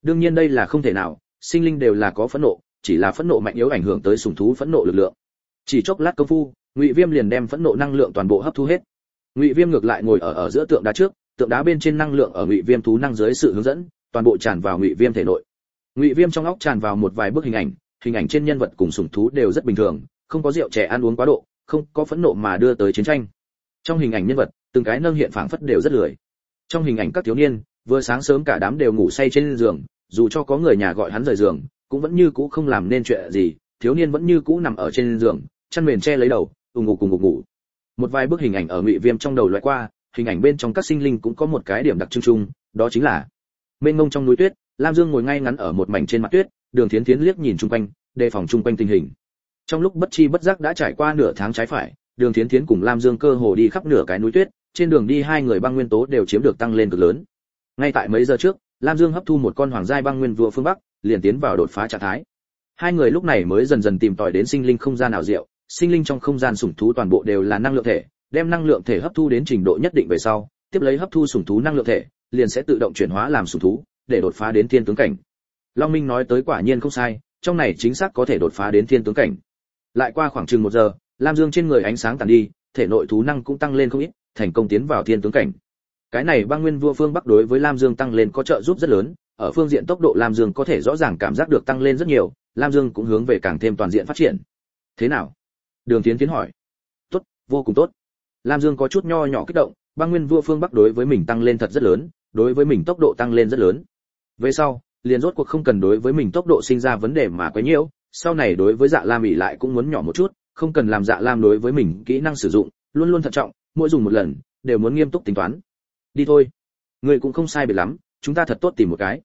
Đương nhiên đây là không thể nào, sinh linh đều là có phẫn nộ, chỉ là phẫn nộ mạnh yếu ảnh hưởng tới sủng thú phẫn nộ lực lượng. Chỉ chốc lát công phu, Ngụy Viêm liền đem phẫn nộ năng lượng toàn bộ hấp thu hết. Ngụy Viêm ngược lại ngồi ở giữa tượng đá trước, tượng đá bên trên năng lượng ở Ngụy Viêm thú năng dưới sự hướng dẫn, toàn bộ tràn vào Ngụy Viêm thể nội. Ngụy Viêm trong óc tràn vào một vài bức hình ảnh trên nhân vật cùng sủng thú đều rất bình thường, không có rượu chè ăn uống quá độ, không có phẫn nộ mà đưa tới chiến tranh. Trong hình ảnh nhân vật, từng cái nâng hiện phảng phất đều rất lười. Trong hình ảnh các thiếu niên, vừa sáng sớm cả đám đều ngủ say trên giường, dù cho có người nhà gọi hắn rời giường, cũng vẫn như cũ không làm nên chuyện gì, thiếu niên vẫn như cũ nằm ở trên giường, chăn mền che lấy đầu, cùng ngủ. Một vài bức hình ảnh ở Ngụy Viêm trong đầu lóe qua, hình ảnh bên trong các sinh linh cũng có một cái điểm đặc trưng chung, đó chính là mênh mông trong núi tuyết, Lam Dương ngồi ngay ngắn ở một mảnh trên mặt tuyết, Đường Thiến Thiến liếc nhìn xung quanh, đề phòng xung quanh tình hình. Trong lúc bất chi bất giác đã trải qua nửa tháng trái phải, Đường Thiến Thiến cùng Lam Dương cơ hồ đi khắp nửa cái núi tuyết, trên đường đi hai người băng nguyên tố đều chiếm được tăng lên cực lớn. Ngay tại mấy giờ trước, Lam Dương hấp thu một con hoàng giai băng nguyên vua phương Bắc, liền tiến vào đột phá trạng thái. Hai người lúc này mới dần dần tìm tòi đến sinh linh không gian ảo diệu, sinh linh trong không gian sủng thú toàn bộ đều là năng lượng thể, đem năng lượng thể hấp thu đến trình độ nhất định về sau, tiếp lấy hấp thu sủng thú năng lượng thể, liền sẽ tự động chuyển hóa làm sủng thú, để đột phá đến thiên tướng cảnh. Long Minh nói tới quả nhiên không sai, trong này chính xác có thể đột phá đến thiên tướng cảnh. Lại qua khoảng chừng 1 giờ, Lam Dương trên người ánh sáng tàn đi, thể nội thú năng cũng tăng lên không ít, thành công tiến vào thiên tướng cảnh. Cái này băng nguyên vua phương Bắc đối với Lam Dương tăng lên có trợ giúp rất lớn, ở phương diện tốc độ Lam Dương có thể rõ ràng cảm giác được tăng lên rất nhiều, Lam Dương cũng hướng về càng thêm toàn diện phát triển. Thế nào? Đường Tiến hỏi. Tốt, vô cùng tốt. Lam Dương có chút nho nhỏ kích động, băng nguyên vua phương Bắc đối với mình tăng lên thật rất lớn, đối với mình tốc độ tăng lên rất lớn. Về sau, liền rốt cuộc không cần đối với mình tốc độ sinh ra vấn đề mà quấy nhiễu, sau này đối với Dạ Lam ỷ lại cũng muốn nhỏ một chút, không cần làm Dạ Lam đối với mình kỹ năng sử dụng, luôn luôn thận trọng, mỗi dùng một lần đều muốn nghiêm túc tính toán. Đi thôi, người cũng không sai biệt lắm, chúng ta thật tốt tìm một cái.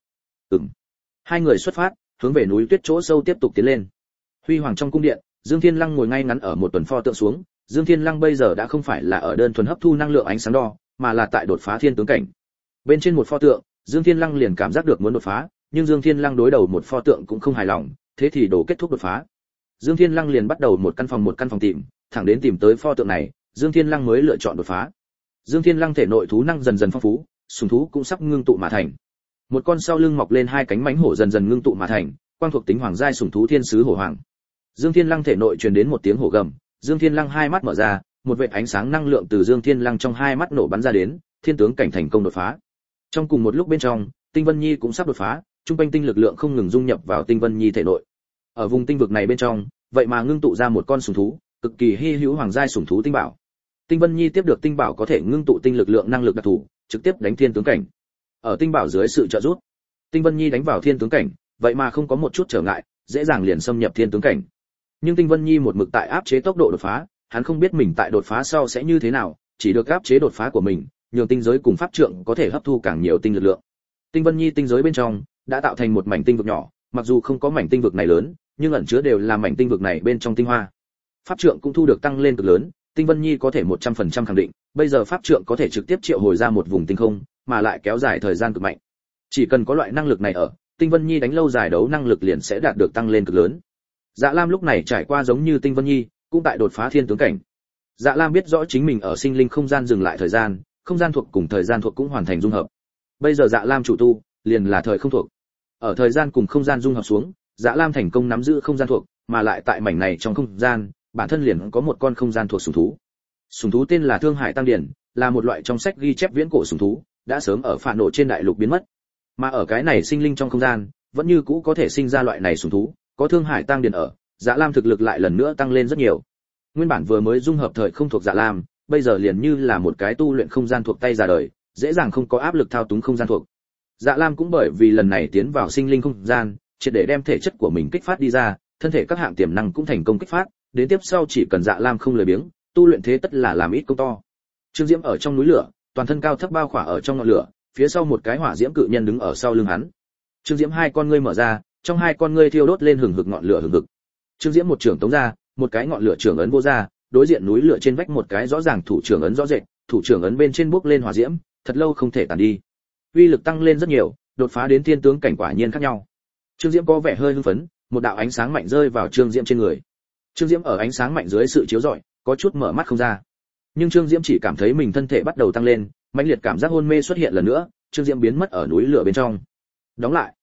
Hai người xuất phát, hướng về núi tuyết chỗ sâu tiếp tục tiến lên. Huy hoàng trong cung điện, Dương Thiên Lăng ngồi ngay ngắn ở một tuần pho tượng xuống. Dương Thiên Lăng bây giờ đã không phải là ở đơn thuần hấp thu năng lượng ánh sáng đo, mà là tại đột phá thiên tướng cảnh. Bên trên một pho tượng, Dương Thiên Lăng liền cảm giác được muốn đột phá, nhưng Dương Thiên Lăng đối đầu một pho tượng cũng không hài lòng, thế thì đổ kết thúc đột phá. Dương Thiên Lăng liền bắt đầu một căn phòng tìm, thẳng đến tìm tới pho tượng này, Dương Thiên Lăng mới lựa chọn đột phá. Dương Thiên Lăng thể nội thú năng dần dần phong phú, sủng thú cũng sắp ngưng tụ mà thành. Một con sau lưng mọc lên hai cánh mãnh hổ dần dần ngưng tụ mà thành, quang thuộc tính hoàng giai sủng thú thiên sứ hổ hoàng. Dương Thiên Lăng thể nội truyền đến một tiếng hổ gầm, Dương Thiên Lăng hai mắt mở ra, một vệt ánh sáng năng lượng từ Dương Thiên Lăng trong hai mắt nổ bắn ra đến, thiên tướng cảnh thành công đột phá. Trong cùng một lúc bên trong, Tinh Vân Nhi cũng sắp đột phá, trung quanh tinh lực lượng không ngừng dung nhập vào Tinh Vân Nhi thể nội. Ở vùng tinh vực này bên trong, vậy mà ngưng tụ ra một con sủng thú, cực kỳ hi hữu hoàng giai sủng thú tinh bảo. Tinh Vân Nhi tiếp được tinh bảo có thể ngưng tụ tinh lực lượng năng lực đặc thù, trực tiếp đánh thiên tướng cảnh. Ở tinh bảo dưới sự trợ giúp, Tinh Vân Nhi đánh vào thiên tướng cảnh, vậy mà không có một chút trở ngại, dễ dàng liền xâm nhập thiên tướng cảnh. Nhưng Tinh Vân Nhi một mực tại áp chế tốc độ đột phá, hắn không biết mình tại đột phá sau sẽ như thế nào, chỉ được áp chế đột phá của mình, nhường tinh giới cùng pháp trượng có thể hấp thu càng nhiều tinh lực lượng. Tinh Vân Nhi tinh giới bên trong đã tạo thành một mảnh tinh vực nhỏ, mặc dù không có mảnh tinh vực này lớn, nhưng ẩn chứa đều là mảnh tinh vực này bên trong tinh hoa. Pháp trượng cũng thu được tăng lên cực lớn, Tinh Vân Nhi có thể 100% khẳng định, bây giờ pháp trượng có thể trực tiếp triệu hồi ra một vùng tinh không, mà lại kéo dài thời gian cực mạnh. Chỉ cần có loại năng lực này ở, Tinh Vân Nhi đánh lâu dài đấu năng lực liền sẽ đạt được tăng lên cực lớn. Dạ Lam lúc này trải qua giống như Tinh Vân Nhi, cũng tại đột phá thiên tướng cảnh. Dạ Lam biết rõ chính mình ở sinh linh không gian dừng lại thời gian, không gian thuộc cùng thời gian thuộc cũng hoàn thành dung hợp. Bây giờ Dạ Lam chủ tu, liền là thời không thuộc. Ở thời gian cùng không gian dung hợp xuống, Dạ Lam thành công nắm giữ không gian thuộc, mà lại tại mảnh này trong không gian, bản thân liền có một con không gian thuộc sủng thú. Sủng thú tên là Thương Hải Tăng Điển, là một loại trong sách ghi chép viễn cổ sủng thú, đã sớm ở phản nộ trên đại lục biến mất. Mà ở cái này sinh linh trong không gian, vẫn như cũ có thể sinh ra loại này sủng thú, có Thương Hải Tăng Điển ở, Dạ Lam thực lực lại lần nữa tăng lên rất nhiều. Nguyên bản vừa mới dung hợp thời không thuộc Dạ Lam, bây giờ liền như là một cái tu luyện không gian thuộc tay ra đời, dễ dàng không có áp lực thao túng không gian thuộc. Dạ Lam cũng bởi vì lần này tiến vào sinh linh không gian, triệt để đem thể chất của mình kích phát đi ra, thân thể các hạng tiềm năng cũng thành công kích phát, đến tiếp sau chỉ cần Dạ Lam không lười biếng, tu luyện thế tất là làm ít công to. Trương Diễm ở trong núi lửa, toàn thân cao thấp bao khỏa ở trong ngọn lửa, phía sau một cái hỏa diễm cự nhân đứng ở sau lưng hắn. Trương Diễm hai con ngươi mở ra, trong hai con ngươi thiêu đốt lên hừng hực ngọn lửa hừng hực. Trương Diễm một trường tống ra, một cái ngọn lửa trường ấn vô ra, đối diện núi lửa trên vách một cái rõ ràng thủ trưởng ấn rõ rệt, thủ trưởng ấn bên trên bốc lên hỏa diễm, thật lâu không thể tàn đi. Uy lực tăng lên rất nhiều, đột phá đến thiên tướng cảnh quả nhiên khác nhau. Trương Diễm có vẻ hơi hưng phấn, một đạo ánh sáng mạnh rơi vào Trương Diễm trên người. Trương Diễm ở ánh sáng mạnh dưới sự chiếu rọi, có chút mở mắt không ra. Nhưng Trương Diễm chỉ cảm thấy mình thân thể bắt đầu tăng lên, mãnh liệt cảm giác hôn mê xuất hiện lần nữa, Trương Diễm biến mất ở núi lửa bên trong. Đóng lại.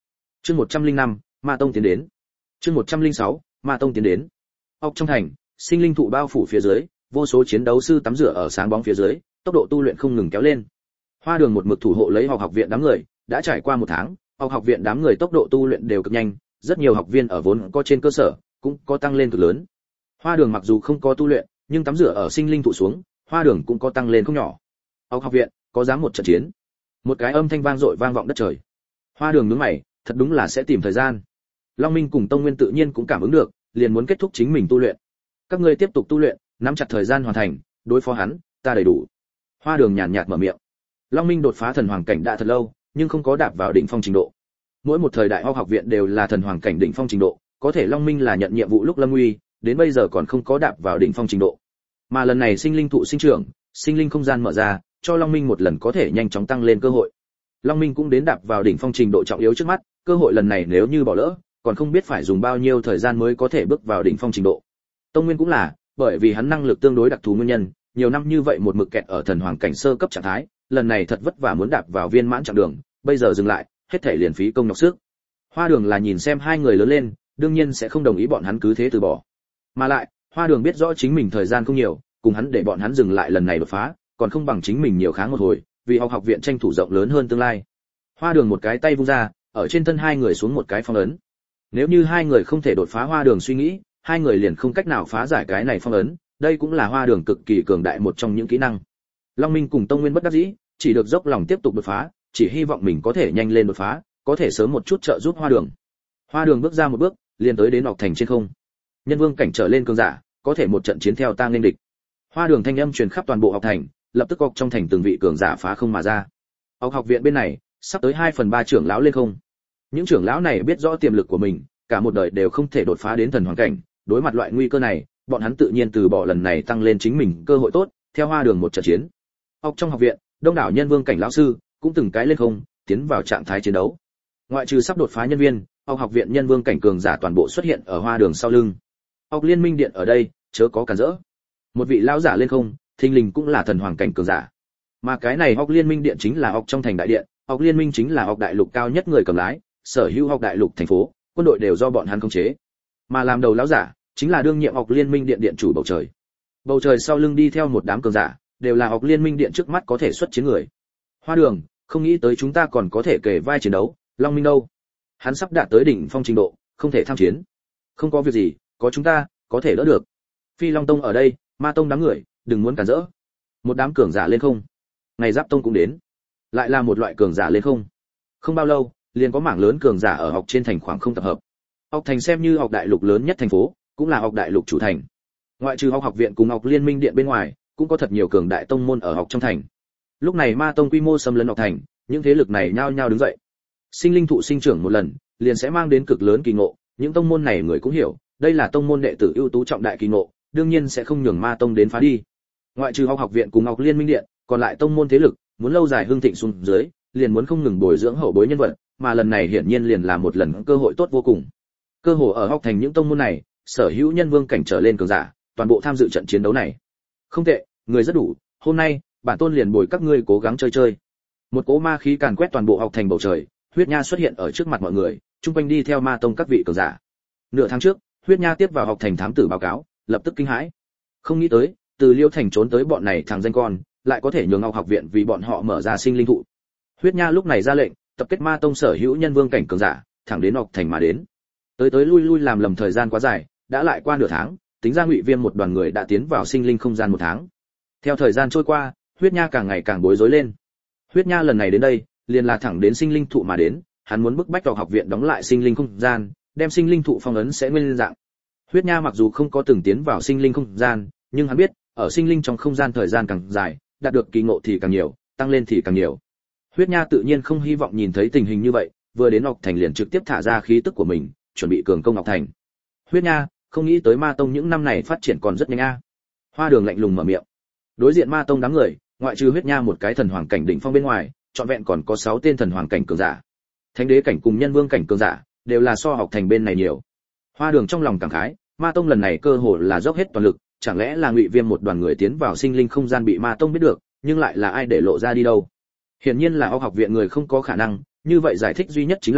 Chương 105, Ma Tông tiến đến. Chương 106, Ma Tông tiến đến. Ốc trong thành, sinh linh thụ bao phủ phía dưới, vô số chiến đấu sư tắm rửa ở sáng bóng phía dưới, tốc độ tu luyện không ngừng kéo lên. Hoa Đường một mực thủ hộ lấy học viện đám người, đã trải qua 1 tháng, học viện đám người tốc độ tu luyện đều cực nhanh, rất nhiều học viên ở vốn có trên cơ sở cũng có tăng lên cực lớn. Hoa Đường mặc dù không có tu luyện, nhưng tắm rửa ở sinh linh thụ xuống, Hoa Đường cũng có tăng lên không nhỏ. Học viện có dám một trận chiến. Một cái âm thanh vang dội vang vọng đất trời. Hoa Đường nhướng mày, thật đúng là sẽ tìm thời gian. Long Minh cùng Tông Nguyên tự nhiên cũng cảm ứng được, liền muốn kết thúc chính mình tu luyện. Các ngươi tiếp tục tu luyện, nắm chặt thời gian hoàn thành, đối phó hắn, ta đầy đủ. Hoa Đường nhàn nhạt mở miệng. Long Minh đột phá thần hoàng cảnh đã thật lâu, nhưng không có đạp vào đỉnh phong trình độ. Mỗi một thời đại học viện đều là thần hoàng cảnh đỉnh phong trình độ, có thể Long Minh là nhận nhiệm vụ lúc lâm nguy, đến bây giờ còn không có đạp vào đỉnh phong trình độ. Mà lần này sinh linh thụ sinh trưởng, sinh linh không gian mở ra, cho Long Minh một lần có thể nhanh chóng tăng lên cơ hội. Long Minh cũng đến đạp vào đỉnh phong trình độ trọng yếu trước mắt, cơ hội lần này nếu như bỏ lỡ, còn không biết phải dùng bao nhiêu thời gian mới có thể bước vào đỉnh phong trình độ. Tông Nguyên cũng là, bởi vì hắn năng lực tương đối đặc thù nguyên nhân, nhiều năm như vậy một mực kẹt ở thần hoàng cảnh sơ cấp trạng thái, lần này thật vất vả muốn đạp vào viên mãn chặng đường, bây giờ dừng lại, hết thảy liền phí công nhọc sức. Hoa Đường là nhìn xem hai người lớn lên, đương nhiên sẽ không đồng ý bọn hắn cứ thế từ bỏ. Mà lại, Hoa Đường biết rõ chính mình thời gian không nhiều, cùng hắn để bọn hắn dừng lại lần này đột phá, còn không bằng chính mình nhiều kháng một hồi, vì học viện tranh thủ rộng lớn hơn tương lai. Hoa Đường một cái tay vung ra, ở trên thân hai người xuống một cái phong ấn. Nếu như hai người không thể đột phá Hoa Đường suy nghĩ, hai người liền không cách nào phá giải cái này phong ấn, đây cũng là Hoa Đường cực kỳ cường đại một trong những kỹ năng. Long Minh cùng Tông Nguyên bất đắc dĩ, chỉ được dốc lòng tiếp tục đột phá, chỉ hy vọng mình có thể nhanh lên đột phá, có thể sớm một chút trợ giúp Hoa Đường. Hoa Đường bước ra một bước, liền tới đến Ngọc Thành trên không. Nhân vương cảnh trở lên cường giả, có thể một trận chiến theo ta nghênh địch. Hoa Đường thanh âm truyền khắp toàn bộ Ngọc Thành, lập tức trong thành từng vị cường giả phá không mà ra. Học viện bên này, sắp tới 2/3 trưởng lão lên không. Những trưởng lão này biết rõ tiềm lực của mình, cả một đời đều không thể đột phá đến thần hoàng cảnh, đối mặt loại nguy cơ này, bọn hắn tự nhiên từ bỏ lần này tăng lên chính mình cơ hội tốt, theo Hoa Đường một trận chiến. Trong học viện, đông đảo nhân vương cảnh lão sư cũng từng cái lên không, tiến vào trạng thái chiến đấu. Ngoại trừ sắp đột phá nhân viên, học viện nhân vương cảnh cường giả toàn bộ xuất hiện ở Hoa Đường sau lưng. Liên minh điện ở đây, chớ có cản rỡ. Một vị lão giả lên không, thình lình cũng là thần hoàng cảnh cường giả. Mà cái này liên minh điện chính là trong thành đại điện, liên minh chính là đại lục cao nhất người cầm lái, sở hữu đại lục thành phố, quân đội đều do bọn hắn khống chế. Mà làm đầu lão giả, chính là đương nhiệm liên minh điện điện chủ bầu trời. Bầu trời sau lưng đi theo một đám cường giả, đều là liên minh điện trước mắt có thể xuất chiến người. Hoa Đường, không nghĩ tới chúng ta còn có thể kề vai chiến đấu, Long Minh đâu? Hắn sắp đạt tới đỉnh phong trình độ, không thể tham chiến. Không có việc gì, có chúng ta, có thể đỡ được. Phi Long Tông ở đây, Ma Tông đám người, đừng muốn cản rỡ. Một đám cường giả lên không. Ngày Giáp Tông cũng đến. Lại là một loại cường giả lên không. Không bao lâu, liền có mảng lớn cường giả ở trên thành khoảng không tập hợp. Thành xem như đại lục lớn nhất thành phố, cũng là đại lục chủ thành. Ngoại trừ học viện cùng liên minh điện bên ngoài, cũng có thật nhiều cường đại tông môn ở trong thành. Lúc này Ma Tông quy mô xâm lấn thành, những thế lực này nhao nhao đứng dậy. Sinh linh thụ sinh trưởng một lần, liền sẽ mang đến cực lớn kỳ ngộ, những tông môn này người cũng hiểu, đây là tông môn đệ tử ưu tú trọng đại kỳ ngộ, đương nhiên sẽ không nhường Ma Tông đến phá đi. Ngoại trừ học viện cùng liên minh điện, còn lại tông môn thế lực, muốn lâu dài hưng thịnh xuống dưới, liền muốn không ngừng bồi dưỡng hậu bối nhân vật, mà lần này hiển nhiên liền là một lần cơ hội tốt vô cùng. Cơ hội ở học thành những tông môn này, sở hữu nhân vương cảnh trở lên cường giả, toàn bộ tham dự trận chiến đấu này. Không tệ, người rất đủ, hôm nay, bản tôn liền bồi các ngươi cố gắng chơi chơi. Một cỗ ma khí càn quét toàn bộ học thành bầu trời, Huyết Nha xuất hiện ở trước mặt mọi người, chung quanh đi theo Ma Tông các vị cường giả. Nửa tháng trước, Huyết Nha tiếp vào học thành thám tử báo cáo, lập tức kinh hãi. Không nghĩ tới, từ Liêu thành trốn tới bọn này thằng danh con, lại có thể nhường học viện vì bọn họ mở ra sinh linh thụ. Huyết Nha lúc này ra lệnh, tập kết Ma Tông sở hữu nhân vương cảnh cường giả, thẳng đến học thành mà đến. Tới lui làm lầm thời gian quá dài, đã lại qua nửa tháng, tính ra Ngụy Viêm một đoàn người đã tiến vào sinh linh không gian 1 tháng. Theo thời gian trôi qua, Huyết Nha càng ngày càng bối rối lên. Huyết Nha lần này đến đây, liền là thẳng đến sinh linh thụ mà đến, hắn muốn bức bách vào học viện đóng lại sinh linh không gian, đem sinh linh thụ phong ấn sẽ nguyên dạng. Huyết Nha mặc dù không có từng tiến vào sinh linh không gian, nhưng hắn biết, ở sinh linh trong không gian thời gian càng dài, đạt được kỳ ngộ thì càng nhiều, tăng lên thì càng nhiều. Huyết Nha tự nhiên không hy vọng nhìn thấy tình hình như vậy, vừa đến Ngọc Thành liền trực tiếp thả ra khí tức của mình, chuẩn bị cường công Ngọc Thành. Huyết Nha, không nghĩ tới Ma Tông những năm này phát triển còn rất nhanh a. Hoa Đường lạnh lùng mở miệng. Đối diện Ma Tông đám người, ngoại trừ Huyết Nha một cái thần hoàng cảnh đỉnh phong bên ngoài, trọn vẹn còn có 6 tên thần hoàng cảnh cường giả. Thánh đế cảnh cùng nhân vương cảnh cường giả, đều là so học thành bên này nhiều. Hoa Đường trong lòng cảm khái, Ma Tông lần này cơ hồ là dốc hết toàn lực, chẳng lẽ là Ngụy Viêm một đoàn người tiến vào sinh linh không gian bị Ma Tông biết được, nhưng lại là ai để lộ ra đi đâu? Hiển nhiên là học viện người không có khả năng, như vậy giải thích duy nhất chính là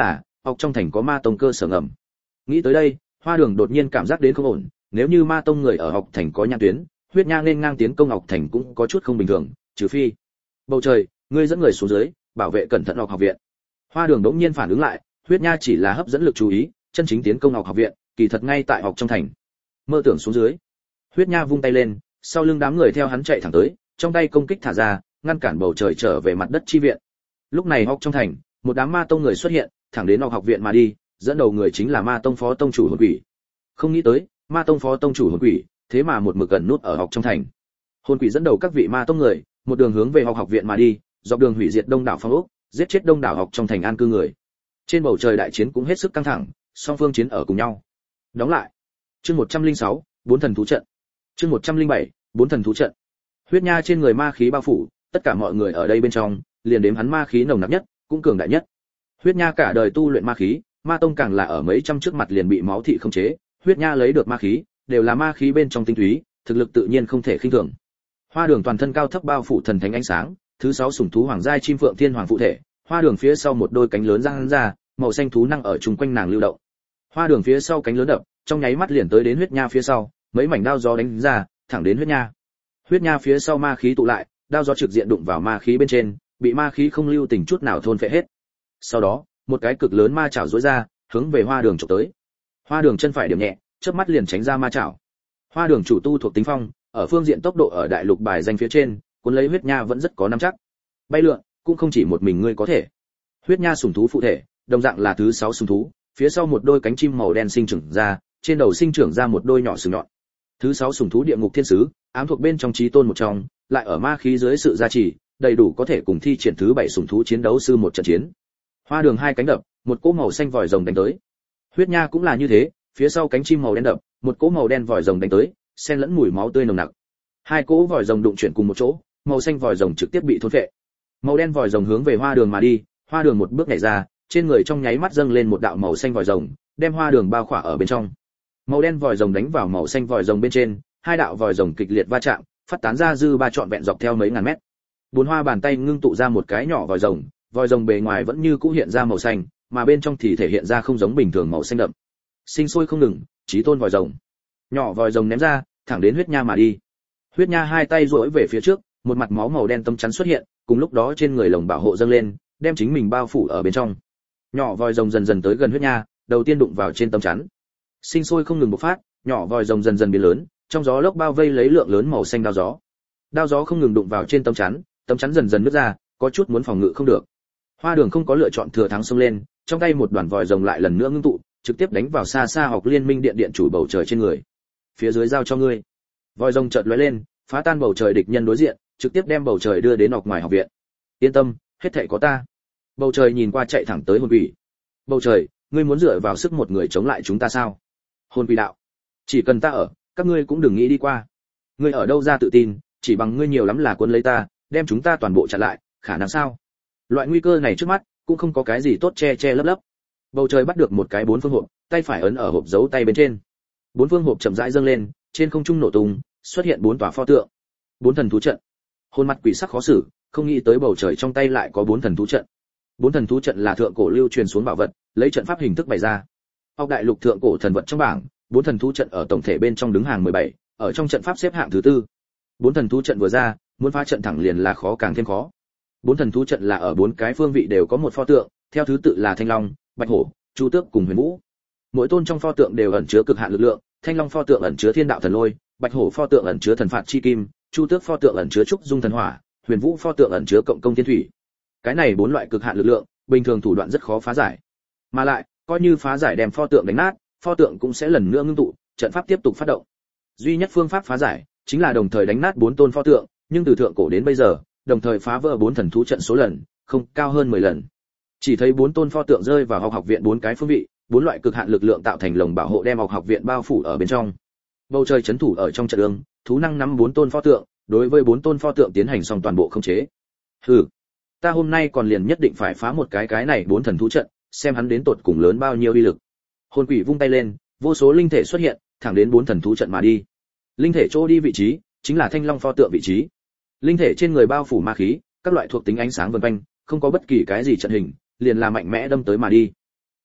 học trong thành có ma tông cơ sở ngầm. Nghĩ tới đây, Hoa Đường đột nhiên cảm giác đến không ổn, nếu như ma tông người ở học thành có nhãn tuyến, huyết nha nên ngang tiến công học thành cũng có chút không bình thường, trừ phi. Bầu trời, ngươi dẫn người xuống dưới, bảo vệ cẩn thận học viện. Hoa Đường đống nhiên phản ứng lại, huyết nha chỉ là hấp dẫn lực chú ý, chân chính tiến công học viện, kỳ thật ngay tại học trong thành. Mơ tưởng xuống dưới. Huyết nha vung tay lên, sau lưng đám người theo hắn chạy thẳng tới, trong tay công kích thả ra, ngăn cản bầu trời trở về mặt đất chi viện. Lúc này học trong thành, một đám ma tông người xuất hiện, thẳng đến học viện mà đi, dẫn đầu người chính là ma tông phó tông chủ hồn quỷ. Không nghĩ tới, ma tông phó tông chủ hồn quỷ, thế mà một mực gần nút ở học trong thành. Hồn quỷ dẫn đầu các vị ma tông người, một đường hướng về học viện mà đi, dọc đường hủy diệt đông đảo phong ốc, giết chết đông đảo học trong thành an cư người. Trên bầu trời đại chiến cũng hết sức căng thẳng, song phương chiến ở cùng nhau. Đóng lại. Chương 106, bốn thần thú trận. Chương 107, bốn thần thú trận. Huyết nha trên người ma khí bao phủ, tất cả mọi người ở đây bên trong, liền đếm hắn ma khí nồng nặc nhất, cũng cường đại nhất. Huyết nha cả đời tu luyện ma khí, ma tông càng là ở mấy trăm trước mặt liền bị máu thị không chế, huyết nha lấy được ma khí, đều là ma khí bên trong tinh túy, thực lực tự nhiên không thể khinh thường. Hoa Đường toàn thân cao thấp bao phủ thần thánh ánh sáng, thứ 6 sủng thú hoàng giai chim phượng thiên hoàng phụ thể, Hoa Đường phía sau một đôi cánh lớn giang ra, màu xanh thú năng ở chung quanh nàng lưu động. Hoa Đường phía sau cánh lớn đập, trong nháy mắt liền tới đến huyết nha phía sau, mấy mảnh đao gió đánh ra, thẳng đến huyết nha. Huyết nha phía sau ma khí tụ lại, đao gió trực diện đụng vào ma khí bên trên, bị ma khí không lưu tình chút nào thôn phệ hết. Sau đó, một cái cực lớn ma chảo duỗi ra, hướng về Hoa Đường chụp tới. Hoa Đường chân phải điểm nhẹ, chớp mắt liền tránh ra ma chảo. Hoa Đường chủ tu thuộc tính phong, ở phương diện tốc độ ở đại lục bài danh phía trên, cuốn lấy huyết nha vẫn rất có nắm chắc. Bay lượn, cũng không chỉ một mình ngươi có thể. Huyết nha sủng thú phụ thể, đồng dạng là thứ 6 sủng thú, phía sau một đôi cánh chim màu đen sinh trưởng ra, trên đầu sinh trưởng ra một đôi nhỏ sừng nhọn. Thứ 6 sủng thú địa ngục thiên sứ, ám thuộc bên trong chí tôn một trong, lại ở ma khí dưới sự gia trì, đầy đủ có thể cùng thi triển thứ 7 sủng thú chiến đấu sư một trận chiến. Hoa Đường hai cánh đập, một cỗ màu xanh vòi rồng đánh tới. Huyết nha cũng là như thế, phía sau cánh chim màu đen đập, một cỗ màu đen vòi rồng đánh tới, xen lẫn mùi máu tươi nồng nặc. Hai cỗ vòi rồng đụng chuyển cùng một chỗ, màu xanh vòi rồng trực tiếp bị thôn phệ. Màu đen vòi rồng hướng về Hoa Đường mà đi, Hoa Đường một bước nhảy ra, trên người trong nháy mắt dâng lên một đạo màu xanh vòi rồng, đem Hoa Đường bao khỏa ở bên trong. Màu đen vòi rồng đánh vào màu xanh vòi rồng bên trên, hai đạo vòi rồng kịch liệt va chạm, phát tán ra dư ba trọn vẹn dọc theo mấy ngàn mét. Bốn hoa bàn tay ngưng tụ ra một cái nhỏ vòi rồng bề ngoài vẫn như cũ hiện ra màu xanh, mà bên trong thì thể hiện ra không giống bình thường màu xanh đậm. Sinh sôi không ngừng, chí tôn vòi rồng. Nhỏ vòi rồng ném ra, thẳng đến huyết nha mà đi. Huyết nha hai tay duỗi về phía trước, một mặt máu màu đen tấm chắn xuất hiện, cùng lúc đó trên người lồng bảo hộ dâng lên, đem chính mình bao phủ ở bên trong. Nhỏ vòi rồng dần dần tới gần huyết nha, đầu tiên đụng vào trên tấm chắn. Sinh sôi không ngừng bộc phát, nhỏ vòi rồng dần dần biến lớn, trong gió lốc bao vây lấy lượng lớn màu xanh đao gió. Đao gió không ngừng đụng vào trên tấm chắn dần dần nứt ra, có chút muốn phòng ngự không được. Hoa Đường không có lựa chọn thừa thắng xông lên, trong tay một đoàn vòi rồng lại lần nữa ngưng tụ, trực tiếp đánh vào xa xa học liên minh điện điện chủ bầu trời trên người. Phía dưới giao cho ngươi. Vòi rồng chợt lóe lên, phá tan bầu trời địch nhân đối diện, trực tiếp đem bầu trời đưa đến học ngoài học viện. Yên tâm, hết thảy có ta. Bầu trời nhìn qua chạy thẳng tới hồn quỷ. Bầu trời, ngươi muốn dựa vào sức một người chống lại chúng ta sao? Hồn quỷ đạo, chỉ cần ta ở, các ngươi cũng đừng nghĩ đi qua. Ngươi ở đâu ra tự tin, chỉ bằng ngươi nhiều lắm là cuốn lấy ta, đem chúng ta toàn bộ chặn lại, khả năng sao? Loại nguy cơ này trước mắt, cũng không có cái gì tốt che lấp lấp. Bầu trời bắt được một cái bốn phương hộp, tay phải ấn ở hộp giấu tay bên trên. Bốn phương hộp chậm rãi dâng lên, trên không trung nổ tung, xuất hiện bốn tòa pho tượng. Bốn thần thú trận. Hồn mặt quỷ sắc khó xử, không nghĩ tới bầu trời trong tay lại có bốn thần thú trận. Bốn thần thú trận là thượng cổ lưu truyền xuống bảo vật, lấy trận pháp hình thức bày ra. Học đại lục thượng cổ thần vật trong bảng, bốn thần thú trận ở tổng thể bên trong đứng hàng 17, ở trong trận pháp xếp hạng thứ 4. Bốn thần thú trận vừa ra, muốn phá trận thẳng liền là khó càng thêm khó. Bốn thần thú trận là ở bốn cái phương vị đều có một pho tượng, theo thứ tự là Thanh Long, Bạch Hổ, Chu Tước cùng Huyền Vũ. Mỗi tôn trong pho tượng đều ẩn chứa cực hạn lực lượng, Thanh Long pho tượng ẩn chứa thiên đạo thần lôi, Bạch Hổ pho tượng ẩn chứa thần phạt chi kim, Chu Tước pho tượng ẩn chứa trúc dung thần hỏa, Huyền Vũ pho tượng ẩn chứa cộng công thiên thủy. Cái này bốn loại cực hạn lực lượng, bình thường thủ đoạn rất khó phá giải. Mà lại, coi như phá giải đem pho tượng đánh nát, pho tượng cũng sẽ lần nữa ngưng tụ, trận pháp tiếp tục phát động. Duy nhất phương pháp phá giải chính là đồng thời đánh nát bốn tôn pho tượng, nhưng từ thượng cổ đến bây giờ, đồng thời phá vỡ bốn thần thú trận số lần, không cao hơn 10 lần. Chỉ thấy bốn tôn pho tượng rơi vào học viện bốn cái phương vị, bốn loại cực hạn lực lượng tạo thành lồng bảo hộ đem học viện bao phủ ở bên trong. Bầu trời chấn thủ ở trong trận ương, thú năng nắm bốn tôn pho tượng, đối với bốn tôn pho tượng tiến hành xong toàn bộ khống chế. Hừ, ta hôm nay còn liền nhất định phải phá một cái này bốn thần thú trận, xem hắn đến tột cùng lớn bao nhiêu uy lực. Hồn quỷ vung tay lên, vô số linh thể xuất hiện, thẳng đến bốn thần thú trận mà đi. Linh thể chỗ đi vị trí, chính là Thanh Long pho tượng vị trí. Linh thể trên người bao phủ ma khí, các loại thuộc tính ánh sáng vần quanh, không có bất kỳ cái gì trận hình, liền là mạnh mẽ đâm tới mà đi.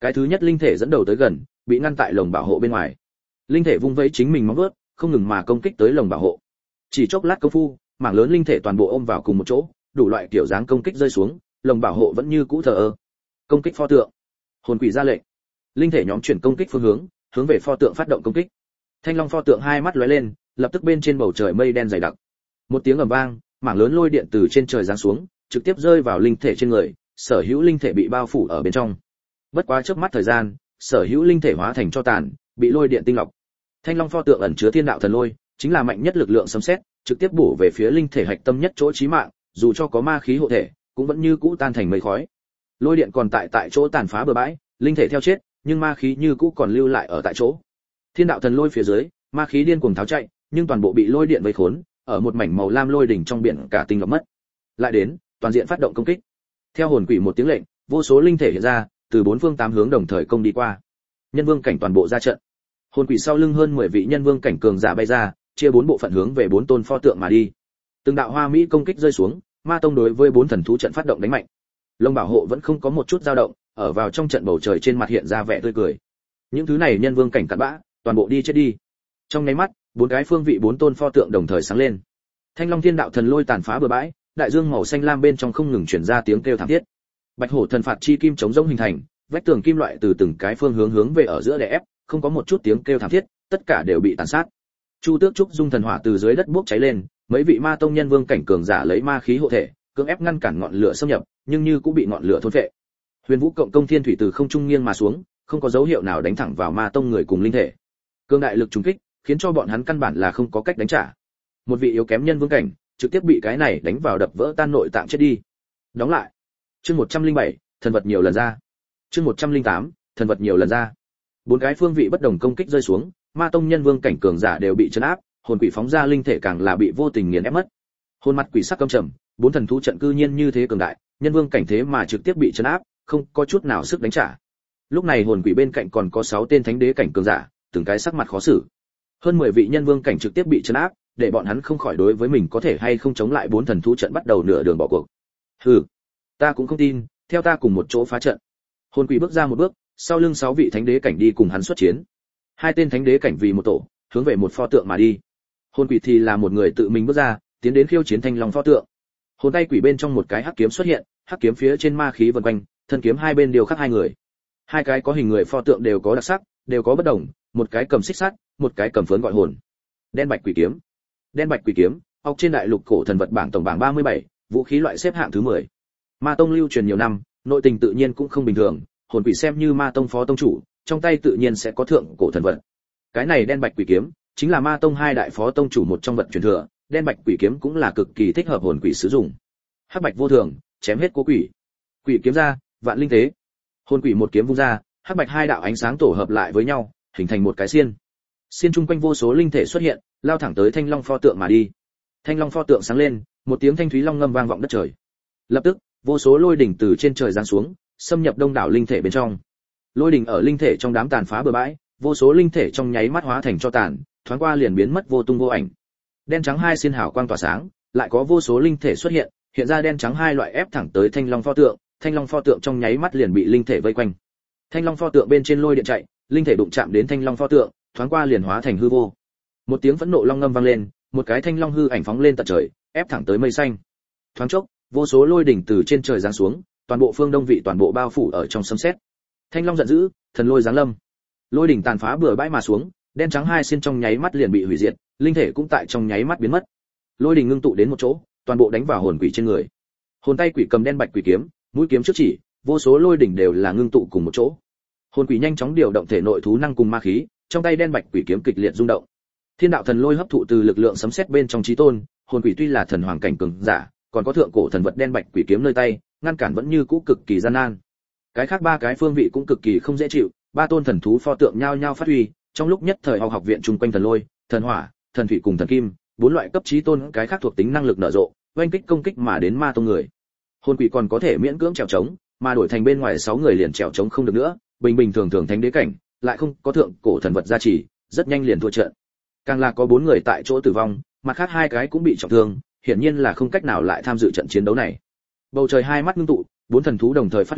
Cái thứ nhất linh thể dẫn đầu tới gần, bị ngăn tại lồng bảo hộ bên ngoài. Linh thể vung vẫy chính mình móng vuốt, không ngừng mà công kích tới lồng bảo hộ. Chỉ chốc lát công phu, mảng lớn linh thể toàn bộ ôm vào cùng một chỗ, đủ loại kiểu dáng công kích rơi xuống, lồng bảo hộ vẫn như cũ thờ ơ. Công kích pho tượng. Hồn quỷ ra lệnh. Linh thể nhóm chuyển công kích phương hướng, hướng về pho tượng phát động công kích. Thanh long pho tượng hai mắt lóe lên, lập tức bên trên bầu trời mây đen dày đặc. Một tiếng ầm vang, mảng lớn lôi điện từ trên trời giáng xuống, trực tiếp rơi vào linh thể trên người, sở hữu linh thể bị bao phủ ở bên trong. Bất quá chớp mắt thời gian, sở hữu linh thể hóa thành tro tàn, bị lôi điện tinh lọc. Thanh long pho tượng ẩn chứa thiên đạo thần lôi, chính là mạnh nhất lực lượng sấm sét, trực tiếp bổ về phía linh thể hạch tâm nhất chỗ chí mạng, dù cho có ma khí hộ thể, cũng vẫn như cũ tan thành mây khói. Lôi điện còn tại chỗ tàn phá bừa bãi, linh thể theo chết, nhưng ma khí như cũ còn lưu lại ở tại chỗ. Thiên đạo thần lôi phía dưới, ma khí điên cuồng tháo chạy, nhưng toàn bộ bị lôi điện vây khốn, ở một mảnh màu lam lôi đỉnh trong biển cả tinh lọc mất. Lại đến, toàn diện phát động công kích. Theo hồn quỷ một tiếng lệnh, vô số linh thể hiện ra, từ bốn phương tám hướng đồng thời công đi qua. Nhân vương cảnh toàn bộ ra trận. Hồn quỷ sau lưng hơn 10 vị nhân vương cảnh cường giả bay ra, chia bốn bộ phận hướng về bốn tôn pho tượng mà đi. Từng đạo hoa mỹ công kích rơi xuống, ma tông đối với bốn thần thú trận phát động đánh mạnh. Lông bảo hộ vẫn không có một chút dao động, ở vào trong trận bầu trời trên mặt hiện ra vẻ tươi cười. Những thứ này nhân vương cảnh cặn bã, toàn bộ đi chết đi. Trong nháy mắt, bốn cái phương vị bốn tôn pho tượng đồng thời sáng lên. Thanh long thiên đạo thần lôi tàn phá bừa bãi, đại dương màu xanh lam bên trong không ngừng truyền ra tiếng kêu thảm thiết. Bạch hổ thần phạt chi kim chống rỗng hình thành, vách tường kim loại từ từng cái phương hướng về ở giữa đè ép, không có một chút tiếng kêu thảm thiết, tất cả đều bị tàn sát. Chu Tước trúc dung thần hỏa từ dưới đất bốc cháy lên, mấy vị ma tông nhân vương cảnh cường giả lấy ma khí hộ thể, cưỡng ép ngăn cản ngọn lửa xâm nhập, nhưng như cũng bị ngọn lửa thôn phệ. Huyền Vũ cộng công thiên thủy từ không trung nghiêng mà xuống, không có dấu hiệu nào đánh thẳng vào ma tông người cùng linh thể. Cương đại lực trùng kích, khiến cho bọn hắn căn bản là không có cách đánh trả. Một vị yếu kém nhân vương cảnh, trực tiếp bị cái này đánh vào đập vỡ tan nội tạng chết đi. Đóng lại. Chương 107, thần vật nhiều lần ra. Chương 108, thần vật nhiều lần ra. Bốn cái phương vị bất đồng công kích rơi xuống, ma tông nhân vương cảnh cường giả đều bị trấn áp, hồn quỷ phóng ra linh thể càng là bị vô tình nghiền ép mất. Hồn mặt quỷ sắc căm trầm, bốn thần thú trận cư nhiên như thế cường đại, nhân vương cảnh thế mà trực tiếp bị trấn áp, không có chút nào sức đánh trả. Lúc này hồn quỷ bên cạnh còn có 6 tên thánh đế cảnh cường giả, từng cái sắc mặt khó xử. Hơn 10 vị nhân vương cảnh trực tiếp bị trấn áp, để bọn hắn không khỏi đối với mình có thể hay không chống lại bốn thần thú trận bắt đầu nửa đường bỏ cuộc. Hừ, ta cũng không tin, theo ta cùng một chỗ phá trận. Hồn quỷ bước ra một bước, sau lưng 6 vị thánh đế cảnh đi cùng hắn xuất chiến. 2 tên thánh đế cảnh vì một tổ, hướng về một pho tượng mà đi. Hồn quỷ thì là một người tự mình bước ra, tiến đến khiêu chiến thanh long pho tượng. Hồn tay quỷ bên trong một cái hắc kiếm xuất hiện, hắc kiếm phía trên ma khí vần quanh, thân kiếm hai bên đều khắc hai người. Hai cái có hình người pho tượng đều có đặc sắc, đều có bất đồng, một cái cầm xích sắt, một cái cầm phớn gọi hồn. Đen bạch quỷ kiếm. Đen bạch quỷ kiếm, học trên đại lục cổ thần vật bảng tổng bảng 37, vũ khí loại xếp hạng thứ 10. Ma tông lưu truyền nhiều năm, nội tình tự nhiên cũng không bình thường, hồn quỷ xem như ma tông phó tông chủ, trong tay tự nhiên sẽ có thượng cổ thần vật. Cái này đen bạch quỷ kiếm, chính là ma tông hai đại phó tông chủ một trong vật truyền thừa, đen bạch quỷ kiếm cũng là cực kỳ thích hợp hồn quỷ sử dụng. Hắc bạch vô thường, chém hết cố quỷ. Quỷ kiếm ra, vạn linh tế. Hồn quỷ một kiếm vung ra, hắc bạch hai đạo ánh sáng tổ hợp lại với nhau, hình thành một cái xiên. Xiên chung quanh vô số linh thể xuất hiện, lao thẳng tới thanh long pho tượng mà đi. Thanh long pho tượng sáng lên, một tiếng thanh thúy long ngâm vang vọng đất trời. Lập tức, vô số lôi đỉnh từ trên trời giáng xuống, xâm nhập đông đảo linh thể bên trong. Lôi đỉnh ở linh thể trong đám tàn phá bừa bãi, vô số linh thể trong nháy mắt hóa thành tro tàn, thoáng qua liền biến mất vô tung vô ảnh. Đen trắng hai xiên hào quang tỏa sáng, lại có vô số linh thể xuất hiện, hiện ra đen trắng hai loại ép thẳng tới thanh long pho tượng, thanh long pho tượng trong nháy mắt liền bị linh thể vây quanh. Thanh long pho tượng bên trên lôi điện chạy, linh thể đụng chạm đến thanh long pho tượng, thoáng qua liền hóa thành hư vô. Một tiếng phẫn nộ long ngâm vang lên, một cái thanh long hư ảnh phóng lên tận trời, ép thẳng tới mây xanh. Thoáng chốc, vô số lôi đỉnh từ trên trời giáng xuống, toàn bộ phương đông vị toàn bộ bao phủ ở trong sấm sét. Thanh long giận dữ, thần lôi giáng lâm. Lôi đỉnh tàn phá bừa bãi mà xuống, đen trắng hai xiên trong nháy mắt liền bị hủy diệt, linh thể cũng tại trong nháy mắt biến mất. Lôi đỉnh ngưng tụ đến một chỗ, toàn bộ đánh vào hồn quỷ trên người. Hồn tay quỷ cầm đen bạch quỷ kiếm, mũi kiếm trước chỉ, vô số lôi đỉnh đều là ngưng tụ cùng một chỗ. Hồn quỷ nhanh chóng điều động thể nội thú năng cùng ma khí, trong tay đen bạch quỷ kiếm kịch liệt rung động. Thiên đạo thần lôi hấp thụ từ lực lượng sấm sét bên trong chí tôn, hồn quỷ tuy là thần hoàng cảnh cường giả, còn có thượng cổ thần vật đen bạch quỷ kiếm nơi tay, ngăn cản vẫn như cũ cực kỳ gian nan. Cái khác ba cái phương vị cũng cực kỳ không dễ chịu, ba tôn thần thú pho tượng nhao nhao phát huy, trong lúc nhất thời học viện chung quanh thần lôi, thần hỏa, thần thủy cùng thần kim, bốn loại cấp chí tôn cái khác thuộc tính năng lực nở rộ, oanh kích công kích mà đến ma tông người. Hồn quỷ còn có thể miễn cưỡng trèo trống, mà đổi thành bên ngoài 6 người liền trèo trống không được nữa, bình bình thường thường thánh đế cảnh, lại không có thượng cổ thần vật gia trì, rất nhanh liền thua trận. Càng là có 4 người tại chỗ tử vong, mặt khác 2 cái cũng bị trọng thương, hiển nhiên là không cách nào lại tham dự trận chiến đấu này. Bầu trời hai mắt ngưng tụ, 4 thần thú đồng thời phát huy,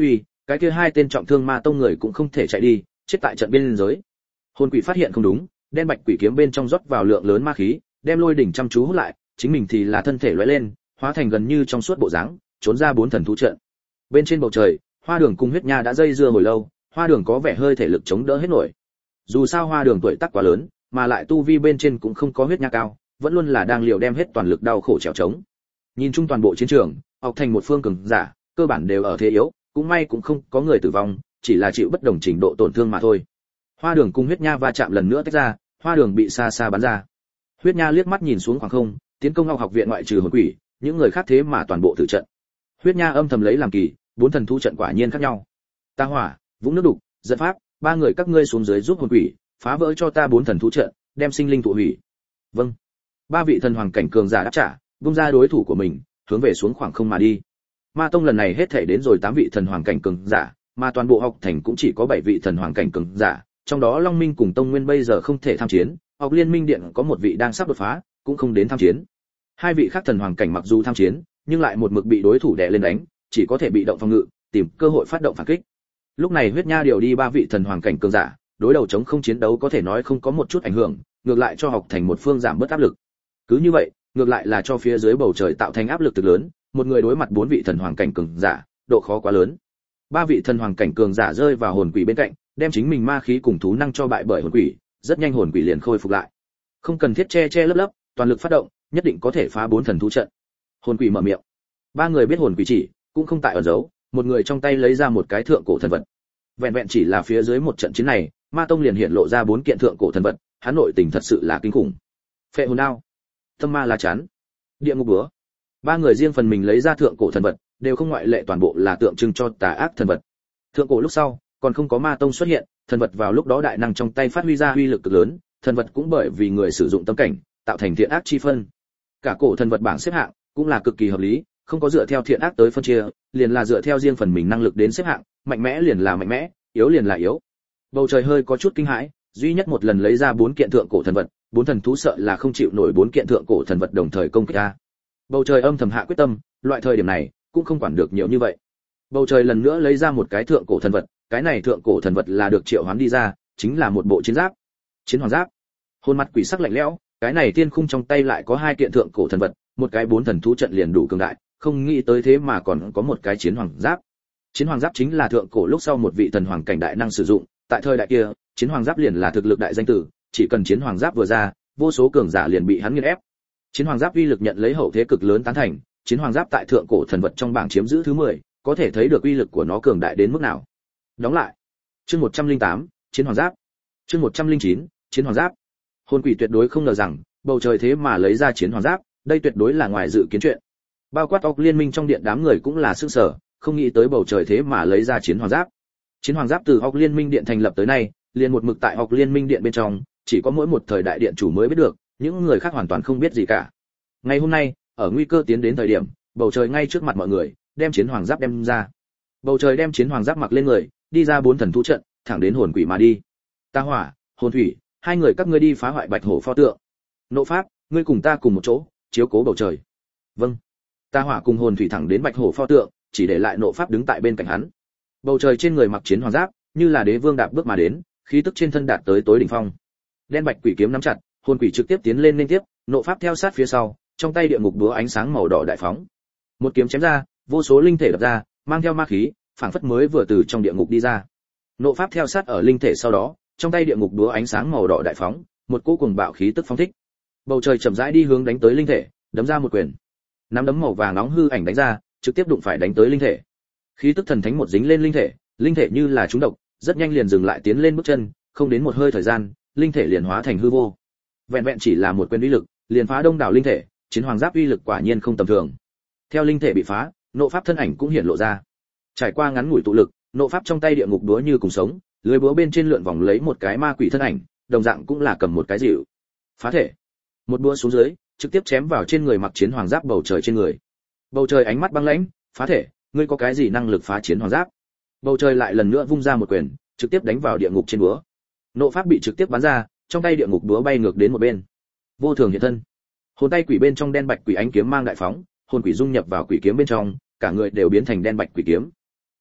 cái kia hai tên trọng thương ma tông người cũng không thể chạy đi, chết tại trận biên giới. Hồn quỷ phát hiện không đúng, đen bạch quỷ kiếm bên trong rót vào lượng lớn ma khí, đem lôi đỉnh chăm chú hút lại, chính mình thì là thân thể lóe lên, hóa thành gần như trong suốt bộ dáng, trốn ra bốn thần thú trận. Bên trên bầu trời, Hoa Đường cùng Huyết Nha đã dây dưa hồi lâu, Hoa Đường có vẻ hơi thể lực chống đỡ hết nổi. Dù sao Hoa Đường tuổi tác quá lớn, mà lại tu vi bên trên cũng không có Huyết Nha cao, vẫn luôn là đang liều đem hết toàn lực đau khổ trèo trống. Nhìn chung toàn bộ chiến trường, học thành một phương cường giả, cơ bản đều ở thế yếu, cũng may cũng không có người tử vong, chỉ là chịu bất đồng trình độ tổn thương mà thôi. Hoa Đường cùng Huyết Nha va chạm lần nữa tách ra, Hoa Đường bị xa xa bắn ra. Huyết Nha liếc mắt nhìn xuống khoảng không, tiến công học viện ngoại trừ hồn quỷ, những người khác thế mà toàn bộ tử trận. Huyết Nha âm thầm lấy làm kỳ, bốn thần thú trận quả nhiên khác nhau. Ta hỏa, vũng nước đục, dẫn pháp, ba người các ngươi xuống dưới giúp hồn quỷ, phá vỡ cho ta bốn thần thú trận, đem sinh linh thụ hủy. Vâng. Ba vị thần hoàng cảnh cường giả đáp trả, vung ra đối thủ của mình, hướng về xuống khoảng không mà đi. Ma tông lần này hết thảy đến rồi 8 vị thần hoàng cảnh cường giả, mà toàn bộ học thành cũng chỉ có 7 vị thần hoàng cảnh cường giả, trong đó Long Minh cùng Tông Nguyên bây giờ không thể tham chiến, học liên minh điện có một vị đang sắp đột phá, cũng không đến tham chiến. Hai vị khác thần hoàng cảnh mặc dù tham chiến, nhưng lại một mực bị đối thủ đè lên đánh, chỉ có thể bị động phòng ngự, tìm cơ hội phát động phản kích. Lúc này Huyết Nha điều đi 3 vị thần hoàng cảnh cường giả, đối đầu chống không chiến đấu có thể nói không có một chút ảnh hưởng, ngược lại cho học thành một phương giảm bớt áp lực. Cứ như vậy, ngược lại là cho phía dưới bầu trời tạo thành áp lực cực lớn, một người đối mặt 4 vị thần hoàng cảnh cường giả, độ khó quá lớn. 3 vị thần hoàng cảnh cường giả rơi vào hồn quỷ bên cạnh, đem chính mình ma khí cùng thú năng cho bại bởi hồn quỷ, rất nhanh hồn quỷ liền khôi phục lại. Không cần thiết che lấp, toàn lực phát động, nhất định có thể phá 4 thần thú trận. Hồn quỷ mở miệng. Ba người biết hồn quỷ chỉ, cũng không tại ẩn giấu, một người trong tay lấy ra một cái thượng cổ thần vật. Vẹn vẹn chỉ là phía dưới một trận chiến này, Ma tông liền hiện lộ ra 4 kiện thượng cổ thần vật, hắn nội tình thật sự là kinh khủng. Phệ hồn đao, Tâm ma lá chắn, Địa ngục búa. Ba người riêng phần mình lấy ra thượng cổ thần vật, đều không ngoại lệ toàn bộ là tượng trưng cho tà ác thần vật. Thượng cổ lúc sau, còn không có Ma tông xuất hiện, thần vật vào lúc đó đại năng trong tay phát huy ra uy lực cực lớn, thần vật cũng bởi vì người sử dụng tâm cảnh, tạo thành thiện ác chi phân. Cả cổ thần vật bảng xếp hạng cũng là cực kỳ hợp lý, không có dựa theo thiện ác tới phân chia, liền là dựa theo riêng phần mình năng lực đến xếp hạng, mạnh mẽ liền là mạnh mẽ, yếu liền là yếu. Bầu trời hơi có chút kinh hãi, duy nhất một lần lấy ra 4 kiện thượng cổ thần vật, 4 thần thú sợ là không chịu nổi 4 kiện thượng cổ thần vật đồng thời công kích ra. Bầu trời âm thầm hạ quyết tâm, loại thời điểm này cũng không quản được nhiều như vậy. Bầu trời lần nữa lấy ra một cái thượng cổ thần vật, cái này thượng cổ thần vật là được triệu hoán đi ra, chính là một bộ chiến giáp, chiến hoàng giáp. Hồn mặt quỷ sắc lạnh lẽo, cái này tiên khung trong tay lại có 2 kiện thượng cổ thần vật, một cái 4 thần thú trận liền đủ cường đại, không nghĩ tới thế mà còn có một cái chiến hoàng giáp. Chiến hoàng giáp chính là thượng cổ lúc sau một vị thần hoàng cảnh đại năng sử dụng, tại thời đại kia, chiến hoàng giáp liền là thực lực đại danh tử, chỉ cần chiến hoàng giáp vừa ra, vô số cường giả liền bị hắn nghiền ép. Chiến hoàng giáp uy lực nhận lấy hậu thế cực lớn tán thành, chiến hoàng giáp tại thượng cổ thần vật trong bảng chiếm giữ thứ 10, có thể thấy được uy lực của nó cường đại đến mức nào. Đóng lại. Chương 108, chiến hoàng giáp. Chương 109, chiến hoàng giáp. Hồn quỷ tuyệt đối không ngờ rằng, bầu trời thế mà lấy ra chiến hoàng giáp, đây tuyệt đối là ngoài dự kiến chuyện. Bao quát óc liên minh trong điện đám người cũng là sửng sở, không nghĩ tới bầu trời thế mà lấy ra chiến hoàng giáp. Chiến hoàng giáp từ óc liên minh điện thành lập tới nay, liền một mực tại óc liên minh điện bên trong, chỉ có mỗi một thời đại điện chủ mới biết được, những người khác hoàn toàn không biết gì cả. Ngày hôm nay, ở nguy cơ tiến đến thời điểm, bầu trời ngay trước mặt mọi người, đem chiến hoàng giáp đem ra. Bầu trời đem chiến hoàng giáp mặc lên người, đi ra 4 thần thú trận, thẳng đến hồn quỷ mà đi. Ta hỏa, hồn thủy, hai người các ngươi đi phá hoại bạch hổ pho tượng. Nộ pháp, ngươi cùng ta cùng một chỗ, chiếu cố bầu trời. Vâng. Ta hỏa cùng hồn thủy thẳng đến bạch hổ pho tượng, chỉ để lại nộ pháp đứng tại bên cạnh hắn. Bầu trời trên người mặc chiến hoàng giáp, như là đế vương đạp bước mà đến, khí tức trên thân đạt tới tối đỉnh phong. Đen bạch quỷ kiếm nắm chặt, hồn quỷ trực tiếp tiến lên liên tiếp, nộ pháp theo sát phía sau, trong tay địa ngục búa ánh sáng màu đỏ đại phóng. Một kiếm chém ra, vô số linh thể đập ra, mang theo ma khí, phảng phất mới vừa từ trong địa ngục đi ra. Nộ pháp theo sát ở linh thể sau đó, trong tay địa ngục búa ánh sáng màu đỏ đại phóng, một cỗ cuồng bạo khí tức phóng thích. Bầu trời chậm rãi đi hướng đánh tới linh thể, đấm ra một quyền. Nắm đấm màu vàng nóng hư ảnh đánh ra, trực tiếp đụng phải đánh tới linh thể. Khí tức thần thánh một dính lên linh thể như là trúng độc, rất nhanh liền dừng lại tiến lên bước chân, không đến một hơi thời gian, linh thể liền hóa thành hư vô. Vẹn vẹn chỉ là một quyền uy lực, liền phá đông đảo linh thể, chiến hoàng giáp uy lực quả nhiên không tầm thường. Theo linh thể bị phá, nộ pháp thân ảnh cũng hiện lộ ra. Trải qua ngắn ngủi tụ lực, nộ pháp trong tay địa ngục búa như cùng sống, lưới búa bên trên lượn vòng lấy một cái ma quỷ thân ảnh, đồng dạng cũng là cầm một cái dịu. Phá thể. Một búa xuống dưới, trực tiếp chém vào trên người mặc chiến hoàng giáp bầu trời trên người. Bầu trời ánh mắt băng lãnh, phá thể, ngươi có cái gì năng lực phá chiến hoàng giáp? Bầu trời lại lần nữa vung ra một quyền, trực tiếp đánh vào địa ngục trên búa. Nộ pháp bị trực tiếp bắn ra, trong tay địa ngục búa bay ngược đến một bên. Vô thường hiện thân. Hồn tay quỷ bên trong đen bạch quỷ ánh kiếm mang đại phóng, hồn quỷ dung nhập vào quỷ kiếm bên trong, cả người đều biến thành đen bạch quỷ kiếm.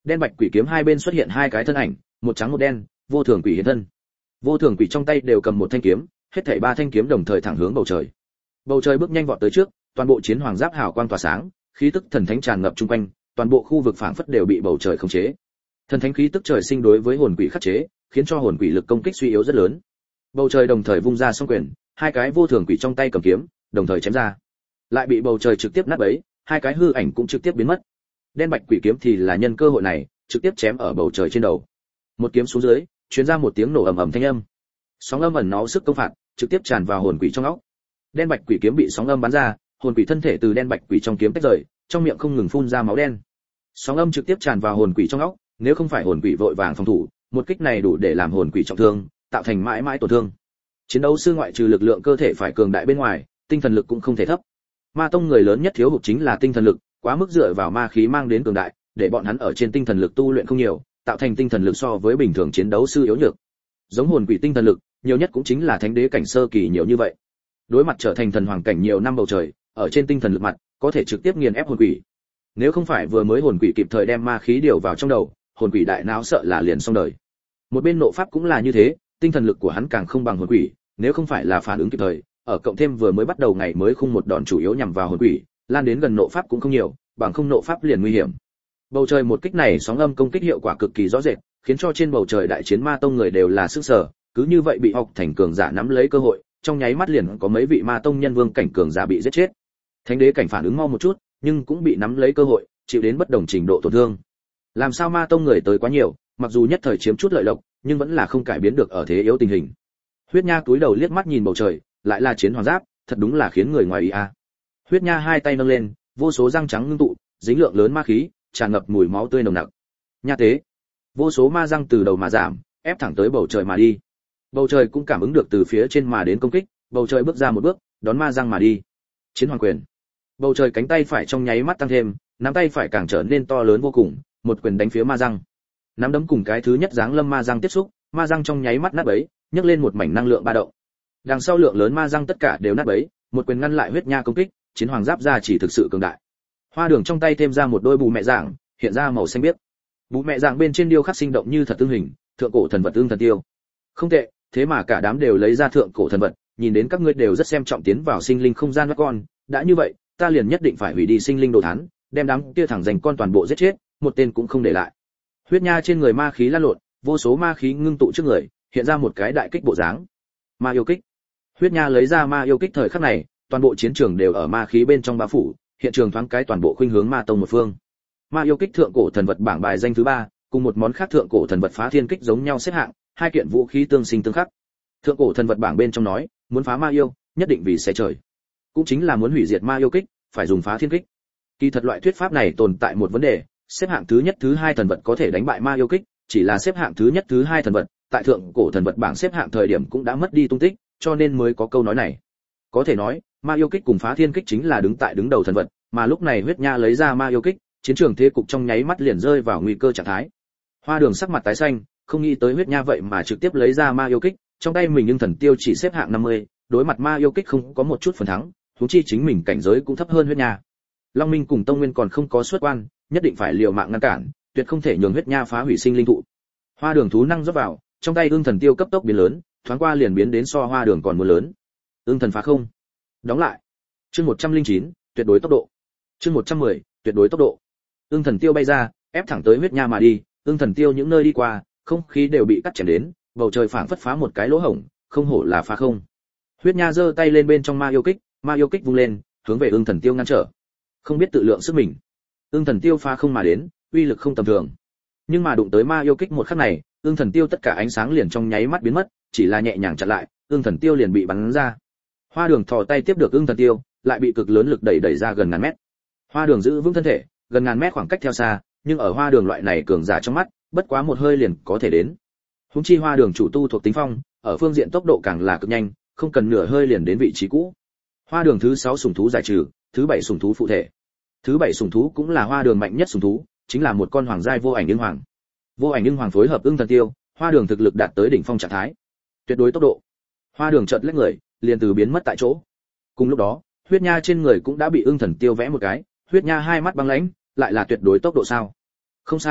Đen bạch quỷ kiếm hai bên xuất hiện hai cái thân ảnh, một trắng một đen, vô thường quỷ hiện thân. Vô thường quỷ trong tay đều cầm một thanh kiếm, hết thảy ba thanh kiếm đồng thời thẳng hướng bầu trời. Bầu trời bước nhanh vọt tới trước, toàn bộ chiến hoàng giáp hào quang tỏa sáng, khí tức thần thánh tràn ngập chung quanh, toàn bộ khu vực phảng phất đều bị bầu trời khống chế. Thần thánh khí tức trời sinh đối với hồn quỷ khắc chế, khiến cho hồn quỷ lực công kích suy yếu rất lớn. Bầu trời đồng thời vung ra song quyền, hai cái vô thường quỷ trong tay cầm kiếm, đồng thời chém ra. Lại bị bầu trời trực tiếp nát bấy, hai cái hư ảnh cũng trực tiếp biến mất. Đen bạch quỷ kiếm thì là nhân cơ hội này, trực tiếp chém ở bầu trời trên đầu. Một kiếm xuống dưới, truyền ra một tiếng nổ ầm ầm thanh âm. Sóng âm ẩn náu sức công phạt, trực tiếp tràn vào hồn quỷ trong óc. Đen bạch quỷ kiếm bị sóng âm bắn ra, hồn quỷ thân thể từ đen bạch quỷ trong kiếm tách rời, trong miệng không ngừng phun ra máu đen. Sóng âm trực tiếp tràn vào hồn quỷ trong óc, nếu không phải hồn quỷ vội vàng phòng thủ, một kích này đủ để làm hồn quỷ trọng thương, tạo thành mãi mãi tổn thương. Chiến đấu sư ngoại trừ lực lượng cơ thể phải cường đại bên ngoài, tinh thần lực cũng không thể thấp. Ma tông người lớn nhất thiếu hụt chính là tinh thần lực, quá mức dựa vào ma khí mang đến cường đại, để bọn hắn ở trên tinh thần lực tu luyện không nhiều, tạo thành tinh thần lực so với bình thường chiến đấu sư yếu nhược. Giống hồn quỷ tinh thần lực, nhiều nhất cũng chính là thánh đế cảnh sơ kỳ nhiều như vậy. Đối mặt trở thành thần hoàng cảnh nhiều năm bầu trời, ở trên tinh thần lực mặt, có thể trực tiếp nghiền ép hồn quỷ. Nếu không phải vừa mới hồn quỷ kịp thời đem ma khí điều vào trong đầu, hồn quỷ đại não sợ là liền xong đời. Một bên nộ pháp cũng là như thế, tinh thần lực của hắn càng không bằng hồn quỷ, nếu không phải là phản ứng kịp thời, ở cộng thêm vừa mới bắt đầu ngày mới khung một đòn chủ yếu nhằm vào hồn quỷ, lan đến gần nộ pháp cũng không nhiều, bằng không nộ pháp liền nguy hiểm. Bầu trời một kích này sóng âm công kích hiệu quả cực kỳ rõ rệt, khiến cho trên bầu trời đại chiến ma tông người đều là sức sở, cứ như vậy bị học thành cường giả nắm lấy cơ hội, trong nháy mắt liền có mấy vị ma tông nhân vương cảnh cường giả bị giết chết. Thánh đế cảnh phản ứng mau một chút, nhưng cũng bị nắm lấy cơ hội, chịu đến bất đồng trình độ tổn thương. Làm sao ma tông người tới quá nhiều, mặc dù nhất thời chiếm chút lợi lộc, nhưng vẫn là không cải biến được ở thế yếu tình hình. Huyết Nha túi đầu liếc mắt nhìn bầu trời, lại là chiến hoàng giáp, thật đúng là khiến người ngoài ý a. Huyết Nha hai tay nâng lên, vô số răng trắng ngưng tụ, dính lượng lớn ma khí, tràn ngập mùi máu tươi nồng nặc. Nha tế, vô số ma răng từ đầu mà giảm, ép thẳng tới bầu trời mà đi. Bầu trời cũng cảm ứng được từ phía trên mà đến công kích, bầu trời bước ra một bước, đón ma răng mà đi. Chiến hoàng quyền. Bầu trời cánh tay phải trong nháy mắt tăng thêm, nắm tay phải càng trở nên to lớn vô cùng, một quyền đánh phía ma răng. Nắm đấm cùng cái thứ nhất giáng lâm ma răng tiếp xúc, ma răng trong nháy mắt nát bấy, nhấc lên một mảnh năng lượng ba động. Đằng sau lượng lớn ma răng tất cả đều nát bấy, một quyền ngăn lại huyết nha công kích, chiến hoàng giáp ra chỉ thực sự cường đại. Hoa Đường trong tay thêm ra một đôi bù mẹ dạng, hiện ra màu xanh biếc. Bù mẹ dạng bên trên điêu khắc sinh động như thật tương hình, thượng cổ thần vật ưng thần tiêu. Không tệ, thế mà cả đám đều lấy ra thượng cổ thần vật, nhìn đến các ngươi đều rất xem trọng tiến vào sinh linh không gian các con, đã như vậy, ta liền nhất định phải hủy đi sinh linh đồ thán, đem đám kia thẳng dành con toàn bộ giết chết, một tên cũng không để lại. Huyết nha trên người ma khí lan lộn, vô số ma khí ngưng tụ trước người, hiện ra một cái đại kích bộ dáng. Ma yêu kích. Huyết nha lấy ra ma yêu kích thời khắc này, toàn bộ chiến trường đều ở ma khí bên trong bao phủ, hiện trường thoáng cái toàn bộ khuynh hướng ma tông một phương. Ma yêu kích thượng cổ thần vật bảng bài danh thứ 3, cùng một món khác thượng cổ thần vật phá thiên kích giống nhau xếp hạng, hai kiện vũ khí tương sinh tương khắc. Thượng cổ thần vật bảng bên trong nói, muốn phá ma yêu, nhất định vì xé trời. Cũng chính là muốn hủy diệt ma yêu kích, phải dùng phá thiên kích. Kỳ thật loại thuyết pháp này tồn tại một vấn đề, xếp hạng thứ nhất thứ hai thần vật có thể đánh bại ma yêu kích, chỉ là xếp hạng thứ nhất thứ hai thần vật, tại thượng cổ thần vật bảng xếp hạng thời điểm cũng đã mất đi tung tích, cho nên mới có câu nói này. Có thể nói, ma yêu kích cùng phá thiên kích chính là đứng đầu thần vật, mà lúc này huyết nha lấy ra ma yêu kích, chiến trường thế cục trong nháy mắt liền rơi vào nguy cơ trạng thái. Hoa Đường sắc mặt tái xanh, không nghĩ tới huyết nha vậy mà trực tiếp lấy ra ma yêu kích, trong tay mình nhưng thần tiêu chỉ xếp hạng 50, đối mặt ma yêu kích không có một chút phần thắng, huống chi chính mình cảnh giới cũng thấp hơn huyết nha. Long Minh cùng Tông Nguyên còn không có xuất quan, nhất định phải liều mạng ngăn cản, tuyệt không thể nhường huyết nha phá hủy sinh linh thụ. Hoa Đường thú năng rót vào, trong tay ương thần tiêu cấp tốc biến lớn, thoáng qua liền biến đến so Hoa Đường còn muốn lớn. Ương thần phá không. Đóng lại. Chương 109, tuyệt đối tốc độ. Chương 110, tuyệt đối tốc độ. Ương thần tiêu bay ra, ép thẳng tới huyết nha mà đi, ương thần tiêu những nơi đi qua, không khí đều bị cắt chém đến, bầu trời phảng phất phá một cái lỗ hổng, không hổ là phá không. Huyết nha giơ tay lên bên trong ma yêu kích vung lên, hướng về ương thần tiêu ngăn trở. Không biết tự lượng sức mình. Ương thần tiêu phá không mà đến, uy lực không tầm thường. Nhưng mà đụng tới ma yêu kích một khắc này, ương thần tiêu tất cả ánh sáng liền trong nháy mắt biến mất, chỉ là nhẹ nhàng chặn lại, ương thần tiêu liền bị bắn ra. Hoa Đường thò tay tiếp được ương thần tiêu, lại bị cực lớn lực đẩy ra gần ngàn mét. Hoa Đường giữ vững thân thể, gần ngàn mét khoảng cách theo xa, nhưng ở Hoa Đường loại này cường giả trong mắt, bất quá một hơi liền có thể đến. Húng chi Hoa Đường chủ tu thuộc tính phong, ở phương diện tốc độ càng là cực nhanh, không cần nửa hơi liền đến vị trí cũ. Hoa Đường thứ 6 sủng thú giải trừ, thứ 7 sủng thú phụ thể. Thứ 7 sủng thú cũng là Hoa Đường mạnh nhất sủng thú, chính là một con hoàng giai vô ảnh ưng hoàng. Vô ảnh ưng hoàng phối hợp ưng thần tiêu, Hoa Đường thực lực đạt tới đỉnh phong trạng thái. Tuyệt đối tốc độ. Hoa Đường chợt lách người, liền từ biến mất tại chỗ. Cùng lúc đó, huyết nha trên người cũng đã bị ưng thần tiêu vẽ một cái, huyết nha hai mắt băng lãnh, lại là tuyệt đối tốc độ sao? Không sai,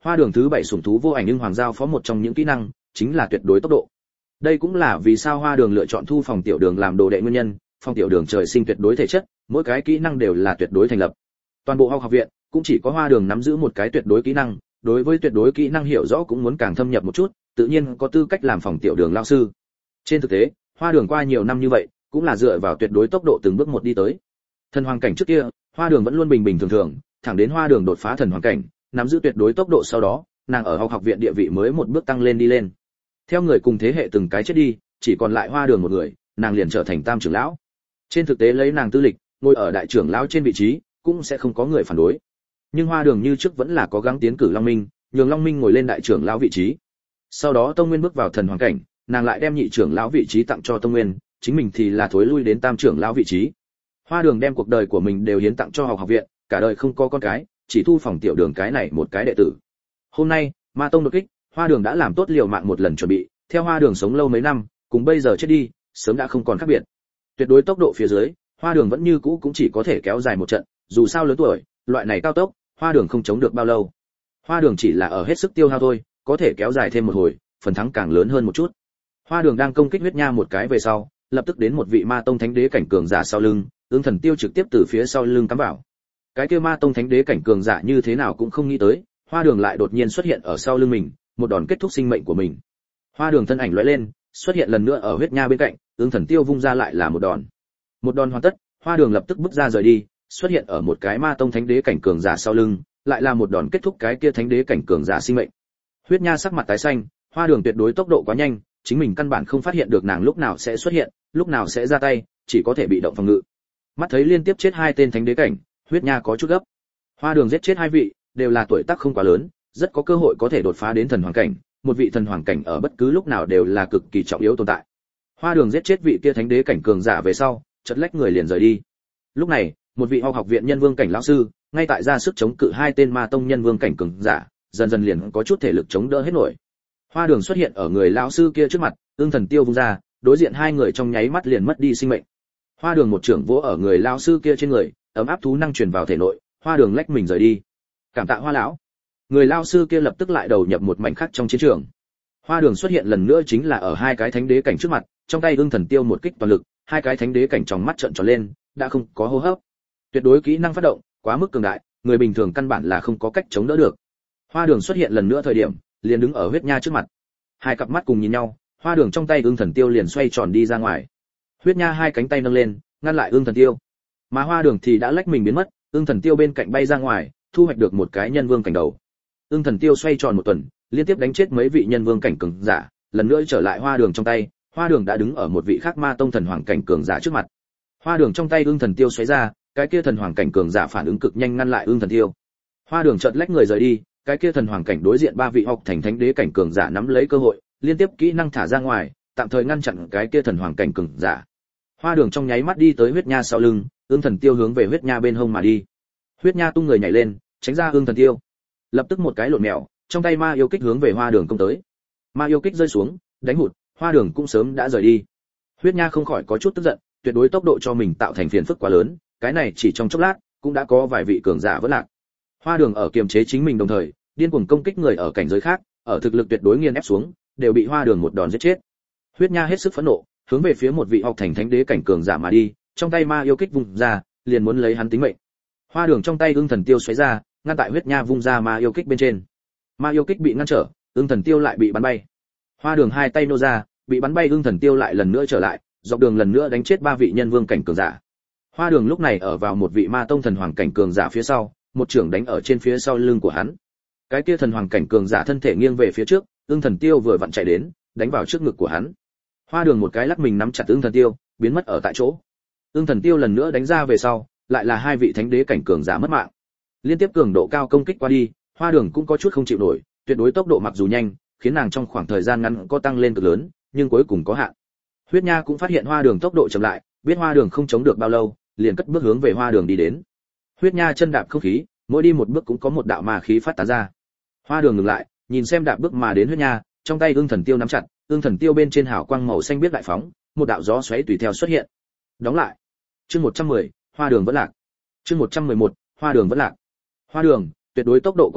Hoa Đường thứ 7 sủng thú vô ảnh nhưng hoàng giao phó một trong những kỹ năng chính là tuyệt đối tốc độ. Đây cũng là vì sao Hoa Đường lựa chọn thu Phòng Tiểu Đường làm đồ đệ nguyên nhân, Phòng Tiểu Đường trời sinh tuyệt đối thể chất, mỗi cái kỹ năng đều là tuyệt đối thành lập. Toàn bộ học viện cũng chỉ có Hoa Đường nắm giữ một cái tuyệt đối kỹ năng, đối với tuyệt đối kỹ năng hiểu rõ cũng muốn càng thâm nhập một chút, tự nhiên có tư cách làm Phòng Tiểu Đường lão sư. Trên thực tế, Hoa Đường qua nhiều năm như vậy, cũng là dựa vào tuyệt đối tốc độ từng bước một đi tới. Thần hoàng cảnh trước kia, Hoa Đường vẫn luôn bình bình thường thường, thẳng đến Hoa Đường đột phá thần hoàng cảnh, nắm giữ tuyệt đối tốc độ sau đó, nàng ở học viện địa vị mới một bước tăng lên đi lên. Theo người cùng thế hệ từng cái chết đi, chỉ còn lại Hoa Đường một người, nàng liền trở thành tam trưởng lão. Trên thực tế lấy nàng tư lịch, ngồi ở đại trưởng lão trên vị trí, cũng sẽ không có người phản đối. Nhưng Hoa Đường như trước vẫn là có gắng tiến cử Long Minh, nhường Long Minh ngồi lên đại trưởng lão vị trí. Sau đó Tông Nguyên bước vào thần hoàng cảnh, nàng lại đem nhị trưởng lão vị trí tặng cho Tông Nguyên, chính mình thì là thối lui đến tam trưởng lão vị trí. Hoa Đường đem cuộc đời của mình đều hiến tặng cho học viện, cả đời không có con cái, chỉ thu Phòng Tiểu Đường cái này một cái đệ tử. Hôm nay, Ma Tông đột kích, Hoa Đường đã làm tốt liều mạng một lần chuẩn bị, theo Hoa Đường sống lâu mấy năm, cùng bây giờ chết đi, sớm đã không còn khác biệt. Tuyệt đối tốc độ phía dưới, Hoa Đường vẫn như cũ cũng chỉ có thể kéo dài một trận, dù sao lớn tuổi, loại này cao tốc, Hoa Đường không chống được bao lâu. Hoa Đường chỉ là ở hết sức tiêu hao thôi, có thể kéo dài thêm một hồi, phần thắng càng lớn hơn một chút. Hoa Đường đang công kích huyết nha một cái về sau, lập tức đến một vị Ma Tông Thánh Đế cảnh cường giả sau lưng, Ưng Thần Tiêu trực tiếp từ phía sau lưng cắm vào. Cái kia Ma Tông Thánh Đế cảnh cường giả như thế nào cũng không nghĩ tới, Hoa Đường lại đột nhiên xuất hiện ở sau lưng mình, một đòn kết thúc sinh mệnh của mình. Hoa Đường thân ảnh lóe lên, xuất hiện lần nữa ở huyết nha bên cạnh, Ưng Thần Tiêu vung ra lại là một đòn. Một đòn hoàn tất, Hoa Đường lập tức bước ra rời đi, xuất hiện ở một cái Ma Tông Thánh Đế cảnh cường giả sau lưng, lại là một đòn kết thúc cái kia Thánh Đế cảnh cường giả sinh mệnh. Huyết nha sắc mặt tái xanh, Hoa Đường tuyệt đối tốc độ quá nhanh, chính mình căn bản không phát hiện được nàng lúc nào sẽ xuất hiện, lúc nào sẽ ra tay, chỉ có thể bị động phòng ngự. Mắt thấy liên tiếp chết hai tên Thánh Đế cảnh, huyết nha có chút gấp. Hoa Đường giết chết hai vị, đều là tuổi tác không quá lớn, rất có cơ hội có thể đột phá đến thần hoàng cảnh, một vị thần hoàng cảnh ở bất cứ lúc nào đều là cực kỳ trọng yếu tồn tại. Hoa Đường giết chết vị kia Thánh Đế cảnh cường giả về sau, chợt lách người liền rời đi. Lúc này, một vị học viện nhân vương cảnh lão sư, ngay tại ra sức chống cự hai tên Ma Tông nhân vương cảnh cường giả, dần dần liền có chút thể lực chống đỡ hết nổi. Hoa Đường xuất hiện ở người lão sư kia trước mặt, Ưng Thần Tiêu vung ra, đối diện hai người trong nháy mắt liền mất đi sinh mệnh. Hoa Đường một trưởng vỗ ở người lão sư kia trên người, ấm áp thú năng truyền vào thể nội, Hoa Đường lách mình rời đi. Cảm tạ Hoa lão. Người lão sư kia lập tức lại đầu nhập một mảnh khác trong chiến trường. Hoa Đường xuất hiện lần nữa chính là ở hai cái Thánh Đế cảnh trước mặt, trong tay Ưng Thần Tiêu một kích toàn lực, hai cái Thánh Đế cảnh trong mắt trợn tròn lên, đã không có hô hấp. Tuyệt đối kỹ năng phát động, quá mức cường đại, người bình thường căn bản là không có cách chống đỡ được. Hoa Đường xuất hiện lần nữa thời điểm, liền đứng ở huyết nha trước mặt. Hai cặp mắt cùng nhìn nhau, Hoa Đường trong tay Ưng Thần Tiêu liền xoay tròn đi ra ngoài. Huyết nha hai cánh tay nâng lên, ngăn lại Ưng Thần Tiêu. Mà Hoa Đường thì đã lách mình biến mất, Ưng Thần Tiêu bên cạnh bay ra ngoài, thu hoạch được một cái nhân vương cảnh đầu. Ưng Thần Tiêu xoay tròn một tuần, liên tiếp đánh chết mấy vị nhân vương cảnh cường giả, lần nữa trở lại Hoa Đường trong tay, Hoa Đường đã đứng ở một vị khác Ma Tông thần hoàng cảnh cường giả trước mặt. Hoa Đường trong tay Ưng Thần Tiêu xoáy ra, cái kia thần hoàng cảnh cường giả phản ứng cực nhanh ngăn lại Ưng Thần Tiêu. Hoa Đường chợt lách người rời đi, cái kia thần hoàng cảnh đối diện ba vị học thành Thánh Đế cảnh cường giả nắm lấy cơ hội, liên tiếp kỹ năng thả ra ngoài, tạm thời ngăn chặn cái kia thần hoàng cảnh cường giả. Hoa Đường trong nháy mắt đi tới huyết nha sau lưng, Ưng Thần Tiêu hướng về huyết nha bên hông mà đi. Huyết nha tung người nhảy lên, tránh ra Ưng Thần Tiêu. Lập tức một cái lộn mèo, trong tay ma yêu kích hướng về Hoa Đường công tới. Ma yêu kích rơi xuống, đánh hụt, Hoa Đường cũng sớm đã rời đi. Huyết nha không khỏi có chút tức giận, tuyệt đối tốc độ cho mình tạo thành phiền phức quá lớn, cái này chỉ trong chốc lát, cũng đã có vài vị cường giả vỡ lạc. Hoa Đường ở kiềm chế chính mình đồng thời, điên cuồng công kích người ở cảnh giới khác, ở thực lực tuyệt đối nghiền ép xuống, đều bị Hoa Đường một đòn giết chết. Huyết nha hết sức phẫn nộ, hướng về phía một vị học thành Thánh Đế cảnh cường giả mà đi, trong tay ma yêu kích vung ra, liền muốn lấy hắn tính mệnh. Hoa Đường trong tay Ưng Thần Tiêu xoáy ra, ngăn tại huyết nha vung ra ma yêu kích bên trên. Ma yêu kích bị ngăn trở, Ưng Thần Tiêu lại bị bắn bay. Hoa Đường hai tay nô ra, bị bắn bay Ưng Thần Tiêu lại lần nữa trở lại, dọc đường lần nữa đánh chết ba vị nhân vương cảnh cường giả. Hoa Đường lúc này ở vào một vị Ma Tông thần hoàng cảnh cường giả phía sau, một trưởng đánh ở trên phía sau lưng của hắn. Cái kia thần hoàng cảnh cường giả thân thể nghiêng về phía trước, Ưng Thần Tiêu vừa vặn chạy đến, đánh vào trước ngực của hắn. Hoa Đường một cái lắc mình nắm chặt Ưng Thần Tiêu, biến mất ở tại chỗ. Ưng Thần Tiêu lần nữa đánh ra về sau, lại là hai vị Thánh Đế cảnh cường giả mất mạng. Liên tiếp cường độ cao công kích qua đi, Hoa Đường cũng có chút không chịu nổi, tuyệt đối tốc độ mặc dù nhanh, khiến nàng trong khoảng thời gian ngắn có tăng lên cực lớn, nhưng cuối cùng có hạn. Huyết Nha cũng phát hiện Hoa Đường tốc độ chậm lại, biết Hoa Đường không chống được bao lâu, liền cất bước hướng về Hoa Đường đi đến. Huyết Nha chân đạp không khí, mỗi đi một bước cũng có một đạo ma khí phát tán ra. Hoa Đường ngừng lại, nhìn xem đạp bước mà đến Huyết Nha, trong tay Ưng Thần Tiêu nắm chặt, Ưng Thần Tiêu bên trên hào quang màu xanh biết đại phóng, một đạo gió xoáy tùy theo xuất hiện. Đóng lại. Chương 110, Hoa Đường vẫn lạc. Chương 111, Hoa Đường vẫn lạc. Hoa Đường, tuyệt đối tốc độ qua đi,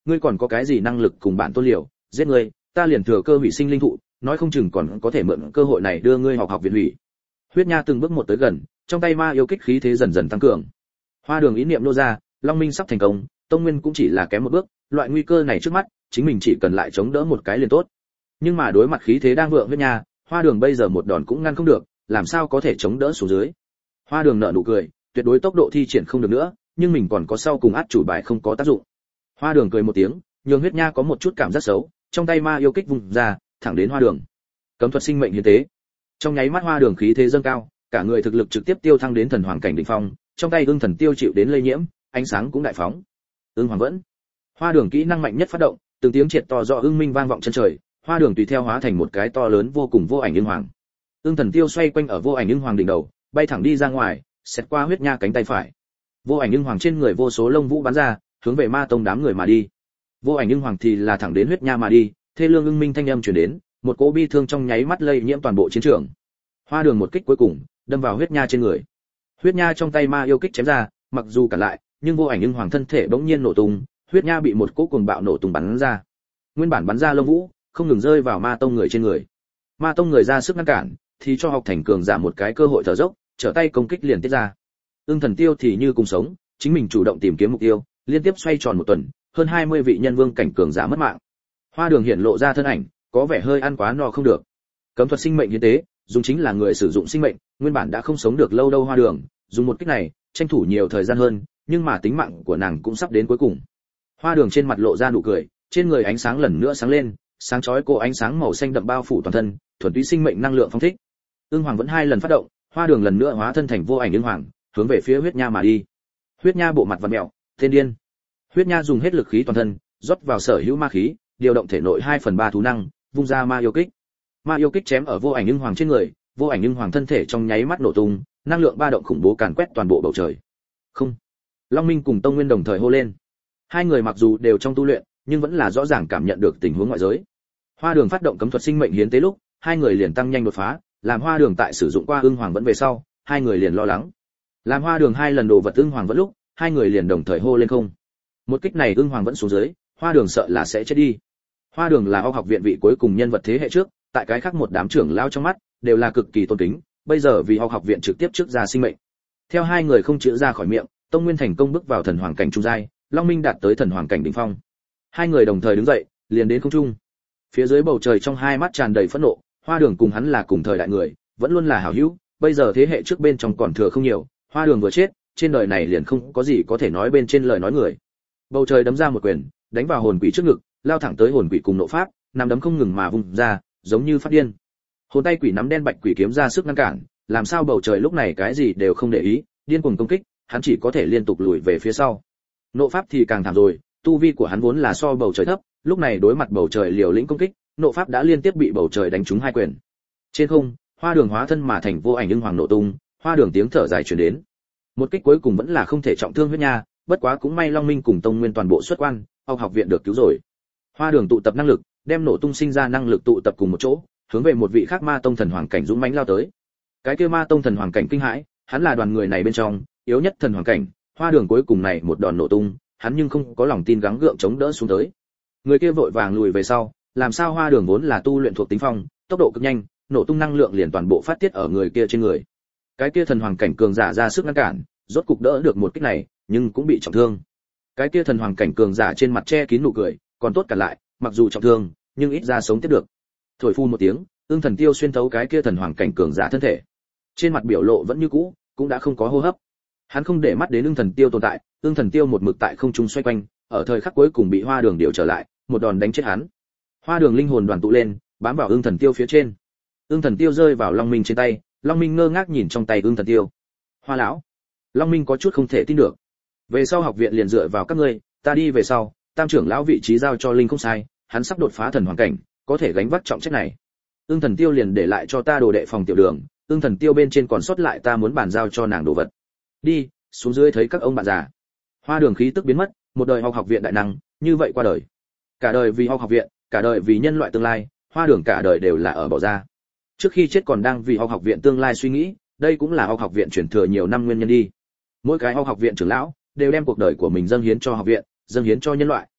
ngươi còn có cái gì năng lực cùng bản tôn liều, giết ngươi, ta liền thừa cơ hủy sinh linh thụ, nói không chừng còn có thể mượn cơ hội này đưa ngươi học viện hủy. Huyết Nha từng bước một tới gần, trong tay ma yêu kích khí thế dần dần tăng cường. Hoa Đường ý niệm nô ra, Long Minh sắp thành công, Tông Nguyên cũng chỉ là kém một bước, loại nguy cơ này trước mắt, chính mình chỉ cần lại chống đỡ một cái liền tốt. Nhưng mà đối mặt khí thế đang vượng Huyết Nha, Hoa Đường bây giờ một đòn cũng ngăn không được, làm sao có thể chống đỡ xuống dưới. Hoa Đường nở nụ cười, tuyệt đối tốc độ thi triển không được nữa, nhưng mình còn có sau cùng át chủ bài không có tác dụng. Hoa Đường cười một tiếng, nhường Huyết Nha có một chút cảm giác xấu, trong tay ma yêu kích vùng ra, thẳng đến Hoa Đường. Cấm thuật sinh mệnh hiến tế. Trong nháy mắt Hoa Đường khí thế dâng cao, cả người thực lực trực tiếp tiêu thăng đến thần hoàng cảnh đỉnh phong, trong tay ưng thần tiêu chịu đến lây nhiễm, ánh sáng cũng đại phóng. Ưng hoàng vẫn. Hoa Đường kỹ năng mạnh nhất phát động, từng tiếng triệt to rõ ưng minh vang vọng chân trời, Hoa Đường tùy theo hóa thành một cái to lớn vô cùng vô ảnh ưng hoàng. Ưng thần tiêu xoay quanh ở vô ảnh ưng hoàng đỉnh đầu, bay thẳng đi ra ngoài, xẹt qua Huyết Nha cánh tay phải. Vô ảnh ưng hoàng trên người vô số lông vũ bắn ra, hướng về ma tông đám người mà đi. Vô ảnh ưng hoàng thì là thẳng đến Huyết Nha mà đi, thê lương ưng minh thanh âm truyền đến, một cỗ bi thương trong nháy mắt lây nhiễm toàn bộ chiến trường. Hoa Đường một kích cuối cùng, đâm vào Huyết Nha trên người. Huyết Nha trong tay ma yêu kích chém ra, mặc dù cản lại, nhưng vô ảnh ưng hoàng thân thể bỗng nhiên nổ tung, Huyết Nha bị một cỗ cuồng bạo nổ tung bắn ra. Nguyên bản bắn ra lông vũ, không ngừng rơi vào ma tông người trên người. Ma tông người ra sức ngăn cản, thì cho học thành cường giả một cái cơ hội thở dốc, trở tay công kích liền tiết ra. Ưng thần tiêu thì như cùng sống, chính mình chủ động tìm kiếm mục tiêu, liên tiếp xoay tròn một tuần, hơn 20 vị nhân vương cảnh cường giả mất mạng. Hoa Đường hiện lộ ra thân ảnh, có vẻ hơi ăn quá no không được. Cấm thuật sinh mệnh hiến tế, dùng chính là người sử dụng sinh mệnh, nguyên bản đã không sống được lâu đâu Hoa Đường, dùng một kích này, tranh thủ nhiều thời gian hơn, nhưng mà tính mạng của nàng cũng sắp đến cuối cùng. Hoa Đường trên mặt lộ ra nụ cười, trên người ánh sáng lần nữa sáng lên, sáng chói cô ánh sáng màu xanh đậm bao phủ toàn thân, thuần túy sinh mệnh năng lượng phong thích. Ưng Hoàng vẫn 2 lần phát động, Hoa Đường lần nữa hóa thân thành vô ảnh ưng hoàng, hướng về phía Huyết Nha mà đi. Huyết Nha bộ mặt vặn mèo, tên điên. Huyết Nha dùng hết lực khí toàn thân, rót vào sở hữu ma khí, điều động thể nội 2/3 thú năng, vung ra ma yêu kích. Ma yêu kích chém ở vô ảnh ưng hoàng trên người, vô ảnh ưng hoàng thân thể trong nháy mắt nổ tung, năng lượng ba động khủng bố càn quét toàn bộ bầu trời. Không. Long Minh cùng Tông Nguyên đồng thời hô lên. Hai người mặc dù đều trong tu luyện, nhưng vẫn là rõ ràng cảm nhận được tình huống ngoại giới. Hoa Đường phát động cấm thuật sinh mệnh hiến tế lúc, hai người liền tăng nhanh đột phá, làm Hoa Đường tại sử dụng qua ưng hoàng vẫn về sau, hai người liền lo lắng. Làm Hoa Đường 2 lần đồ vật ưng hoàng vẫn lúc, hai người liền đồng thời hô lên không. Một kích này ưng hoàng vẫn xuống dưới, Hoa Đường sợ là sẽ chết đi. Hoa Đường là học viện vị cuối cùng nhân vật thế hệ trước, tại cái khác một đám trưởng lao trong mắt, đều là cực kỳ tôn kính, bây giờ vì học viện trực tiếp trước ra sinh mệnh. Theo hai người không chữa ra khỏi miệng, Tông Nguyên thành công bước vào thần hoàng cảnh trung giai, Long Minh đạt tới thần hoàng cảnh đỉnh phong. Hai người đồng thời đứng dậy, liền đến không trung. Phía dưới bầu trời trong hai mắt tràn đầy phẫn nộ, Hoa Đường cùng hắn là cùng thời đại người, vẫn luôn là hảo hữu, bây giờ thế hệ trước bên trong còn thừa không nhiều, Hoa Đường vừa chết, trên đời này liền không có gì có thể nói bên trên lời nói người. Bầu trời đấm ra một quyền, đánh vào hồn quỷ trước ngực, lao thẳng tới hồn quỷ cùng nộ pháp, nắm đấm không ngừng mà vung ra, giống như phát điên. Hồn tay quỷ nắm đen bạch quỷ kiếm ra sức ngăn cản, làm sao bầu trời lúc này cái gì đều không để ý, điên cuồng công kích, hắn chỉ có thể liên tục lùi về phía sau. Nộ pháp thì càng thảm rồi, tu vi của hắn vốn là so bầu trời thấp, lúc này đối mặt bầu trời liều lĩnh công kích, nộ pháp đã liên tiếp bị bầu trời đánh trúng 2 quyền. Trên không, Hoa Đường hóa thân mà thành vô ảnh ưng hoàng nổ tung, Hoa Đường tiếng thở dài truyền đến. Một kích cuối cùng vẫn là không thể trọng thương Huyết Nha, bất quá cũng may Long Minh cùng Tông Nguyên toàn bộ xuất quan, học viện được cứu rồi. Hoa Đường tụ tập năng lực, đem nổ tung sinh ra năng lực tụ tập cùng một chỗ, hướng về một vị khác Ma Tông thần hoàng cảnh dũng mãnh lao tới. Cái kia Ma Tông thần hoàng cảnh kinh hãi, hắn là đoàn người này bên trong yếu nhất thần hoàng cảnh, Hoa Đường cuối cùng này một đòn nổ tung, hắn nhưng không có lòng tin gắng gượng chống đỡ xuống tới. Người kia vội vàng lùi về sau, làm sao Hoa Đường vốn là tu luyện thuộc tính phong, tốc độ cực nhanh, nổ tung năng lượng liền toàn bộ phát tiết ở người kia trên người. Cái kia thần hoàng cảnh cường giả ra sức ngăn cản, rốt cục đỡ được một kích này, nhưng cũng bị trọng thương. Cái kia thần hoàng cảnh cường giả trên mặt che kín nụ cười, còn tốt cả lại, mặc dù trọng thương, nhưng ít ra sống tiếp được. Thổi phun một tiếng, ương thần tiêu xuyên thấu cái kia thần hoàng cảnh cường giả thân thể. Trên mặt biểu lộ vẫn như cũ, cũng đã không có hô hấp. Hắn không để mắt đến ương thần tiêu tồn tại, ương thần tiêu một mực tại không trung xoay quanh, ở thời khắc cuối cùng bị Hoa Đường điều trở lại, một đòn đánh chết hắn. Hoa Đường linh hồn đoàn tụ lên, bám vào ương thần tiêu phía trên. Ương thần tiêu rơi vào Long Minh trên tay, Long Minh ngơ ngác nhìn trong tay ương thần tiêu. Hoa lão, Long Minh có chút không thể tin được. Về sau học viện liền dựa vào các ngươi, ta đi về sau, tam trưởng lão vị trí giao cho Linh không sai, hắn sắp đột phá thần hoàng cảnh, có thể gánh vác trọng trách này. Ương thần tiêu liền để lại cho ta đồ đệ phòng tiểu đường, ương thần tiêu bên trên còn sót lại ta muốn bàn giao cho nàng đồ vật. Đi, xuống dưới thấy các ông bạn già. Hoa Đường khí tức biến mất, một đời học viện đại năng, như vậy qua đời. Cả đời vì học viện, cả đời vì nhân loại tương lai, Hoa Đường cả đời đều là ở bỏ ra. Trước khi chết còn đang vì học viện tương lai suy nghĩ, đây cũng là học viện truyền thừa nhiều năm nguyên nhân đi. Mỗi cái học viện trưởng lão đều đem cuộc đời của mình dâng hiến cho học viện, dâng hiến cho nhân loại.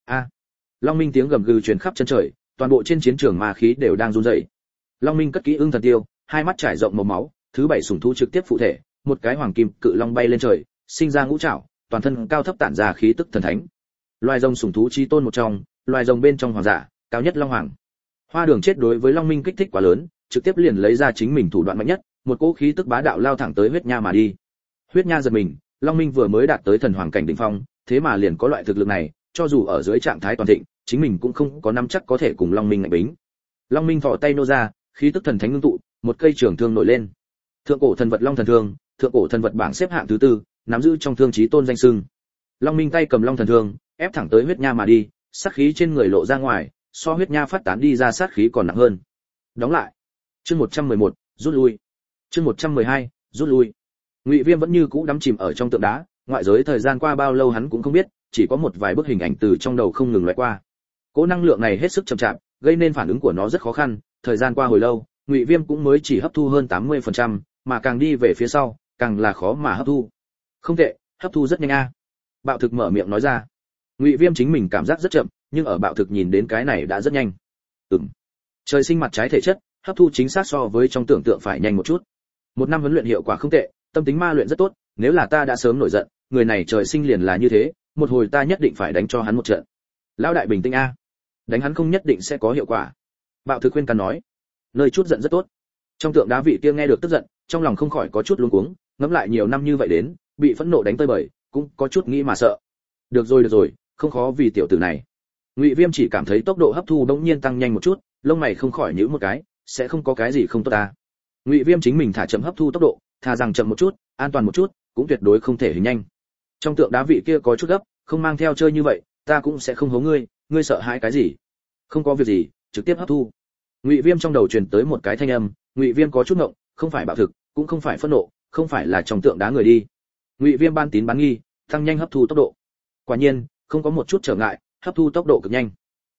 A! Long Minh tiếng gầm gừ truyền khắp chân trời, toàn bộ trên chiến trường ma khí đều đang run rẩy. Long Minh cất kỹ ưng thần tiêu, hai mắt trải rộng màu máu, thứ bảy sủng thú trực tiếp phụ thể, một cái hoàng kim cự long bay lên trời, sinh ra ngũ trảo, toàn thân cao thấp tản ra khí tức thần thánh. Loài rồng sủng thú chi tôn một trong, loài rồng bên trong hoàng giả, cao nhất long hoàng. Hoa Đường chết đối với Long Minh kích thích quá lớn, trực tiếp liền lấy ra chính mình thủ đoạn mạnh nhất, một cỗ khí tức bá đạo lao thẳng tới huyết nha mà đi. Huyết nha giật mình, Long Minh vừa mới đạt tới thần hoàng cảnh đỉnh phong, thế mà liền có loại thực lực này, cho dù ở dưới trạng thái toàn thịnh, chính mình cũng không có nắm chắc có thể cùng Long Minh ngạnh bính. Long Minh vỏ tay nô ra, khí tức thần thánh ngưng tụ, một cây trường thương nổi lên. Thượng cổ thần vật Long thần thương, thượng cổ thần vật bảng xếp hạng thứ tư, nắm giữ trong thương chí tôn danh xưng. Long Minh tay cầm Long thần thương, ép thẳng tới huyết nha mà đi, sát khí trên người lộ ra ngoài, so huyết nha phát tán đi ra sát khí còn nặng hơn. Đóng lại. Chương 111, rút lui. Chương 112, rút lui. Ngụy Viêm vẫn như cũ đắm chìm ở trong tượng đá, ngoại giới thời gian qua bao lâu hắn cũng không biết, chỉ có một vài bức hình ảnh từ trong đầu không ngừng lóe qua. Cỗ năng lượng này hết sức chậm chạp, gây nên phản ứng của nó rất khó khăn, thời gian qua hồi lâu, Ngụy Viêm cũng mới chỉ hấp thu hơn 80%, mà càng đi về phía sau, càng là khó mà hấp thu. Không tệ, hấp thu rất nhanh a. Bạo thực mở miệng nói ra. Ngụy Viêm chính mình cảm giác rất chậm, nhưng ở bạo thực nhìn đến cái này đã rất nhanh. Trời sinh mặt trái thể chất, hấp thu chính xác so với trong tưởng tượng phải nhanh một chút. Một năm huấn luyện hiệu quả không tệ, tâm tính ma luyện rất tốt, nếu là ta đã sớm nổi giận, người này trời sinh liền là như thế, một hồi ta nhất định phải đánh cho hắn một trận. Lão đại bình tĩnh a, đánh hắn không nhất định sẽ có hiệu quả. Bạo thực khuyên can nói, nơi chút giận rất tốt. Trong tượng đá vị kia nghe được tức giận, trong lòng không khỏi có chút luống cuống, ngẫm lại nhiều năm như vậy đến, bị phẫn nộ đánh tơi bời, cũng có chút nghĩ mà sợ. Được rồi, không khó vì tiểu tử này. Ngụy Viêm chỉ cảm thấy tốc độ hấp thu đống nhiên tăng nhanh một chút, lông mày không khỏi nhíu một cái, sẽ không có cái gì không tốt ta. Ngụy Viêm chính mình thả chậm hấp thu tốc độ, thà rằng chậm một chút, an toàn một chút, cũng tuyệt đối không thể hình nhanh. Trong tượng đá vị kia có chút gấp, không mang theo chơi như vậy, ta cũng sẽ không hố ngươi, ngươi sợ hãi cái gì? Không có việc gì, trực tiếp hấp thu. Ngụy Viêm trong đầu truyền tới một cái thanh âm, Ngụy Viêm có chút ngộng, không phải bạo thực, cũng không phải phẫn nộ, không phải là trong tượng đá người đi. Ngụy Viêm ban tín bán nghi, tăng nhanh hấp thu tốc độ. Quả nhiên, không có một chút trở ngại, hấp thu tốc độ cực nhanh.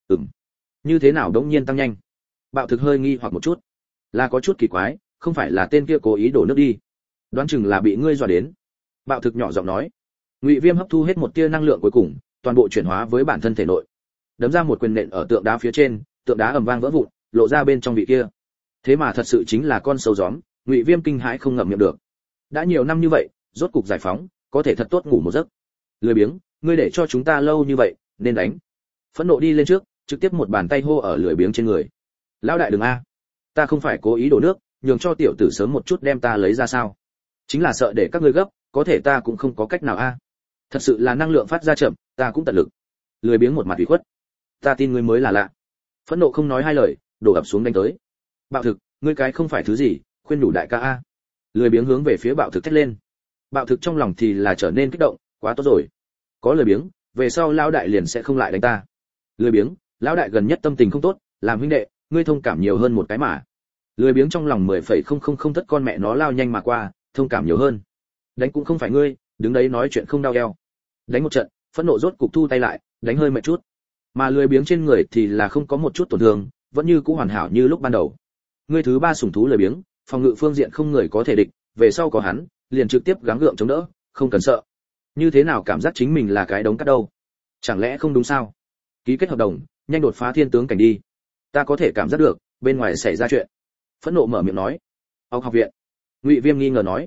Như thế nào đống nhiên tăng nhanh? Bạo thực hơi nghi hoặc một chút, là có chút kỳ quái, không phải là tên kia cố ý đổ nước đi, đoán chừng là bị ngươi dọa đến. Bạo thực nhỏ giọng nói. Ngụy Viêm hấp thu hết một tia năng lượng cuối cùng, toàn bộ chuyển hóa với bản thân thể nội, đấm ra một quyền nện ở tượng đá phía trên, tượng đá ầm vang vỡ vụn, lộ ra bên trong vị kia. Thế mà thật sự chính là con sâu gióm, Ngụy Viêm kinh hãi không ngậm miệng được. Đã nhiều năm như vậy, rốt cục giải phóng, có thể thật tốt ngủ một giấc. Lười biếng, ngươi để cho chúng ta lâu như vậy, nên đánh. Phẫn nộ đi lên trước, trực tiếp một bàn tay hô ở lười biếng trên người. Lão đại đừng a, ta không phải cố ý đổ nước, nhường cho tiểu tử sớm một chút đem ta lấy ra sao? Chính là sợ để các ngươi gấp, có thể ta cũng không có cách nào a. Thật sự là năng lượng phát ra chậm, ta cũng tận lực. Lười biếng một mặt ủy khuất. Ta tin ngươi mới là lạ. Phẫn nộ không nói hai lời, đổ ập xuống đánh tới. Bạo thực, ngươi cái không phải thứ gì, khuyên đủ đại ca a. Lười biếng hướng về phía bạo thực thét lên. Bạo thực trong lòng thì là trở nên kích động, quá tốt rồi. Có lười biếng, về sau lão đại liền sẽ không lại đánh ta. Lười biếng, lão đại gần nhất tâm tình không tốt, làm huynh đệ, ngươi thông cảm nhiều hơn một cái mà. Lười biếng trong lòng 10,000 tất con mẹ nó lao nhanh mà qua, thông cảm nhiều hơn. Đánh cũng không phải ngươi, đứng đấy nói chuyện không đau eo. Đánh một trận, phẫn nộ rốt cục thu tay lại, đánh hơi mệt chút. Mà lười biếng trên người thì là không có một chút tổn thương, vẫn như cũ hoàn hảo như lúc ban đầu. Ngươi thứ ba sủng thú lười biếng, phòng ngự phương diện không người có thể địch, về sau có hắn, liền trực tiếp gắng gượng chống đỡ, không cần sợ. Như thế nào cảm giác chính mình là cái đống cát đâu? Chẳng lẽ không đúng sao? Ký kết hợp đồng, nhanh đột phá thiên tướng cảnh đi. Ta có thể cảm giác được, bên ngoài xảy ra chuyện. Phẫn nộ mở miệng nói. Học viện. Ngụy Viêm nghi ngờ nói.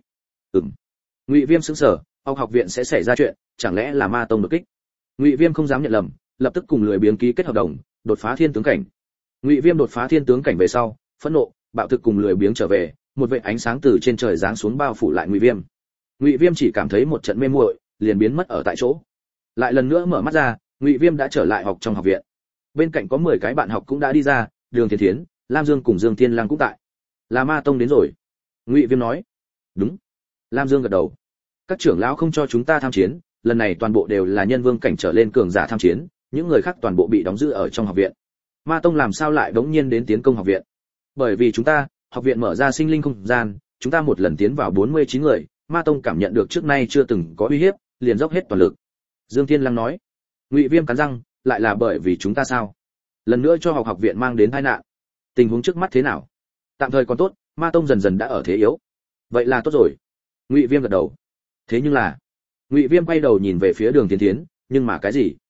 Ngụy Viêm sững sờ, học viện sẽ xảy ra chuyện, chẳng lẽ là ma tông đột kích? Ngụy Viêm không dám nhận lầm, lập tức cùng lười biếng ký kết hợp đồng, đột phá thiên tướng cảnh. Ngụy Viêm đột phá thiên tướng cảnh về sau, phẫn nộ, bạo thực cùng lười biếng trở về, một vệt ánh sáng từ trên trời giáng xuống bao phủ lại Ngụy Viêm. Ngụy Viêm chỉ cảm thấy một trận mê muội, liền biến mất ở tại chỗ. Lại lần nữa mở mắt ra, Ngụy Viêm đã trở lại học trong học viện. Bên cạnh có 10 cái bạn học cũng đã đi ra, Đường Thiên Thiến, Lam Dương cùng Dương Thiên Lang cũng tại. Là ma tông đến rồi. Ngụy Viêm nói. Đúng. Lam Dương gật đầu. Các trưởng lão không cho chúng ta tham chiến, lần này toàn bộ đều là nhân vương cảnh trở lên cường giả tham chiến, những người khác toàn bộ bị đóng giữ ở trong học viện. Ma tông làm sao lại đống nhiên đến tiến công học viện? Bởi vì chúng ta, học viện mở ra sinh linh không gian, chúng ta một lần tiến vào 49 người, ma tông cảm nhận được trước nay chưa từng có uy hiếp, liền dốc hết toàn lực. Dương Thiên Lăng nói. Ngụy Viêm cắn răng, lại là bởi vì chúng ta sao? Lần nữa cho học viện mang đến tai nạn. Tình huống trước mắt thế nào? Tạm thời còn tốt, ma tông dần dần đã ở thế yếu. Vậy là tốt rồi. Ngụy Viêm gật đầu. Thế nhưng là, Ngụy Viêm quay đầu nhìn về phía Đường Thiên Thiến, nhưng mà cái gì?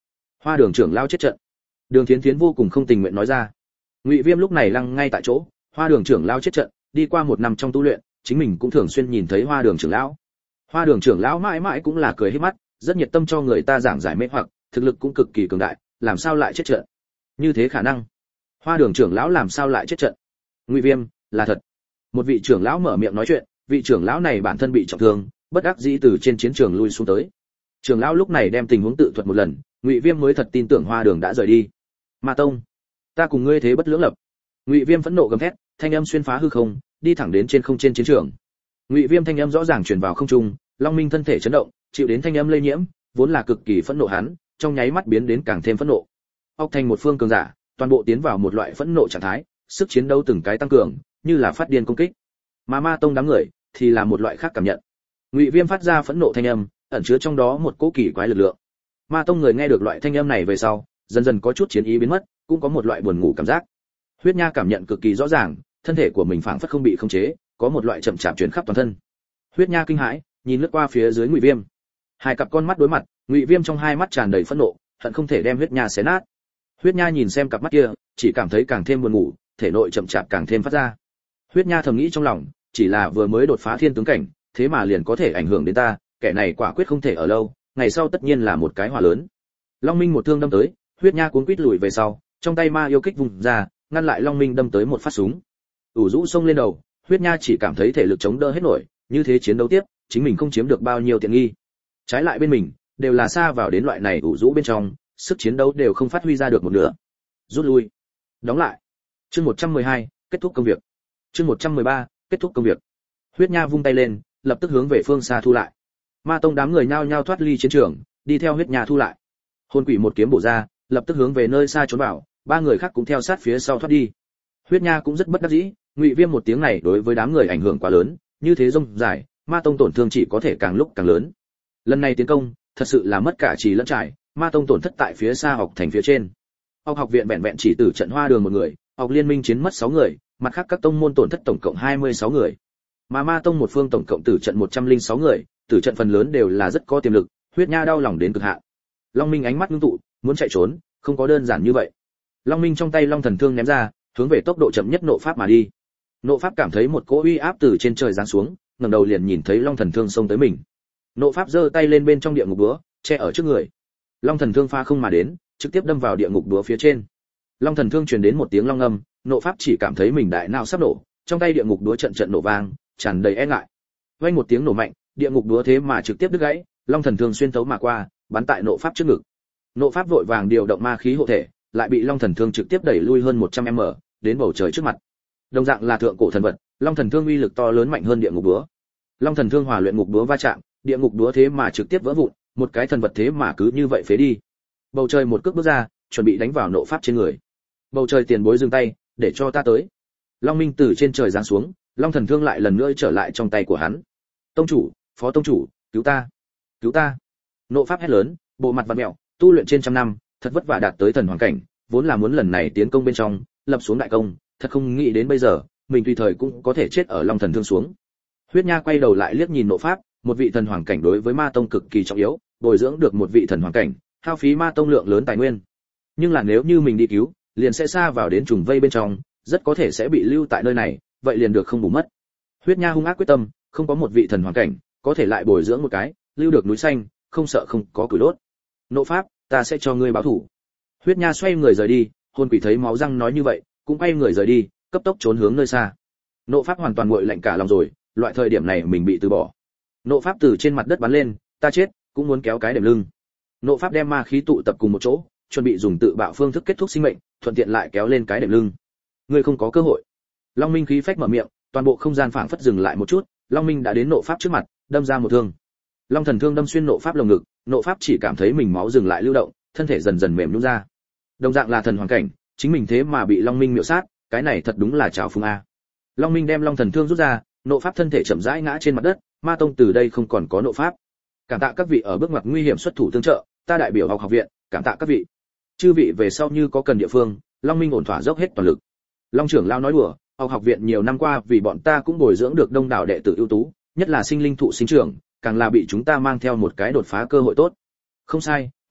Hoa Đường trưởng lão chết trận. Đường Thiến Thiến vô cùng không tình nguyện nói ra. Ngụy Viêm lúc này lăng ngay tại chỗ, Hoa Đường trưởng lão chết trận, đi qua 1 năm trong tu luyện, chính mình cũng thường xuyên nhìn thấy Hoa Đường trưởng lão. Hoa Đường trưởng lão mãi mãi cũng là cười hết mắt, rất nhiệt tâm cho người ta giảng giải mê hoặc, thực lực cũng cực kỳ cường đại, làm sao lại chết trận? Như thế khả năng. Hoa Đường trưởng lão làm sao lại chết trận? Ngụy Viêm, là thật. Một vị trưởng lão mở miệng nói chuyện, vị trưởng lão này bản thân bị trọng thương, bất đắc dĩ từ trên chiến trường lui xuống tới. Trưởng lão lúc này đem tình huống tự thuật một lần, Ngụy Viêm mới thật tin tưởng Hoa Đường đã rời đi. Ma Tông, ta cùng ngươi thế bất lưỡng lập. Ngụy Viêm phẫn nộ gầm thét, thanh âm xuyên phá hư không, đi thẳng đến trên không trên chiến trường. Ngụy Viêm thanh âm rõ ràng truyền vào không trung, Long Minh thân thể chấn động, chịu đến thanh âm lây nhiễm, vốn là cực kỳ phẫn nộ hắn, trong nháy mắt biến đến càng thêm phẫn nộ. Ốc thành một phương cường giả, toàn bộ tiến vào một loại phẫn nộ trạng thái, sức chiến đấu từng cái tăng cường, như là phát điên công kích. Mà Ma Tông đám người thì là một loại khác cảm nhận. Ngụy Viêm phát ra phẫn nộ thanh âm, ẩn chứa trong đó một cỗ kỳ quái lực lượng. Ma Tông người nghe được loại thanh âm này về sau, dần dần có chút chiến ý biến mất, cũng có một loại buồn ngủ cảm giác. Huyết Nha cảm nhận cực kỳ rõ ràng, thân thể của mình phảng phất không bị khống chế, có một loại chậm chạp truyền khắp toàn thân. Huyết Nha kinh hãi, nhìn lướt qua phía dưới Ngụy Viêm. Hai cặp con mắt đối mặt, Ngụy Viêm trong hai mắt tràn đầy phẫn nộ, hận không thể đem Huyết Nha xé nát. Huyết Nha nhìn xem cặp mắt kia, chỉ cảm thấy càng thêm buồn ngủ, thể nội chậm chạp càng thêm phát ra. Huyết Nha thầm nghĩ trong lòng, chỉ là vừa mới đột phá thiên tướng cảnh, thế mà liền có thể ảnh hưởng đến ta, kẻ này quả quyết không thể ở lâu, ngày sau tất nhiên là một cái hỏa lớn. Long Minh một thương đâm tới, Huyết Nha cuốn quýt lùi về sau, trong tay ma yêu kích vùng ra, ngăn lại Long Minh đâm tới một phát súng. Ủ rũ xông lên đầu, Huyết Nha chỉ cảm thấy thể lực chống đỡ hết nổi, như thế chiến đấu tiếp, chính mình không chiếm được bao nhiêu tiện nghi. Trái lại bên mình, đều là xa vào đến loại này ủ rũ bên trong, sức chiến đấu đều không phát huy ra được một nửa. Rút lui. Đóng lại. Chương 112, kết thúc công việc. Chương 113, kết thúc công việc. Huyết Nha vung tay lên, lập tức hướng về phương xa thu lại. Ma Tông đám người nhao nhao thoát ly chiến trường, đi theo Huyết Nha thu lại. Hồn Quỷ một kiếm bổ ra, lập tức hướng về nơi xa trốn vào, ba người khác cũng theo sát phía sau thoát đi. Huyết Nha cũng rất bất đắc dĩ, Ngụy Viêm một tiếng này đối với đám người ảnh hưởng quá lớn, như thế rông dài, Ma Tông tổn thương chỉ có thể càng lúc càng lớn. Lần này tiến công, thật sự là mất cả trì lẫn trải, Ma Tông tổn thất tại phía xa học thành phía trên. Học viện vẹn vẹn chỉ tử trận Hoa Đường một người, học liên minh chiến mất 6 người, mặt khác các tông môn tổn thất tổng cộng 26 người. Mà Ma Tông một phương tổng cộng tử trận 106 người, tử trận phần lớn đều là rất có tiềm lực, Huyết Nha đau lòng đến cực hạn. Long Minh ánh mắt ngưng tụ, muốn chạy trốn, không có đơn giản như vậy. Long Minh trong tay Long Thần Thương ném ra, hướng về tốc độ chậm nhất nộ pháp mà đi. Nộ pháp cảm thấy một cỗ uy áp từ trên trời giáng xuống, ngẩng đầu liền nhìn thấy Long Thần Thương xông tới mình. Nộ pháp giơ tay lên bên trong địa ngục búa, che ở trước người. Long Thần Thương pha không mà đến, trực tiếp đâm vào địa ngục búa phía trên. Long Thần Thương truyền đến một tiếng long âm, nộ pháp chỉ cảm thấy mình đại não sắp nổ, trong tay địa ngục búa trận trận nổ vang, tràn đầy e ngại. Vang một tiếng nổ mạnh, địa ngục búa thế mà trực tiếp đứt gãy, Long Thần Thương xuyên thấu mà qua, bắn tại nộ pháp trước ngực. Nộ pháp vội vàng điều động ma khí hộ thể, lại bị Long Thần Thương trực tiếp đẩy lui hơn 100m, đến bầu trời trước mặt. Đồng dạng là thượng cổ thần vật, Long Thần Thương uy lực to lớn mạnh hơn địa ngục búa. Long Thần Thương hòa luyện ngục búa va chạm, địa ngục búa thế mà trực tiếp vỡ vụn, một cái thần vật thế mà cứ như vậy phế đi. Bầu trời một cước bước ra, chuẩn bị đánh vào nộ pháp trên người. Bầu trời tiền bối dừng tay, để cho ta tới. Long Minh từ trên trời giáng xuống, Long Thần Thương lại lần nữa trở lại trong tay của hắn. Tông chủ, phó tông chủ, cứu ta, cứu ta! Nộ pháp hét lớn, bộ mặt vặn mèo, tu luyện trên trăm năm, thật vất vả đạt tới thần hoàng cảnh, vốn là muốn lần này tiến công bên trong, lập xuống đại công, thật không nghĩ đến bây giờ, mình tùy thời cũng có thể chết ở Long Thần Thương xuống. Huyết Nha quay đầu lại liếc nhìn nộ pháp, một vị thần hoàng cảnh đối với Ma Tông cực kỳ trọng yếu, bồi dưỡng được một vị thần hoàng cảnh, hao phí Ma Tông lượng lớn tài nguyên. Nhưng là nếu như mình đi cứu, liền sẽ xa vào đến trùng vây bên trong, rất có thể sẽ bị lưu tại nơi này, vậy liền được không bù mất. Huyết Nha hung ác quyết tâm, không có một vị thần hoàng cảnh, có thể lại bồi dưỡng một cái, lưu được núi xanh, không sợ không có củi đốt. Nộ pháp, ta sẽ cho ngươi báo thủ. Huyết Nha xoay người rời đi, Hồn Quỷ thấy máu răng nói như vậy, cũng quay người rời đi, cấp tốc trốn hướng nơi xa. Nộ pháp hoàn toàn nguội lạnh cả lòng rồi, loại thời điểm này mình bị từ bỏ. Nộ pháp từ trên mặt đất bắn lên, ta chết, cũng muốn kéo cái đệm lưng. Nộ pháp đem ma khí tụ tập cùng một chỗ, chuẩn bị dùng tự bạo phương thức kết thúc sinh mệnh, thuận tiện lại kéo lên cái đệm lưng. Ngươi không có cơ hội. Long Minh khí phách mở miệng, toàn bộ không gian phảng phất dừng lại một chút, Long Minh đã đến nộ pháp trước mặt, đâm ra một thương. Long Thần Thương đâm xuyên nộ pháp lồng ngực, nộ pháp chỉ cảm thấy mình máu dừng lại lưu động, thân thể dần dần mềm nhũn ra. Đồng dạng là thần hoàng cảnh, chính mình thế mà bị Long Minh miểu sát, cái này thật đúng là trào phúng a. Long Minh đem Long Thần Thương rút ra, nộ pháp thân thể chậm rãi ngã trên mặt đất, Ma Tông từ đây không còn có nộ pháp. Cảm tạ các vị ở bước ngoặt nguy hiểm xuất thủ tương trợ, ta đại biểu học viện, cảm tạ các vị. Chư vị về sau như có cần địa phương, Long Minh ổn thỏa dốc hết toàn lực. Long trưởng lao nói đùa, học viện nhiều năm qua vì bọn ta cũng bồi dưỡng được đông đảo đệ tử ưu tú, nhất là sinh linh thụ sinh trưởng, càng là bị chúng ta mang theo một cái đột phá cơ hội tốt. Không sai,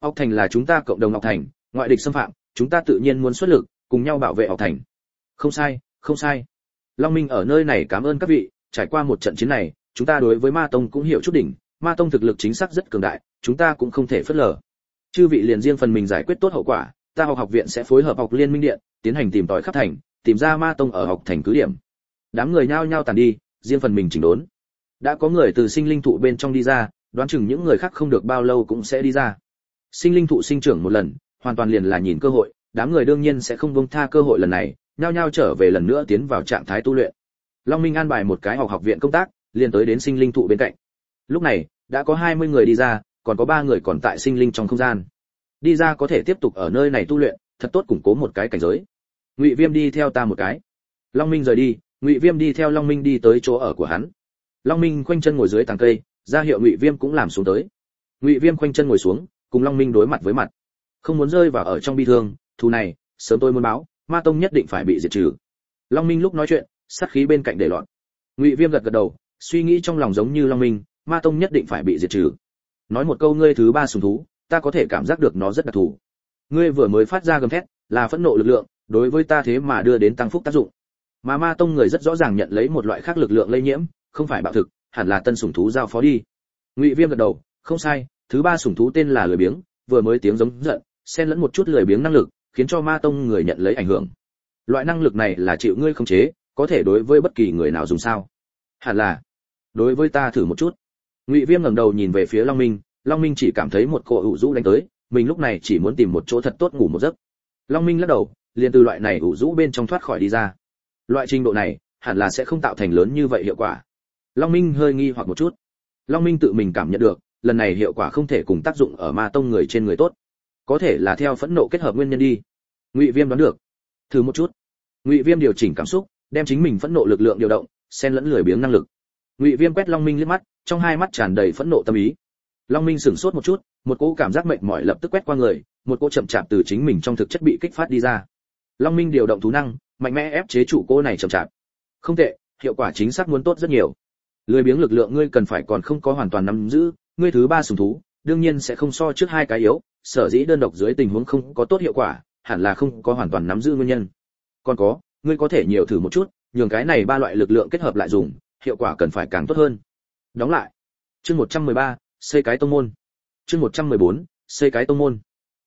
Học thành là chúng ta cộng đồng học thành, ngoại địch xâm phạm, chúng ta tự nhiên muốn xuất lực, cùng nhau bảo vệ học thành. Không sai, không sai. Long Minh ở nơi này cảm ơn các vị, trải qua một trận chiến này, chúng ta đối với Ma Tông cũng hiểu chút đỉnh, Ma Tông thực lực chính xác rất cường đại, chúng ta cũng không thể phớt lờ. Chư vị liền riêng phần mình giải quyết tốt hậu quả, ta học viện sẽ phối hợp học liên minh điện, tiến hành tìm tòi khắp thành, tìm ra Ma Tông ở học thành cứ điểm. Đám người nhao nhao tàn đi, riêng phần mình chỉnh đốn. Đã có người từ sinh linh thụ bên trong đi ra, đoán chừng những người khác không được bao lâu cũng sẽ đi ra. Sinh linh thụ sinh trưởng một lần, hoàn toàn liền là nhìn cơ hội, đám người đương nhiên sẽ không buông tha cơ hội lần này, nhao nhao trở về lần nữa tiến vào trạng thái tu luyện. Long Minh an bài một cái học viện công tác, liền tới đến sinh linh thụ bên cạnh. Lúc này, đã có 20 người đi ra, còn có 3 người còn tại sinh linh trong không gian. Đi ra có thể tiếp tục ở nơi này tu luyện, thật tốt củng cố một cái cảnh giới. Ngụy Viêm đi theo ta một cái. Long Minh rời đi, Ngụy Viêm đi theo Long Minh đi tới chỗ ở của hắn. Long Minh khoanh chân ngồi dưới tàng cây, ra hiệu Ngụy Viêm cũng làm xuống tới. Ngụy Viêm khoanh chân ngồi xuống, cùng Long Minh đối mặt với mặt. Không muốn rơi vào ở trong bi thương, thù này, sớm tôi muốn báo, Ma Tông nhất định phải bị diệt trừ. Long Minh lúc nói chuyện, sát khí bên cạnh để loạn. Ngụy Viêm gật gật đầu, suy nghĩ trong lòng giống như Long Minh, Ma Tông nhất định phải bị diệt trừ. Nói một câu ngươi thứ 3 sùng thú, ta có thể cảm giác được nó rất đặc thù. Ngươi vừa mới phát ra gầm thét, là phẫn nộ lực lượng, đối với ta thế mà đưa đến tăng phúc tác dụng. Mà Ma Tông người rất rõ ràng nhận lấy một loại khác lực lượng lây nhiễm, không phải bạo thực, hẳn là tân sủng thú giao phó đi. Ngụy Viêm gật đầu, không sai, thứ 3 sủng thú tên là lười biếng, vừa mới tiếng giống giận, xen lẫn một chút lười biếng năng lực, khiến cho Ma Tông người nhận lấy ảnh hưởng. Loại năng lực này là chịu ngươi khống chế, có thể đối với bất kỳ người nào dùng sao? Hẳn là đối với ta thử một chút. Ngụy Viêm ngẩng đầu nhìn về phía Long Minh, Long Minh chỉ cảm thấy một cỗ ủ rũ đánh tới, mình lúc này chỉ muốn tìm một chỗ thật tốt ngủ một giấc. Long Minh lắc đầu, liền từ loại này ủ rũ bên trong thoát khỏi đi ra. Loại trình độ này, hẳn là sẽ không tạo thành lớn như vậy hiệu quả. Long Minh hơi nghi hoặc một chút. Long Minh tự mình cảm nhận được, lần này hiệu quả không thể cùng tác dụng ở Ma Tông người trên người tốt. Có thể là theo phẫn nộ kết hợp nguyên nhân đi. Ngụy Viêm đoán được. Thử một chút. Ngụy Viêm điều chỉnh cảm xúc, đem chính mình phẫn nộ lực lượng điều động, xen lẫn lười biếng năng lực. Ngụy Viêm quét Long Minh liếc mắt, trong hai mắt tràn đầy phẫn nộ tâm ý. Long Minh sửng sốt một chút, một cỗ cảm giác mệt mỏi lập tức quét qua người, một cỗ chậm chạp từ chính mình trong thực chất bị kích phát đi ra. Long Minh điều động thú năng, mạnh mẽ ép chế chủ cỗ này chậm chạp. Không tệ, hiệu quả chính xác muốn tốt rất nhiều. Lười biếng lực lượng ngươi cần phải còn không có hoàn toàn nắm giữ, ngươi thứ 3 sủng thú, đương nhiên sẽ không so trước 2 cái yếu, sở dĩ đơn độc dưới tình huống không có tốt hiệu quả, hẳn là không có hoàn toàn nắm giữ nguyên nhân. Còn có, ngươi có thể nhiều thử một chút, nhường cái này 3 loại lực lượng kết hợp lại dùng, hiệu quả cần phải càng tốt hơn. Đóng lại. Chương 113, xây cái tông môn. Chương 114, xây cái tông môn.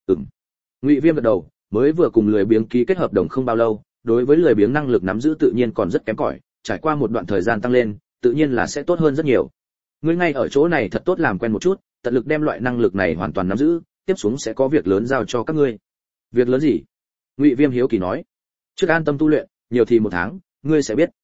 Ngụy Viêm gật đầu, mới vừa cùng lười biếng ký kết hợp đồng không bao lâu, đối với lười biếng năng lực nắm giữ tự nhiên còn rất kém cỏi, trải qua một đoạn thời gian tăng lên, tự nhiên là sẽ tốt hơn rất nhiều. Ngươi ngay ở chỗ này thật tốt làm quen một chút, tận lực đem loại năng lực này hoàn toàn nắm giữ, tiếp xuống sẽ có việc lớn giao cho các ngươi. Việc lớn gì? Ngụy Viêm hiếu kỳ nói. Trước an tâm tu luyện, nhiều thì 1 tháng, ngươi sẽ biết.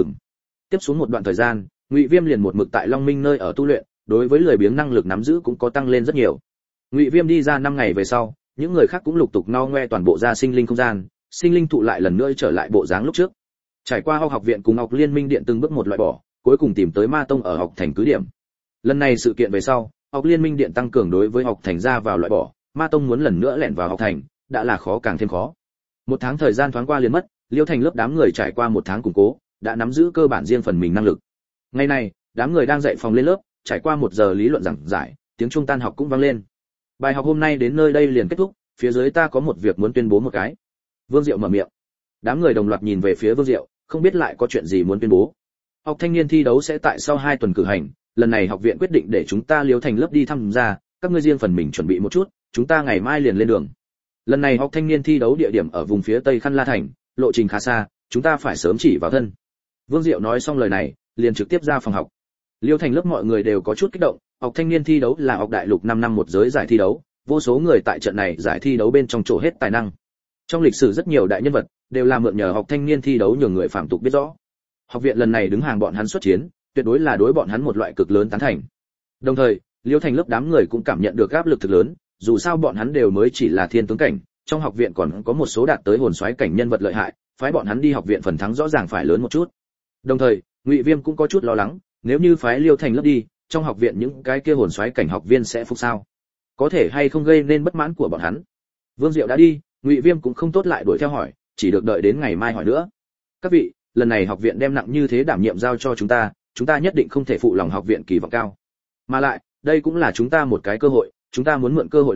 Tiếp xuống một đoạn thời gian, Ngụy Viêm liền một mực tại Long Minh nơi ở tu luyện, đối với lười biếng năng lực nắm giữ cũng có tăng lên rất nhiều. Ngụy Viêm đi ra 5 ngày về sau, những người khác cũng lục tục no ngoe toàn bộ ra sinh linh không gian, sinh linh thụ lại lần nữa trở lại bộ dáng lúc trước. Trải qua học viện cùng học liên minh điện từng bước một loại bỏ, cuối cùng tìm tới Ma Tông ở học thành cứ điểm. Lần này sự kiện về sau, học liên minh điện tăng cường đối với học thành ra vào loại bỏ, Ma Tông muốn lần nữa lẻn vào học thành, đã là khó càng thêm khó. 1 tháng thời gian thoáng qua liền mất, Liêu Thành lớp đám người trải qua 1 tháng củng cố, đã nắm giữ cơ bản riêng phần mình năng lực. Ngày này, đám người đang dạy phòng lên lớp, trải qua 1 giờ lý luận giảng giải, tiếng chuông tan học cũng vang lên. Bài học hôm nay đến nơi đây liền kết thúc, phía dưới ta có một việc muốn tuyên bố một cái. Vương Diệu mở miệng. Đám người đồng loạt nhìn về phía Vương Diệu, không biết lại có chuyện gì muốn tuyên bố. Học thanh niên thi đấu sẽ tại sau 2 tuần cử hành, lần này học viện quyết định để chúng ta Liêu Thành lớp đi tham gia, các ngươi riêng phần mình chuẩn bị một chút, chúng ta ngày mai liền lên đường. Lần này học thanh niên thi đấu địa điểm ở vùng phía Tây Khăn La Thành, lộ trình khá xa, chúng ta phải sớm chỉ vào thân. Vương Diệu nói xong lời này, liền trực tiếp ra phòng học. Liêu Thành lớp mọi người đều có chút kích động, học thanh niên thi đấu là học đại lục 5 năm một giới giải thi đấu, vô số người tại trận này giải thi đấu bên trong trổ hết tài năng. Trong lịch sử rất nhiều đại nhân vật đều là mượn nhờ học thanh niên thi đấu nhường người phạm tục biết rõ. Học viện lần này đứng hàng bọn hắn xuất chiến, tuyệt đối là đối bọn hắn một loại cực lớn tán thành. Đồng thời, Liêu Thành lớp đám người cũng cảm nhận được áp lực thực lớn, dù sao bọn hắn đều mới chỉ là thiên tướng cảnh, trong học viện còn có một số đạt tới hồn soái cảnh nhân vật lợi hại, phái bọn hắn đi học viện phần thắng rõ ràng phải lớn một chút. Đồng thời, Ngụy Viêm cũng có chút lo lắng, nếu như phái Liêu Thành lớp đi, trong học viện những cái kia hồn soái cảnh học viên sẽ phục sao? Có thể hay không gây nên bất mãn của bọn hắn. Vương Diệu đã đi, Ngụy Viêm cũng không tốt lại đuổi theo hỏi, chỉ được đợi đến ngày mai hỏi nữa. Các vị, lần này học viện đem nặng như thế đảm nhiệm giao cho chúng ta nhất định không thể phụ lòng học viện kỳ vọng cao. Mà lại, đây cũng là chúng ta một cái cơ hội, chúng ta muốn mượn cơ hội này,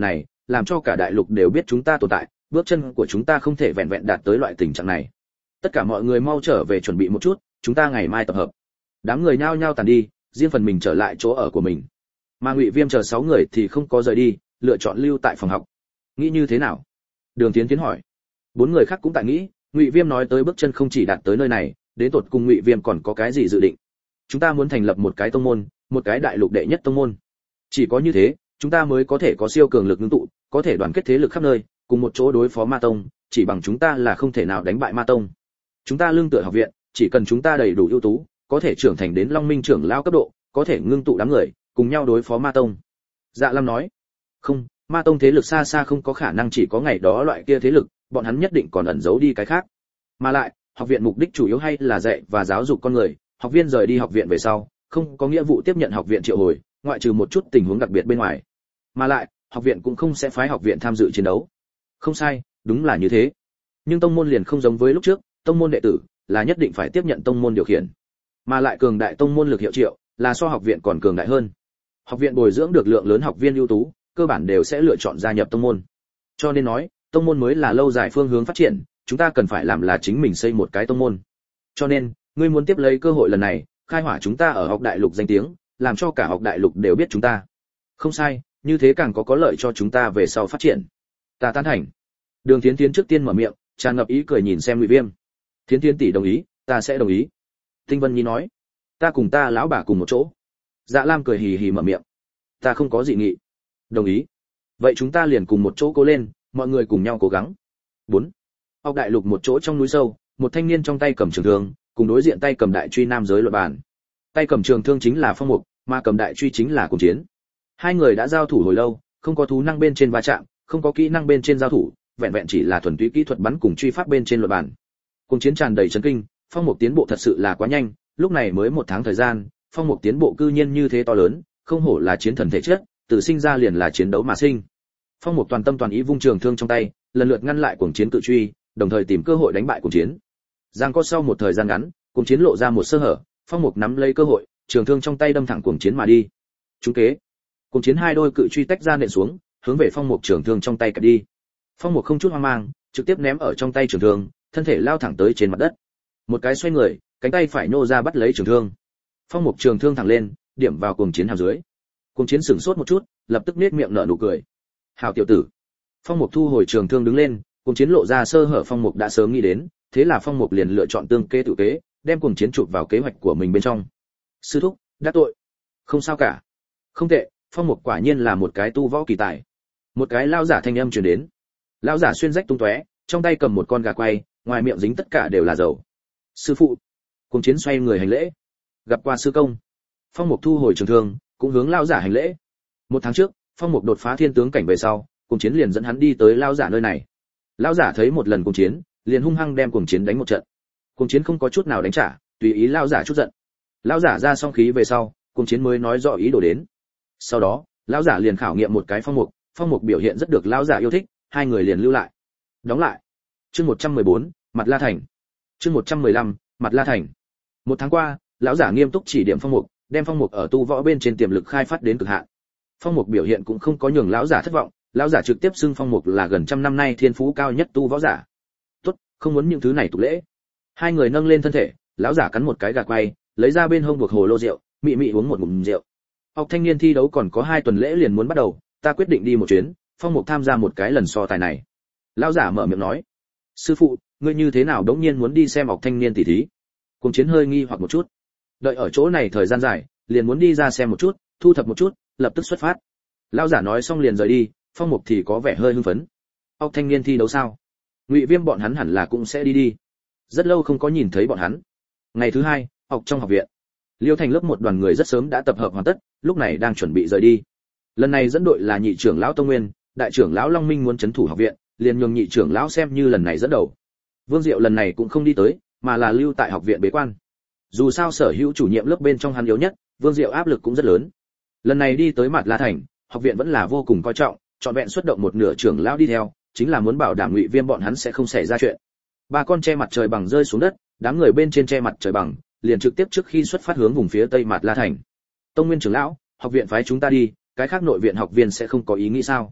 làm cho cả đại lục đều biết chúng ta tồn tại, bước chân của chúng ta không thể vẹn vẹn đạt tới loại tình trạng này. Tất cả mọi người mau trở về chuẩn bị một chút, chúng ta ngày mai tập hợp. Đám người nhao nhao tàn đi, riêng phần mình trở lại chỗ ở của mình. Mà Ngụy Viêm chờ 6 người thì không có rời đi, lựa chọn lưu tại phòng học. Nghĩ như thế nào? Đường Tiến hỏi. 4 người khác cũng tại nghĩ, Ngụy Viêm nói tới bước chân không chỉ đạt tới nơi này, đến tột cùng Ngụy Viêm còn có cái gì dự định? Chúng ta muốn thành lập một cái tông môn, một cái đại lục đệ nhất tông môn. Chỉ có như thế, chúng ta mới có thể có siêu cường lực ngưng tụ, có thể đoàn kết thế lực khắp nơi, cùng một chỗ đối phó Ma Tông, chỉ bằng chúng ta là không thể nào đánh bại Ma Tông. Chúng ta lương tựa học viện, chỉ cần chúng ta đầy đủ ưu tú, có thể trưởng thành đến Long Minh trưởng lão cấp độ, có thể ngưng tụ đám người, cùng nhau đối phó Ma Tông. Dạ Lam nói, không, Ma Tông thế lực xa xa không có khả năng chỉ có ngày đó loại kia thế lực, bọn hắn nhất định còn ẩn giấu đi cái khác. Mà lại, học viện mục đích chủ yếu hay là dạy và giáo dục con người, học viên rời đi học viện về sau, không có nghĩa vụ tiếp nhận học viện triệu hồi, ngoại trừ một chút tình huống đặc biệt bên ngoài. Mà lại, học viện cũng không sẽ phái học viện tham dự chiến đấu. Không sai, đúng là như thế. Nhưng tông môn liền không giống với lúc trước, tông môn đệ tử là nhất định phải tiếp nhận tông môn điều khiển. Mà lại cường đại tông môn lực hiệu triệu, là so học viện còn cường đại hơn. Học viện bồi dưỡng được lượng lớn học viên ưu tú, cơ bản đều sẽ lựa chọn gia nhập tông môn. Cho nên nói, tông môn mới là lâu dài phương hướng phát triển, chúng ta cần phải làm là chính mình xây một cái tông môn. Cho nên, ngươi muốn tiếp lấy cơ hội lần này, khai hỏa chúng ta ở học đại lục danh tiếng, làm cho cả học đại lục đều biết chúng ta. Không sai, như thế càng có lợi cho chúng ta về sau phát triển. Ta tán thành. Đường Thiến Thiến trước tiên mở miệng, tràn ngập ý cười nhìn xem Ngụy Viêm. Thiến Thiến tỷ đồng ý, ta sẽ đồng ý. Tinh Vân Nhi nói, ta cùng ta lão bà cùng một chỗ. Dạ Lam cười hì hì mở miệng, ta không có dị nghị. Đồng ý. Vậy chúng ta liền cùng một chỗ cố lên, mọi người cùng nhau cố gắng. 4. Học đại lục một chỗ trong núi sâu, một thanh niên trong tay cầm trường thương, cùng đối diện tay cầm đại truy nam giới luận bàn. Tay cầm trường thương chính là Phong Mục, mà cầm đại truy chính là Cùng Chiến. Hai người đã giao thủ hồi lâu, không có thú năng bên trên va chạm, không có kỹ năng bên trên giao thủ, vẹn vẹn chỉ là thuần túy kỹ thuật bắn cùng truy pháp bên trên luận bàn. Cùng Chiến tràn đầy chấn kinh, Phong Mục tiến bộ thật sự là quá nhanh, lúc này mới 1 tháng thời gian, Phong Mục tiến bộ cư nhiên như thế to lớn, không hổ là chiến thần thể chất, tự sinh ra liền là chiến đấu mà sinh. Phong Mục toàn tâm toàn ý vung trường thương trong tay, lần lượt ngăn lại Cuồng Chiến cự truy, đồng thời tìm cơ hội đánh bại Cuồng Chiến. Giang có sau một thời gian ngắn, Cuồng Chiến lộ ra một sơ hở, Phong Mục nắm lấy cơ hội, trường thương trong tay đâm thẳng Cuồng Chiến mà đi. Trúng kế. Cuồng Chiến hai đôi cự truy tách ra nện xuống, hướng về Phong Mục trường thương trong tay cắt đi. Phong Mục không chút hoang mang, trực tiếp ném ở trong tay trường thương, thân thể lao thẳng tới trên mặt đất. Một cái xoay người, cánh tay phải nhô ra bắt lấy trường thương. Phong Mục trường thương thẳng lên, điểm vào Cuồng Chiến hàm dưới. Cuồng Chiến sửng sốt một chút, lập tức nhếch miệng nở nụ cười. Hảo tiểu tử. Phong Mục thu hồi trường thương đứng lên, Cuồng Chiến lộ ra sơ hở Phong Mục đã sớm nghĩ đến, thế là Phong Mục liền lựa chọn tương kế tự kế, đem Cuồng Chiến chụp vào kế hoạch của mình bên trong. Sư thúc, đắc tội. Không sao cả. Không tệ, Phong Mục quả nhiên là một cái tu võ kỳ tài. Một cái lão giả thanh âm truyền đến. Lão giả xuyên rách tung tóe, trong tay cầm một con gà quay, ngoài miệng dính tất cả đều là dầu. Sư phụ. Cuồng Chiến xoay người hành lễ. Gặp qua sư công. Phong Mục thu hồi trường thương, cũng hướng lão giả hành lễ. 1 tháng trước, Phong Mục đột phá thiên tướng cảnh về sau, Cuồng Chiến liền dẫn hắn đi tới lão giả nơi này. Lão giả thấy một lần Cuồng Chiến, liền hung hăng đem Cuồng Chiến đánh một trận. Cuồng Chiến không có chút nào đánh trả, tùy ý lão giả chút giận. Lão giả ra xong khí về sau, Cuồng Chiến mới nói rõ ý đồ đến. Sau đó, lão giả liền khảo nghiệm một cái Phong Mục biểu hiện rất được lão giả yêu thích, hai người liền lưu lại. Đóng lại. Chương 114, Mặt La Thành. Chương 115, Mặt La Thành. 1 tháng qua, lão giả nghiêm túc chỉ điểm Phong Mục, đem Phong Mục ở tu võ bên trên tiềm lực khai phát đến cực hạn. Phong Mục biểu hiện cũng không có nhường lão giả thất vọng, lão giả trực tiếp xưng Phong Mục là gần trăm năm nay thiên phú cao nhất tu võ giả. Tốt, không muốn những thứ này tục lễ. Hai người nâng lên thân thể, lão giả cắn một cái gà quay, lấy ra bên hông buộc hồ lô rượu, mị mị uống một ngụm rượu. Học thanh niên thi đấu còn có 2 tuần lễ liền muốn bắt đầu, ta quyết định đi một chuyến, Phong Mục tham gia một cái lần so tài này. Lão giả mở miệng nói. Sư phụ, ngươi như thế nào đống nhiên muốn đi xem học thanh niên tỷ thí? Cuồng Chiến hơi nghi hoặc một chút. Đợi ở chỗ này thời gian dài, liền muốn đi ra xem một chút, thu thập một chút, lập tức xuất phát. Lão giả nói xong liền rời đi, Phong Mục thì có vẻ hơi hưng phấn. Học thanh niên thi đấu sao? Ngụy Viêm bọn hắn hẳn là cũng sẽ đi đi. Rất lâu không có nhìn thấy bọn hắn. Ngày thứ 2, học trong học viện. Liêu Thành lớp một đoàn người rất sớm đã tập hợp hoàn tất, lúc này đang chuẩn bị rời đi. Lần này dẫn đội là nhị trưởng lão Tông Nguyên, đại trưởng lão Long Minh muốn trấn thủ học viện, liền nhường nhị trưởng lão xem như lần này dẫn đầu. Vương Diệu lần này cũng không đi tới, mà là lưu tại học viện bế quan. Dù sao sở hữu chủ nhiệm lớp bên trong hắn yếu nhất, Vương Diệu áp lực cũng rất lớn. Lần này đi tới Mạt La Thành, học viện vẫn là vô cùng coi trọng, chọn vẹn xuất động một nửa trưởng lão đi theo, chính là muốn bảo đảm Ngụy Viêm bọn hắn sẽ không xảy ra chuyện. 3 con che mặt trời bằng rơi xuống đất, đám người bên trên che mặt trời bằng, liền trực tiếp trước khi xuất phát hướng vùng phía tây Mạt La Thành. Tông Nguyên trưởng lão, học viện phái chúng ta đi, cái khác nội viện học viên sẽ không có ý nghĩ sao?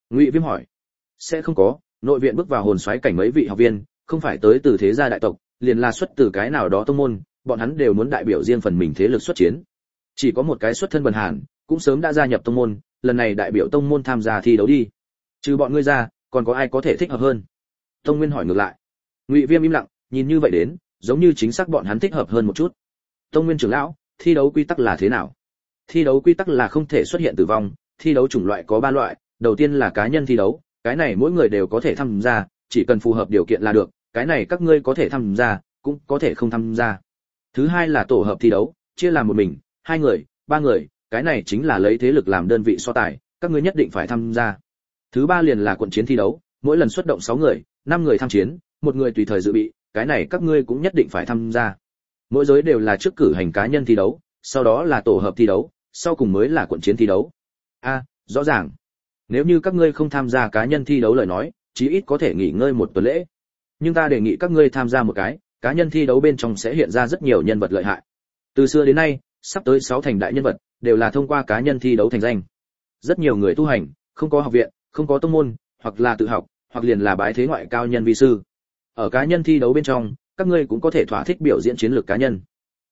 Ngụy Viêm hỏi. Sẽ không có, nội viện bước vào hồn soái cảnh mấy vị học viên, không phải tới từ thế gia đại tộc, liền là xuất từ cái nào đó tông môn, bọn hắn đều muốn đại biểu riêng phần mình thế lực xuất chiến. Chỉ có một cái xuất thân Bần Hàn, cũng sớm đã gia nhập tông môn, lần này đại biểu tông môn tham gia thi đấu đi. Trừ bọn ngươi ra, còn có ai có thể thích hợp hơn? Tông Nguyên hỏi ngược lại. Ngụy Viêm im lặng, nhìn như vậy đến, giống như chính xác bọn hắn thích hợp hơn một chút. Tông Nguyên trưởng lão, thi đấu quy tắc là thế nào? Thi đấu quy tắc là không thể xuất hiện tử vong, thi đấu chủng loại có 3 loại, đầu tiên là cá nhân thi đấu, cái này mỗi người đều có thể tham gia, chỉ cần phù hợp điều kiện là được, cái này các ngươi có thể tham gia, cũng có thể không tham gia. Thứ hai là tổ hợp thi đấu, chia làm một mình, 2 người, 3 người, cái này chính là lấy thế lực làm đơn vị so tài, các ngươi nhất định phải tham gia. Thứ ba liền là quận chiến thi đấu, mỗi lần xuất động 6 người, 5 người tham chiến, 1 người tùy thời dự bị, cái này các ngươi cũng nhất định phải tham gia. Mỗi giới đều là trước cử hành cá nhân thi đấu, sau đó là tổ hợp thi đấu, sau cùng mới là quận chiến thi đấu. Rõ ràng. Nếu như các ngươi không tham gia cá nhân thi đấu lời nói, chí ít có thể nghỉ ngơi 1 tuần lễ. Nhưng ta đề nghị các ngươi tham gia một cái, cá nhân thi đấu bên trong sẽ hiện ra rất nhiều nhân vật lợi hại. Từ xưa đến nay, sắp tới 6 thành đại nhân vật đều là thông qua cá nhân thi đấu thành danh. Rất nhiều người tu hành, không có học viện, không có tông môn, hoặc là tự học, hoặc liền là bái thế ngoại cao nhân vi sư. Ở cá nhân thi đấu bên trong, các ngươi cũng có thể thỏa thích biểu diễn chiến lược cá nhân.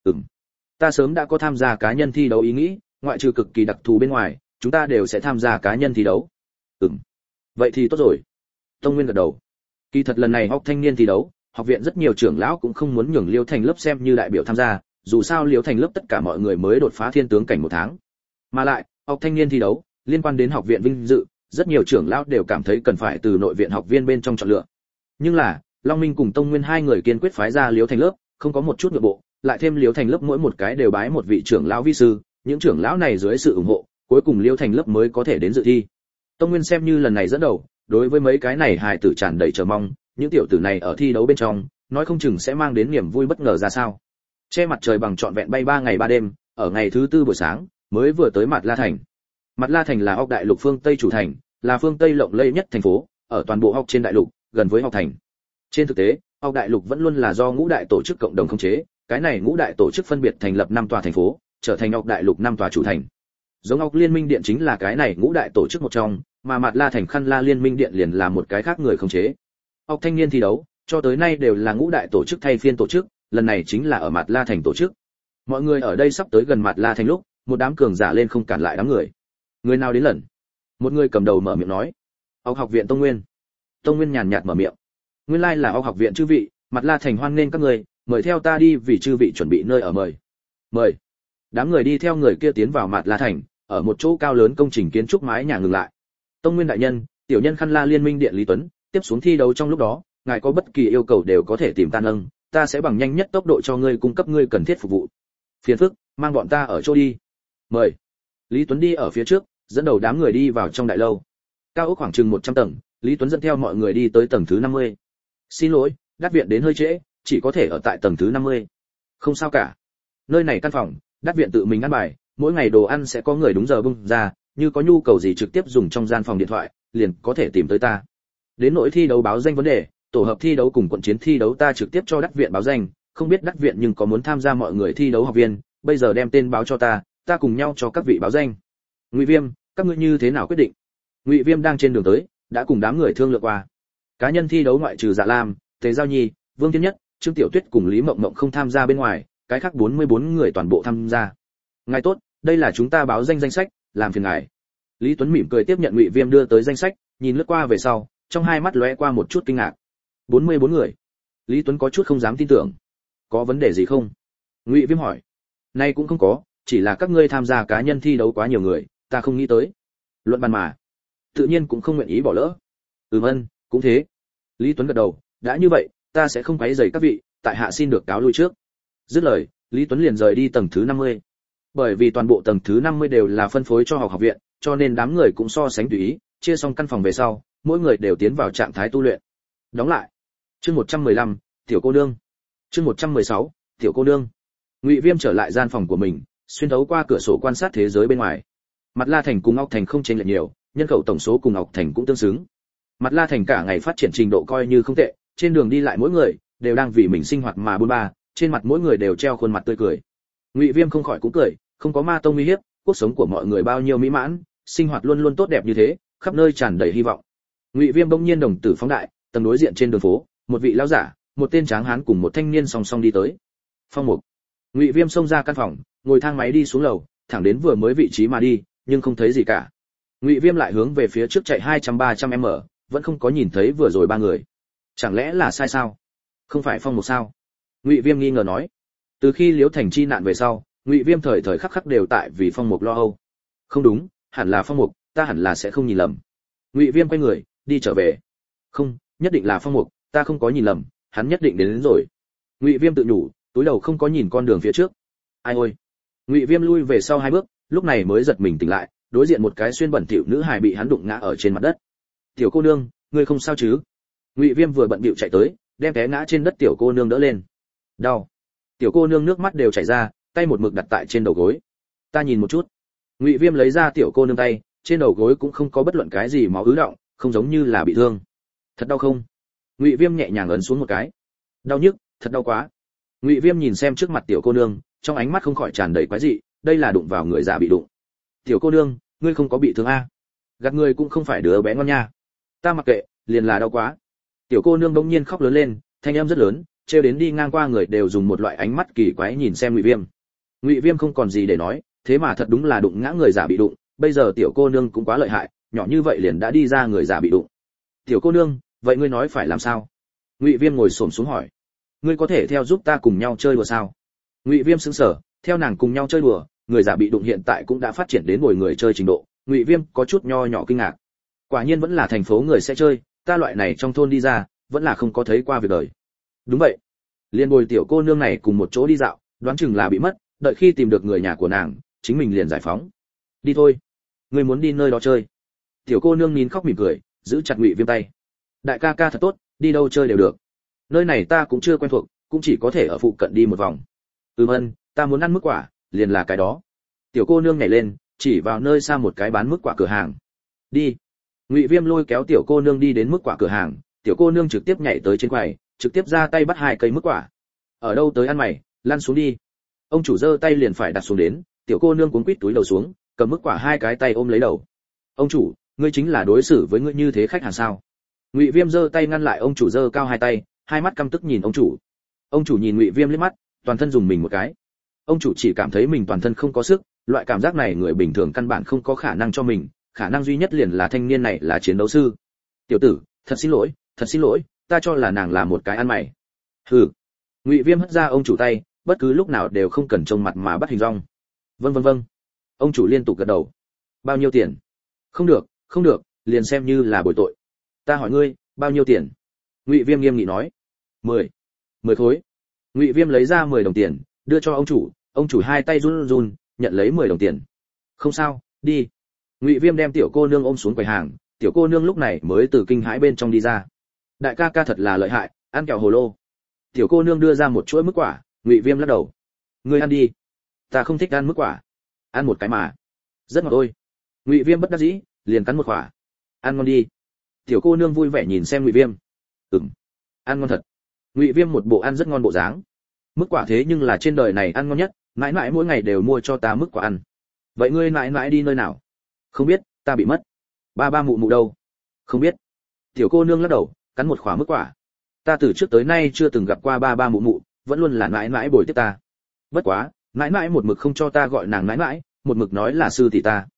Ta sớm đã có tham gia cá nhân thi đấu ý nghĩ, ngoại trừ cực kỳ đặc thù bên ngoài, chúng ta đều sẽ tham gia cá nhân thi đấu. Vậy thì tốt rồi. Tông Nguyên gật đầu. Kỳ thật lần này học thanh niên thi đấu, học viện rất nhiều trưởng lão cũng không muốn nhường Liêu Thành lớp xem như đại biểu tham gia, dù sao Liêu Thành lớp tất cả mọi người mới đột phá thiên tướng cảnh 1 tháng. Mà lại, học thanh niên thi đấu liên quan đến học viện vinh dự, rất nhiều trưởng lão đều cảm thấy cần phải từ nội viện học viên bên trong chọn lựa. Nhưng là, Long Minh cùng Tông Nguyên 2 người kiên quyết phái ra Liêu Thành lớp, không có một chút nhượng bộ, lại thêm Liêu Thành lớp mỗi một cái đều bái một vị trưởng lão vi sư, những trưởng lão này dưới sự ủng hộ, cuối cùng Liêu Thành lớp mới có thể đến dự thi. Tông Nguyên xem như lần này dẫn đầu, đối với mấy cái này hài tử tràn đầy chờ mong, những tiểu tử này ở thi đấu bên trong, nói không chừng sẽ mang đến niềm vui bất ngờ ra sao. Che mặt trời bằng trọn vẹn bay 3 ngày 3 đêm, ở ngày thứ 4 buổi sáng, mới vừa tới Mạt La Thành. Mạt La Thành là Ốc Đại Lục phương Tây chủ thành, là phương Tây lộng lẫy nhất thành phố, ở toàn bộ Ốc trên đại lục, gần với Ốc thành. Trên thực tế, Ốc Đại Lục vẫn luôn là do ngũ đại tổ chức cộng đồng khống chế, cái này ngũ đại tổ chức phân biệt thành lập 5 tòa thành phố, trở thành Ốc Đại Lục 5 tòa chủ thành. Giống Ốc Liên Minh Điện chính là cái này ngũ đại tổ chức một trong, mà Mạt La Thành Khăn La Liên Minh Điện liền là một cái khác người khống chế. Ốc thanh niên thi đấu, cho tới nay đều là ngũ đại tổ chức thay phiên tổ chức, lần này chính là ở Mạt La Thành tổ chức. Mọi người ở đây sắp tới gần Mạt La Thành lúc, một đám cường giả lên không cản lại đám người. Người nào đến lần? Một người cầm đầu mở miệng nói. Ốc học viện Tông Nguyên. Tông Nguyên nhàn nhạt mở miệng. Nguyên lai là Ốc học viện chư vị, Mạt La Thành hoan nghênh các người, mời theo ta đi vì chư vị chuẩn bị nơi ở mời. Mời. Đám người đi theo người kia tiến vào Mạt La Thành, ở một chỗ cao lớn công trình kiến trúc mái nhà ngừng lại. Tông Nguyên đại nhân, tiểu nhân Khăn La Liên Minh Điện Lý Tuấn, tiếp xuống thi đấu trong lúc đó, ngài có bất kỳ yêu cầu đều có thể tìm ta nâng, ta sẽ bằng nhanh nhất tốc độ cho ngươi cung cấp ngươi cần thiết phục vụ. Phiền phức, mang bọn ta ở chỗ đi. Mời. Lý Tuấn đi ở phía trước, dẫn đầu đám người đi vào trong đại lâu. Cao ốc khoảng chừng 100 tầng, Lý Tuấn dẫn theo mọi người đi tới tầng thứ 50. Xin lỗi, Đắc viện đến hơi trễ, chỉ có thể ở tại tầng thứ 50. Không sao cả. Nơi này căn phòng, Đắc viện tự mình ăn bài, mỗi ngày đồ ăn sẽ có người đúng giờ bưng ra, như có nhu cầu gì trực tiếp dùng trong gian phòng điện thoại, liền có thể tìm tới ta. Đến nỗi thi đấu báo danh vấn đề, tổ hợp thi đấu cùng quận chiến thi đấu ta trực tiếp cho Đắc viện báo danh, không biết Đắc viện nhưng có muốn tham gia mọi người thi đấu học viên, bây giờ đem tên báo cho ta cùng nhau cho các vị báo danh. Ngụy Viêm, các ngươi như thế nào quyết định? Ngụy Viêm đang trên đường tới, đã cùng đám người thương lượng qua. Cá nhân thi đấu ngoại trừ Dạ Lam, Tề Giao Nhi, Vương Thiên Nhất, Trương Tiểu Tuyết cùng Lý Mộng Mộng không tham gia bên ngoài, cái khác 44 người toàn bộ tham gia. Ngài tốt, đây là chúng ta báo danh danh sách, làm phiền ngài. Lý Tuấn mỉm cười tiếp nhận Ngụy Viêm đưa tới danh sách, nhìn lướt qua về sau, trong hai mắt lóe qua một chút kinh ngạc. 44 người. Lý Tuấn có chút không dám tin tưởng. Có vấn đề gì không? Ngụy Viêm hỏi. Nay cũng không có, chỉ là các ngươi tham gia cá nhân thi đấu quá nhiều người, ta không nghĩ tới. Luận bàn mà, tự nhiên cũng không nguyện ý bỏ lỡ. Vâng, cũng thế. Lý Tuấn gật đầu, đã như vậy, ta sẽ không quấy rầy các vị, tại hạ xin được cáo lui trước. Dứt lời, Lý Tuấn liền rời đi tầng thứ 50. Bởi vì toàn bộ tầng thứ 50 đều là phân phối cho học viện, cho nên đám người cũng so sánh tùy ý, chia xong căn phòng về sau, mỗi người đều tiến vào trạng thái tu luyện. Đóng lại. Chương 115, tiểu cô nương. Chương 116, tiểu cô nương. Ngụy Viêm trở lại gian phòng của mình, xuyên thấu qua cửa sổ quan sát thế giới bên ngoài. Mạt La Thành cùng Ngọc Thành không chênh lệch nhiều, nhân khẩu tổng số cùng Ngọc Thành cũng tương xứng. Mạt La Thành cả ngày phát triển trình độ coi như không tệ, trên đường đi lại mỗi người đều đang vì mình sinh hoạt mà buôn ba, trên mặt mỗi người đều treo khuôn mặt tươi cười. Ngụy Viêm không khỏi cũng cười, không có ma tông uy hiếp, cuộc sống của mọi người bao nhiêu mỹ mãn, sinh hoạt luôn luôn tốt đẹp như thế, khắp nơi tràn đầy hy vọng. Ngụy Viêm bỗng nhiên đồng tử phóng đại, tầng đối diện trên đường phố, một vị lão giả, một tên tráng hán cùng một thanh niên song song đi tới. Phong Mục. Ngụy Viêm xông ra căn phòng, ngồi thang máy đi xuống lầu, thẳng đến vừa mới vị trí mà đi, nhưng không thấy gì cả. Ngụy Viêm lại hướng về phía trước chạy 200-300m, vẫn không có nhìn thấy vừa rồi ba người. Chẳng lẽ là sai sao? Không phải Phong Mục sao? Ngụy Viêm nghi ngờ nói. Từ khi Liễu Thành chi nạn về sau, Ngụy Viêm thời thời khắc khắc đều tại vì Phong Mục lo âu. Không đúng, hẳn là Phong Mục, ta hẳn là sẽ không nhìn lầm. Ngụy Viêm quay người, đi trở về. Không, nhất định là Phong Mục, ta không có nhìn lầm, hắn nhất định đến rồi. Ngụy Viêm tự nhủ, túi đầu không có nhìn con đường phía trước. Ai ôi. Ngụy Viêm lui về sau 2 bước, lúc này mới giật mình tỉnh lại, đối diện một cái xuyên bẩn thỉu nữ hài bị hắn đụng ngã ở trên mặt đất. "Tiểu cô nương, ngươi không sao chứ?" Ngụy Viêm vừa bận bịu chạy tới, đem té ngã trên đất tiểu cô nương đỡ lên. "Đau." Tiểu cô nương nước mắt đều chảy ra, tay một mực đặt tại trên đầu gối. "Ta nhìn một chút." Ngụy Viêm lấy ra tiểu cô nương tay, trên đầu gối cũng không có bất luận cái gì máu ứ đọng, không giống như là bị thương. "Thật đau không?" Ngụy Viêm nhẹ nhàng ấn xuống một cái. "Đau nhức, thật đau quá." Ngụy Viêm nhìn xem trước mặt tiểu cô nương, trong ánh mắt không khỏi tràn đầy quái dị, đây là đụng vào người già bị đụng. "Tiểu cô nương, ngươi không có bị thương a?" "Gạt ngươi cũng không phải đứa bé ngon nha." "Ta mặc kệ, liền là đau quá." Tiểu cô nương bỗng nhiên khóc lớn lên, thanh âm rất lớn, trêu đến đi ngang qua người đều dùng một loại ánh mắt kỳ quái nhìn xem Ngụy Viêm. Ngụy Viêm không còn gì để nói, thế mà thật đúng là đụng ngã người già bị đụng, bây giờ tiểu cô nương cũng quá lợi hại, nhỏ như vậy liền đã đi ra người già bị đụng. "Tiểu cô nương, vậy ngươi nói phải làm sao?" Ngụy Viêm ngồi xổm xuống hỏi. "Ngươi có thể theo giúp ta cùng nhau chơi đùa sao?" Ngụy Viêm sững sờ, theo nàng cùng nhau chơi đùa, người già bị đụng hiện tại cũng đã phát triển đến ngồi người chơi trình độ, Ngụy Viêm có chút nho nhỏ kinh ngạc. Quả nhiên vẫn là thành phố người sẽ chơi, ta loại này trong thôn đi ra, vẫn là không có thấy qua việc đời. Đúng vậy. Liên bồi tiểu cô nương này cùng một chỗ đi dạo, đoán chừng là bị mất, đợi khi tìm được người nhà của nàng, chính mình liền giải phóng. Đi thôi. Ngươi muốn đi nơi đó chơi. Tiểu cô nương nín khóc mỉm cười, giữ chặt Ngụy Viêm tay. Đại ca ca thật tốt, đi đâu chơi đều được. Nơi này ta cũng chưa quen thuộc, cũng chỉ có thể ở phụ cận đi một vòng. Ân, ta muốn ăn mức quả, liền là cái đó. Tiểu cô nương nhảy lên, chỉ vào nơi xa một cái bán mức quả cửa hàng. Đi. Ngụy Viêm lôi kéo tiểu cô nương đi đến mức quả cửa hàng, tiểu cô nương trực tiếp nhảy tới trên quầy, trực tiếp ra tay bắt 2 cây mức quả. Ở đâu tới ăn mày, lăn xuống đi. Ông chủ giơ tay liền phải đặt xuống đến, tiểu cô nương cuống quýt túi đầu xuống, cầm mức quả 2 cái tay ôm lấy đầu. Ông chủ, ngươi chính là đối xử với ngươi như thế khách hàng sao? Ngụy Viêm giơ tay ngăn lại ông chủ giơ cao 2 tay, hai mắt căm tức nhìn ông chủ. Ông chủ nhìn Ngụy Viêm liếc mắt, toàn thân dùng mình một cái. Ông chủ chỉ cảm thấy mình toàn thân không có sức, loại cảm giác này người bình thường căn bản không có khả năng cho mình, khả năng duy nhất liền là thanh niên này là chiến đấu sư. Tiểu tử, thật xin lỗi, ta cho là nàng là một cái ăn mày. Hừ. Ngụy Viêm hất ra ông chủ tay, bất cứ lúc nào đều không cần trông mặt mà bắt hình dong. Vâng. Ông chủ liên tục gật đầu. Bao nhiêu tiền? Không được, liền xem như là bồi tội. Ta hỏi ngươi, bao nhiêu tiền? Ngụy Viêm nghiêm nghị nói. 10 khối. Ngụy Viêm lấy ra 10 đồng tiền, đưa cho ông chủ 2 tay run run, nhận lấy 10 đồng tiền. Không sao, đi. Ngụy Viêm đem tiểu cô nương ôm xuống quầy hàng, tiểu cô nương lúc này mới từ kinh hãi bên trong đi ra. Đại ca ca thật là lợi hại, ăn kẹo hồ lô. Tiểu cô nương đưa ra một chuỗi mức quả, Ngụy Viêm lắc đầu. Ngươi ăn đi. Ta không thích ăn mức quả. Ăn một cái mà. Rất ngọt thôi. Ngụy Viêm bất đắc dĩ, liền cắn một quả. Ăn ngon đi. Tiểu cô nương vui vẻ nhìn xem Ngụy Viêm. Ăn ngon thật. Ngụy Viêm một bộ ăn rất ngon bộ dáng. Mức quả thế nhưng là trên đời này ăn ngon nhất, mãi mãi mỗi ngày đều mua cho ta mức quả ăn. Vậy ngươi mãi mãi đi nơi nào? Không biết, ta bị mất. Ba mụ mụ đâu? Không biết. Tiểu cô nương lắc đầu, cắn một quả mức quả. Ta từ trước tới nay chưa từng gặp qua ba mụ mụ, vẫn luôn là mãi mãi bồi tiếp ta. Bất quá, mãi mãi một mực không cho ta gọi nàng mãi mãi, một mực nói là sư tỷ ta.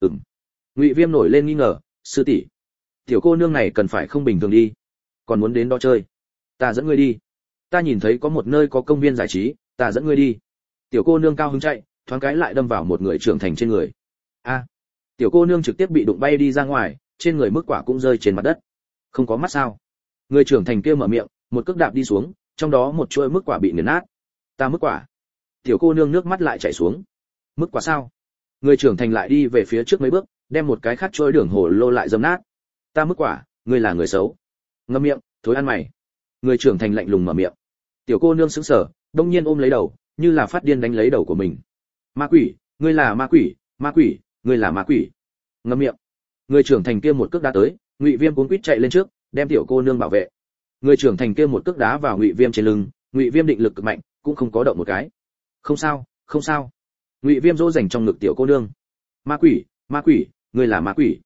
Ngụy Viêm nổi lên nghi ngờ, sư tỷ. Tiểu cô nương này cần phải không bình thường đi, còn muốn đến đó chơi. Ta dẫn ngươi đi. Ta nhìn thấy có một nơi có công viên giải trí, ta dẫn ngươi đi. Tiểu cô nương cao hứng chạy, thoáng cái lại đâm vào một người trưởng thành trên người. Tiểu cô nương trực tiếp bị đụng bay đi ra ngoài, trên người mức quả cũng rơi trên mặt đất. Không có mắt sao? Người trưởng thành kia mở miệng, một cước đạp đi xuống, trong đó một chuỗi mức quả bị nghiền nát. Ta mức quả. Tiểu cô nương nước mắt lại chảy xuống. Mức quả sao? Người trưởng thành lại đi về phía trước mấy bước, đem một cái khác chuỗi đường hồ lô lại dâm nát. Ta mức quả, ngươi là người xấu. Ngậm miệng, thối ăn mày. Người trưởng thành lạnh lùng mở miệng. Tiểu cô nương sững sờ, đông nhiên ôm lấy đầu, như là phát điên đánh lấy đầu của mình. Ma quỷ, ngươi là ma quỷ, ngươi là ma quỷ. Ngậm miệng. Người trưởng thành kia một cước đá tới, Ngụy Viêm cuống quýt chạy lên trước, đem tiểu cô nương bảo vệ. Người trưởng thành kia một cước đá vào Ngụy Viêm trên lưng, Ngụy Viêm định lực cực mạnh, cũng không có động một cái. Không sao. Ngụy Viêm dỗ dành trong ngực tiểu cô nương. Ma quỷ, ngươi là ma quỷ.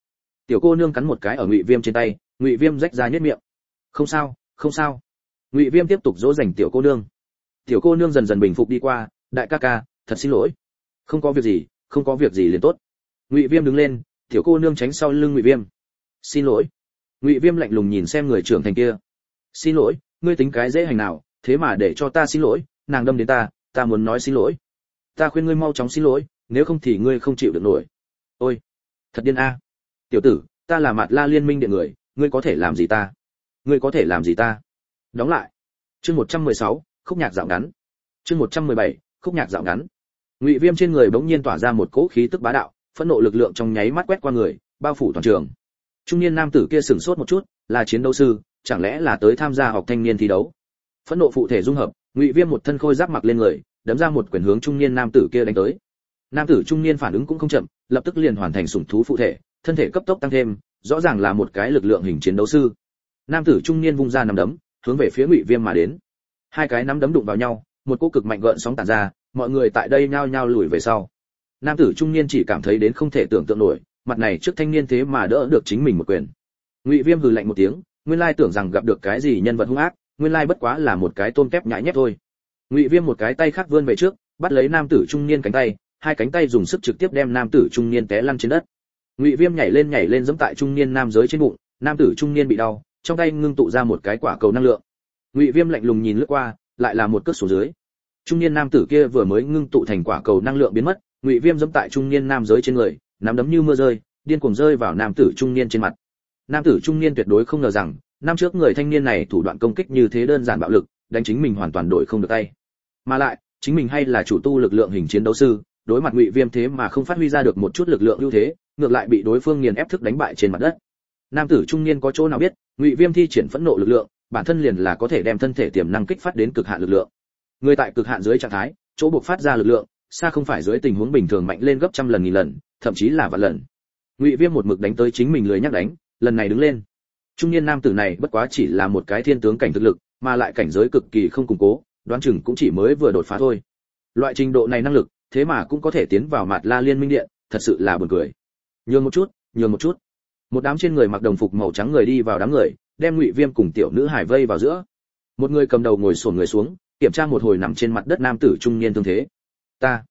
Tiểu cô nương cắn một cái ở Ngụy Viêm trên tay, Ngụy Viêm rách ra nhếch miệng. Không sao, không sao. Ngụy Viêm tiếp tục dỗ dành tiểu cô nương. Tiểu cô nương dần dần bình phục đi qua, đại ca ca, thật xin lỗi. Không có việc gì, không có việc gì liền tốt. Ngụy Viêm đứng lên, tiểu cô nương tránh sau lưng Ngụy Viêm. Xin lỗi. Ngụy Viêm lạnh lùng nhìn xem người trưởng thành kia. Xin lỗi, ngươi tính cái dễ hành nào, thế mà để cho ta xin lỗi, nàng đâm đến ta muốn nói xin lỗi. Ta khuyên ngươi mau chóng xin lỗi, nếu không thì ngươi không chịu được nổi. Ôi, thật điên a. Tiểu tử, ta là Mạt La Liên Minh Điện người, ngươi có thể làm gì ta? Ngươi có thể làm gì ta? Đóng lại. Chương 116, khúc nhạc dạo ngắn. Chương 117, khúc nhạc dạo ngắn. Ngụy Viêm trên người bỗng nhiên tỏa ra một cỗ khí tức bá đạo, phẫn nộ lực lượng trong nháy mắt quét qua người, bao phủ toàn trường. Trung niên nam tử kia sửng sốt một chút, là chiến đấu sư, chẳng lẽ là tới tham gia học thanh niên thi đấu? Phẫn nộ phụ thể dung hợp, Ngụy Viêm một thân khôi giáp mặc lên người, đấm ra một quyền hướng trung niên nam tử kia đánh tới. Nam tử trung niên phản ứng cũng không chậm, lập tức liền hoàn thành sủng thú phụ thể, thân thể cấp tốc tăng thêm, rõ ràng là một cái lực lượng hình chiến đấu sư. Nam tử trung niên vung ra nắm đấm, hướng về phía Ngụy Viêm mà đến. Hai cái nắm đấm đụng vào nhau, một cỗ cực mạnh gợn sóng tản ra, mọi người tại đây nhao nhao lùi về sau. Nam tử trung niên chỉ cảm thấy đến không thể tưởng tượng nổi, mặt này trước thanh niên thế mà đỡ được chính mình một quyền. Ngụy Viêm hừ lạnh một tiếng, nguyên lai tưởng rằng gặp được cái gì nhân vật hung ác, nguyên lai bất quá là một cái tôm tép nhãi nhép thôi. Ngụy Viêm một cái tay khác vươn về trước, bắt lấy nam tử trung niên cánh tay, hai cánh tay dùng sức trực tiếp đem nam tử trung niên té lăn trên đất. Ngụy Viêm nhảy lên giẫm tại trung niên nam giới trên bụng, nam tử trung niên bị đau, trong tay ngưng tụ ra một cái quả cầu năng lượng. Ngụy Viêm lạnh lùng nhìn lướt qua, lại là một cước xuống dưới. Trung niên nam tử kia vừa mới ngưng tụ thành quả cầu năng lượng biến mất, Ngụy Viêm giẫm tại trung niên nam giới trên người, nắm đấm như mưa rơi, điên cuồng rơi vào nam tử trung niên trên mặt. Nam tử trung niên tuyệt đối không ngờ rằng, năm trước người thanh niên này thủ đoạn công kích như thế đơn giản bạo lực, đánh chính mình hoàn toàn đổi không được tay. Mà lại, chính mình hay là chủ tu lực lượng hình chiến đấu sư, đối mặt Ngụy Viêm thế mà không phát huy ra được một chút lực lượng ưu thế, ngược lại bị đối phương nghiền ép thức đánh bại trên mặt đất. Nam tử trung niên có chỗ nào biết, Ngụy Viêm thi triển phẫn nộ lực lượng, bản thân liền là có thể đem thân thể tiềm năng kích phát đến cực hạn lực lượng. Người tại cực hạn dưới trạng thái, chỗ buộc phát ra lực lượng, xa không phải dưới tình huống bình thường mạnh lên gấp trăm lần nghìn lần, thậm chí là vạn lần. Ngụy Viêm một mực đánh tới chính mình lười nhắc đánh, lần này đứng lên. Trung niên nam tử này bất quá chỉ là một cái thiên tướng cảnh thực lực, mà lại cảnh giới cực kỳ không củng cố, đoán chừng cũng chỉ mới vừa đột phá thôi. Loại trình độ này năng lực, thế mà cũng có thể tiến vào Mạt La Liên Minh Điện, thật sự là buồn cười. Nhường một chút, nhường một chút. Một đám trên người mặc đồng phục màu trắng người đi vào đám người, đem Ngụy Viêm cùng tiểu nữ hải vây vào giữa. Một người cầm đầu ngồi xổm người xuống, kiểm tra một hồi nằm trên mặt đất nam tử trung niên tương thế. Ta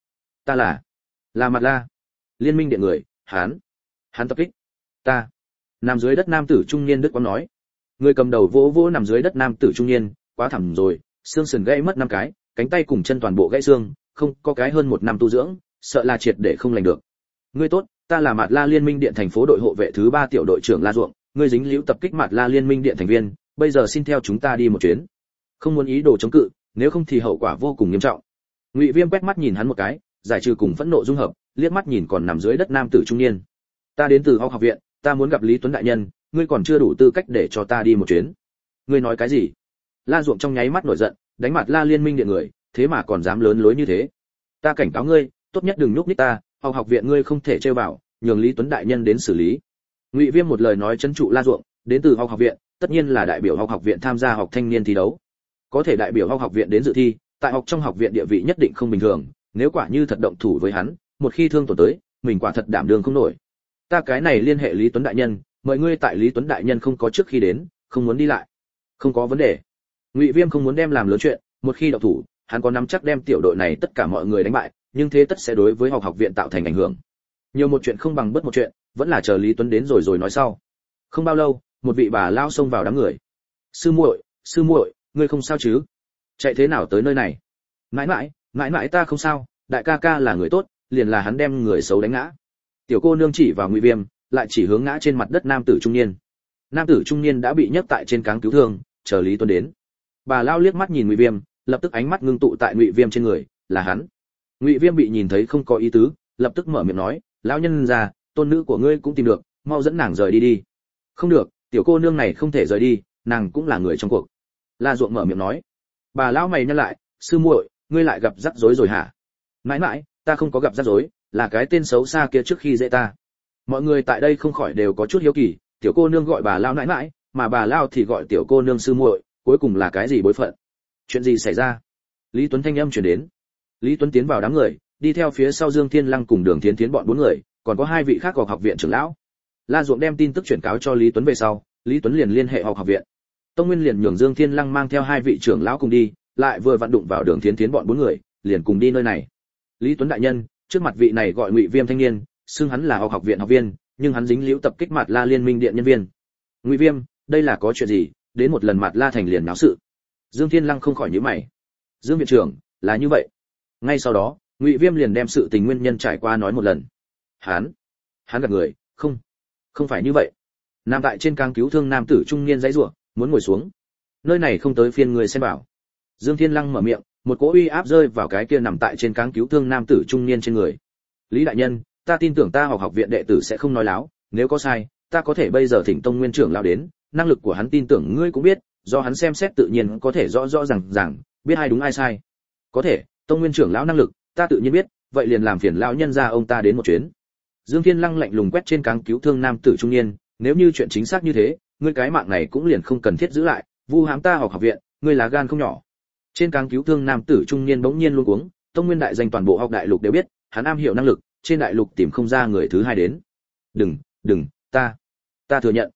là Mạt La Liên Minh Điện người, hắn tập kích ta. Nằm dưới đất nam tử trung niên đức quang nói. Người cầm đầu vỗ vỗ nằm dưới đất nam tử trung niên, quá thảm rồi, xương sườn gãy mất 5 cái, cánh tay cùng chân toàn bộ gãy xương, không có cái hơn 1 năm tu dưỡng, sợ là triệt để không lành được. Ngươi tốt, ta là Mạt La Liên Minh Điện thành phố đội hộ vệ thứ 3 tiểu đội trưởng La Duộng, ngươi dính líu tập kích Mạt La Liên Minh Điện thành viên, bây giờ xin theo chúng ta đi một chuyến. Không muốn ý đồ chống cự, nếu không thì hậu quả vô cùng nghiêm trọng. Ngụy Viêm quét mắt nhìn hắn một cái, giải trừ cùng phẫn nộ dung hợp, liếc mắt nhìn còn nằm dưới đất nam tử trung niên. Ta đến từ học viện, ta muốn gặp Lý Tuấn đại nhân, ngươi còn chưa đủ tư cách để cho ta đi một chuyến. Ngươi nói cái gì? La Duộng trong nháy mắt nổi giận, đánh Mạt La Liên Minh Điện người, thế mà còn dám lớn lối như thế. Ta cảnh cáo ngươi, tốt nhất đừng nhúc nhích ta, học viện ngươi không thể trêu vào, nhường Lý Tuấn đại nhân đến xử lý. Ngụy Viêm một lời nói trấn trụ La Duộng, đến từ học viện, tất nhiên là đại biểu học viện tham gia học thanh niên thi đấu. Có thể đại biểu học viện đến dự thi, tại trong học viện địa vị nhất định không bình thường, nếu quả như thật động thủ với hắn, một khi thương tổn tới, mình quả thật đảm đương không nổi. Ta cái này liên hệ Lý Tuấn đại nhân, mời ngươi tại Lý Tuấn đại nhân không có trước khi đến, không muốn đi lại. Không có vấn đề. Ngụy Viêm không muốn đem làm lớn chuyện, một khi động thủ, hắn có nắm chắc đem tiểu đội này tất cả mọi người đánh bại, nhưng thế tất sẽ đối với học viện tạo thành ảnh hưởng. Nhiều một chuyện không bằng bất một chuyện, vẫn là chờ Lý Tuấn đến rồi nói sau. Không bao lâu, một vị bà lao xông vào đám người. Sư muội, ngươi không sao chứ? Chạy thế nào tới nơi này? Mãi mãi ta không sao, đại ca ca là người tốt, liền là hắn đem người xấu đánh ngã. Tiểu cô nương chỉ vào Ngụy Viêm, lại chỉ hướng ngã trên mặt đất nam tử trung niên. Nam tử trung niên đã bị nhấc tại trên cáng cứu thương, chờ Lý Tuấn đến. Bà lao liếc mắt nhìn Ngụy Viêm, lập tức ánh mắt ngưng tụ tại Ngụy Viêm trên người, là hắn. Ngụy Viêm bị nhìn thấy không có ý tứ, lập tức mở miệng nói, lão nhân già, tôn nữ của ngươi cũng tìm được, mau dẫn nàng rời đi đi. Không được, tiểu cô nương này không thể rời đi, nàng cũng là người trong cuộc. La Duộng mở miệng nói. Bà lão mày nhăn lại, sư muội, ngươi lại gặp rắc rối rồi hả? Mãi, ta không có gặp rắc rối, là cái tên xấu xa kia trước khi dễ ta. Mọi người tại đây không khỏi đều có chút hiếu kỳ, tiểu cô nương gọi bà lão mãi, mà bà lão thì gọi tiểu cô nương sư muội, cuối cùng là cái gì bối phận? Chuyện gì xảy ra? Lý Tuấn thanh âm truyền đến. Lý Tuấn tiến vào đám người, đi theo phía sau Dương Thiên Lăng cùng Đường Thiến Thiến bọn 4 người, còn có 2 vị khác của học viện trưởng lão. La Duộng đem tin tức chuyển cáo cho Lý Tuấn về sau, Lý Tuấn liền liên hệ học viện. Tông Nguyên liền nhường Dương Thiên Lăng mang theo hai vị trưởng lão cùng đi, lại vừa vặn đụng vào Đường Thiến Thiến bọn bốn người, liền cùng đi nơi này. Lý Tuấn đại nhân, trước mặt vị này gọi Ngụy Viêm thanh niên, xưng hắn là học viện học viên, nhưng hắn dính liễu tập kích Mạt La Liên Minh Điện nhân viên. Ngụy Viêm, đây là có chuyện gì? Đến một lần Mạt La thành liền náo sự. Dương Thiên Lăng không khỏi nhíu mày. Dương viện trưởng, là như vậy. Ngay sau đó, Ngụy Viêm liền đem sự tình nguyên nhân trải qua nói một lần. Hắn gạt người, không phải như vậy. Nam tại trên cáng cứu thương nam tử trung niên giãy giụa, muốn ngồi xuống. Nơi này không tới phiên người xem bảo. Dương Thiên Lăng mở miệng, một cỗ uy áp rơi vào cái kia nằm tại trên cáng cứu thương nam tử trung niên trên người. Lý đại nhân, ta tin tưởng ta học viện đệ tử sẽ không nói láo, nếu có sai, ta có thể bây giờ thỉnh Tông Nguyên trưởng lão đến, năng lực của hắn tin tưởng ngươi cũng biết, do hắn xem xét tự nhiên có thể rõ ràng, biết ai đúng ai sai. Có thể, Tông Nguyên trưởng lão năng lực, ta tự nhiên biết, vậy liền làm phiền lão nhân gia ông ta đến một chuyến. Dương Thiên Lăng lạnh lùng quét trên cáng cứu thương nam tử trung niên, nếu như chuyện chính xác như thế, ngươi cái mạng này cũng liền không cần thiết giữ lại, vu hãm ta học viện, ngươi là gan không nhỏ. Trên cáng cứu thương nam tử trung niên bỗng nhiên luống cuống, Tông Nguyên đại danh toàn bộ học đại lục đều biết, hắn am hiểu năng lực, trên đại lục tìm không ra người thứ hai đến. Đừng, ta thừa nhận,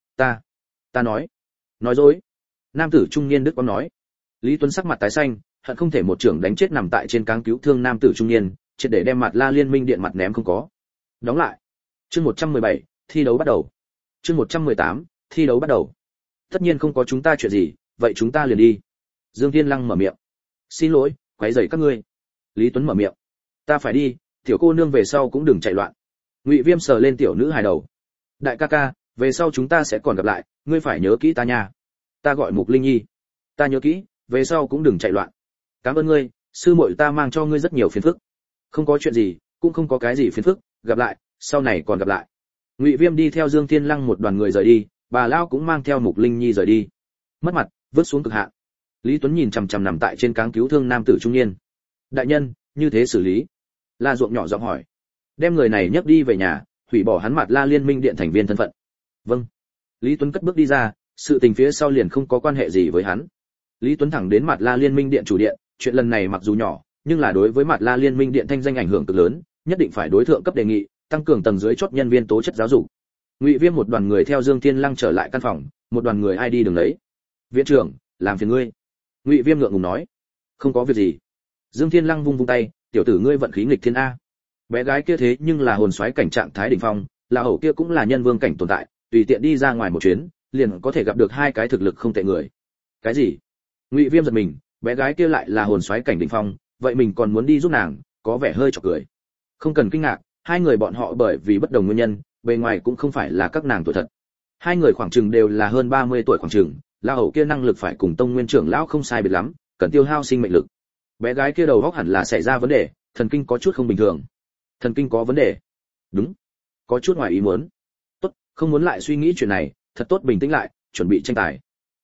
ta nói dối. Nam tử trung niên đức quang nói. Lý Tuấn sắc mặt tái xanh, hận không thể một trưởng đánh chết nằm tại trên cáng cứu thương nam tử trung niên, triệt để đem Mạt La Liên Minh Điện mặt ném không có. Đóng lại. Chương 117, thi đấu bắt đầu. Chương 118, thi đấu bắt đầu. Tất nhiên không có chúng ta chuyện gì, vậy chúng ta liền đi. Dương Thiên Lăng mở miệng. Xin lỗi, quấy rầy các ngươi. Lý Tuấn mở miệng. Ta phải đi, tiểu cô nương về sau cũng đừng chạy loạn. Ngụy Viêm sờ lên tiểu nữ hài đầu. Đại ca ca, về sau chúng ta sẽ còn gặp lại, ngươi phải nhớ kỹ ta nha. Ta gọi Mục Linh Nhi. Ta nhớ kỹ, về sau cũng đừng chạy loạn. Cảm ơn ngươi, sư muội ta mang cho ngươi rất nhiều phiền phức. Không có chuyện gì, cũng không có cái gì phiền phức, gặp lại, sau này còn gặp lại. Ngụy Viêm đi theo Dương Thiên Lăng một đoàn người rời đi, bà lão cũng mang theo Mục Linh Nhi rời đi. Mất mặt, vứt xuống cực hạn. Lý Tuấn nhìn chằm chằm nằm tại trên cáng cứu thương nam tử trung niên. Đại nhân, như thế xử lý? La Duộng nhỏ giọng hỏi. Đem người này nhấc đi về nhà, hủy bỏ hắn Mạt La Liên Minh Điện thành viên thân phận. Vâng. Lý Tuấn cất bước đi ra, sự tình phía sau liền không có quan hệ gì với hắn. Lý Tuấn thẳng đến Mạt La Liên Minh Điện chủ điện, chuyện lần này mặc dù nhỏ, nhưng là đối với Mạt La Liên Minh Điện thanh danh ảnh hưởng cực lớn, nhất định phải đối thượng cấp đề nghị, tăng cường tầng dưới chót nhân viên tố chất giáo dục. Ngụy Viêm một đoàn người theo Dương Thiên Lăng trở lại căn phòng, một đoàn người ai đi đường lấy. Viện trưởng, làm phiền ngươi. Ngụy Viêm ngượng ngùng nói. Không có việc gì. Dương Thiên Lăng vung tay, tiểu tử ngươi vận khí nghịch thiên a. Bé gái kia thế nhưng là hồn soái cảnh trạng thái đỉnh phong, là hậu kia cũng là nhân vương cảnh tồn tại, tùy tiện đi ra ngoài một chuyến, liền có thể gặp được hai cái thực lực không tệ người. Cái gì? Ngụy Viêm giật mình, bé gái kia lại là hồn soái cảnh đỉnh phong, vậy mình còn muốn đi giúp nàng, có vẻ hơi chọc cười. Không cần kinh ngạc, hai người bọn họ bởi vì bất đồng nguyên nhân, bề ngoài cũng không phải là các nàng tuổi thật. Hai người khoảng chừng đều là hơn 30 tuổi khoảng chừng, la hậu kia năng lực phải cùng Tông Nguyên trưởng lão không sai biệt lắm, cần tiêu hao sinh mệnh lực. Bé gái kia đầu óc hẳn là xảy ra vấn đề, thần kinh có chút không bình thường. Thần kinh có vấn đề? Đúng, có chút ngoài ý muốn. Tốt, không muốn lại suy nghĩ chuyện này, thật tốt bình tĩnh lại, chuẩn bị tranh tài.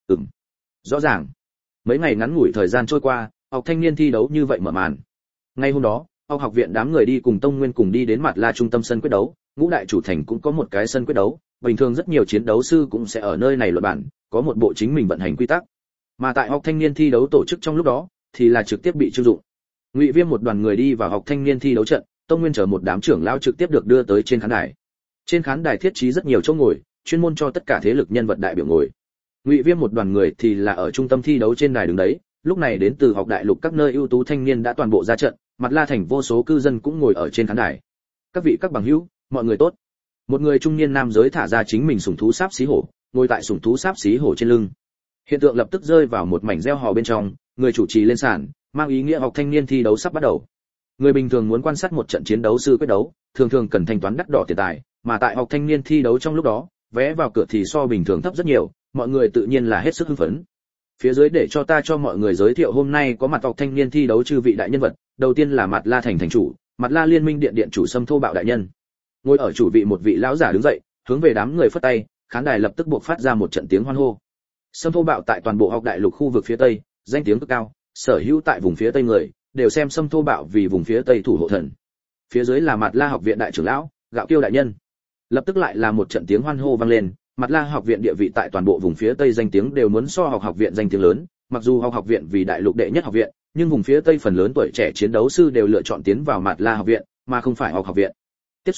Rõ ràng. Mấy ngày ngắn ngủi thời gian trôi qua, học thanh niên thi đấu như vậy mở màn. Ngay hôm đó, học viện đám người đi cùng Tông Nguyên cùng đi đến Mạt La trung tâm sân quyết đấu, ngũ đại chủ thành cũng có một cái sân quyết đấu, bình thường rất nhiều chiến đấu sư cũng sẽ ở nơi này luận bản, có một bộ chính mình vận hành quy tắc. Mà tại học thanh niên thi đấu tổ chức trong lúc đó, thì là trực tiếp bị trưng dụng. Ngụy Viêm một đoàn người đi vào học thanh niên thi đấu trận, Tông Nguyên chở một đám trưởng lão trực tiếp được đưa tới trên khán đài. Trên khán đài thiết trí rất nhiều chỗ ngồi, chuyên môn cho tất cả thế lực nhân vật đại biểu ngồi. Ngụy Viêm một đoàn người thì là ở trung tâm thi đấu trên đài đứng đấy, lúc này đến từ học đại lục các nơi ưu tú thanh niên đã toàn bộ ra trận, Mạt La thành vô số cư dân cũng ngồi ở trên khán đài. Các vị các bằng hữu, mọi người tốt. Một người trung niên nam giới thả ra chính mình sủng thú sáp xí hổ, ngồi tại sủng thú sáp xí hổ trên lưng. Hiện tượng lập tức rơi vào một mảnh reo hò bên trong, người chủ trì lên sàn, mang ý nghĩa học thanh niên thi đấu sắp bắt đầu. Người bình thường muốn quan sát một trận chiến đấu sư quyết đấu, thường thường cần thanh toán đắt đỏ tiền tài, mà tại học thanh niên thi đấu trong lúc đó, vé vào cửa thì so bình thường thấp rất nhiều, mọi người tự nhiên là hết sức hưng phấn. Phía dưới để cho ta cho mọi người giới thiệu hôm nay có mặt học thanh niên thi đấu chư vị đại nhân vật, đầu tiên là Mạt La thành thành chủ, Mạt La Liên Minh Điện điện chủ Sâm Thô Bạo đại nhân. Ngồi ở chủ vị một vị lão giả đứng dậy, hướng về đám người phất tay, khán đài lập tức buộc phát ra một trận tiếng hoan hô. Sâm Thô Bạo tại toàn bộ học đại lục khu vực phía tây, danh tiếng cực cao, sở hữu tại vùng phía tây người đều xem Sâm Thô Bạo vì vùng phía tây thủ hộ thần. Phía dưới là Mạt La học viện đại trưởng lão, Gạo Kiêu đại nhân. Lập tức lại là một trận tiếng hoan hô vang lên, Mạt La học viện địa vị tại toàn bộ vùng phía tây danh tiếng đều muốn so học viện danh tiếng lớn, mặc dù học viện vì đại lục đệ nhất học viện, nhưng vùng phía tây phần lớn tuổi trẻ chiến đấu sư đều lựa chọn tiến vào Mạt La học viện, mà không phải học viện. Tiếp xuống,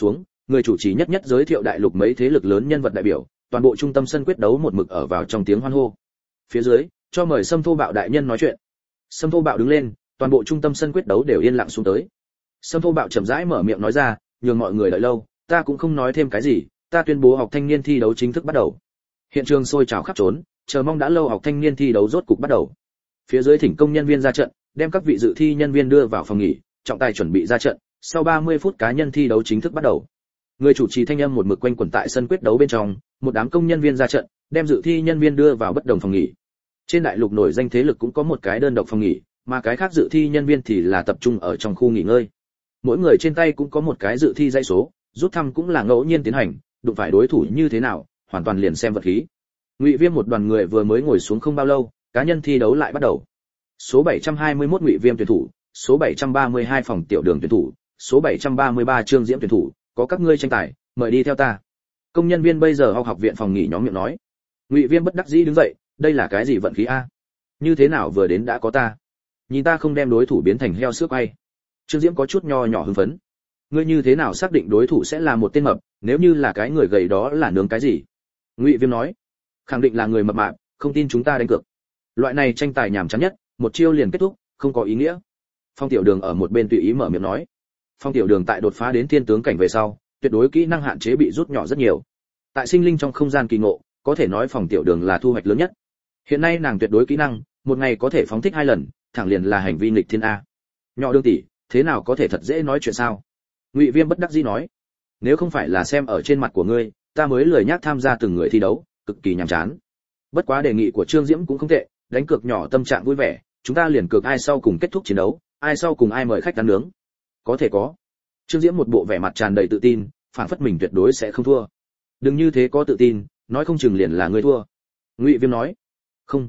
người chủ trì nhất nhất giới thiệu đại lục mấy thế lực lớn nhân vật đại biểu, toàn bộ trung tâm sân quyết đấu một mực ở vào trong tiếng hoan hô. Phía dưới, cho mời Sâm Thô Bạo đại nhân nói chuyện. Sâm Thô Bạo đứng lên, toàn bộ trung tâm sân quyết đấu đều yên lặng xuống tới. Sâm Thô Bạo chậm rãi mở miệng nói ra, nhường mọi người đợi lâu, ta cũng không nói thêm cái gì, ta tuyên bố học thanh niên thi đấu chính thức bắt đầu. Hiện trường sôi trào khắp trốn, chờ mong đã lâu học thanh niên thi đấu rốt cục bắt đầu. Phía dưới thỉnh công nhân viên ra trận, đem các vị dự thi nhân viên đưa vào phòng nghỉ, trọng tài chuẩn bị ra trận, sau 30 phút cá nhân thi đấu chính thức bắt đầu. Người chủ trì thanh âm một mực quanh quẩn tại sân quyết đấu bên trong, một đám công nhân viên ra trận, đem dự thi nhân viên đưa vào bất đồng phòng nghỉ. Trên đại lục nổi danh thế lực cũng có một cái đơn độc phòng nghỉ, mà cái khác dự thi nhân viên thì là tập trung ở trong khu nghỉ ngơi. Mỗi người trên tay cũng có một cái dự thi dãy số, rút thăm cũng là ngẫu nhiên tiến hành, đụng phải đối thủ như thế nào, hoàn toàn liền xem vật khí. Ngụy Viêm một đoàn người vừa mới ngồi xuống không bao lâu, cá nhân thi đấu lại bắt đầu. Số 721 Ngụy Viêm tuyển thủ, số 732 Phòng Tiểu Đường tuyển thủ, số 733 Trương Diễm tuyển thủ, có các ngươi tranh tài, mời đi theo ta. Công nhân viên bây giờ học viện phòng nghỉ nhóm miệng nói. Ngụy Viêm bất đắc dĩ đứng dậy, đây là cái gì vận khí a? Như thế nào vừa đến đã có ta? Nhìn ta không đem đối thủ biến thành heo sữa quay. Trương Diễm có chút nho nhỏ hưng phấn. Ngươi như thế nào xác định đối thủ sẽ là một tên mập, nếu như là cái người gầy đó là nướng cái gì? Ngụy Viêm nói. Khẳng định là người mập mạp, không tin chúng ta đánh cược. Loại này tranh tài nhàm chán nhất, một chiêu liền kết thúc, không có ý nghĩa. Phong Tiểu Đường ở một bên tùy ý mở miệng nói. Phong Tiểu Đường tại đột phá đến thiên tướng cảnh về sau, tuyệt đối kỹ năng hạn chế bị rút nhỏ rất nhiều. Tại sinh linh trong không gian kỳ ngộ, có thể nói Phong Tiểu Đường là thu hoạch lớn nhất. Hiện nay nàng tuyệt đối kỹ năng, một ngày có thể phóng thích 2 lần, thẳng liền là hành vi nghịch thiên a. Nhỏ Đường tỷ, thế nào có thể thật dễ nói chuyện sao? Ngụy Viêm bất đắc dĩ nói. Nếu không phải là xem ở trên mặt của ngươi, ta mới lười nhác tham gia từng người thi đấu, cực kỳ nhàm chán. Bất quá đề nghị của Trương Diễm cũng không tệ, đánh cược nhỏ tâm trạng vui vẻ, chúng ta liền cược ai sau cùng kết thúc chiến đấu, ai sau cùng ai mời khách ăn nướng. Có thể có. Trương Diễm một bộ vẻ mặt tràn đầy tự tin, phảng phất mình tuyệt đối sẽ không thua. Đừng như thế có tự tin, nói không chừng liền là ngươi thua. Ngụy Viêm nói. Không.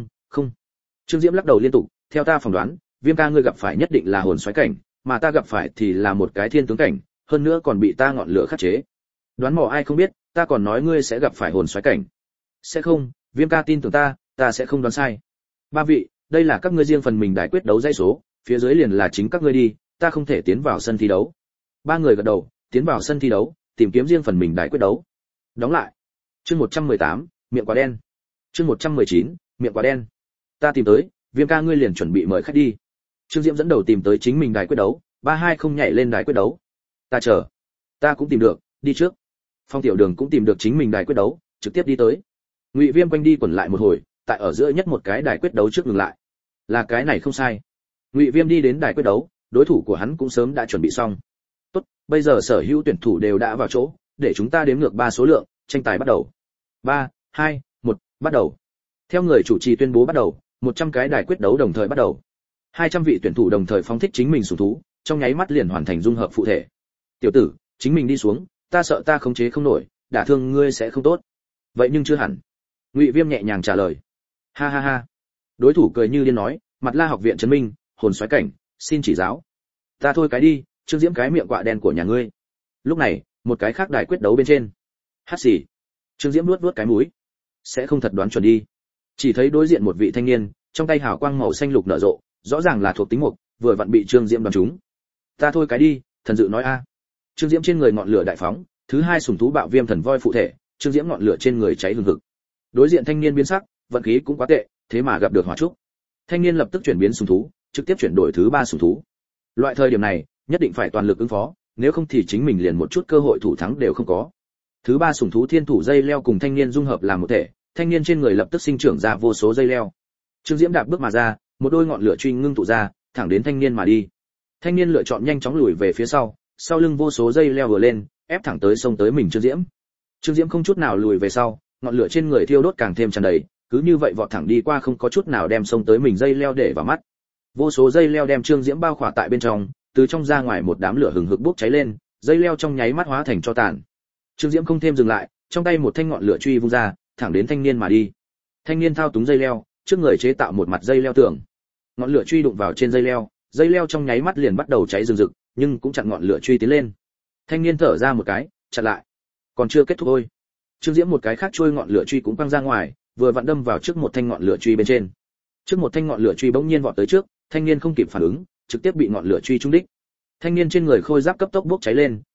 Trương Diễm lắc đầu liên tục, theo ta phỏng đoán, Viêm ca ngươi gặp phải nhất định là hồn xoáy cảnh, mà ta gặp phải thì là một cái thiên tướng cảnh, hơn nữa còn bị ta ngọn lửa khắc chế. Đoán mò ai không biết, ta còn nói ngươi sẽ gặp phải hồn xoáy cảnh. Sẽ không, Viêm ca tin tưởng ta sẽ không đoán sai. Ba vị, đây là các ngươi riêng phần mình đài quyết đấu dãy số, phía dưới liền là chính các ngươi đi, ta không thể tiến vào sân thi đấu. Ba người gật đầu, tiến vào sân thi đấu, tìm kiếm riêng phần mình đài quyết đấu. Đóng lại. Chương 118, miệng quả đen. Chương 119, miệng quả đen. Ta tìm tới, Viêm ca ngươi liền chuẩn bị mời khách đi. Trương Diễm dẫn đầu tìm tới chính mình đài quyết đấu, 320 nhảy lên đài quyết đấu. Ta chờ. Ta cũng tìm được, đi trước. Phong Tiểu Đường cũng tìm được chính mình đài quyết đấu, trực tiếp đi tới. Ngụy Viêm quanh đi quẩn lại một hồi, tại ở giữa nhất một cái đài quyết đấu trước ngừng lại. Là cái này không sai. Ngụy Viêm đi đến đài quyết đấu, đối thủ của hắn cũng sớm đã chuẩn bị xong. Tốt, bây giờ sở hữu tuyển thủ đều đã vào chỗ, để chúng ta đếm ngược 3 số lượng, tranh tài bắt đầu. 3, 2, 1, bắt đầu. Theo người chủ trì tuyên bố bắt đầu, 100 cái đài quyết đấu đồng thời bắt đầu. 200 vị tuyển thủ đồng thời phóng thích chính mình sủng thú, trong nháy mắt liền hoàn thành dung hợp phụ thể. Tiểu tử, chính mình đi xuống, ta sợ ta khống chế không nổi, đả thương ngươi sẽ không tốt. Vậy nhưng chưa hẳn. Ngụy Viêm nhẹ nhàng trả lời. Ha ha ha. Đối thủ cười như điên nói, Mặt La học viện trấn minh, hồn xoáy cảnh, xin chỉ giáo. Ta thôi cái đi, Trương Diễm cái miệng quạ đen của nhà ngươi. Lúc này, một cái khác đài quyết đấu bên trên. Hát xì. Trương Diễm nuốt cái mũi. Sẽ không thật đoán chuẩn đi. Chỉ thấy đối diện một vị thanh niên, trong tay hào quang màu xanh lục nở rộ, rõ ràng là thuộc tính mộc, vừa vặn bị Trương Diễm đoán trúng. Ta thôi cái đi, thần dự nói a. Trương Diễm trên người ngọn lửa đại phóng, thứ hai sủng thú bạo viêm thần voi phụ thể, Trương Diễm ngọn lửa trên người cháy hừng hực. Đối diện thanh niên biến sắc, vận khí cũng quá tệ, thế mà gặp được hỏa trúc. Thanh niên lập tức chuyển biến sủng thú, trực tiếp chuyển đổi thứ ba sủng thú. Loại thời điểm này, nhất định phải toàn lực ứng phó, nếu không thì chính mình liền một chút cơ hội thủ thắng đều không có. Thứ ba sủng thú thiên thủ dây leo cùng thanh niên dung hợp làm một thể, thanh niên trên người lập tức sinh trưởng ra vô số dây leo. Trương Diễm đạp bước mà ra, một đôi ngọn lửa truy ngưng tụ ra, thẳng đến thanh niên mà đi. Thanh niên lựa chọn nhanh chóng lùi về phía sau, sau lưng vô số dây leo vừa lên, ép thẳng tới sông tới mình Trương Diễm. Trương Diễm không chút nào lùi về sau, ngọn lửa trên người thiêu đốt càng thêm tràn đầy, cứ như vậy vọt thẳng đi qua không có chút nào đem sông tới mình dây leo để vào mắt. Vô số dây leo đem Trương Diễm bao khỏa tại bên trong, từ trong ra ngoài một đám lửa hừng hực bốc cháy lên, dây leo trong nháy mắt hóa thành tro tàn. Trương Diễm không thêm dừng lại, trong tay một thanh ngọn lửa truy vung ra, thẳng đến thanh niên mà đi. Thanh niên thao túng dây leo, trước người chế tạo một mặt dây leo tường. Ngọn lửa truy đụng vào trên dây leo trong nháy mắt liền bắt đầu cháy rừng rực, nhưng cũng chặn ngọn lửa truy tiến lên. Thanh niên thở ra một cái, chặn lại. Còn chưa kết thúc thôi. Trương Diễm một cái khác trôi ngọn lửa truy cũng quăng ra ngoài, vừa vặn đâm vào trước một thanh ngọn lửa truy bên trên. Trước một thanh ngọn lửa truy bỗng nhiên vọt tới trước, thanh niên không kịp phản ứng, trực tiếp bị ngọn lửa truy trúng đích. Thanh niên trên người khôi giáp cấp tốc bốc cháy lên,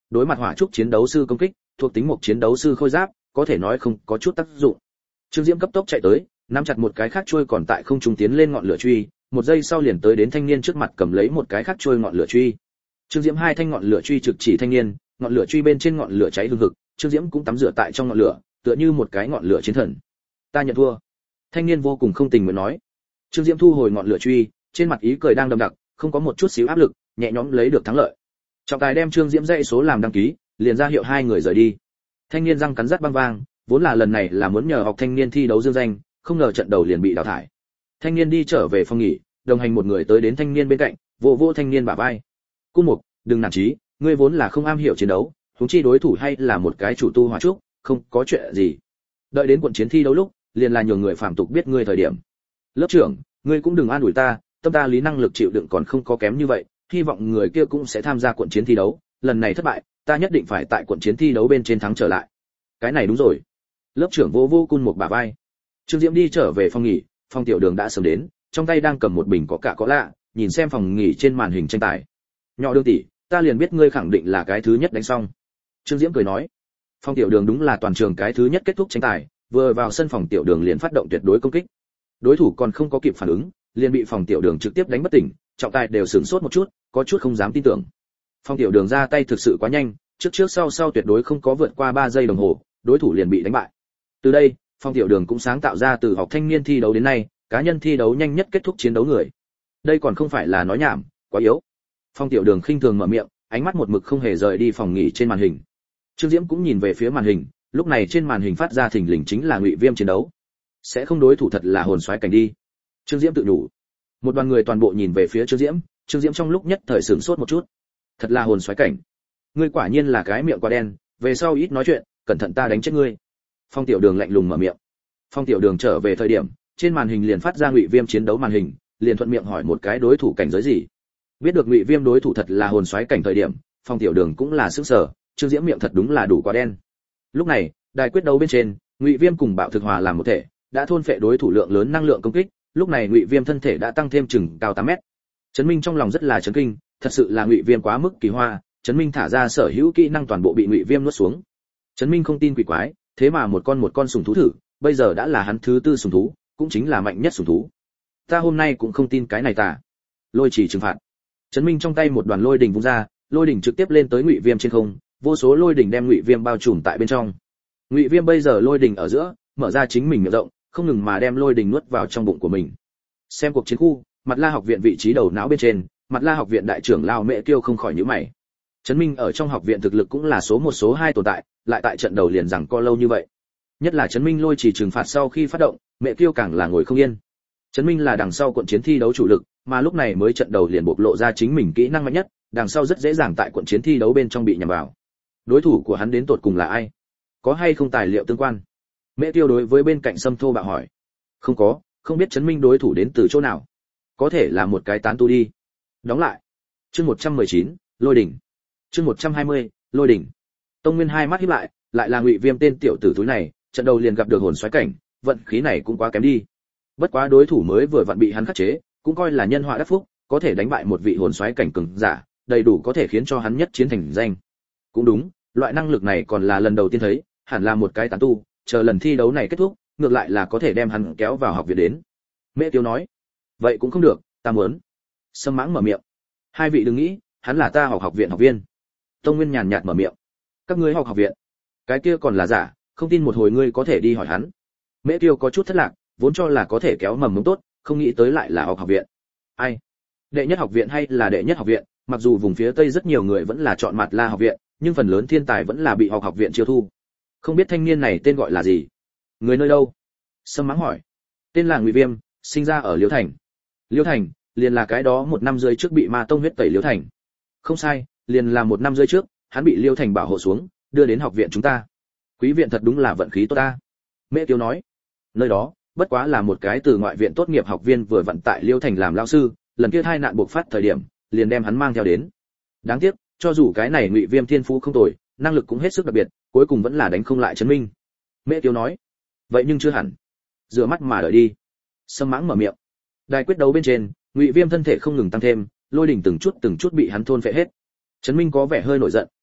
đối mặt hỏa trúc chiến đấu sư công kích, thuộc tính một chiến đấu sư khôi giáp, có thể nói không có chút tác dụng. Trương Diễm cấp tốc chạy tới, nắm chặt một cái khác chuôi còn tại không trung tiến lên ngọn lửa truy, một giây sau liền tới đến thanh niên trước mặt cầm lấy một cái khác chuôi ngọn lửa truy. Trương Diễm hai thanh ngọn lửa truy trực chỉ thanh niên, ngọn lửa truy bên trên ngọn lửa cháy hừng hực, Trương Diễm cũng tắm rửa tại trong ngọn lửa, tựa như một cái ngọn lửa chiến thần. Ta nhận thua. Thanh niên vô cùng không tình nguyện nói. Trương Diễm thu hồi ngọn lửa truy, trên mặt ý cười đang đậm đặc, không có một chút xíu áp lực, nhẹ nhõm lấy được thắng lợi. Trọng tài đem Trương Diễm dãy số làm đăng ký, liền ra hiệu hai người rời đi. Thanh niên răng cắn rất băng vang, vốn là lần này là muốn nhờ học thanh niên thi đấu dương danh, không ngờ trận đầu liền bị đào thải. Thanh niên đi trở về phòng nghỉ, đồng hành một người tới đến thanh niên bên cạnh, vỗ vỗ thanh niên bả vai. Cung Mục, đừng nản chí, ngươi vốn là không am hiểu chiến đấu, huống chi đối thủ hay là một cái chủ tu hỏa trúc, không có chuyện gì. Đợi đến quận chiến thi đấu lúc, liền là nhường người phàm tục biết ngươi thời điểm. Lớp trưởng, ngươi cũng đừng an ủi ta, tâm ta lý năng lực chịu đựng còn không có kém như vậy, hy vọng người kia cũng sẽ tham gia quận chiến thi đấu, lần này thất bại, ta nhất định phải tại quận chiến thi đấu bên trên thắng trở lại. Cái này đúng rồi. Lớp trưởng vô vô Cung Mục bả vai. Trương Diễm đi trở về phòng nghỉ, Phong Tiểu Đường đã sớm đến, trong tay đang cầm một bình có cả có lạ, nhìn xem phòng nghỉ trên màn hình tranh tài. Nhỏ Đường tỷ, ta liền biết ngươi khẳng định là cái thứ nhất đánh xong. Trương Diễm cười nói. Phong Tiểu Đường đúng là toàn trường cái thứ nhất kết thúc tranh tài, vừa vào sân Phòng Tiểu Đường liền phát động tuyệt đối công kích. Đối thủ còn không có kịp phản ứng, liền bị Phòng Tiểu Đường trực tiếp đánh bất tỉnh, trọng tài đều sửng sốt một chút, có chút không dám tin tưởng. Phong Tiểu Đường ra tay thực sự quá nhanh, trước sau tuyệt đối không có vượt qua 3 giây đồng hồ, đối thủ liền bị đánh bại. Từ đây, Phong Tiểu Đường cũng sáng tạo ra từ học thanh niên thi đấu đến nay, cá nhân thi đấu nhanh nhất kết thúc chiến đấu người. Đây còn không phải là nói nhảm, quá yếu. Phong Tiểu Đường khinh thường mở miệng, ánh mắt một mực không hề rời đi phòng nghỉ trên màn hình. Trương Diễm cũng nhìn về phía màn hình, lúc này trên màn hình phát ra thình lình chính là Ngụy Viêm chiến đấu. Sẽ không đối thủ thật là hồn xoáy cảnh đi. Trương Diễm tự nhủ. Một đoàn người toàn bộ nhìn về phía Trương Diễm trong lúc nhất thời sửng sốt một chút. Thật là hồn xoáy cảnh. Ngươi quả nhiên là cái miệng quá đen, về sau ít nói chuyện, cẩn thận ta đánh chết ngươi. Phong Tiểu Đường lạnh lùng mở miệng. Phong Tiểu Đường trở về thời điểm, trên màn hình liền phát ra Ngụy Viêm chiến đấu màn hình, liền thuận miệng hỏi một cái đối thủ cảnh giới gì. Biết được Ngụy Viêm đối thủ thật là hồn xoáy cảnh thời điểm, Phong Tiểu Đường cũng là sửng sở, Trương Diễm miệng thật đúng là đủ quá đen. Lúc này, đài quyết đấu bên trên, Ngụy Viêm cùng Bạo Thực Hòa làm một thể, đã thôn phệ đối thủ lượng lớn năng lượng công kích, lúc này Ngụy Viêm thân thể đã tăng thêm chừng cao 8 mét. Trấn Minh trong lòng rất là chấn kinh, thật sự là Ngụy Viêm quá mức kỳ hoa, Trấn Minh thả ra sở hữu kỹ năng toàn bộ bị Ngụy Viêm nuốt xuống. Trấn Minh không tin quỷ quái, thế mà một con sủng thú thử, bây giờ đã là hắn thứ tư sủng thú, cũng chính là mạnh nhất sủng thú. Ta hôm nay cũng không tin cái này ta. Lôi chỉ trừng phạt. Trấn Minh trong tay một đoàn lôi đỉnh vung ra, lôi đỉnh trực tiếp lên tới Ngụy Viêm trên không, vô số lôi đỉnh đem Ngụy Viêm bao trùm tại bên trong. Ngụy Viêm bây giờ lôi đỉnh ở giữa, mở ra chính mình miệng rộng, không ngừng mà đem lôi đỉnh nuốt vào trong bụng của mình. Xem cuộc chiến khu, Mặt La học viện vị trí đầu não bên trên, Mặt La học viện đại trưởng lão Mẹ Kiêu không khỏi nhíu mày. Trấn Minh ở trong học viện thực lực cũng là số 1 số 2 tồn tại, lại tại trận đầu liền rằng co lâu như vậy. Nhất là Trấn Minh lôi chỉ trừng phạt sau khi phát động, Mẹ Kiêu càng là ngồi không yên. Trấn Minh là đằng sau quận chiến thi đấu chủ lực, mà lúc này mới trận đầu liền bộc lộ ra chính mình kỹ năng mạnh nhất, đằng sau rất dễ dàng tại quận chiến thi đấu bên trong bị nhầm vào. Đối thủ của hắn đến tột cùng là ai? Có hay không tài liệu tương quan? Mẹ Kiêu đối với bên cạnh Sâm Thô bạo hỏi. Không có, không biết Trấn Minh đối thủ đến từ chỗ nào. Có thể là một cái tán tu đi. Đóng lại. Chương 119, Lôi đỉnh. Chương 120, Lôi đỉnh. Tông Nguyên hai mắt híp lại, lại là Ngụy Viêm tên tiểu tử túi này, trận đầu liền gặp được hồn xoáy cảnh, vận khí này cũng quá kém đi. Bất quá đối thủ mới vừa vặn bị hắn khắc chế, cũng coi là nhân họa đắc phúc, có thể đánh bại một vị hồn xoáy cảnh cường giả, đầy đủ có thể khiến cho hắn nhất chiến thành danh. Cũng đúng, loại năng lực này còn là lần đầu tiên thấy, hẳn là một cái tán tu, chờ lần thi đấu này kết thúc, ngược lại là có thể đem hắn kéo vào học viện đến. Mẹ Tiêu nói, vậy cũng không được, ta muốn. Sâm Mãng mở miệng, hai vị đừng nghĩ, hắn là ta học viện học viên. Tông Nguyên nhàn nhạt mở miệng, các ngươi học viện, cái kia còn là giả, không tin một hồi ngươi có thể đi hỏi hắn. Mễ Tiêu có chút thất lạc, vốn cho là có thể kéo mầm mống tốt, không nghĩ tới lại là học viện. Ai? Đệ nhất học viện hay là đệ nhất học viện, mặc dù vùng phía Tây rất nhiều người vẫn là chọn Mặt La học viện, nhưng phần lớn thiên tài vẫn là bị học viện chiêu thu. Không biết thanh niên này tên gọi là gì? Người nơi đâu? Sâm Mãng hỏi. Tên là Ngụy Viêm, sinh ra ở Liễu Thành. Liễu Thành, liền là cái đó 1 năm rưỡi trước bị ma tông huyết tẩy Liễu Thành. Không sai, liền là 1 năm rưỡi trước, hắn bị Liễu Thành bảo hộ xuống, đưa đến học viện chúng ta. Quý viện thật đúng là vận khí tốt ta. Mễ Tiêu nói. Nơi đó, bất quá là một cái từ ngoại viện tốt nghiệp học viên vừa vận tại Liễu Thành làm lão sư, lần kia tai nạn buộc phát thời điểm, liền đem hắn mang theo đến. Đáng tiếc, cho dù cái này Ngụy Viêm thiên phú không tồi, năng lực cũng hết sức đặc biệt, cuối cùng vẫn là đánh không lại Trấn Minh. Mễ Tiêu nói. Vậy nhưng chưa hẳn. Rửa mắt mà đợi đi. Sâm Mãng mở miệng. Đài quyết đấu bên trên, Ngụy Viêm thân thể không ngừng tăng thêm, lôi đỉnh từng chút bị hắn thôn phệ hết. Trấn Minh có vẻ hơi nổi giận,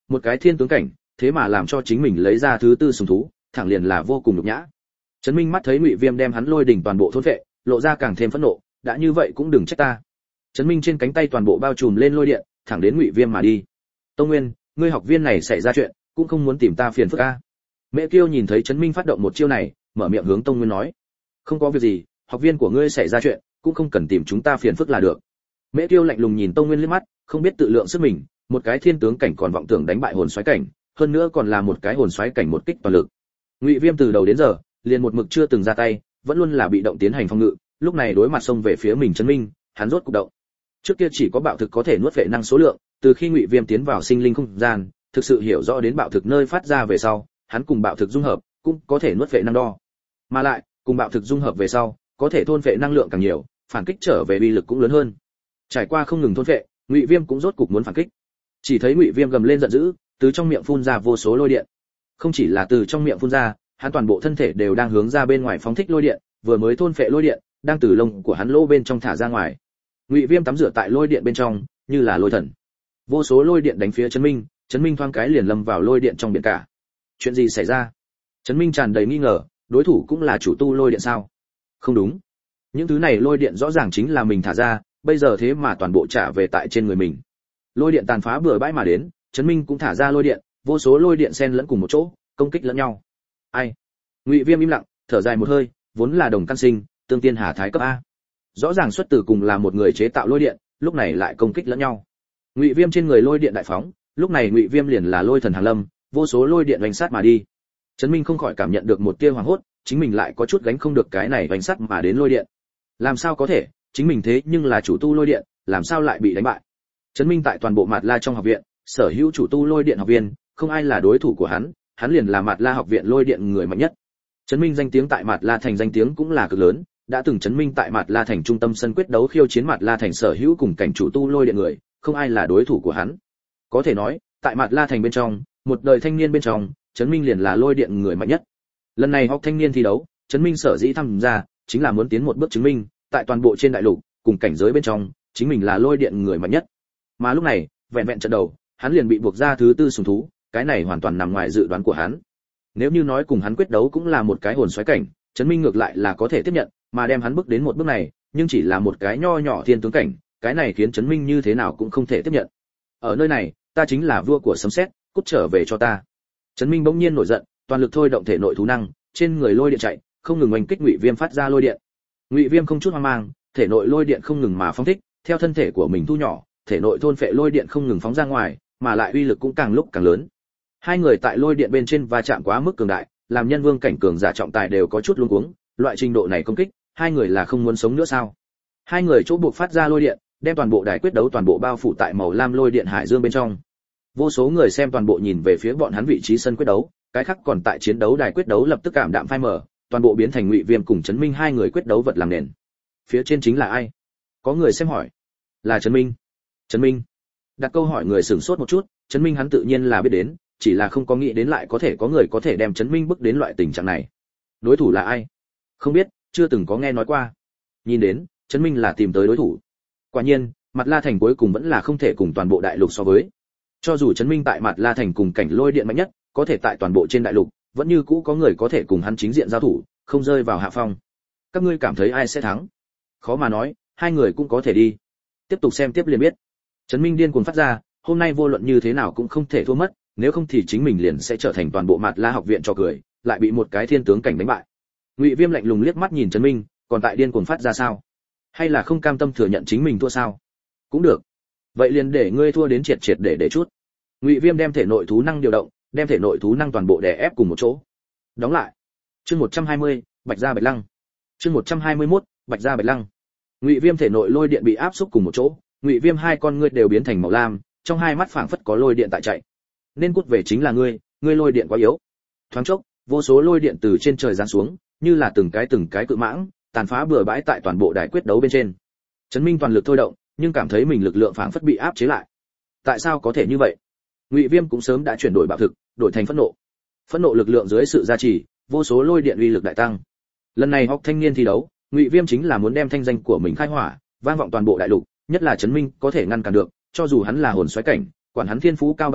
một cái thiên tướng cảnh, thế mà làm cho chính mình lấy ra thứ tư sùng thú, thẳng liền là vô cùng nhục nhã. Trấn Minh mắt thấy Ngụy Viêm đem hắn lôi đỉnh toàn bộ thôn vệ, lộ ra càng thêm phẫn nộ, đã như vậy cũng đừng trách ta. Trấn Minh trên cánh tay toàn bộ bao trùm lên lôi điện, thẳng đến Ngụy Viêm mà đi. Tông Nguyên, ngươi học viên này xảy ra chuyện, cũng không muốn tìm ta phiền phức a. Mễ Kiêu nhìn thấy Trấn Minh phát động một chiêu này, mở miệng hướng Tông Nguyên nói: "Không có việc gì, học viên của ngươi xảy ra chuyện, cũng không cần tìm chúng ta phiền phức là được." Mễ Kiêu lạnh lùng nhìn Tông Nguyên liếc mắt, không biết tự lượng sức mình, một cái thiên tướng cảnh còn vọng tưởng đánh bại hồn soái cảnh, hơn nữa còn là một cái hồn soái cảnh một kích toàn lực. Ngụy Viêm từ đầu đến giờ, liền một mực chưa từng ra tay, vẫn luôn là bị động tiến hành phòng ngự, lúc này đối mặt xông về phía mình Trấn Minh, hắn rốt cục động. Trước kia chỉ có bạo thực có thể nuốt vệ năng số lượng, từ khi Ngụy Viêm tiến vào sinh linh không gian, thực sự hiểu rõ đến bạo thực nơi phát ra về sau, hắn cùng bạo thực dung hợp, cũng có thể nuốt vệ năng đo. Mà lại, cùng bạo thực dung hợp về sau, có thể thôn vệ năng lượng càng nhiều, phản kích trở về uy lực cũng lớn hơn. Trải qua không ngừng thôn vệ, Ngụy Viêm cũng rốt cục muốn phản kích. Chỉ thấy Ngụy Viêm gầm lên giận dữ, từ trong miệng phun ra vô số lôi điện. Không chỉ là từ trong miệng phun ra, hắn toàn bộ thân thể đều đang hướng ra bên ngoài phóng thích lôi điện, vừa mới thôn phệ lôi điện, đang từ lông của hắn lỗ bên trong thả ra ngoài. Ngụy Viêm tắm rửa tại lôi điện bên trong, như là lôi thần. Vô số lôi điện đánh phía Trấn Minh thoáng cái liền lâm vào lôi điện trong biển cả. Chuyện gì xảy ra? Trấn Minh tràn đầy nghi ngờ, đối thủ cũng là chủ tu lôi điện sao? Không đúng. Những thứ này lôi điện rõ ràng chính là mình thả ra, bây giờ thế mà toàn bộ trả về tại trên người mình. Lôi điện tàn phá bừa bãi mà đến, Trấn Minh cũng thả ra lôi điện, vô số lôi điện xen lẫn cùng một chỗ, công kích lẫn nhau. Ai? Ngụy Viêm im lặng, thở dài một hơi, vốn là đồng căn sinh, tương tiên hà thái cấp a. Rõ ràng xuất từ cùng là một người chế tạo lôi điện, lúc này lại công kích lẫn nhau. Ngụy Viêm trên người lôi điện đại phóng, lúc này Ngụy Viêm liền là lôi thần hàng lâm, vô số lôi điện vành sát mà đi. Trấn Minh không khỏi cảm nhận được một tia hoảng hốt, chính mình lại có chút gánh không được cái này vành sát mà đến lôi điện. Làm sao có thể, chính mình thế nhưng là chủ tu lôi điện, làm sao lại bị đánh bại? Trấn Minh tại toàn bộ Mạt La trong học viện, sở hữu chủ tu lôi điện học viên, không ai là đối thủ của hắn, hắn liền là Mạt La học viện lôi điện người mạnh nhất. Trấn Minh danh tiếng tại Mạt La thành danh tiếng cũng là cực lớn, đã từng Trấn Minh tại Mạt La thành trung tâm sân quyết đấu khiêu chiến Mạt La thành sở hữu cùng cảnh chủ tu lôi điện người, không ai là đối thủ của hắn. Có thể nói, tại Mạt La thành bên trong, một đời thanh niên bên trong, Trấn Minh liền là lôi điện người mạnh nhất. Lần này học thanh niên thi đấu, Trấn Minh sở dĩ tham gia, chính là muốn tiến một bước chứng minh, tại toàn bộ trên đại lục, cùng cảnh giới bên trong, chính mình là lôi điện người mạnh nhất. Mà lúc này, vẹn vẹn trận đầu, hắn liền bị buộc ra thứ tư sùng thú, cái này hoàn toàn nằm ngoài dự đoán của hắn. Nếu như nói cùng hắn quyết đấu cũng là một cái hồn xoáy cảnh, Trấn Minh ngược lại là có thể tiếp nhận, mà đem hắn bước đến một bước này, nhưng chỉ là một cái nho nhỏ thiên tướng cảnh, cái này khiến Trấn Minh như thế nào cũng không thể tiếp nhận. Ở nơi này, ta chính là vua của sấm sét, cút trở về cho ta. Trấn Minh bỗng nhiên nổi giận, toàn lực thôi động thể nội thú năng, trên người lôi điện chạy, không ngừng oanh kích Ngụy Viêm phát ra lôi điện. Ngụy Viêm không chút hoang mang, thể nội lôi điện không ngừng mà phóng thích, theo thân thể của mình thu nhỏ, thể nội thôn phệ lôi điện không ngừng phóng ra ngoài, mà lại uy lực cũng càng lúc càng lớn. Hai người tại lôi điện bên trên va chạm quá mức cường đại, làm nhân vương cảnh cường giả trọng tài đều có chút luống cuống, loại trình độ này công kích, hai người là không muốn sống nữa sao? Hai người chỗ buộc phát ra lôi điện, đem toàn bộ đài quyết đấu toàn bộ bao phủ tại màu lam lôi điện hải dương bên trong. Vô số người xem toàn bộ nhìn về phía bọn hắn vị trí sân quyết đấu, cái khác còn tại chiến đấu đài quyết đấu lập tức cảm đạm phai mờ, toàn bộ biến thành Ngụy Viêm cùng Trấn Minh hai người quyết đấu vật làm nền. Phía trên chính là ai? Có người xem hỏi. Là Trấn Minh. Trấn Minh. Đặt câu hỏi người sửng sốt một chút, Trấn Minh hắn tự nhiên là biết đến, chỉ là không có nghĩ đến lại có thể có người có thể đem Trấn Minh bước đến loại tình trạng này. Đối thủ là ai? Không biết, chưa từng có nghe nói qua. Nhìn đến, Trấn Minh là tìm tới đối thủ. Quả nhiên, Mạt La thành cuối cùng vẫn là không thể cùng toàn bộ đại lục so với. Cho dù Trấn Minh tại Mạt La thành cùng cảnh lôi điện mạnh nhất, có thể tại toàn bộ trên đại lục, vẫn như cũ có người có thể cùng hắn chính diện giao thủ, không rơi vào hạ phong. Các ngươi cảm thấy ai sẽ thắng? Khó mà nói, hai người cũng có thể đi. Tiếp tục xem tiếp liền biết. Trấn Minh điên cuồng phát ra, hôm nay vô luận như thế nào cũng không thể thua mất, nếu không thì chính mình liền sẽ trở thành toàn bộ Mạt La học viện cho cười, lại bị một cái thiên tướng cảnh đánh bại. Ngụy Viêm lạnh lùng liếc mắt nhìn Trấn Minh, còn tại điên cuồng phát ra sao? Hay là không cam tâm thừa nhận chính mình thua sao? Cũng được. Vậy liền để ngươi thua đến triệt triệt để chút. Ngụy Viêm đem thể nội thú năng điều động, đem thể nội thú năng toàn bộ đè ép cùng một chỗ. Đóng lại. Chương 120, Bạch Gia Bạch Lăng. Chương 121, Bạch Gia Bạch Lăng. Ngụy Viêm thể nội lôi điện bị áp xúc cùng một chỗ, Ngụy Viêm hai con ngươi đều biến thành màu lam, trong hai mắt phảng phất có lôi điện tại chạy. Nên cút về chính là ngươi lôi điện quá yếu. Thoáng chốc, vô số lôi điện từ trên trời giáng xuống, như là từng cái cự mãng, tàn phá bừa bãi tại toàn bộ đài quyết đấu bên trên. Trấn Minh toàn lực thôi động, nhưng cảm thấy mình lực lượng phảng phất bị áp chế lại. Tại sao có thể như vậy? Ngụy Viêm cũng sớm đã chuyển đổi bạo thực, đổi thành phẫn nộ. Phẫn nộ lực lượng dưới sự gia trì, vô số lôi điện uy lực đại tăng. Lần này học thanh niên thi đấu, Ngụy Viêm chính là muốn đem thanh danh của mình khai hỏa, vang vọng toàn bộ đại lục, nhất là Trấn Minh có thể ngăn cản được, cho dù hắn là hồn xoáy cảnh, quản hắn thiên phú cao bao nhiêu,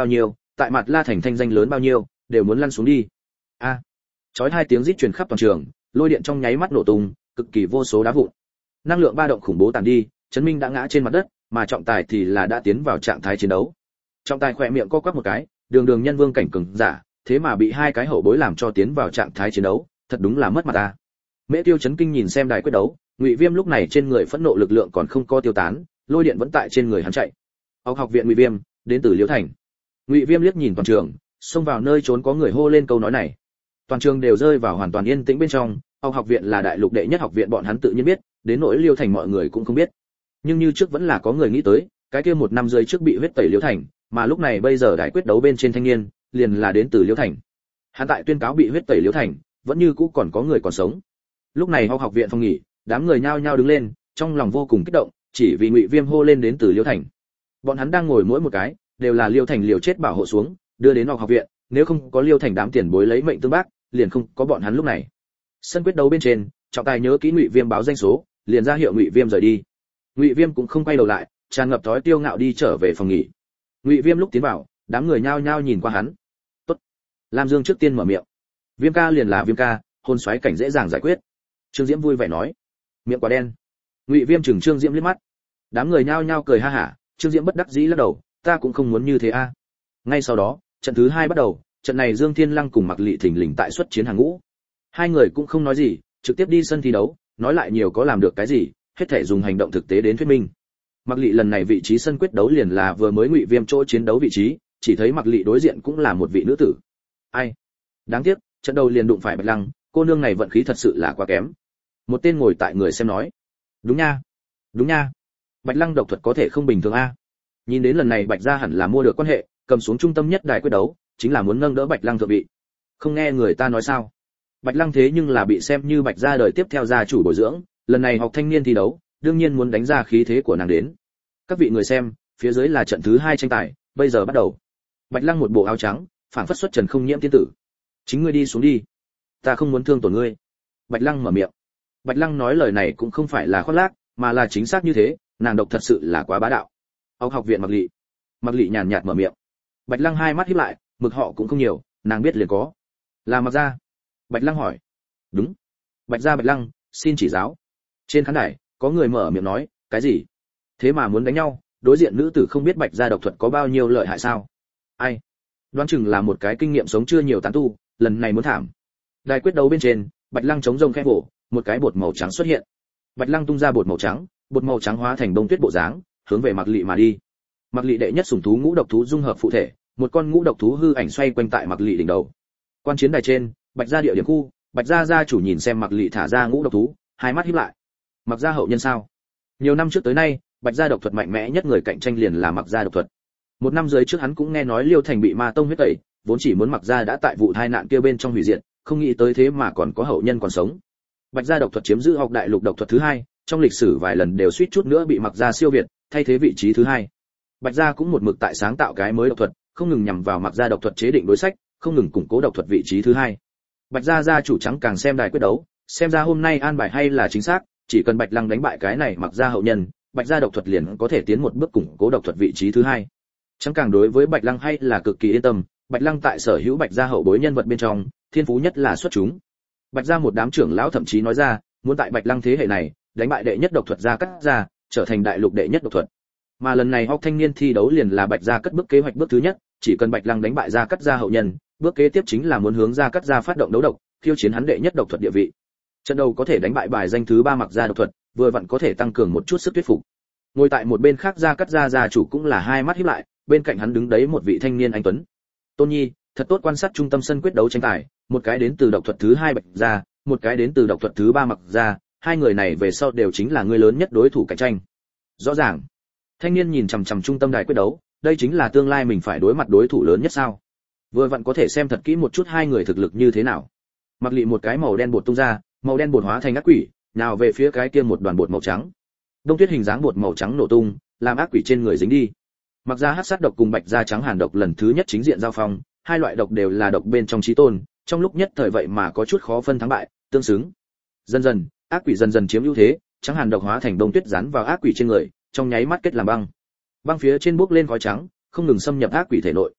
tại mặt La Thành thanh danh lớn bao nhiêu, đều muốn lăn xuống đi. A! Chói hai tiếng rít truyền khắp toàn trường, lôi điện trong nháy mắt nổ tung, cực kỳ vô số đá vụn. Năng lượng ba động khủng bố tàn đi, Trấn Minh đã ngã trên mặt đất, mà Trọng Tài thì là đã tiến vào trạng thái chiến đấu. Trọng Tài khỏe miệng co quắp một cái, đường nhân vương cảnh cường giả, thế mà bị hai cái hậu bối làm cho tiến vào trạng thái chiến đấu, thật đúng là mất mặt ta. Mễ Tiêu chấn kinh nhìn xem đài quyết đấu, Ngụy Viêm lúc này trên người phẫn nộ lực lượng còn không có tiêu tán, lôi điện vẫn tại trên người hắn chạy. Học viện Ngụy Viêm, đến từ Liễu Thành. Ngụy Viêm liếc nhìn toàn trường, xông vào nơi trốn có người hô lên câu nói này. Toàn trường đều rơi vào hoàn toàn yên tĩnh bên trong, học viện là đại lục đệ nhất học viện bọn hắn tự nhiên biết, đến nỗi Liễu Thành mọi người cũng không biết. Nhưng như trước vẫn là có người nghĩ tới, cái kia một năm rưỡi trước bị huyết tẩy Liễu Thành, mà lúc này bây giờ đại quyết đấu bên trên thanh niên, liền là đến từ Liễu Thành. Hắn tại tuyên cáo bị huyết tẩy Liễu Thành, vẫn như cũ còn có người còn sống. Lúc này học viện phòng nghỉ, đám người nhao nhao đứng lên, trong lòng vô cùng kích động, chỉ vì Ngụy Viêm hô lên đến từ Liễu Thành. Bọn hắn đang ngồi mỗi một cái, đều là Liễu Thành liều chết bảo hộ xuống, đưa đến học viện, nếu không có Liễu Thành đám tiền bối lấy mệnh tương bác, liền không có bọn hắn lúc này. Sân quyết đấu bên trên, Trọng Tài nhớ kỹ Ngụy Viêm báo danh số, liền ra hiệu Ngụy Viêm rời đi. Ngụy Viêm cũng không quay đầu lại, tràn ngập thói tiêu ngạo đi trở về phòng nghỉ. Ngụy Viêm lúc tiến vào, đám người nhao nhao nhìn qua hắn. "Tốt." Lam Dương trước tiên mở miệng. "Viêm ca liền là Viêm ca, hôn xoáy cảnh dễ dàng giải quyết." Trương Diễm vui vẻ nói. "Miệng quá đen." Ngụy Viêm chừng Trương Diễm liếc mắt. Đám người nhao nhao cười ha hả, Trương Diễm bất đắc dĩ lắc đầu, "Ta cũng không muốn như thế a." Ngay sau đó, trận thứ 2 bắt đầu, trận này Dương Thiên Lăng cùng Mạc Lị thình lình tại xuất chiến hàng ngũ. Hai người cũng không nói gì, trực tiếp đi sân thi đấu, nói lại nhiều có làm được cái gì, hết thể dùng hành động thực tế đến thuyết minh. Mạc Lị lần này vị trí sân quyết đấu liền là vừa mới Ngụy Viêm chỗ chiến đấu vị trí, chỉ thấy Mạc Lị đối diện cũng là một vị nữ tử. Ai? Đáng tiếc, trận đầu liền đụng phải Bạch Lăng, cô nương này vận khí thật sự là quá kém. Một tên ngồi tại người xem nói. Đúng nha. Đúng nha. Bạch Lăng độc thuật có thể không bình thường a. Nhìn đến lần này Bạch gia hẳn là mua được quan hệ, cầm xuống trung tâm nhất đài quyết đấu, chính là muốn nâng đỡ Bạch Lăng thượng vị. Không nghe người ta nói sao? Bạch Lăng thế nhưng là bị xem như Bạch gia đời tiếp theo gia chủ bồi dưỡng, lần này học thanh niên thi đấu, đương nhiên muốn đánh ra khí thế của nàng đến. Các vị người xem, phía dưới là trận thứ 2 tranh tài, bây giờ bắt đầu. Bạch Lăng một bộ áo trắng, phảng phất xuất trần không nhiễm tiên tử. Chính ngươi đi xuống đi, ta không muốn thương tổn ngươi. Bạch Lăng mở miệng. Bạch Lăng nói lời này cũng không phải là khoác lác, mà là chính xác như thế, nàng độc thật sự là quá bá đạo. Học viện Mạc Lị. Mạc Lị nhàn nhạt mở miệng. Bạch Lăng hai mắt híp lại, mực họ cũng không nhiều, nàng biết liền có. Là Mạc gia? Bạch Lăng hỏi. Đúng. Bạch gia Bạch Lăng, xin chỉ giáo. Trên khán đài, có người mở miệng nói, cái gì? Thế mà muốn đánh nhau, đối diện nữ tử không biết Bạch gia độc thuật có bao nhiêu lợi hại sao? Ai? Đoán chừng là một cái kinh nghiệm sống chưa nhiều tán tu, lần này muốn thảm. Đài quyết đấu bên trên, Bạch Lăng chống rông khẽ vỗ, một cái bột màu trắng xuất hiện. Bạch Lăng tung ra bột màu trắng hóa thành bông tuyết bộ dáng, hướng về Mạc Lị mà đi. Mạc Lị đệ nhất sủng thú ngũ độc thú dung hợp phụ thể, một con ngũ độc thú hư ảnh xoay quanh tại Mạc Lị đỉnh đầu. Quan chiến đài trên, Bạch gia địa điểm khu, Bạch gia gia chủ nhìn xem Mạc Lị thả ra ngũ độc thú, hai mắt híp lại. Mạc gia hậu nhân sao? Nhiều năm trước tới nay, Bạch gia độc thuật mạnh mẽ nhất người cạnh tranh liền là Mạc gia độc thuật. Một năm dưới trước hắn cũng nghe nói Liêu Thành bị Ma tông huyết tẩy, vốn chỉ muốn Mạc gia đã tại vụ tai nạn kia bên trong hủy diệt, không nghĩ tới thế mà còn có hậu nhân còn sống. Bạch gia độc thuật chiếm giữ học đại lục độc thuật thứ 2, trong lịch sử vài lần đều suýt chút nữa bị Mạc gia siêu việt, thay thế vị trí thứ 2. Bạch gia cũng một mực tại sáng tạo cái mới độc thuật, không ngừng nhằm vào Mạc gia độc thuật chế định đối sách, không ngừng củng cố độc thuật vị trí thứ 2. Bạch gia gia chủ trắng càng xem đài quyết đấu, xem ra hôm nay an bài hay là chính xác, chỉ cần Bạch Lăng đánh bại cái này Mạc gia hậu nhân, Bạch gia độc thuật liền có thể tiến một bước củng cố độc thuật vị trí thứ 2. Trắng càng đối với Bạch Lăng hay là cực kỳ yên tâm, Bạch Lăng tại sở hữu Bạch gia hậu bối nhân vật bên trong, thiên phú nhất là xuất chúng. Bạch gia một đám trưởng lão thậm chí nói ra, muốn tại Bạch Lăng thế hệ này, đánh bại đệ nhất độc thuật gia Cắt gia, trở thành đại lục đệ nhất độc thuật. Mà lần này học thanh niên thi đấu liền là Bạch gia cất bước kế hoạch bước thứ nhất, chỉ cần Bạch Lăng đánh bại gia Cắt gia hậu nhân, bước kế tiếp chính là muốn hướng gia Cắt gia phát động đấu độc, khiêu chiến hắn đệ nhất độc thuật địa vị. Trận đầu có thể đánh bại bài danh thứ 3 Mạc gia độc thuật, vừa vặn có thể tăng cường một chút sức thuyết phục. Ngồi tại một bên khác gia Cắt gia gia chủ cũng là hai mắt híp lại, bên cạnh hắn đứng đấy một vị thanh niên anh tuấn. Tôn Nhi, thật tốt quan sát trung tâm sân quyết đấu tranh tài, một cái đến từ độc thuật thứ 2 Bạch gia, một cái đến từ độc thuật thứ 3 Mạc gia, hai người này về sau đều chính là người lớn nhất đối thủ cạnh tranh. Rõ ràng. Thanh niên nhìn chằm chằm trung tâm đài quyết đấu, đây chính là tương lai mình phải đối mặt đối thủ lớn nhất sao? Vừa vặn có thể xem thật kỹ một chút hai người thực lực như thế nào. Mặc Lị một cái màu đen bột tung ra, màu đen bột hóa thành ác quỷ, nào về phía cái kia một đoàn bột màu trắng. Đông tuyết hình dáng bột màu trắng nổ tung, làm ác quỷ trên người dính đi. Mặc ra hắc sát độc cùng Bạch gia trắng hàn độc lần thứ nhất chính diện giao phong, hai loại độc đều là độc bên trong chí tôn, trong lúc nhất thời vậy mà có chút khó phân thắng bại, tương xứng. Dần dần, ác quỷ dần dần chiếm ưu thế, trắng hàn độc hóa thành đông tuyết dán vào ác quỷ trên người, trong nháy mắt kết làm băng. Băng phía trên bốc lên khói trắng, không ngừng xâm nhập ác quỷ thể nội.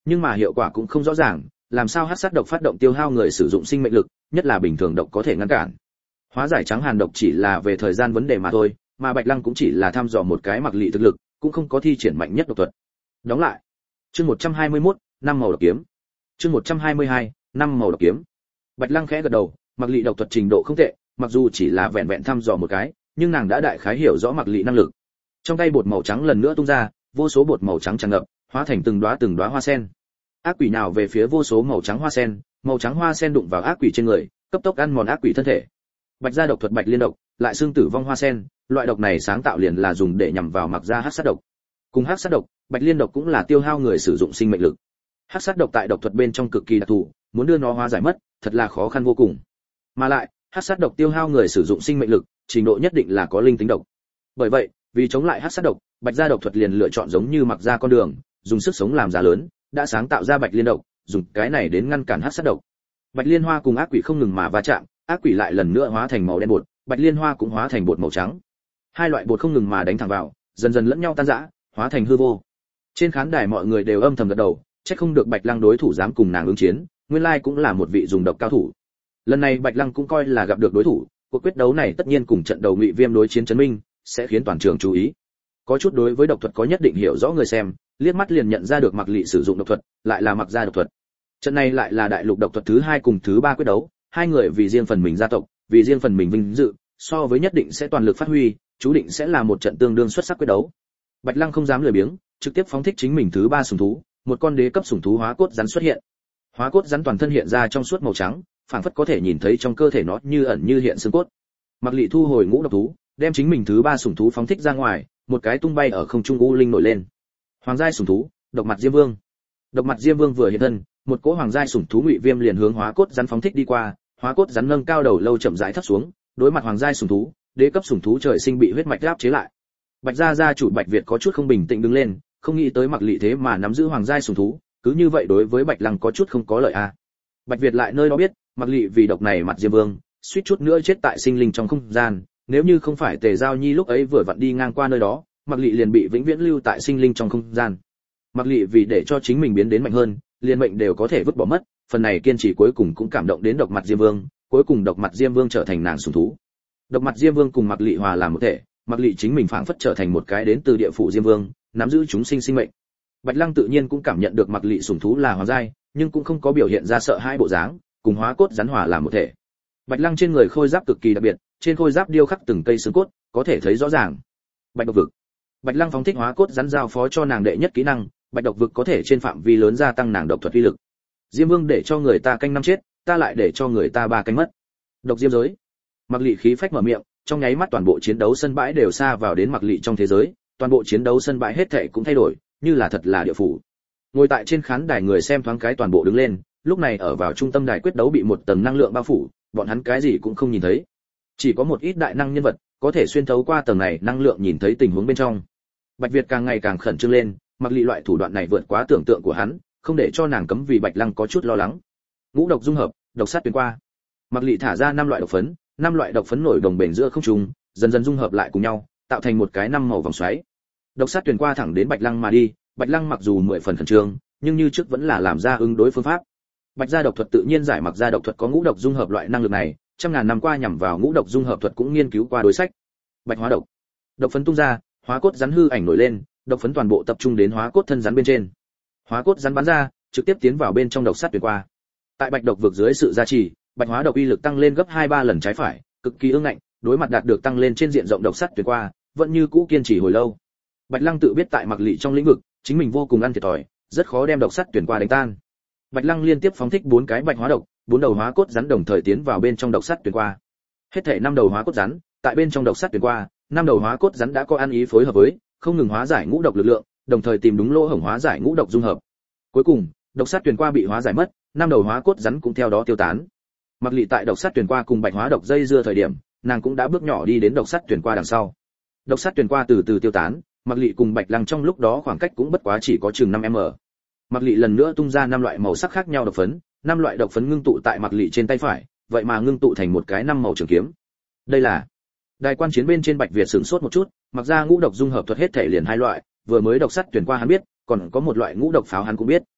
Nhưng mà hiệu quả cũng không rõ ràng, làm sao hắc sát độc phát động tiêu hao người sử dụng sinh mệnh lực, nhất là bình thường độc có thể ngăn cản. Hóa giải trắng hàn độc chỉ là về thời gian vấn đề mà thôi, mà Bạch Lăng cũng chỉ là thăm dò một cái Mặc Lị thực lực, cũng không có thi triển mạnh nhất độc thuật. Đóng lại. Chương 121, năm màu độc kiếm. Chương 122, năm màu độc kiếm. Bạch Lăng khẽ gật đầu, Mặc Lị độc thuật trình độ không tệ, mặc dù chỉ là vẹn vẹn thăm dò một cái, nhưng nàng đã đại khái hiểu rõ Mặc Lị năng lực. Trong tay bột màu trắng lần nữa tung ra, vô số bột màu trắng tràn ngập, hóa thành từng đóa hoa sen. Ác quỷ nào về phía vô số màu trắng hoa sen đụng vào ác quỷ trên người, cấp tốc ăn mòn ác quỷ thân thể. Bạch gia độc thuật Bạch Liên độc, lại xương tử vong hoa sen, loại độc này sáng tạo liền là dùng để nhằm vào Mặc gia hắc sát độc. Cùng hắc sát độc, Bạch Liên độc cũng là tiêu hao người sử dụng sinh mệnh lực. Hắc sát độc tại độc thuật bên trong cực kỳ đặc thù, muốn đưa nó hóa giải mất, thật là khó khăn vô cùng. Mà lại, hắc sát độc tiêu hao người sử dụng sinh mệnh lực, trình độ nhất định là có linh tính độc. Bởi vậy, vì chống lại hắc sát độc, Bạch gia độc thuật liền lựa chọn giống như Mặc gia con đường, dùng sức sống làm giá lớn, đã sáng tạo ra Bạch Liên độc, dùng cái này đến ngăn cản hắc sát độc. Bạch Liên hoa cùng ác quỷ không ngừng mà va chạm, ác quỷ lại lần nữa hóa thành màu đen bột, Bạch Liên hoa cũng hóa thành bột màu trắng. Hai loại bột không ngừng mà đánh thẳng vào, dần dần lẫn nhau tan rã, hóa thành hư vô. Trên khán đài mọi người đều âm thầm gật đầu, chắc không được Bạch Lăng đối thủ dám cùng nàng ứng chiến, nguyên lai cũng là một vị dùng độc cao thủ. Lần này Bạch Lăng cũng coi là gặp được đối thủ, cuộc quyết đấu này tất nhiên cùng trận đầu Ngụy Viêm đối chiến chấn minh, sẽ khiến toàn trường chú ý. Có chút đối với độc thuật có nhất định hiểu rõ người xem, liếc mắt liền nhận ra được Mặc Lị sử dụng độc thuật, lại là Mặc gia độc thuật. Trận này lại là đại lục độc thuật thứ 2 cùng thứ 3 quyết đấu, hai người vì riêng phần mình gia tộc, vì riêng phần mình vinh dự, so với nhất định sẽ toàn lực phát huy, chú định sẽ là một trận tương đương xuất sắc quyết đấu. Bạch Lăng không dám lười biếng, trực tiếp phóng thích chính mình thứ 3 sủng thú, một con đế cấp sủng thú hóa cốt rắn xuất hiện. Hóa cốt rắn toàn thân hiện ra trong suốt màu trắng, phảng phất có thể nhìn thấy trong cơ thể nó như ẩn như hiện xương cốt. Mặc Lị thu hồi ngũ độc thú, đem chính mình thứ 3 sủng thú phóng thích ra ngoài, một cái tung bay ở không trung u linh nổi lên. Hoàng giai sủng thú, Độc Mặt Diêm Vương. Độc Mặt Diêm Vương vừa hiện thân, một cỗ hoàng giai sủng thú Ngụy Viêm liền hướng hóa cốt rắn phóng thích đi qua, hóa cốt rắn nâng cao đầu lâu chậm rãi thấp xuống, đối mặt hoàng giai sủng thú, đế cấp sủng thú trời sinh bị huyết mạch áp chế lại. Bạch gia gia chủ Bạch Việt có chút không bình tĩnh đứng lên, không nghĩ tới Mặc Lị thế mà nắm giữ hoàng giai sủng thú, cứ như vậy đối với Bạch Lăng có chút không có lợi a. Bạch Việt lại nơi đó biết, Mặc Lị vì độc này Mặt Diêm Vương, suýt chút nữa chết tại sinh linh trong không gian, nếu như không phải Tề Giao Nhi lúc ấy vừa vặn đi ngang qua nơi đó, Mặc Lị liền bị vĩnh viễn lưu tại sinh linh trong không gian. Mặc Lị vì để cho chính mình biến đến mạnh hơn, liền mệnh đều có thể vứt bỏ mất, phần này kiên trì cuối cùng cũng cảm động đến Độc Mặt Diêm Vương, cuối cùng Độc Mặt Diêm Vương trở thành nàng sủng thú. Độc Mặt Diêm Vương cùng Mặc Lị hòa làm một thể, Mặc Lị chính mình phảng phất trở thành một cái đến từ địa phủ Diêm Vương, nắm giữ chúng sinh sinh mệnh. Bạch Lăng tự nhiên cũng cảm nhận được Mặc Lị sủng thú là hoàng giai, nhưng cũng không có biểu hiện ra sợ hãi bộ dáng, cùng hóa cốt rắn hòa làm một thể. Bạch Lăng trên người khôi giáp cực kỳ đặc biệt, trên khôi giáp điêu khắc từng cây xương cốt, có thể thấy rõ ràng. Bạch độc vực. Bạch Lăng phóng thích hóa cốt rắn giao phó cho nàng đệ nhất kỹ năng, Bạch độc vực có thể trên phạm vi lớn gia tăng nàng độc thuật uy lực. Diêm Vương để cho người ta canh năm chết, ta lại để cho người ta 3 canh mất. Độc diêm giới. Mặc Lị khí phách mở miệng, trong nháy mắt toàn bộ chiến đấu sân bãi đều xa vào đến Mặc Lị trong thế giới, toàn bộ chiến đấu sân bãi hết thảy cũng thay đổi, như là thật là địa phủ. Ngồi tại trên khán đài người xem thoáng cái toàn bộ đứng lên, lúc này ở vào trung tâm đài quyết đấu bị một tầng năng lượng bao phủ, bọn hắn cái gì cũng không nhìn thấy. Chỉ có một ít đại năng nhân vật có thể xuyên thấu qua tầng này năng lượng nhìn thấy tình huống bên trong. Bạch Việt càng ngày càng khẩn trương lên, Mặc Lị loại thủ đoạn này vượt quá tưởng tượng của hắn, không để cho nàng cấm vì Bạch Lăng có chút lo lắng. Ngũ độc dung hợp, độc sát tuyến qua. Mặc Lị thả ra 5 loại độc phấn, 5 loại độc phấn nổi đồng bền giữa không trung, dần dần dung hợp lại cùng nhau, tạo thành một cái 5 màu vòng xoáy. Độc sát tuyến qua thẳng đến Bạch Lăng mà đi, Bạch Lăng mặc dù 10 phần khẩn trương, nhưng như trước vẫn là làm ra ứng đối phương pháp. Bạch gia độc thuật tự nhiên giải Mặc gia độc thuật có ngũ độc dung hợp loại năng lực này, trăm ngàn năm qua nhằm vào ngũ độc dung hợp thuật cũng nghiên cứu qua đối sách. Bạch hóa độc. Độc phấn tung ra, hóa cốt rắn hư ảnh nổi lên, độc phấn toàn bộ tập trung đến hóa cốt thân rắn bên trên. Hóa cốt rắn bắn ra, trực tiếp tiến vào bên trong độc sát tuyệt qua. Tại Bạch độc vực dưới sự gia trì, Bạch hóa độc uy lực tăng lên gấp 2-3 lần trái phải, cực kỳ ương ngạnh, đối mặt đạt được tăng lên trên diện rộng độc sát tuyệt qua, vẫn như cũ kiên trì hồi lâu. Bạch Lăng tự biết tại Mặc Lị trong lĩnh vực, chính mình vô cùng ăn thiệt thòi, rất khó đem độc sát tuyệt qua đánh tan. Bạch Lăng liên tiếp phóng thích 4 cái bạch hóa độc, 4 đầu hóa cốt rắn đồng thời tiến vào bên trong độc sát tuyệt qua. Hết thảy 5 đầu hóa cốt rắn, tại bên trong độc sát tuyệt qua, 5 đầu hóa cốt rắn đã có ăn ý phối hợp với, không ngừng hóa giải ngũ độc lực lượng, đồng thời tìm đúng lỗ hổng hóa giải ngũ độc dung hợp. Cuối cùng, độc sát tuyệt qua bị hóa giải mất, 5 đầu hóa cốt rắn cũng theo đó tiêu tán. Mặc Lị tại độc sát tuyệt qua cùng bạch hóa độc dây dưa thời điểm, nàng cũng đã bước nhỏ đi đến độc sát tuyệt qua đằng sau. Độc sát tuyệt qua từ từ tiêu tán, Mặc Lị cùng Bạch Lăng trong lúc đó khoảng cách cũng bất quá chỉ có chừng 5m. Mặc Lị lần nữa tung ra 5 loại màu sắc khác nhau độc phấn, 5 loại độc phấn ngưng tụ tại Mặc Lị trên tay phải, vậy mà ngưng tụ thành một cái 5 màu trường kiếm. Đây là Đài quan chiến bên trên Bạch Việt sửng sốt một chút, mặc ra ngũ độc dung hợp thuật hết thể liền 2 loại, vừa mới độc sắt tuyển qua hắn biết, còn có một loại ngũ độc pháo hắn cũng biết.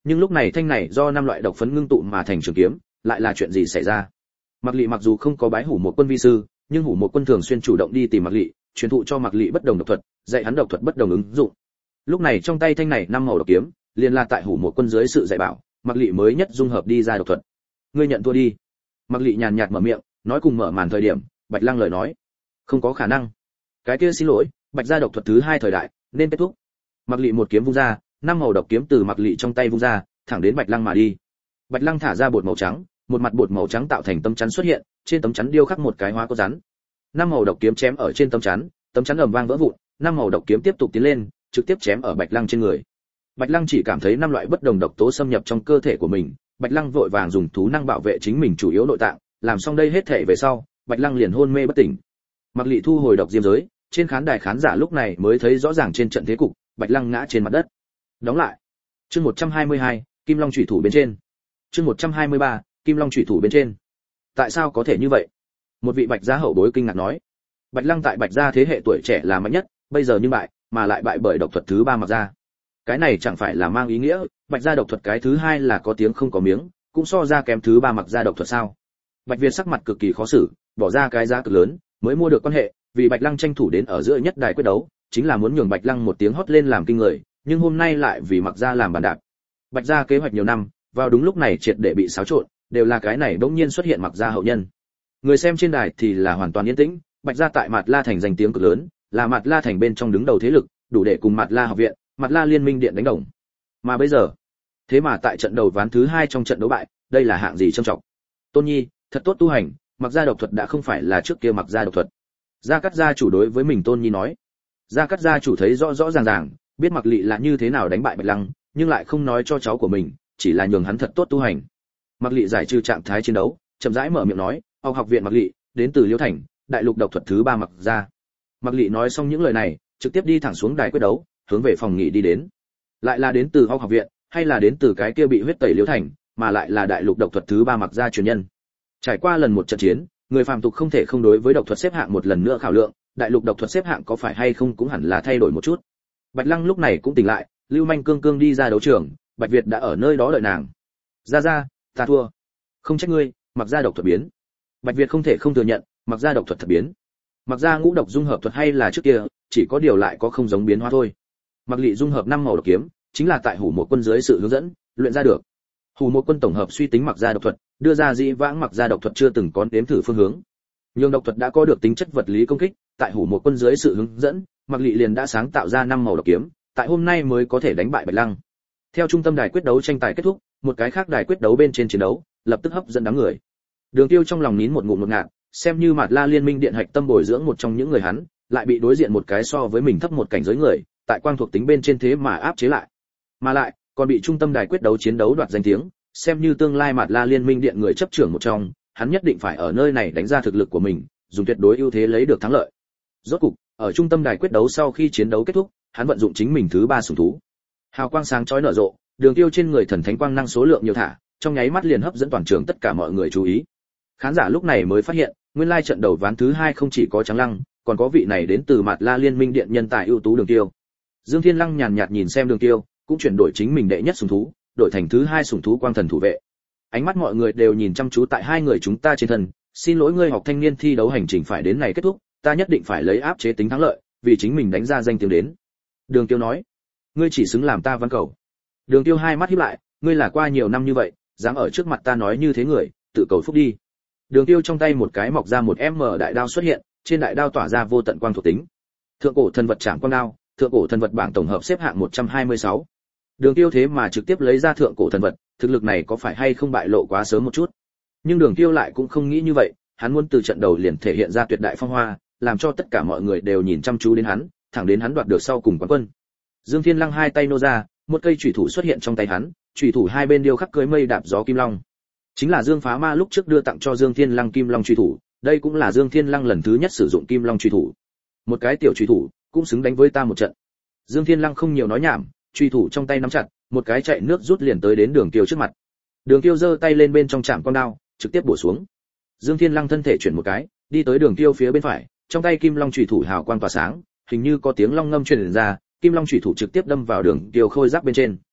Nhưng lúc này thanh này do năm loại độc phấn ngưng tụ mà thành trường kiếm, lại là chuyện gì xảy ra? Mạc Lị mặc dù không có bái Hủ Một Quân vi sư, nhưng Hủ Một Quân thường xuyên chủ động đi tìm Mạc Lị, truyền thụ cho Mạc Lị bất đồng độc thuật, dạy hắn độc thuật bất đồng ứng dụng. Lúc này trong tay thanh này năm màu độc kiếm, liền là tại Hủ Một Quân dưới sự dạy bảo, Mạc Lị mới nhất dung hợp đi ra độc thuật. Ngươi nhận thua đi. Mạc Lị nhàn nhạt mở miệng, nói cùng mở màn thời điểm, Bạch Lăng lời nói, không có khả năng. Cái kia xin lỗi, Bạch gia độc thuật thứ 2 thời đại, nên kết thúc. Mạc Lị một kiếm vung ra, năm màu độc kiếm từ Mạc Lị trong tay vung ra, thẳng đến Bạch Lăng mà đi. Bạch Lăng thả ra bột màu trắng, một mặt bột màu trắng tạo thành tấm chắn xuất hiện, trên tấm chắn điêu khắc một cái hoa có rắn. Năm màu độc kiếm chém ở trên tấm chắn ầm vang vỡ vụn, năm màu độc kiếm tiếp tục tiến lên, trực tiếp chém ở Bạch Lăng trên người. Bạch Lăng chỉ cảm thấy năm loại bất đồng độc tố xâm nhập trong cơ thể của mình, Bạch Lăng vội vàng dùng thú năng bảo vệ chính mình chủ yếu nội tạng, làm xong đây hết thể về sau, Bạch Lăng liền hôn mê bất tỉnh. Mạc Lị thu hồi độc diêm giới, trên khán đài khán giả lúc này mới thấy rõ ràng trên trận thế cục, Bạch Lăng ngã trên mặt đất. Đóng lại. Chương 122, Kim Long chủy thủ bên trên. Chương 123, Kim Long chủy thủ bên trên. Tại sao có thể như vậy? Một vị Bạch gia hậu bối kinh ngạc nói. Bạch Lăng tại Bạch gia thế hệ tuổi trẻ là mạnh nhất, bây giờ như bại, mà lại bại bởi độc thuật thứ 3 Mạc gia. Cái này chẳng phải là mang ý nghĩa, Bạch gia độc thuật cái thứ 2 là có tiếng không có miếng, cũng so ra kém thứ 3 Mạc gia độc thuật sao? Bạch Việt sắc mặt cực kỳ khó xử, bỏ ra cái giá cực lớn, mới mua được quan hệ, vì Bạch Lăng tranh thủ đến ở giữa nhất đài quyết đấu, chính là muốn nhường Bạch Lăng một tiếng hót lên làm kinh người, nhưng hôm nay lại vì Mạc gia làm bàn đạp. Bạch gia kế hoạch nhiều năm, vào đúng lúc này triệt để bị xáo trộn, đều là cái này bỗng nhiên xuất hiện Mạc gia hậu nhân. Người xem trên đài thì là hoàn toàn yên tĩnh, Bạch gia tại Mạt La thành danh tiếng cực lớn, là Mạt La thành bên trong đứng đầu thế lực, đủ để cùng Mạt La học viện, Mạt La liên minh điện đánh đồng. Mà bây giờ, thế mà tại trận đầu ván thứ 2 trong trận đấu bại, đây là hạng gì trầm trọng. Tôn Nhi, thật tốt tu hành, Mạc gia độc thuật đã không phải là trước kia Mạc gia độc thuật. Gia Cát gia chủ đối với mình Tôn Nhi nói. Gia Cát gia chủ thấy rõ rõ ràng ràng, biết Mạc Lị là như thế nào đánh bại Bạch Lăng, nhưng lại không nói cho cháu của mình, chỉ là nhường hắn thật tốt tu hành. Mạc Lị giải trừ trạng thái chiến đấu, chậm rãi mở miệng nói, học viện Mạc Lị, đến từ Liễu Thành, đại lục độc thuật thứ 3 Mạc gia. Mạc Lị nói xong những lời này, trực tiếp đi thẳng xuống đài quyết đấu, hướng về phòng nghỉ đi đến. Lại là đến từ học viện, hay là đến từ cái kia bị huyết tẩy Liễu Thành, mà lại là đại lục độc thuật thứ 3 Mạc gia truyền nhân. Trải qua lần một trận chiến, người phàm tục không thể không đối với độc thuật xếp hạng một lần nữa khảo lượng, đại lục độc thuật xếp hạng có phải hay không cũng hẳn là thay đổi một chút. Bạch Lăng lúc này cũng tỉnh lại, Lưu Manh Cương Cương đi ra đấu trường, Bạch Việt đã ở nơi đó đợi nàng. Ra, ta thua. Không trách ngươi, Mặc gia độc thuật biến. Bạch Việt không thể không thừa nhận, Mặc gia độc thuật thật biến. Mặc gia ngũ độc dung hợp thuật hay là trước kia, chỉ có điều lại có không giống biến hóa thôi. Mặc Lị dung hợp 5 màu độc kiếm, chính là tại Hủ Một Quân dưới sự hướng dẫn, luyện ra được. Hủ Một Quân tổng hợp suy tính Mặc gia độc thuật, đưa ra dĩ vãng Mặc gia độc thuật chưa từng có đếm thử phương hướng. Nhưng độc thuật đã có được tính chất vật lý công kích, tại Hủ Một Quân dưới sự hướng dẫn, Mặc Lị liền đã sáng tạo ra 5 màu độc kiếm, tại hôm nay mới có thể đánh bại Bạch Lăng. Theo trung tâm đài quyết đấu tranh tài kết thúc, một cái khác đài quyết đấu bên trên chiến đấu, lập tức hấp dẫn đám người. Đường Tiêu trong lòng nín một ngụm ngột ngạt, xem như Mạt La Liên minh điện hạch tâm bồi dưỡng một trong những người hắn, lại bị đối diện một cái so với mình thấp một cảnh giới người, tại quang thuộc tính bên trên thế mà áp chế lại. Mà lại, còn bị trung tâm đài quyết đấu chiến đấu đoạt danh tiếng, xem như tương lai Mạt La Liên minh điện người chấp trưởng một trong, hắn nhất định phải ở nơi này đánh ra thực lực của mình, dùng tuyệt đối ưu thế lấy được thắng lợi. Rốt cục, ở trung tâm đài quyết đấu sau khi chiến đấu kết thúc, hắn vận dụng chính mình thứ 3 sủng thú. Hào quang sáng chói nở rộ, Đường Tiêu trên người thần thánh quang năng số lượng nhiều thả, trong nháy mắt liền hấp dẫn toàn trường tất cả mọi người chú ý. Khán giả lúc này mới phát hiện, nguyên lai trận đầu ván thứ 2 không chỉ có Tráng Lăng, còn có vị này đến từ Mạt La Liên minh điện nhân tài ưu tú Đường Tiêu. Dương Thiên Lăng nhàn nhạt nhìn xem Đường Tiêu, cũng chuyển đổi chính mình đệ nhất sủng thú, đổi thành thứ 2 sủng thú Quang Thần thủ vệ. Ánh mắt mọi người đều nhìn chăm chú tại hai người chúng ta trên thân, xin lỗi ngươi học thanh niên thi đấu hành trình phải đến này kết thúc, ta nhất định phải lấy áp chế tính thắng lợi, vì chính mình đánh ra danh tiếng đến. Đường Tiêu nói, ngươi chỉ xứng làm ta văn cầu. Đường Tiêu hai mắt híp lại, ngươi là qua nhiều năm như vậy, dám ở trước mặt ta nói như thế người, tự cầu phúc đi. Đường Tiêu trong tay một cái mọc ra một đại đao xuất hiện, trên đại đao tỏa ra vô tận quang thuộc tính. Thượng cổ thần vật trảm quang đao, thượng cổ thần vật bảng tổng hợp xếp hạng 126. Đường Tiêu thế mà trực tiếp lấy ra thượng cổ thần vật, thực lực này có phải hay không bại lộ quá sớm một chút. Nhưng Đường Tiêu lại cũng không nghĩ như vậy, hắn muốn từ trận đầu liền thể hiện ra tuyệt đại phong hoa, làm cho tất cả mọi người đều nhìn chăm chú đến hắn, thẳng đến hắn đoạt được sau cùng quán quân. Dương Thiên Lăng hai tay nô ra, một cây chủy thủ xuất hiện trong tay hắn, chủy thủ hai bên điêu khắc cưỡi mây đạp gió kim long. Chính là Dương Phá Ma lúc trước đưa tặng cho Dương Thiên Lăng kim long chủy thủ, đây cũng là Dương Thiên Lăng lần thứ nhất sử dụng kim long chủy thủ. Một cái tiểu chủy thủ, cũng xứng đánh với ta một trận. Dương Thiên Lăng không nhiều nói nhảm, chủy thủ trong tay nắm chặt, một cái chạy nước rút liền tới đến Đường Tiêu trước mặt. Đường Tiêu giơ tay lên bên trong chạm con đao, trực tiếp bổ xuống. Dương Thiên Lăng thân thể chuyển một cái, đi tới Đường Tiêu phía bên phải, trong tay kim long chủy thủ hào quang tỏa sáng, hình như có tiếng long ngâm truyền ra, kim long chủy thủ trực tiếp đâm vào Đường Tiêu khôi giáp bên trên.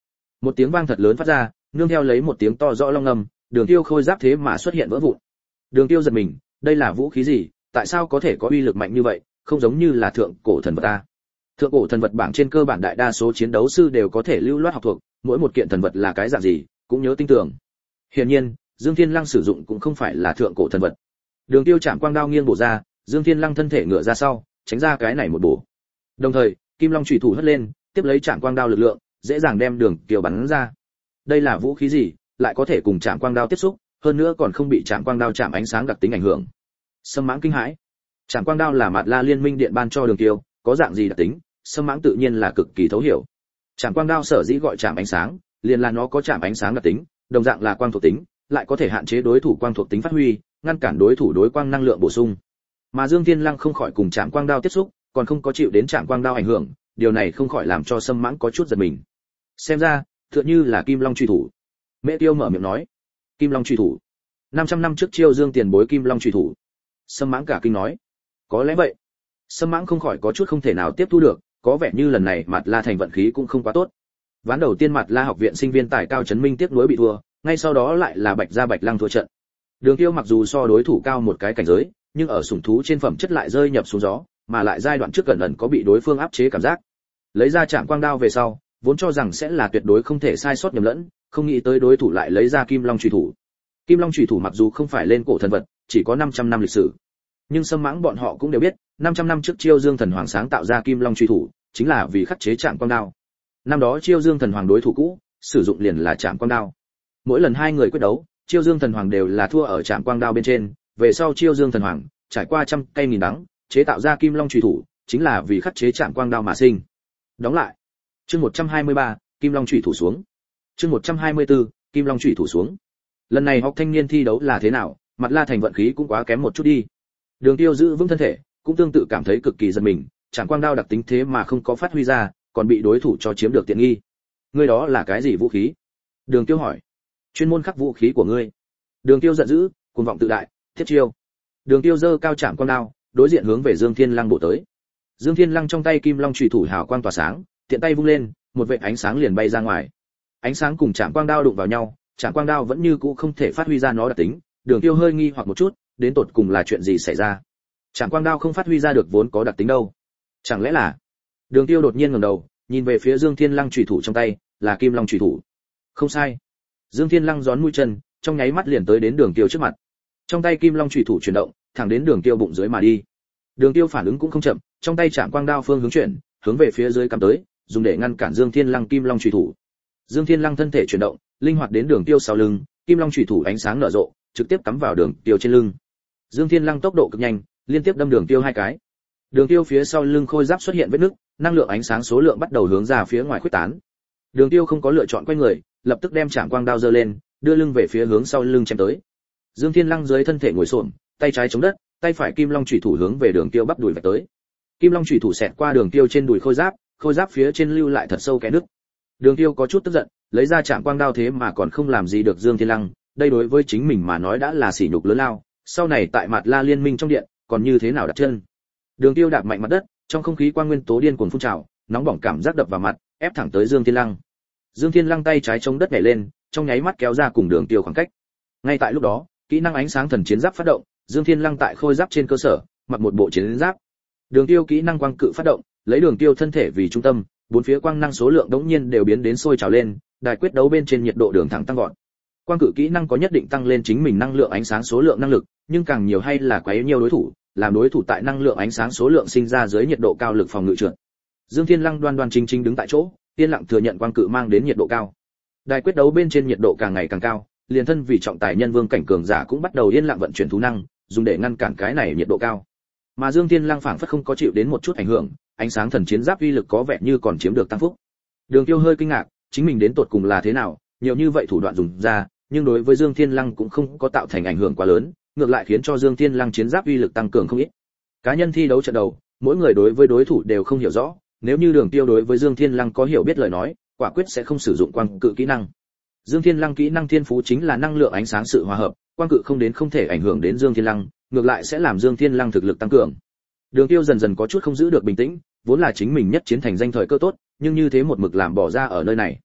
Một tiếng vang thật lớn phát ra, nương theo lấy một tiếng to rõ long ngâm, Đường Tiêu khôi giáp thế mà xuất hiện vỡ vụn. Đường Tiêu giật mình, đây là vũ khí gì, tại sao có thể có uy lực mạnh như vậy, không giống như là thượng cổ thần vật ta. Thượng cổ thần vật bảng trên cơ bản đại đa số chiến đấu sư đều có thể lưu loát học thuộc, mỗi một kiện thần vật là cái dạng gì, cũng nhớ tinh tường. Hiển nhiên, Dương Thiên Lăng sử dụng cũng không phải là thượng cổ thần vật. Đường Tiêu chạm quang đao nghiêng bổ ra, Dương Thiên Lăng thân thể ngửa ra sau, tránh ra cái này một bổ. Đồng thời, Kim Long chủy thủ hất lên, tiếp lấy chạm quang đao lực lượng, dễ dàng đem Đường Tiêu bắn ra. Đây là vũ khí gì, lại có thể cùng chạm quang đao tiếp xúc, hơn nữa còn không bị chạm quang đao chạm ánh sáng đặc tính ảnh hưởng. Sâm Mãng kinh hãi. Chạm quang đao là Mạt La Liên Minh điện ban cho Đường Tiêu, có dạng gì đặc tính, Sâm Mãng tự nhiên là cực kỳ thấu hiểu. Chạm quang đao sở dĩ gọi chạm ánh sáng, liền là nó có chạm ánh sáng đặc tính, đồng dạng là quang thuộc tính, lại có thể hạn chế đối thủ quang thuộc tính phát huy, ngăn cản đối thủ đối quang năng lượng bổ sung. Mà Dương Thiên Lăng không khỏi cùng chạm quang đao tiếp xúc, còn không có chịu đến chạm quang đao ảnh hưởng, điều này không khỏi làm cho Sâm Mãng có chút giật mình. Xem ra, tựa như là Kim Long truy thủ. Mễ Tiêu mở miệng nói, Kim Long truy thủ. 500 năm trước Chiêu Dương tiền bối Kim Long truy thủ. Sâm Mãng cả kinh nói, có lẽ vậy. Sâm Mãng không khỏi có chút không thể nào tiếp thu được, có vẻ như lần này Mạt La thành vận khí cũng không quá tốt. Ván đầu tiên Mạt La học viện sinh viên tài cao chấn minh tiếc nuối bị thua, ngay sau đó lại là Bạch Gia Bạch Lăng thua trận. Đường Tiêu mặc dù so đối thủ cao một cái cảnh giới, nhưng ở sủng thú trên phẩm chất lại rơi nhập xuống gió, mà lại giai đoạn trước gần ẩn có bị đối phương áp chế cảm giác. Lấy ra chạm quang đao về sau, vốn cho rằng sẽ là tuyệt đối không thể sai sót nhầm lẫn, không nghĩ tới đối thủ lại lấy ra Kim Long chủy thủ. Kim Long chủy thủ mặc dù không phải lên cổ thần vật, chỉ có 500 năm lịch sử, nhưng Sâm Mãng bọn họ cũng đều biết, 500 năm trước Chiêu Dương thần hoàng sáng tạo ra Kim Long chủy thủ, chính là vì khắc chế chạm quang đao. Năm đó Chiêu Dương thần hoàng đối thủ cũ, sử dụng liền là chạm quang đao. Mỗi lần hai người quyết đấu, Chiêu Dương thần hoàng đều là thua ở chạm quang đao bên trên, về sau Chiêu Dương thần hoàng trải qua trăm cây nghìn đắng, chế tạo ra Kim Long chủy thủ, chính là vì khắc chế chạm quang đao mà sinh. Đóng lại. Chương 123, Kim Long chủy thủ xuống. Chương 124, Kim Long chủy thủ xuống. Lần này học thanh niên thi đấu là thế nào, Mạt La thành vận khí cũng quá kém một chút đi. Đường Tiêu giữ vững thân thể, cũng tương tự cảm thấy cực kỳ giật mình, chạm quang đao đặc tính thế mà không có phát huy ra, còn bị đối thủ cho chiếm được tiện nghi. Ngươi đó là cái gì vũ khí? Đường Tiêu hỏi. Chuyên môn khắc vũ khí của ngươi. Đường Tiêu giận dữ, cuồng vọng tự đại, thiết chiêu. Đường Tiêu giơ cao chạm quang đao, đối diện hướng về Dương Thiên Lăng bổ tới. Dương Thiên Lăng trong tay Kim Long chủy thủ hào quang tỏa sáng, tiện tay vung lên, một vệt ánh sáng liền bay ra ngoài. Ánh sáng cùng chạm quang đao đụng vào nhau, chạm quang đao vẫn như cũ không thể phát huy ra nó đặc tính. Đường Tiêu hơi nghi hoặc một chút, đến tột cùng là chuyện gì xảy ra? Chạm quang đao không phát huy ra được vốn có đặc tính đâu? Chẳng lẽ là? Đường Tiêu đột nhiên ngẩng đầu, nhìn về phía Dương Thiên Lăng chủy thủ trong tay, là Kim Long chủy thủ. Không sai. Dương Thiên Lăng gión mũi chân, trong nháy mắt liền tới đến Đường Tiêu trước mặt. Trong tay Kim Long chủy thủ chuyển động, thẳng đến Đường Tiêu bụng dưới mà đi. Đường Tiêu phản ứng cũng không chậm, trong tay chạm quang đao phương hướng chuyển, hướng về phía dưới cắm tới, dùng để ngăn cản Dương Thiên Lăng Kim Long chủy thủ. Dương Thiên Lăng thân thể chuyển động, linh hoạt đến Đường Tiêu sau lưng, Kim Long chủy thủ ánh sáng nở rộ, trực tiếp cắm vào Đường Tiêu trên lưng. Dương Thiên Lăng tốc độ cực nhanh, liên tiếp đâm Đường Tiêu hai cái. Đường Tiêu phía sau lưng khôi giáp xuất hiện vết nứt, năng lượng ánh sáng số lượng bắt đầu hướng ra phía ngoài khuếch tán. Đường Tiêu không có lựa chọn quay người, lập tức đem chạm quang đao giơ lên, đưa lưng về phía hướng sau lưng chém tới. Dương Thiên Lăng dưới thân thể ngồi xổm, tay trái chống đất, tay phải Kim Long chủy thủ hướng về Đường Tiêu bắp đùi vạch tới. Kim Long chủy thủ xẹt qua Đường Tiêu trên đùi khôi giáp phía trên lưu lại thật sâu kẽ nứt. Đường Tiêu có chút tức giận, lấy ra chạm quang đao thế mà còn không làm gì được Dương Thiên Lăng, đây đối với chính mình mà nói đã là sỉ nhục lớn lao, sau này tại Mạt La Liên Minh trong điện, còn như thế nào đặt chân. Đường Tiêu đạp mạnh mặt đất, trong không khí quang nguyên tố điên cuồng phun trào, nóng bỏng cảm giác đập vào mặt, ép thẳng tới Dương Thiên Lăng. Dương Thiên Lăng tay trái chống đất nhảy lên, trong nháy mắt kéo ra cùng Đường Tiêu khoảng cách. Ngay tại lúc đó, kỹ năng ánh sáng thần chiến giáp phát động, Dương Thiên Lăng tại khôi giáp trên cơ sở, mặc một bộ chiến giáp. Đường Tiêu kỹ năng quang cự phát động, lấy Đường Tiêu thân thể vì trung tâm, bốn phía quang năng số lượng đống nhiên đều biến đến sôi trào lên, đài quyết đấu bên trên nhiệt độ đường thẳng tăng vọt. Quang cự kỹ năng có nhất định tăng lên chính mình năng lượng ánh sáng số lượng năng lực, nhưng càng nhiều hay là quấy nhiều đối thủ, làm đối thủ tại năng lượng ánh sáng số lượng sinh ra dưới nhiệt độ cao lực phòng ngự trượt. Dương Thiên Lăng đoan đoan chính chính đứng tại chỗ, yên lặng thừa nhận quang cự mang đến nhiệt độ cao. Đài quyết đấu bên trên nhiệt độ càng ngày càng cao, liền thân vì trọng tài nhân vương cảnh cường giả cũng bắt đầu yên lặng vận chuyển thú năng, dùng để ngăn cản cái này nhiệt độ cao. Mà Dương Thiên Lăng phảng phất không có chịu đến một chút ảnh hưởng, ánh sáng thần chiến giáp uy lực có vẻ như còn chiếm được tăng phúc. Đường Tiêu hơi kinh ngạc, chính mình đến tột cùng là thế nào, nhiều như vậy thủ đoạn dùng ra, nhưng đối với Dương Thiên Lăng cũng không có tạo thành ảnh hưởng quá lớn, ngược lại khiến cho Dương Thiên Lăng chiến giáp uy lực tăng cường không ít. Cá nhân thi đấu trận đầu, mỗi người đối với đối thủ đều không hiểu rõ, nếu như Đường Tiêu đối với Dương Thiên Lăng có hiểu biết lời nói, quả quyết sẽ không sử dụng quang cự kỹ năng. Dương Thiên Lăng kỹ năng thiên phú chính là năng lượng ánh sáng sự hòa hợp, quang cự không đến không thể ảnh hưởng đến Dương Thiên Lăng, ngược lại sẽ làm Dương Thiên Lăng thực lực tăng cường. Đường Tiêu dần dần có chút không giữ được bình tĩnh, vốn là chính mình nhất chiến thành danh thời cơ tốt, nhưng như thế một mực làm bỏ ra ở nơi này.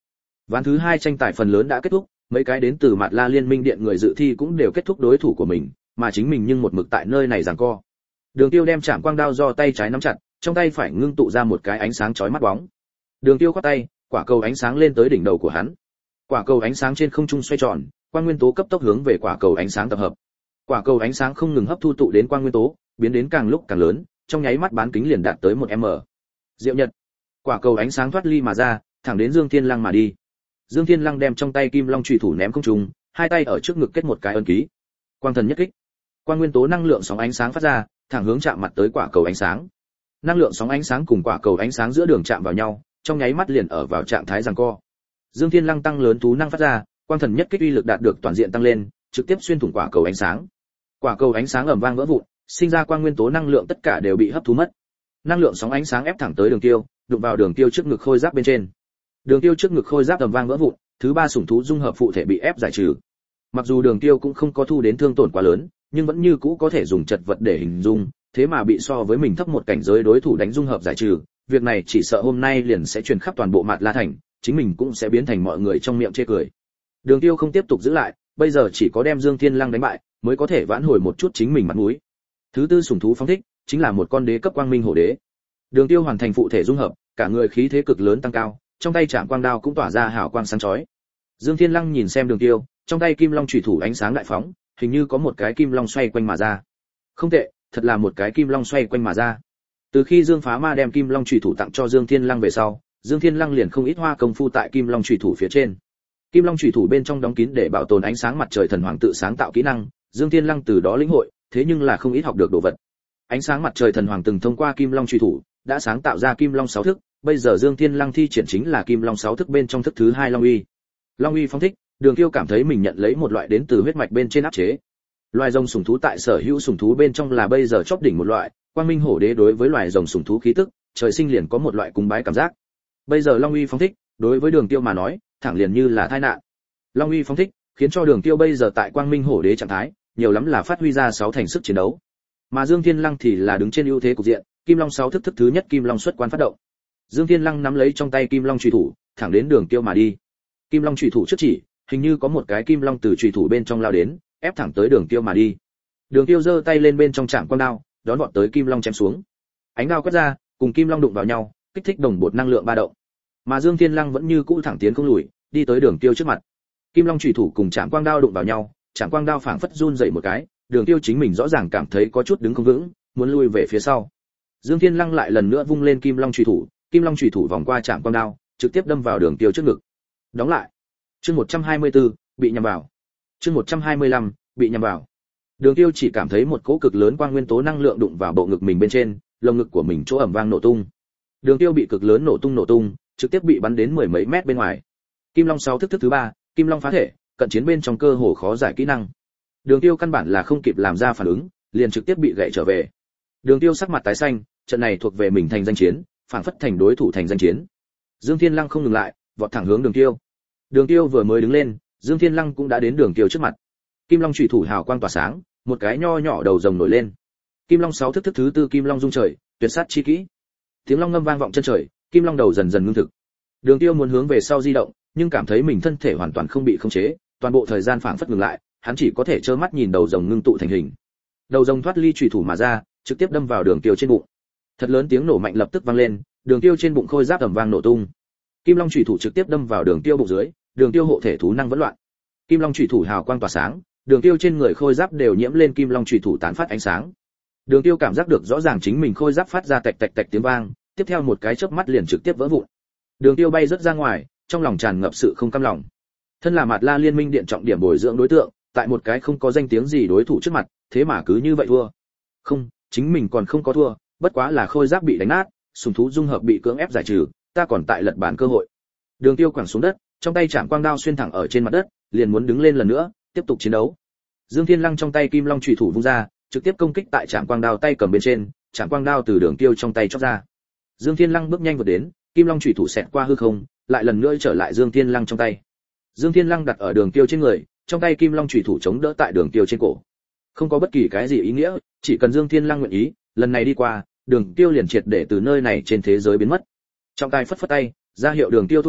Ván thứ 2 tranh tài phần lớn đã kết thúc, mấy cái đến từ Mạt La Liên Minh Điện người dự thi cũng đều kết thúc đối thủ của mình, mà chính mình nhưng một mực tại nơi này giằng co. Đường Tiêu đem chạm quang đao do tay trái nắm chặt, trong tay phải ngưng tụ ra một cái ánh sáng chói mắt bóng. Đường Tiêu khoát tay, quả cầu ánh sáng lên tới đỉnh đầu của hắn. Quả cầu ánh sáng trên không trung xoay tròn, quang nguyên tố cấp tốc hướng về quả cầu ánh sáng tập hợp. Quả cầu ánh sáng không ngừng hấp thu tụ đến quang nguyên tố, biến đến càng lúc càng lớn, trong nháy mắt bán kính liền đạt tới 1m. Diệu Nhật. Quả cầu ánh sáng thoát ly mà ra, thẳng đến Dương Thiên Lăng mà đi. Dương Thiên Lăng đem trong tay kim long chùy thủ ném không trung, hai tay ở trước ngực kết một cái ấn ký. Quang thần nhất kích. Quang nguyên tố năng lượng sóng ánh sáng phát ra, thẳng hướng chạm mặt tới quả cầu ánh sáng. Năng lượng sóng ánh sáng cùng quả cầu ánh sáng giữa đường chạm vào nhau, trong nháy mắt liền ở vào trạng thái giằng co. Dương Thiên Lăng tăng lớn thú năng phát ra, quang thần nhất kích uy lực đạt được toàn diện tăng lên, trực tiếp xuyên thủng quả cầu ánh sáng. Quả cầu ánh sáng ầm vang vỡ vụn, sinh ra quang nguyên tố năng lượng tất cả đều bị hấp thu mất. Năng lượng sóng ánh sáng ép thẳng tới Đường Tiêu, đụng vào Đường Tiêu trước ngực khôi giáp bên trên. Đường Tiêu trước ngực khôi giáp ầm vang vỡ vụn, thứ 3 sủng thú dung hợp phụ thể bị ép giải trừ. Mặc dù Đường Tiêu cũng không có thu đến thương tổn quá lớn, nhưng vẫn như cũ có thể dùng chật vật để hình dung, thế mà bị so với mình thấp một cảnh giới đối thủ đánh dung hợp giải trừ, việc này chỉ sợ hôm nay liền sẽ truyền khắp toàn bộ Mạt La thành, chính mình cũng sẽ biến thành mọi người trong miệng chê cười. Đường Tiêu không tiếp tục giữ lại, bây giờ chỉ có đem Dương Thiên Lăng đánh bại, mới có thể vãn hồi một chút chính mình mặt mũi. Thứ 4 sủng thú phóng thích, chính là một con đế cấp quang minh hổ đế. Đường Tiêu hoàn thành phụ thể dung hợp, cả người khí thế cực lớn tăng cao, trong tay trảm quang đao cũng tỏa ra hào quang sáng chói. Dương Thiên Lăng nhìn xem Đường Tiêu, trong tay kim long chủy thủ ánh sáng đại phóng, hình như có một cái kim long xoay quanh mà ra. Không tệ, thật là một cái kim long xoay quanh mà ra. Từ khi Dương Phá Ma đem kim long chủy thủ tặng cho Dương Thiên Lăng về sau, Dương Thiên Lăng liền không ít hoa công phu tại kim long chủy thủ phía trên. Kim long chủy thủ bên trong đóng kín để bảo tồn ánh sáng mặt trời thần hoàng tự sáng tạo kỹ năng, Dương Thiên Lăng từ đó lĩnh hội, thế nhưng là không ít học được đồ vật. Ánh sáng mặt trời thần hoàng từng thông qua kim long chủy thủ, đã sáng tạo ra kim long 6 thức, bây giờ Dương Thiên Lăng thi triển chính là kim long 6 thức bên trong thức thứ 2 long uy. Long uy phóng thích, Đường Tiêu cảm thấy mình nhận lấy một loại đến từ huyết mạch bên trên áp chế. Loài rồng sủng thú tại sở hữu sủng thú bên trong là bây giờ chóp đỉnh một loại, quang minh hổ đế đối với loài rồng sủng thú khí tức, trời sinh liền có một loại cúng bái cảm giác. Bây giờ long uy phóng thích, đối với Đường Tiêu mà nói, thẳng liền như là tai nạn. Long uy phóng thích, khiến cho Đường Tiêu bây giờ tại quang minh hổ đế trạng thái, nhiều lắm là phát huy ra 6 thành sức chiến đấu. Mà Dương Thiên Lăng thì là đứng trên ưu thế cục diện, kim long 6 thức thứ nhất kim long xuất quan phát động. Dương Thiên Lăng nắm lấy trong tay kim long chủy thủ, thẳng đến Đường Tiêu mà đi. Kim long chủy thủ trước chỉ, hình như có một cái kim long từ chủy thủ bên trong lao đến, ép thẳng tới Đường Tiêu mà đi. Đường Tiêu giơ tay lên bên trong trảm quang đao, đón vọt tới kim long chém xuống. Ánh đao quét ra, cùng kim long đụng vào nhau, kích thích đồng bột năng lượng ba động. Mà Dương Thiên Lăng vẫn như cũ thẳng tiến không lùi, đi tới Đường Tiêu trước mặt. Kim long chủy thủ cùng trảm quang đao đụng vào nhau, trảm quang đao phảng phất run dậy một cái, Đường Tiêu chính mình rõ ràng cảm thấy có chút đứng không vững, muốn lui về phía sau. Dương Thiên Lăng lại lần nữa vung lên kim long chủy thủ vòng qua trảm quang đao, trực tiếp đâm vào Đường Tiêu trước ngực. Đóng lại. Chương 124, bị nhầm vào. Chương 125, bị nhầm vào. Đường Tiêu chỉ cảm thấy một cỗ cực lớn quang nguyên tố năng lượng đụng vào bộ ngực mình bên trên, lồng ngực của mình chỗ ầm vang nổ tung. Đường Tiêu bị cực lớn nổ tung, trực tiếp bị bắn đến mười mấy mét bên ngoài. Kim Long 6 thức thứ 3, Kim Long phá thể, cận chiến bên trong cơ hồ khó giải kỹ năng. Đường Tiêu căn bản là không kịp làm ra phản ứng, liền trực tiếp bị gãy trở về. Đường Tiêu sắc mặt tái xanh, trận này thuộc về mình thành danh chiến, phản phất thành đối thủ thành danh chiến. Dương Thiên Lăng không ngừng lại, vọt thẳng hướng Đường Tiêu. Đường Tiêu vừa mới đứng lên, Dương Thiên Lăng cũng đã đến Đường Tiêu trước mặt. Kim Long chủy thủ hào quang tỏa sáng, một cái nho nhỏ đầu rồng nổi lên. Kim Long 6 thức thứ 4 Kim Long dung trời, tuyệt sát chi kỹ. Tiếng long ngâm vang vọng chân trời, Kim Long đầu dần dần ngưng thực. Đường Tiêu muốn hướng về sau di động, nhưng cảm thấy mình thân thể hoàn toàn không bị khống chế, toàn bộ thời gian phảng phất ngừng lại, hắn chỉ có thể trơ mắt nhìn đầu rồng ngưng tụ thành hình. Đầu rồng thoát ly chủy thủ mà ra, trực tiếp đâm vào Đường Tiêu trên bụng. Thật lớn tiếng nổ mạnh lập tức vang lên, Đường Tiêu trên bụng khôi giáp ầm vang nổ tung. Kim Long chủy thủ trực tiếp đâm vào Đường Tiêu bụng dưới, Đường Tiêu hộ thể thú năng vẫn loạn. Kim Long chủy thủ hào quang tỏa sáng, Đường Tiêu trên người khôi giáp đều nhiễm lên Kim Long chủy thủ tán phát ánh sáng. Đường Tiêu cảm giác được rõ ràng chính mình khôi giáp phát ra tạch tạch tạch tiếng vang, tiếp theo một cái chớp mắt liền trực tiếp vỡ vụn. Đường Tiêu bay rất ra ngoài, trong lòng tràn ngập sự không cam lòng. Thân là Mạt La Liên Minh điện trọng điểm bồi dưỡng đối tượng, tại một cái không có danh tiếng gì đối thủ trước mặt, thế mà cứ như vậy thua. Không, chính mình còn không có thua, bất quá là khôi giáp bị đánh nát, sủng thú dung hợp bị cưỡng ép giải trừ, ta còn tại lật bàn cơ hội. Đường Tiêu quẳng xuống đất, trong tay trảm quang đao xuyên thẳng ở trên mặt đất, liền muốn đứng lên lần nữa, tiếp tục chiến đấu. Dương Thiên Lăng trong tay kim long chủy thủ vung ra, trực tiếp công kích tại trảm quang đao tay cầm bên trên, trảm quang đao từ Đường Tiêu trong tay chóc ra. Dương Thiên Lăng bước nhanh vọt đến, kim long chủy thủ xẹt qua hư không, lại lần nữa trở lại Dương Thiên Lăng trong tay. Dương Thiên Lăng đặt ở Đường Tiêu trên người, trong tay kim long chủy thủ chống đỡ tại Đường Tiêu trên cổ. Không có bất kỳ cái gì ý nghĩa, chỉ cần Dương Thiên Lăng nguyện ý, lần này đi qua, Đường Tiêu liền triệt để từ nơi này trên thế giới biến mất. Trong tay phất phất tay, ra hiệu Đường Tiêu thua trận,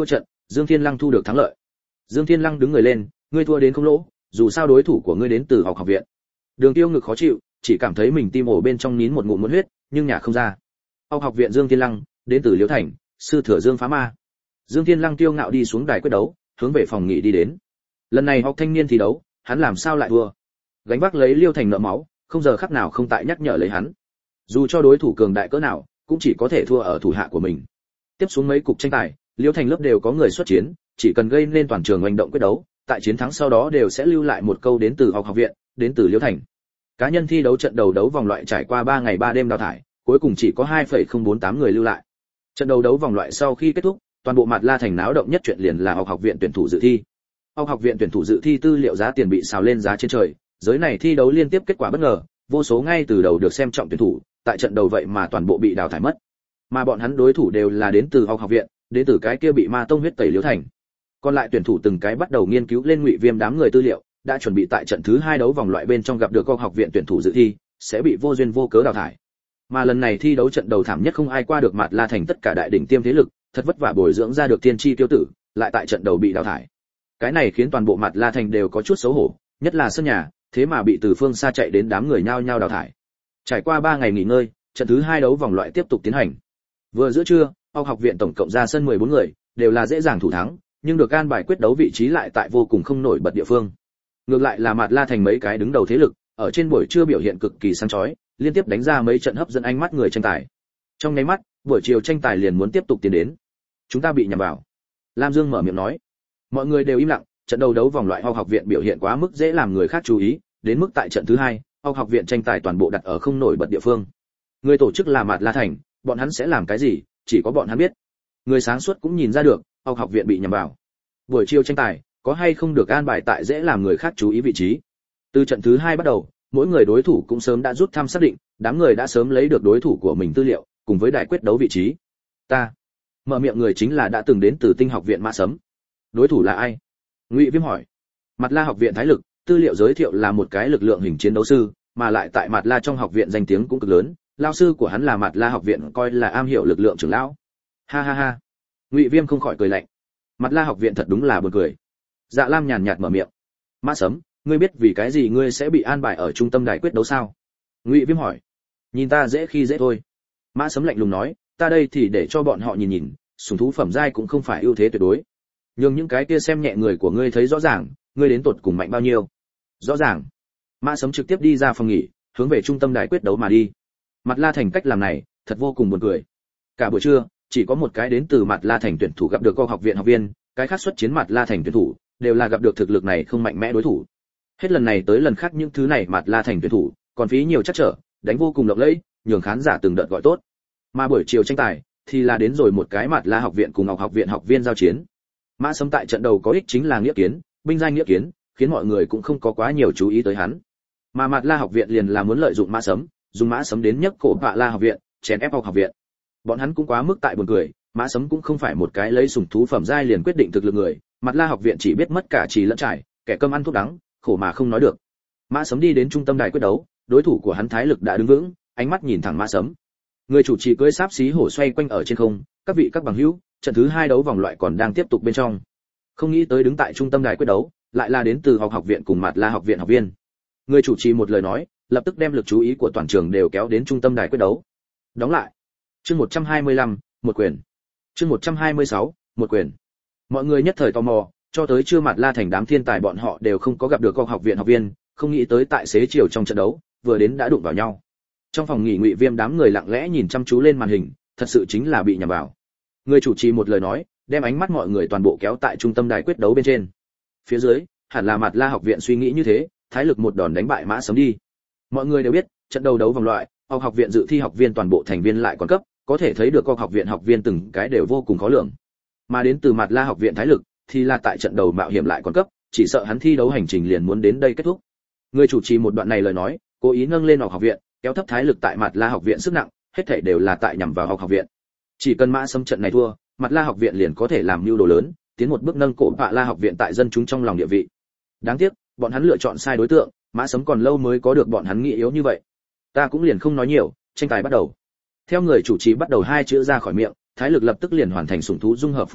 Dương Thiên Lăng thu được thắng lợi. Dương Thiên Lăng đứng người lên, ngươi thua đến không lỗ, dù sao đối thủ của ngươi đến từ học viện. Đường Tiêu ngực khó chịu, chỉ cảm thấy mình tim ổ bên trong nín một ngụm muốn huyết, nhưng nhả không ra. Học viện Dương Thiên Lăng, đến từ Liễu Thành, sư thừa Dương Phá Ma. Dương Thiên Lăng kiêu ngạo đi xuống đài quyết đấu, hướng về phòng nghỉ đi đến. Lần này học thanh niên thi đấu, hắn làm sao lại thua? Gánh vác lấy Liêu Thành nợ máu, không giờ khắc nào không tại nhắc nhở lấy hắn. Dù cho đối thủ cường đại cỡ nào, cũng chỉ có thể thua ở thủ hạ của mình. Tiếp xuống mấy cục tranh tài, Liêu Thành lớp đều có người xuất chiến, chỉ cần gây nên toàn trường hành động quyết đấu, tại chiến thắng sau đó đều sẽ lưu lại một câu đến từ học viện, đến từ Liêu Thành. Cá nhân thi đấu trận đầu đấu vòng loại trải qua 3 ngày 3 đêm đào thải, cuối cùng chỉ có 2,048 người lưu lại. Trận đầu đấu vòng loại sau khi kết thúc, toàn bộ Mạt La Thành náo động nhất chuyện liền là học viện tuyển thủ dự thi. Học viện tuyển thủ dự thi tư liệu giá tiền bị xào lên giá trên trời, giới này thi đấu liên tiếp kết quả bất ngờ, vô số ngay từ đầu được xem trọng tuyển thủ, tại trận đầu vậy mà toàn bộ bị đào thải mất. Mà bọn hắn đối thủ đều là đến từ học viện, đến từ cái kia bị ma tông huyết tẩy Liễu Thành. Còn lại tuyển thủ từng cái bắt đầu nghiên cứu lên Ngụy Viêm đám người tư liệu, đã chuẩn bị tại trận thứ 2 đấu vòng loại bên trong gặp được học viện tuyển thủ dự thi, sẽ bị vô duyên vô cớ đào thải. Mà lần này thi đấu trận đầu thảm nhất không ai qua được Mạt La Thành tất cả đại đỉnh tiêm thế lực, thật vất vả bồi dưỡng ra được tiên tri tiêu tử, lại tại trận đầu bị đào thải. Cái này khiến toàn bộ Mạt La Thành đều có chút xấu hổ, nhất là sân nhà, thế mà bị từ phương xa chạy đến đám người nhao nhao đào thải. Trải qua 3 ngày nghỉ ngơi, trận thứ 2 đấu vòng loại tiếp tục tiến hành. Vừa giữa trưa, học viện tổng cộng ra sân 14 người, đều là dễ dàng thủ thắng, nhưng được an bài quyết đấu vị trí lại tại vô cùng không nổi bật địa phương. Ngược lại là Mạt La Thành mấy cái đứng đầu thế lực, ở trên buổi trưa biểu hiện cực kỳ sáng chói, liên tiếp đánh ra mấy trận hấp dẫn ánh mắt người tranh tài. Trong nháy mắt, buổi chiều tranh tài liền muốn tiếp tục tiến đến. Chúng ta bị nhầm vào. Lam Dương mở miệng nói. Mọi người đều im lặng, trận đầu đấu vòng loại học viện biểu hiện quá mức dễ làm người khác chú ý, đến mức tại trận thứ 2, học viện tranh tài toàn bộ đặt ở không nổi bật địa phương. Người tổ chức là Mạt La Thành, bọn hắn sẽ làm cái gì, chỉ có bọn hắn biết. Người sáng suốt cũng nhìn ra được, học viện bị nhầm vào. Buổi chiều tranh tài, có hay không được an bài tại dễ làm người khác chú ý vị trí. Từ trận thứ 2 bắt đầu, mỗi người đối thủ cũng sớm đã rút thăm xác định, đám người đã sớm lấy được đối thủ của mình tư liệu, cùng với đại quyết đấu vị trí. Ta, mở miệng người chính là đã từng đến từ Tinh học viện Mã Sấm. Đối thủ là ai? Ngụy Viêm hỏi. Mạt La học viện thái lực, tư liệu giới thiệu là một cái lực lượng hình chiến đấu sư, mà lại tại Mạt La trong học viện danh tiếng cũng cực lớn, lao sư của hắn là Mạt La học viện coi là am hiểu lực lượng trưởng lão. Ha ha ha. Ngụy Viêm không khỏi cười lạnh. Mạt La học viện thật đúng là buồn cười. Dạ Lam nhàn nhạt mở miệng. Mã Sấm, ngươi biết vì cái gì ngươi sẽ bị an bài ở trung tâm đại quyết đấu sao? Ngụy Viêm hỏi. Nhìn ta dễ khi dễ thôi. Mã Sấm lạnh lùng nói, ta đây thì để cho bọn họ nhìn nhìn, sủng thú phẩm giai cũng không phải ưu thế tuyệt đối. Nhưng những cái kia xem nhẹ người của ngươi thấy rõ ràng, ngươi đến tột cùng mạnh bao nhiêu? Rõ ràng. Mã Sấm trực tiếp đi ra phòng nghỉ, hướng về trung tâm đại quyết đấu mà đi. Mạt La Thành cách làm này, thật vô cùng buồn cười. Cả buổi trưa, chỉ có một cái đến từ Mạt La Thành tuyển thủ gặp được học viện học viên, cái khác xuất chiến Mạt La Thành tuyển thủ đều là gặp được thực lực này không mạnh mẽ đối thủ. Hết lần này tới lần khác những thứ này Mạt La Thành tuyển thủ, còn phí nhiều chắc trở, đánh vô cùng lộng lẫy, nhường khán giả từng đợt gọi tốt. Mà buổi chiều tranh tài thì là đến rồi một cái Mạt La học viện cùng học viện học viên giao chiến. Mã Sấm tại trận đầu có ích chính là nghĩa kiến, binh giai nghĩa kiến, khiến mọi người cũng không có quá nhiều chú ý tới hắn. Mà Mạt La học viện liền là muốn lợi dụng Mã Sấm, dùng Mã Sấm đến nhấc cổ Mạt La học viện, chèn ép học viện. Bọn hắn cũng quá mức tại buồn cười, Mã Sấm cũng không phải một cái lấy sủng thú phẩm giai liền quyết định thực lực người, Mạt La học viện chỉ biết mất cả trì lẫn trải, kẻ cơm ăn thuốc đắng, khổ mà không nói được. Mã Sấm đi đến trung tâm đài quyết đấu, đối thủ của hắn thái lực đã đứng vững, ánh mắt nhìn thẳng Mã Sấm. Người chủ trì cưỡi sáp xí hổ xoay quanh ở trên không, các vị các bằng hữu, trận thứ 2 đấu vòng loại còn đang tiếp tục bên trong. Không nghĩ tới đứng tại trung tâm đài quyết đấu, lại là đến từ học viện cùng Mạt La học viện học viên. Người chủ trì một lời nói, lập tức đem lực chú ý của toàn trường đều kéo đến trung tâm đài quyết đấu. Đóng lại. Chương 125, một quyền. Chương 126, một quyền. Mọi người nhất thời tò mò, cho tới chưa Mạt La Thành đám thiên tài bọn họ đều không có gặp được học viện học viên, không nghĩ tới tại xế chiều trong trận đấu, vừa đến đã đụng vào nhau. Trong phòng nghỉ Ngụy Viêm đám người lặng lẽ nhìn chăm chú lên màn hình, thật sự chính là bị nhầm vào. Người chủ trì một lời nói, đem ánh mắt mọi người toàn bộ kéo tại trung tâm đài quyết đấu bên trên. Phía dưới, hẳn là Mạt La học viện suy nghĩ như thế, thái lực một đòn đánh bại Mã Sấm đi. Mọi người đều biết, trận đầu đấu vòng loại, học viện dự thi học viên toàn bộ thành viên lại còn cấp, có thể thấy được học viện học viên từng cái đều vô cùng khó lường. Mà đến từ Mạt La học viện thái lực, thì là tại trận đầu mạo hiểm lại còn cấp, chỉ sợ hắn thi đấu hành trình liền muốn đến đây kết thúc. Người chủ trì một đoạn này lời nói, cố ý nâng lên học viện, kéo thấp thái lực tại Mạt La học viện sức nặng, hết thảy đều là tại nhằm vào học viện. Chỉ cần Mã Sấm trận này thua, Mạt La học viện liền có thể làm mưu đồ lớn, tiến một bước nâng cổ Mạt La học viện tại dân chúng trong lòng địa vị. Đáng tiếc, bọn hắn lựa chọn sai đối tượng, Mã Sấm còn lâu mới có được bọn hắn nghĩ yếu như vậy. Ta cũng liền không nói nhiều, tranh tài bắt đầu. Theo người chủ trì bắt đầu hai chữ ra khỏi miệng, thái lực lập tức liền hoàn thành sủng thú dung hợp phụ thể,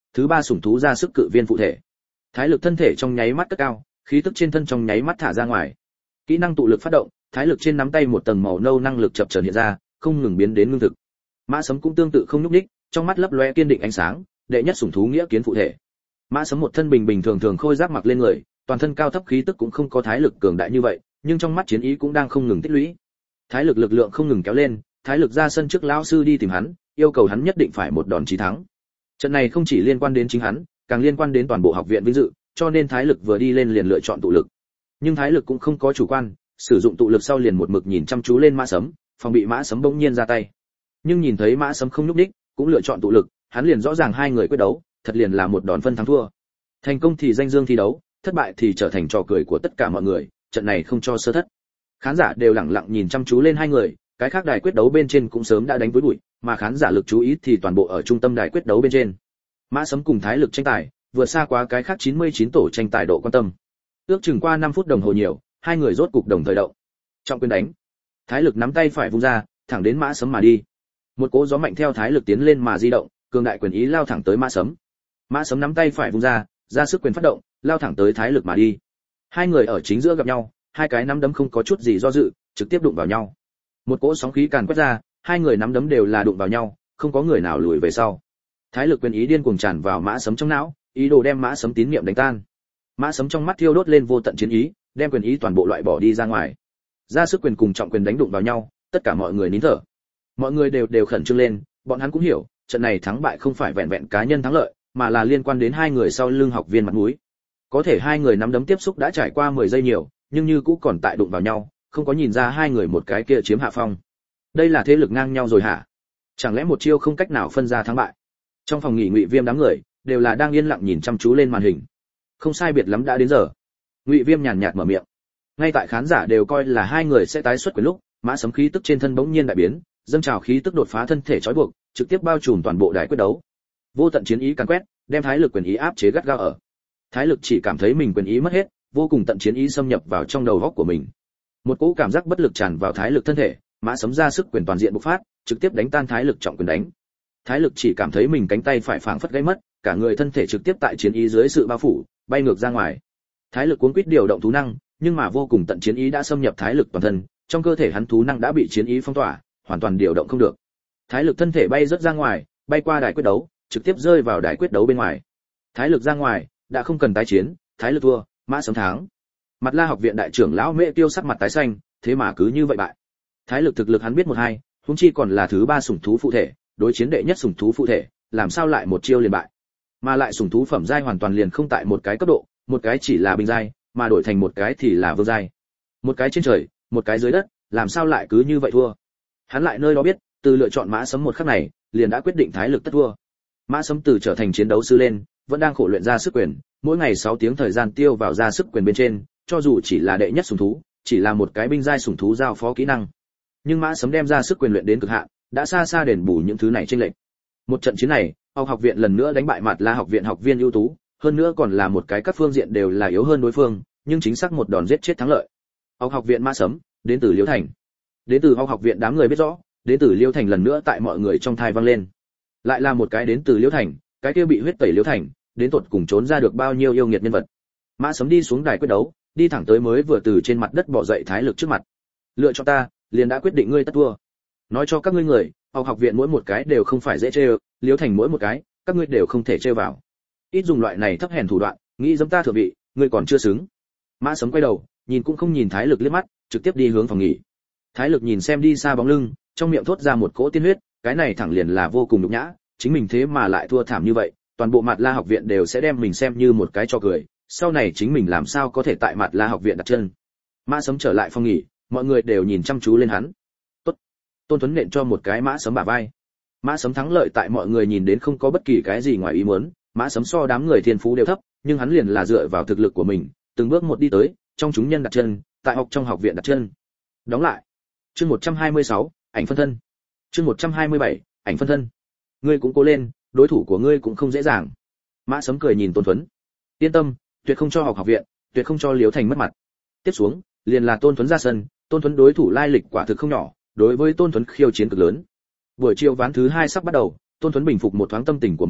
thứ ba sủng thú ra sức cự viên phụ thể. Thái lực thân thể trong nháy mắt cất cao, khí tức trên thân trong nháy mắt thả ra ngoài. Kỹ năng tụ lực phát động, thái lực trên nắm tay một tầng màu nâu năng lực chập chờn hiện ra, không ngừng biến đến ngưng thực. Mã Sấm cũng tương tự không nhúc nhích, trong mắt lấp lóe kiên định ánh sáng, đệ nhất sủng thú nghĩa kiến phụ thể. Mã Sấm một thân bình bình thường thường khôi giáp mặc lên người, toàn thân cao thấp khí tức cũng không có thái lực cường đại như vậy, nhưng trong mắt chiến ý cũng đang không ngừng tích lũy. Thái lực lực lượng không ngừng kéo lên, thái lực ra sân trước lão sư đi tìm hắn, yêu cầu hắn nhất định phải một đòn chí thắng. Trận này không chỉ liên quan đến chính hắn, càng liên quan đến toàn bộ học viện vinh dự, cho nên thái lực vừa đi lên liền lựa chọn tụ lực. Nhưng thái lực cũng không có chủ quan, sử dụng tụ lực sau liền một mực nhìn chăm chú lên Mã Sấm, phòng bị Mã Sấm bỗng nhiên ra tay. Nhưng nhìn thấy Mã Sấm không nhúc nhích, cũng lựa chọn tụ lực, hắn liền rõ ràng hai người quyết đấu, thật liền là một đòn phân thắng thua. Thành công thì danh dương thi đấu, thất bại thì trở thành trò cười của tất cả mọi người, trận này không cho sơ thất. Khán giả đều lặng lặng nhìn chăm chú lên hai người, cái khác đài quyết đấu bên trên cũng sớm đã đánh với bụi, mà khán giả lực chú ý thì toàn bộ ở trung tâm đài quyết đấu bên trên. Mã Sấm cùng thái lực tranh tài, vượt xa quá cái khác 99 tổ tranh tài độ quan tâm. Ước chừng qua 5 phút đồng hồ nhiều, hai người rốt cục đồng thời động. Trọng quyền đánh. Thái lực nắm tay phải vung ra, thẳng đến Mã Sấm mà đi. Một cỗ gió mạnh theo thái lực tiến lên mà di động, cường đại quyền ý lao thẳng tới Mã Sấm. Mã Sấm nắm tay phải vung ra sức quyền phát động, lao thẳng tới thái lực mà đi. Hai người ở chính giữa gặp nhau, hai cái nắm đấm không có chút gì do dự, trực tiếp đụng vào nhau. Một cỗ sóng khí càn quét ra, hai người nắm đấm đều là đụng vào nhau, không có người nào lùi về sau. Thái lực quyền ý điên cuồng tràn vào Mã Sấm trong não, ý đồ đem Mã Sấm tín niệm đánh tan. Mã Sấm trong mắt thiêu đốt lên vô tận chiến ý, đem quyền ý toàn bộ loại bỏ đi ra ngoài. Ra sức quyền cùng trọng quyền đánh đụng vào nhau, tất cả mọi người nín thở. Mọi người đều khẩn trương lên, bọn hắn cũng hiểu, trận này thắng bại không phải vẹn vẹn cá nhân thắng lợi, mà là liên quan đến hai người sau lưng học viên mặt mũi. Có thể hai người nắm đấm tiếp xúc đã trải qua 10 giây nhiều, nhưng như cũ còn tại đụng vào nhau, không có nhìn ra hai người một cái kia chiếm hạ phong. Đây là thế lực ngang nhau rồi hả? Chẳng lẽ một chiêu không cách nào phân ra thắng bại? Trong phòng nghỉ Ngụy Viêm đám người đều là đang yên lặng nhìn chăm chú lên màn hình. Không sai biệt lắm đã đến giờ. Ngụy Viêm nhàn nhạt mở miệng. Ngay tại khán giả đều coi là hai người sẽ tái xuất quyền lúc, Mã Sấm khí tức trên thân bỗng nhiên đại biến, dâng trào khí tức đột phá thân thể trói buộc, trực tiếp bao trùm toàn bộ đài quyết đấu. Vô tận chiến ý càn quét, đem thái lực quyền ý áp chế gắt gao ở. Thái lực chỉ cảm thấy mình quyền ý mất hết, vô cùng tận chiến ý xâm nhập vào trong đầu óc của mình. Một cỗ cảm giác bất lực tràn vào thái lực thân thể, Mã Sấm ra sức quyền toàn diện bộc phát, trực tiếp đánh tan thái lực trọng quyền đánh. Thái lực chỉ cảm thấy mình cánh tay phải phảng phất gãy mất, cả người thân thể trực tiếp tại chiến ý dưới sự bao phủ, bay ngược ra ngoài. Thái lực cuống quýt điều động thú năng, nhưng mà vô cùng tận chiến ý đã xâm nhập thái lực toàn thân, trong cơ thể hắn thú năng đã bị chiến ý phong tỏa, hoàn toàn điều động không được. Thái lực thân thể bay rất ra ngoài, bay qua đài quyết đấu, trực tiếp rơi vào đài quyết đấu bên ngoài. Thái lực ra ngoài, đã không cần tái chiến, thái lực thua, Mã Sấm thắng. Mặt La học viện đại trưởng lão Mễ Tiêu sắc mặt tái xanh, thế mà cứ như vậy bại. Thái lực thực lực hắn biết một hai, huống chi còn là thứ ba sủng thú phụ thể, đối chiến đệ nhất sủng thú phụ thể, làm sao lại một chiêu liền bại? Mà lại sủng thú phẩm giai hoàn toàn liền không tại một cái cấp độ, một cái chỉ là bình giai, mà đổi thành một cái thì là vương giai. Một cái trên trời, một cái dưới đất, làm sao lại cứ như vậy thua? Hắn lại nơi đó biết, từ lựa chọn Mã Sấm một khắc này, liền đã quyết định thái lực tất thua. Mã Sấm từ trở thành chiến đấu sư lên, vẫn đang khổ luyện ra sức quyền, mỗi ngày 6 tiếng thời gian tiêu vào ra sức quyền bên trên, cho dù chỉ là đệ nhất sủng thú, chỉ là một cái binh giai sủng thú giao phó kỹ năng. Nhưng Mã Sấm đem ra sức quyền luyện đến cực hạn, đã xa xa đền bù những thứ này chênh lệch. Một trận chiến này, học viện lần nữa đánh bại Mạt La học viện học viên ưu tú, hơn nữa còn là một cái các phương diện đều là yếu hơn đối phương, nhưng chính xác một đòn giết chết thắng lợi. Học viện Mã Sấm, đến từ Liễu Thành. Đến từ học viện đám người biết rõ, đến từ Liễu Thành lần nữa tại mọi người trong thai vang lên. Lại là một cái đến từ Liễu Thành, cái kia bị huyết tẩy Liễu Thành, đến tột cùng trốn ra được bao nhiêu yêu nghiệt nhân vật. Mã Sấm đi xuống đài quyết đấu, đi thẳng tới mới vừa từ trên mặt đất bò dậy thái lực trước mặt. Lựa cho ta, liền đã quyết định ngươi tất thua. Nói cho các ngươi người, học viện mỗi một cái đều không phải dễ chơi, Liễu Thành mỗi một cái, các ngươi đều không thể chơi vào. Ít dùng loại này thấp hèn thủ đoạn, nghĩ giẫm ta thượng vị, ngươi còn chưa xứng. Mã Sấm quay đầu, nhìn cũng không nhìn thái lực liếc mắt, trực tiếp đi hướng phòng nghỉ. Thái lực nhìn xem đi xa bóng lưng, trong miệng thốt ra một cỗ tiên huyết, cái này thẳng liền là vô cùng nhục nhã, chính mình thế mà lại thua thảm như vậy, toàn bộ Mạt La học viện đều sẽ đem mình xem như một cái trò cười, sau này chính mình làm sao có thể tại Mạt La học viện đặt chân. Mã Sấm trở lại phòng nghỉ, mọi người đều nhìn chăm chú lên hắn. Tốt. Tôn Tuấn nện cho một cái Mã Sấm bả vai. Mã Sấm thắng lợi tại mọi người nhìn đến không có bất kỳ cái gì ngoài ý muốn, Mã Sấm so đám người thiên phú đều thấp, nhưng hắn liền là dựa vào thực lực của mình, từng bước một đi tới, trong chúng nhân đặt chân, tại trong học viện đặt chân. Đóng lại. Chương 126, ảnh phân thân. Chương 127, ảnh phân thân. Ngươi cũng cố lên, đối thủ của ngươi cũng không dễ dàng. Mã Sấm cười nhìn Tôn Tuấn. Yên tâm, tuyệt không cho học viện, tuyệt không cho Liễu Thành mất mặt. Tiếp xuống, liền là Tôn Tuấn ra sân, Tôn Tuấn đối thủ lai lịch quả thực không nhỏ, đối với Tôn Tuấn khiêu chiến cực lớn. Buổi chiều ván thứ 2 sắp bắt đầu, Tôn Tuấn bình phục một thoáng tâm tình của mình,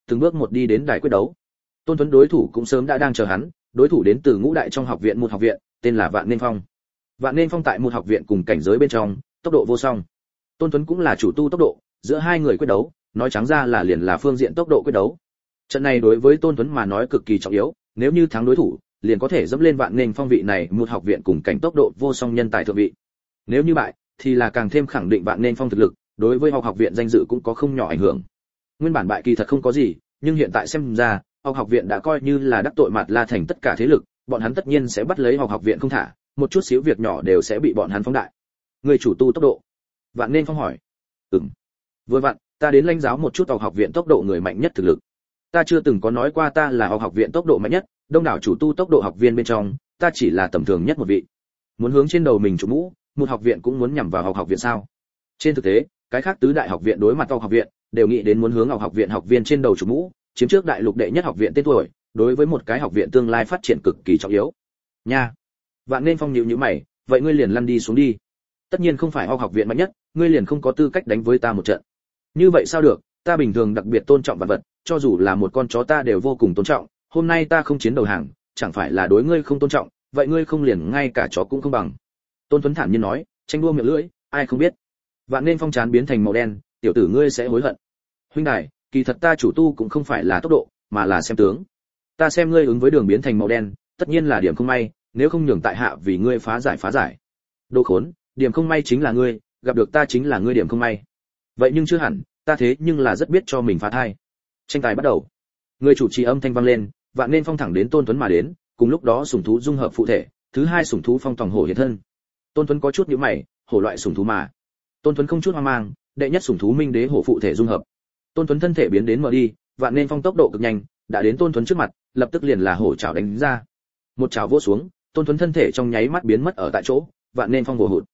từng bước một đi đến đài quyết đấu. Tôn Tuấn đối thủ cũng sớm đã đang chờ hắn, đối thủ đến từ ngũ đại trong học viện một học viện, tên là Vạn Nên Phong. Vạn Nên Phong tại một học viện cùng cảnh giới bên trong, tốc độ vô song. Tôn Tuấn cũng là chủ tu tốc độ, giữa hai người quyết đấu, nói trắng ra là liền là phương diện tốc độ quyết đấu. Trận này đối với Tôn Tuấn mà nói cực kỳ trọng yếu, nếu như thắng đối thủ, liền có thể dẫm lên Vạn Nên Phong vị này một học viện cùng cảnh tốc độ vô song nhân tài thượng vị. Nếu như bại, thì là càng thêm khẳng định Vạn Nên Phong thực lực, đối với học viện danh dự cũng có không nhỏ ảnh hưởng. Nguyên bản bại kỳ thật không có gì, nhưng hiện tại xem ra, học viện đã coi như là đắc tội Mạt La thành tất cả thế lực, bọn hắn tất nhiên sẽ bắt lấy học viện không thả, một chút xíu việc nhỏ đều sẽ bị bọn hắn phóng đại. Người chủ tu tốc độ. Vạn Nên Phong hỏi. Vừa vặn, ta đến lãnh giáo một chút học viện tốc độ người mạnh nhất thực lực. Ta chưa từng có nói qua ta là học viện tốc độ mạnh nhất, đông đảo chủ tu tốc độ học viên bên trong, ta chỉ là tầm thường nhất một vị. Muốn hướng trên đầu mình chủ mũ, một học viện cũng muốn nhằm vào học viện sao? Trên thực tế, cái khác tứ đại học viện đối mặt học viện, đều nghĩ đến muốn hướng học viện học viên trên đầu chủ mũ, chiếm trước đại lục đệ nhất học viện tên tuổi, đối với một cái học viện tương lai phát triển cực kỳ trọng yếu. Nha. Vạn Nên Phong nhíu nhíu mày, vậy ngươi liền lăn đi xuống đi. Tất nhiên không phải học viện mạnh nhất, ngươi liền không có tư cách đánh với ta một trận. Như vậy sao được, ta bình thường đặc biệt tôn trọng vật vật, cho dù là một con chó ta đều vô cùng tôn trọng, hôm nay ta không chiến đầu hàng, chẳng phải là đối ngươi không tôn trọng, vậy ngươi không liền ngay cả chó cũng không bằng. Tôn Tuấn thản nhiên nói, tranh đua miệng lưỡi, ai không biết. Vạn Nên Phong chán biến thành màu đen, tiểu tử ngươi sẽ hối hận. Huynh đài, kỳ thật ta chủ tu cũng không phải là tốc độ, mà là xem tướng. Ta xem ngươi ứng với đường biến thành màu đen, tất nhiên là điểm không may, nếu không nhường tại hạ vì ngươi phá giải. Đồ khốn, điểm không may chính là ngươi, gặp được ta chính là ngươi điểm không may. Vậy nhưng chưa hẳn, ta thế nhưng là rất biết cho mình phá thai. Tranh tài bắt đầu. Người chủ trì âm thanh vang lên, Vạn Nên Phong thẳng đến Tôn Tuấn mà đến, cùng lúc đó sủng thú dung hợp phụ thể, thứ hai sủng thú phong tòng hổ hiện thân. Tôn Tuấn có chút nhíu mày, hổ loại sủng thú mà. Tôn Tuấn không chút hoang mang, đệ nhất sủng thú minh đế hổ phụ thể dung hợp. Tôn Tuấn thân thể biến đến mở đi, Vạn Nên Phong tốc độ cực nhanh, đã đến Tôn Tuấn trước mặt, lập tức liền là hổ chảo đánh ra. Một chảo vỗ xuống, Tôn Tuấn thân thể trong nháy mắt biến mất ở tại chỗ, Vạn Nên Phong vồ hụt.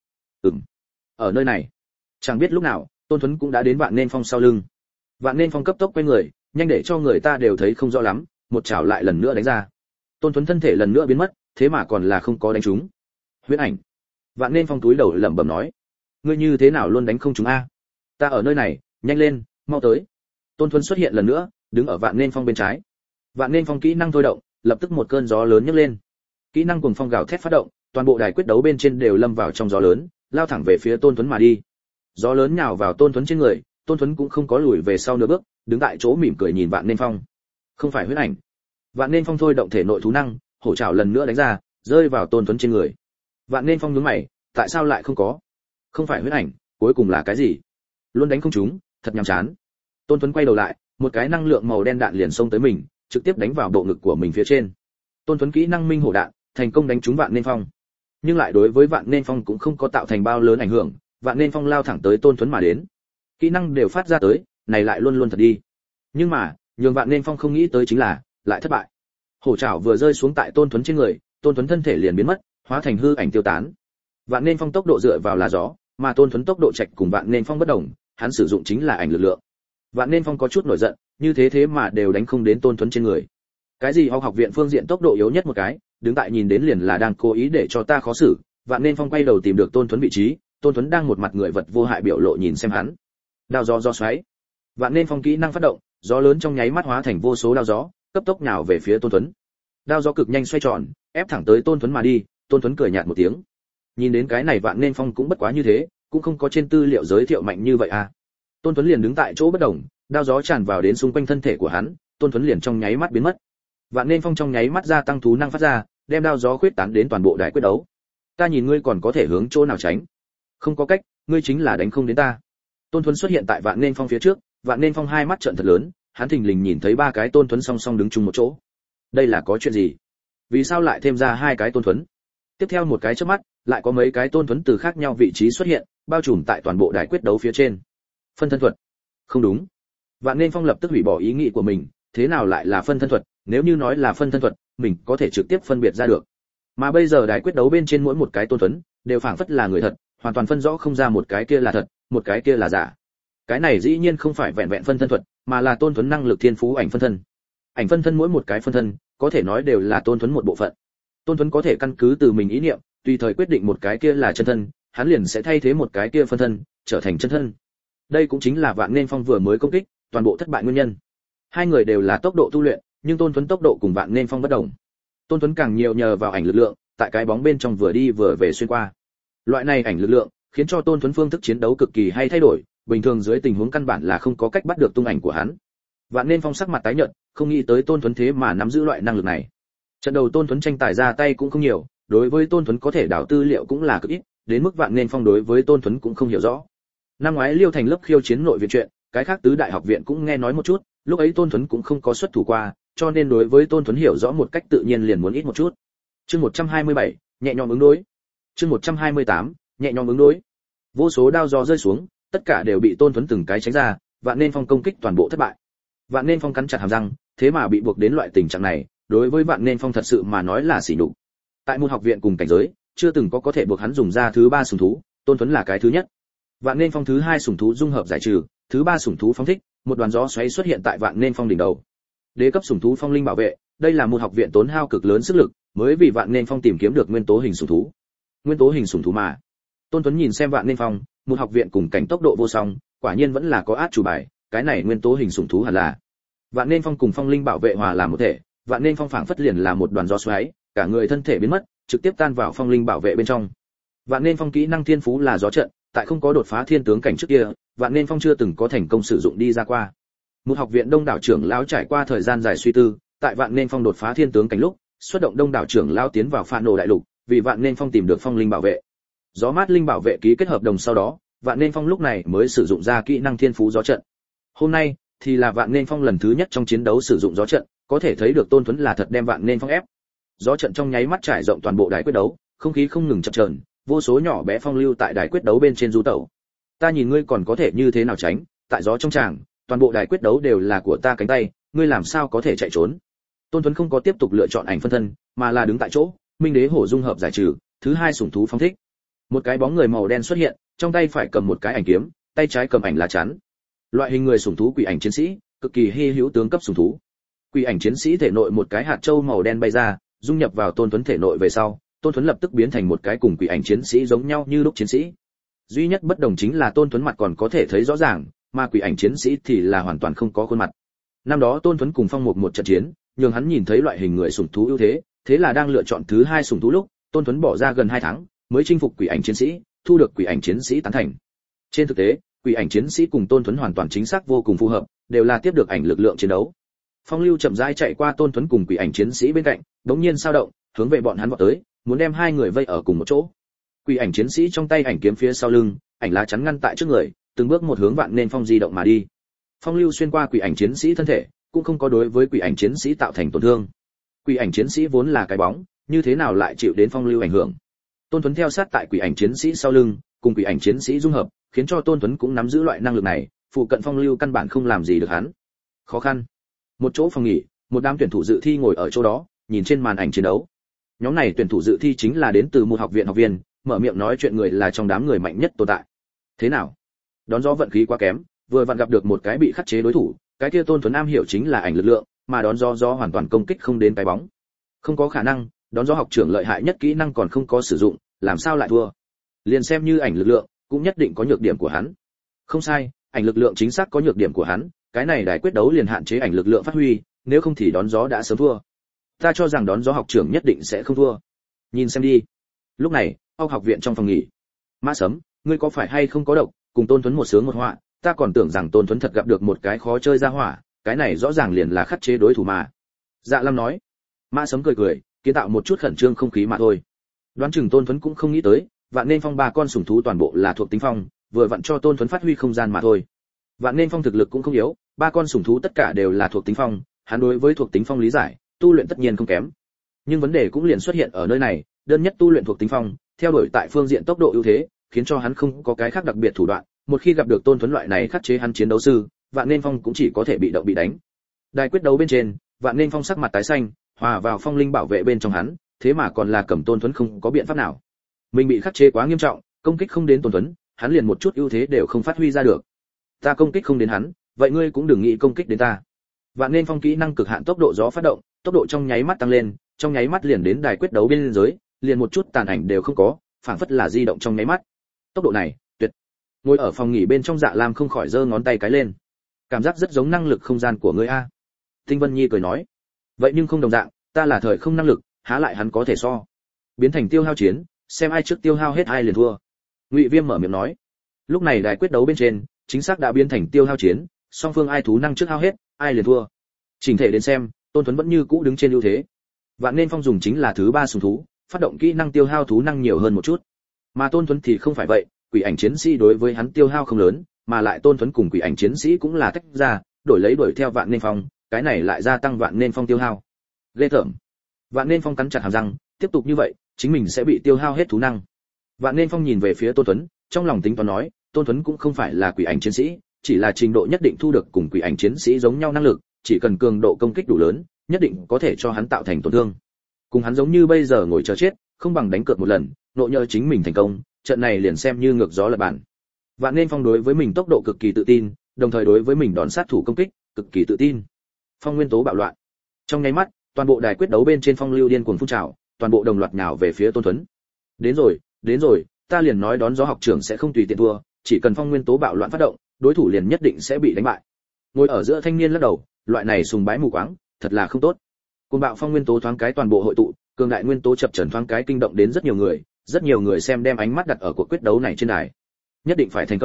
Ở nơi này, chẳng biết lúc nào, Tôn Tuấn cũng đã đến Vạn Nên Phong sau lưng. Vạn Nên Phong cấp tốc quay người, nhanh để cho người ta đều thấy không rõ lắm, một chảo lại lần nữa đánh ra. Tôn Tuấn thân thể lần nữa biến mất, thế mà còn là không có đánh trúng. Huyễn ảnh. Vạn Nên Phong túi đầu lẩm bẩm nói, ngươi như thế nào luôn đánh không trúng a? Ta ở nơi này, nhanh lên, mau tới. Tôn Tuấn xuất hiện lần nữa, đứng ở Vạn Nên Phong bên trái. Vạn Nên Phong kỹ năng thôi động, lập tức một cơn gió lớn nhấc lên. Kỹ năng cuồng phong gào thét phát động, toàn bộ đài quyết đấu bên trên đều lâm vào trong gió lớn, lao thẳng về phía Tôn Tuấn mà đi. Gió lớn nhào vào Tôn Tuấn trên người, Tôn Tuấn cũng không có lùi về sau nửa bước, đứng tại chỗ mỉm cười nhìn Vạn Nên Phong. Không phải huyễn ảnh. Vạn Nên Phong thôi động thể nội thú năng, hổ trảo lần nữa đánh ra, rơi vào Tôn Tuấn trên người. Vạn Nên Phong nhướng mày, tại sao lại không có? Không phải huyễn ảnh, cuối cùng là cái gì? Luôn đánh không trúng, thật nhàm chán. Tôn Tuấn quay đầu lại, một cái năng lượng màu đen đạn liền xông tới mình, trực tiếp đánh vào bộ ngực của mình phía trên. Tôn Tuấn kỹ năng minh hổ đạn, thành công đánh trúng Vạn Nên Phong. Nhưng lại đối với Vạn Nên Phong cũng không có tạo thành bao lớn ảnh hưởng, Vạn Nên Phong lao thẳng tới Tôn Tuấn mà đến. Kỹ năng đều phát ra tới, này lại luôn luôn thật đi. Nhưng mà, nhường Vạn Nên Phong không nghĩ tới chính là, lại thất bại. Hổ trảo vừa rơi xuống tại Tôn Tuấn trên người, Tôn Tuấn thân thể liền biến mất, hóa thành hư ảnh tiêu tán. Vạn Nên Phong tốc độ dựa vào là gió, mà Tôn Tuấn tốc độ chệch cùng Vạn Nên Phong bất đồng, hắn sử dụng chính là ảnh lực lượng. Vạn Nên Phong có chút nổi giận, như thế mà đều đánh không đến Tôn Tuấn trên người. Cái gì học viện phương diện tốc độ yếu nhất một cái, đứng tại nhìn đến liền là đang cố ý để cho ta khó xử. Vạn Nên Phong quay đầu tìm được Tôn Tuấn vị trí, Tôn Tuấn đang một mặt người vật vô hại biểu lộ nhìn xem hắn. Đao gió xoáy. Vạn Nên Phong kỹ năng phát động, gió lớn trong nháy mắt hóa thành vô số đao gió, cấp tốc nhào về phía Tôn Tuấn. Đao gió cực nhanh xoay tròn, ép thẳng tới Tôn Tuấn mà đi. Tôn Tuấn cười nhạt một tiếng. Nhìn đến cái này Vạn Nên Phong cũng bất quá như thế, cũng không có trên tư liệu giới thiệu mạnh như vậy à. Tôn Tuấn liền đứng tại chỗ bất động, đao gió tràn vào đến xung quanh thân thể của hắn, Tôn Tuấn liền trong nháy mắt biến mất. Vạn Nên Phong trong nháy mắt gia tăng thú năng phát ra, đem đao gió khuyết tán đến toàn bộ đài quyết đấu. Ta nhìn ngươi còn có thể hướng chỗ nào tránh? Không có cách, ngươi chính là đánh không đến ta. Tôn Tuấn xuất hiện tại Vạn Nên Phong phía trước, Vạn Nên Phong hai mắt trợn thật lớn, hắn thình lình nhìn thấy ba cái Tôn Tuấn song song đứng chung một chỗ. Đây là có chuyện gì? Vì sao lại thêm ra hai cái Tôn Tuấn? Tiếp theo một cái chớp mắt, lại có mấy cái Tôn Tuấn từ khác nhau vị trí xuất hiện, bao trùm tại toàn bộ đài quyết đấu phía trên. Phân thân thuật? Không đúng. Vạn Nên Phong lập tức hủy bỏ ý nghĩ của mình, thế nào lại là phân thân thuật? Nếu như nói là phân thân thuật, mình có thể trực tiếp phân biệt ra được. Mà bây giờ đài quyết đấu bên trên mỗi một cái Tôn Tuấn đều phảng phất là người thật, hoàn toàn phân rõ không ra một cái kia là thật, một cái kia là giả. Cái này dĩ nhiên không phải vẹn vẹn phân thân thuật, mà là Tôn Tuấn năng lực thiên phú ảnh phân thân. Ảnh phân thân mỗi một cái phân thân, có thể nói đều là Tôn Tuấn một bộ phận. Tôn Tuấn có thể căn cứ từ mình ý niệm, tùy thời quyết định một cái kia là chân thân, hắn liền sẽ thay thế một cái kia phân thân, trở thành chân thân. Đây cũng chính là Vạn Nên Phong vừa mới công kích, toàn bộ thất bại nguyên nhân. Hai người đều là tốc độ tu luyện, nhưng Tôn Tuấn tốc độ cùng Vạn Nên Phong bất đồng. Tôn Tuấn càng nhiều nhờ vào ảnh lực lượng, tại cái bóng bên trong vừa đi vừa về xuyên qua. Loại này ảnh lực lượng khiến cho Tôn Tuấn phương thức chiến đấu cực kỳ hay thay đổi, bình thường dưới tình huống căn bản là không có cách bắt được tung ảnh của hắn. Vạn Nên Phong sắc mặt tái nhợt, không nghĩ tới Tôn Tuấn thế mà nắm giữ loại năng lực này. Trận đầu Tôn Tuấn tranh tài ra tay cũng không nhiều, đối với Tôn Tuấn có thể đào tư liệu cũng là cực ít, đến mức Vạn Nên Phong đối với Tôn Tuấn cũng không hiểu rõ. Năm ngoái Liêu Thành lớp khiêu chiến nội viện chuyện, cái khác tứ đại học viện cũng nghe nói một chút, lúc ấy Tôn Tuấn cũng không có xuất thủ qua, cho nên đối với Tôn Tuấn hiểu rõ một cách tự nhiên liền muốn ít một chút. Chương 127, nhẹ nhõm ứng đối. Chương 128, nhẹ nhõm ứng đối. Vô số đao gió rơi xuống, tất cả đều bị Tôn Tuấn từng cái tránh ra, Vạn Nên Phong công kích toàn bộ thất bại. Vạn Nên Phong cắn chặt hàm răng, thế mà bị buộc đến loại tình trạng này, đối với Vạn Nên Phong thật sự mà nói là sỉ nhục. Tại một học viện cùng cảnh giới, chưa từng có thể buộc hắn dùng ra thứ ba sủng thú, Tôn Tuấn là cái thứ nhất. Vạn Nên Phong thứ hai sủng thú dung hợp giải trừ, thứ ba sủng thú phóng thích, một đoàn gió xoáy xuất hiện tại Vạn Nên Phong đỉnh đầu. Đế cấp sủng thú Phong Linh bảo vệ, đây là một học viện tốn hao cực lớn sức lực, mới vì Vạn Nên Phong tìm kiếm được nguyên tố hình sủng thú. Nguyên tố hình sủng thú mà. Tôn Tuấn nhìn xem Vạn Nên Phong, một học viện cùng cảnh tốc độ vô song, quả nhiên vẫn là có át chủ bài, cái này nguyên tố hình sủng thú hẳn là. Vạn Nên Phong cùng Phong Linh bảo vệ hòa làm một thể, Vạn Nên Phong phảng phất liền là một đoàn gió xoáy, cả người thân thể biến mất, trực tiếp tan vào Phong Linh bảo vệ bên trong. Vạn Nên Phong kỹ năng thiên phú là gió trận, tại không có đột phá thiên tướng cảnh trước kia, Vạn Nên Phong chưa từng có thành công sử dụng đi ra qua. Một học viện đông đảo trưởng lão trải qua thời gian dài suy tư, tại Vạn Nên Phong đột phá thiên tướng cảnh lúc, xuất động đông đảo trưởng lão tiến vào Phản Nổ đại lục, vì Vạn Nên Phong tìm được Phong Linh bảo vệ. Gió mát linh bảo vệ ký kết hợp đồng sau đó, Vạn Nên Phong lúc này mới sử dụng ra kỹ năng thiên phú gió trận. Hôm nay thì là Vạn Nên Phong lần thứ nhất trong chiến đấu sử dụng gió trận, có thể thấy được Tôn Tuấn là thật đem Vạn Nên Phong ép. Gió trận trong nháy mắt trải rộng toàn bộ đài quyết đấu, không khí không ngừng chập chờn, vô số nhỏ bé phong lưu tại đài quyết đấu bên trên du tẩu. Ta nhìn ngươi còn có thể như thế nào tránh, tại gió trong tràng, toàn bộ đài quyết đấu đều là của ta cánh tay, ngươi làm sao có thể chạy trốn. Tôn Tuấn không có tiếp tục lựa chọn ảnh phân thân, mà là đứng tại chỗ, Minh Đế hổ dung hợp giải trừ, thứ hai sủng thú phóng thích. Một cái bóng người màu đen xuất hiện, trong tay phải cầm một cái ảnh kiếm, tay trái cầm ảnh lá chắn. Loại hình người sủng thú quỷ ảnh chiến sĩ, cực kỳ hi hữu tướng cấp sủng thú. Quỷ ảnh chiến sĩ thể nội một cái hạt châu màu đen bay ra, dung nhập vào Tôn Tuấn thể nội về sau, Tôn Tuấn lập tức biến thành một cái cùng quỷ ảnh chiến sĩ giống nhau như lúc chiến sĩ. Duy nhất bất đồng chính là Tôn Tuấn mặt còn có thể thấy rõ ràng, mà quỷ ảnh chiến sĩ thì là hoàn toàn không có khuôn mặt. Năm đó Tôn Tuấn cùng Phong Mục một trận chiến, nhường hắn nhìn thấy loại hình người sủng thú ưu thế, thế là đang lựa chọn thứ hai sủng thú lúc, Tôn Tuấn bỏ ra gần 2 tháng, mới chinh phục quỷ ảnh chiến sĩ, thu được quỷ ảnh chiến sĩ tán thành. Trên thực tế, quỷ ảnh chiến sĩ cùng Tôn Tuấn hoàn toàn chính xác vô cùng phù hợp, đều là tiếp được ảnh lực lượng chiến đấu. Phong Lưu chậm rãi chạy qua Tôn Tuấn cùng quỷ ảnh chiến sĩ bên cạnh, đống nhiên sao động, hướng về bọn hắn vọt tới, muốn đem hai người vây ở cùng một chỗ. Quỷ ảnh chiến sĩ trong tay ảnh kiếm phía sau lưng, ảnh lá chắn ngăn tại trước người, từng bước một hướng Vạn Nên Phong di động mà đi. Phong Lưu xuyên qua quỷ ảnh chiến sĩ thân thể, cũng không có đối với quỷ ảnh chiến sĩ tạo thành tổn thương. Quỷ ảnh chiến sĩ vốn là cái bóng, như thế nào lại chịu đến Phong Lưu ảnh hưởng? Tôn Tuấn theo sát tại quỷ ảnh chiến sĩ sau lưng, cùng quỷ ảnh chiến sĩ dung hợp, khiến cho Tôn Tuấn cũng nắm giữ loại năng lực này, phụ cận Phong Lưu căn bản không làm gì được hắn. Khó khăn. Một chỗ phòng nghỉ, một đám tuyển thủ dự thi ngồi ở chỗ đó, nhìn trên màn ảnh chiến đấu. Nhóm này tuyển thủ dự thi chính là đến từ một học viện học viên, mở miệng nói chuyện người là trong đám người mạnh nhất tồn tại. Thế nào? Đón gió vận khí quá kém, vừa vặn gặp được một cái bị khắc chế đối thủ, cái kia Tôn Tuấn am hiểu chính là ảnh lực lượng, mà đón gió hoàn toàn công kích không đến cái bóng. Không có khả năng, đón gió học trưởng lợi hại nhất kỹ năng còn không có sử dụng, làm sao lại thua? Liền xem như ảnh lực lượng, cũng nhất định có nhược điểm của hắn. Không sai, ảnh lực lượng chính xác có nhược điểm của hắn, cái này đài quyết đấu liền hạn chế ảnh lực lượng phát huy, nếu không thì đón gió đã sớm thua. Ta cho rằng đón gió học trưởng nhất định sẽ không thua. Nhìn xem đi. Lúc này, học viện trong phòng nghỉ. Mã Sấm, ngươi có phải hay không có độc, cùng Tôn Tuấn một sướng một họa, ta còn tưởng rằng Tôn Tuấn thật gặp được một cái khó chơi ra hỏa, cái này rõ ràng liền là khắc chế đối thủ mà. Dạ Lâm nói. Mã Sấm cười, kiến tạo một chút khẩn trương không khí mà thôi. Đoán chừng Tôn Tuấn cũng không nghĩ tới, Vạn Nên Phong 3 con sủng thú toàn bộ là thuộc tính phong, vừa vặn cho Tôn Tuấn phát huy không gian mà thôi. Vạn Nên Phong thực lực cũng không yếu, 3 con sủng thú tất cả đều là thuộc tính phong, hắn đối với thuộc tính phong lý giải, tu luyện tất nhiên không kém. Nhưng vấn đề cũng liền xuất hiện ở nơi này, đơn nhất tu luyện thuộc tính phong, theo đuổi tại phương diện tốc độ ưu thế, khiến cho hắn không có cái khác đặc biệt thủ đoạn, một khi gặp được Tôn Tuấn loại này khắc chế hắn chiến đấu sư, Vạn Nên Phong cũng chỉ có thể bị động bị đánh. Đài quyết đấu bên trên, Vạn Nên Phong sắc mặt tái xanh, hòa vào Phong Linh bảo vệ bên trong hắn, thế mà còn là cầm Tôn Tuấn không có biện pháp nào. Mình bị khắc chế quá nghiêm trọng, công kích không đến Tôn Tuấn, hắn liền một chút ưu thế đều không phát huy ra được. Ta công kích không đến hắn, vậy ngươi cũng đừng nghĩ công kích đến ta. Vạn Nên Phong kỹ năng cực hạn tốc độ gió phát động, tốc độ trong nháy mắt tăng lên, trong nháy mắt liền đến đài quyết đấu bên dưới, liền một chút tàn ảnh đều không có, phảng phất là di động trong nháy mắt. Tốc độ này, tuyệt. Ngồi ở phòng nghỉ bên trong Dạ Lam không khỏi giơ ngón tay cái lên. Cảm giác rất giống năng lực không gian của ngươi a. Tinh Vân Nhi cười nói, vậy nhưng không đồng dạng, ta là thời không năng lực, há lại hắn có thể so. Biến thành tiêu hao chiến, xem ai trước tiêu hao hết ai liền thua. Ngụy Viêm mở miệng nói. Lúc này đài quyết đấu bên trên, chính xác đã biến thành tiêu hao chiến, song phương ai thú năng trước hao hết, ai liền thua. Chỉnh thể đến xem, Tôn Tuấn vẫn như cũ đứng trên ưu thế. Vạn Nên Phong dùng chính là thứ 3 sùng thú, phát động kỹ năng tiêu hao thú năng nhiều hơn một chút. Mà Tôn Tuấn thì không phải vậy, quỷ ảnh chiến sĩ đối với hắn tiêu hao không lớn, mà lại Tôn Tuấn cùng quỷ ảnh chiến sĩ cũng là tách ra, đuổi theo Vạn Nên Phong, cái này lại gia tăng Vạn Nên Phong tiêu hao. Ghê tởm. Vạn Nên Phong cắn chặt hàm răng, tiếp tục như vậy, chính mình sẽ bị tiêu hao hết thú năng. Vạn Nên Phong nhìn về phía Tôn Tuấn, trong lòng tính toán nói, Tôn Tuấn cũng không phải là quỷ ảnh chiến sĩ, chỉ là trình độ nhất định thu được cùng quỷ ảnh chiến sĩ giống nhau năng lực, chỉ cần cường độ công kích đủ lớn, nhất định có thể cho hắn tạo thành tổn thương. Cùng hắn giống như bây giờ ngồi chờ chết, không bằng đánh cược một lần, nộ nhờ chính mình thành công, trận này liền xem như ngược gió lật bàn. Vạn Nên Phong đối với mình tốc độ cực kỳ tự tin, đồng thời đối với mình đòn sát thủ công kích cực kỳ tự tin. Phong nguyên tố bạo loạn. Trong nháy mắt, toàn bộ đài quyết đấu bên trên phong lưu điên cuồng phun trào, toàn bộ đồng loạt nhào về phía Tôn Tuấn. Đến rồi, ta liền nói đón gió học trưởng sẽ không tùy tiện thua, chỉ cần phong nguyên tố bạo loạn phát động, đối thủ liền nhất định sẽ bị đánh bại. Ngồi ở giữa thanh niên lắc đầu, loại này sùng bái mù quáng, thật là không tốt. Cuồng bạo phong nguyên tố thoáng cái toàn bộ hội tụ, cường đại nguyên tố chập chờn thoáng cái kinh động đến rất nhiều người xem đem ánh mắt đặt ở cuộc quyết đấu này trên đài. Nhất định phải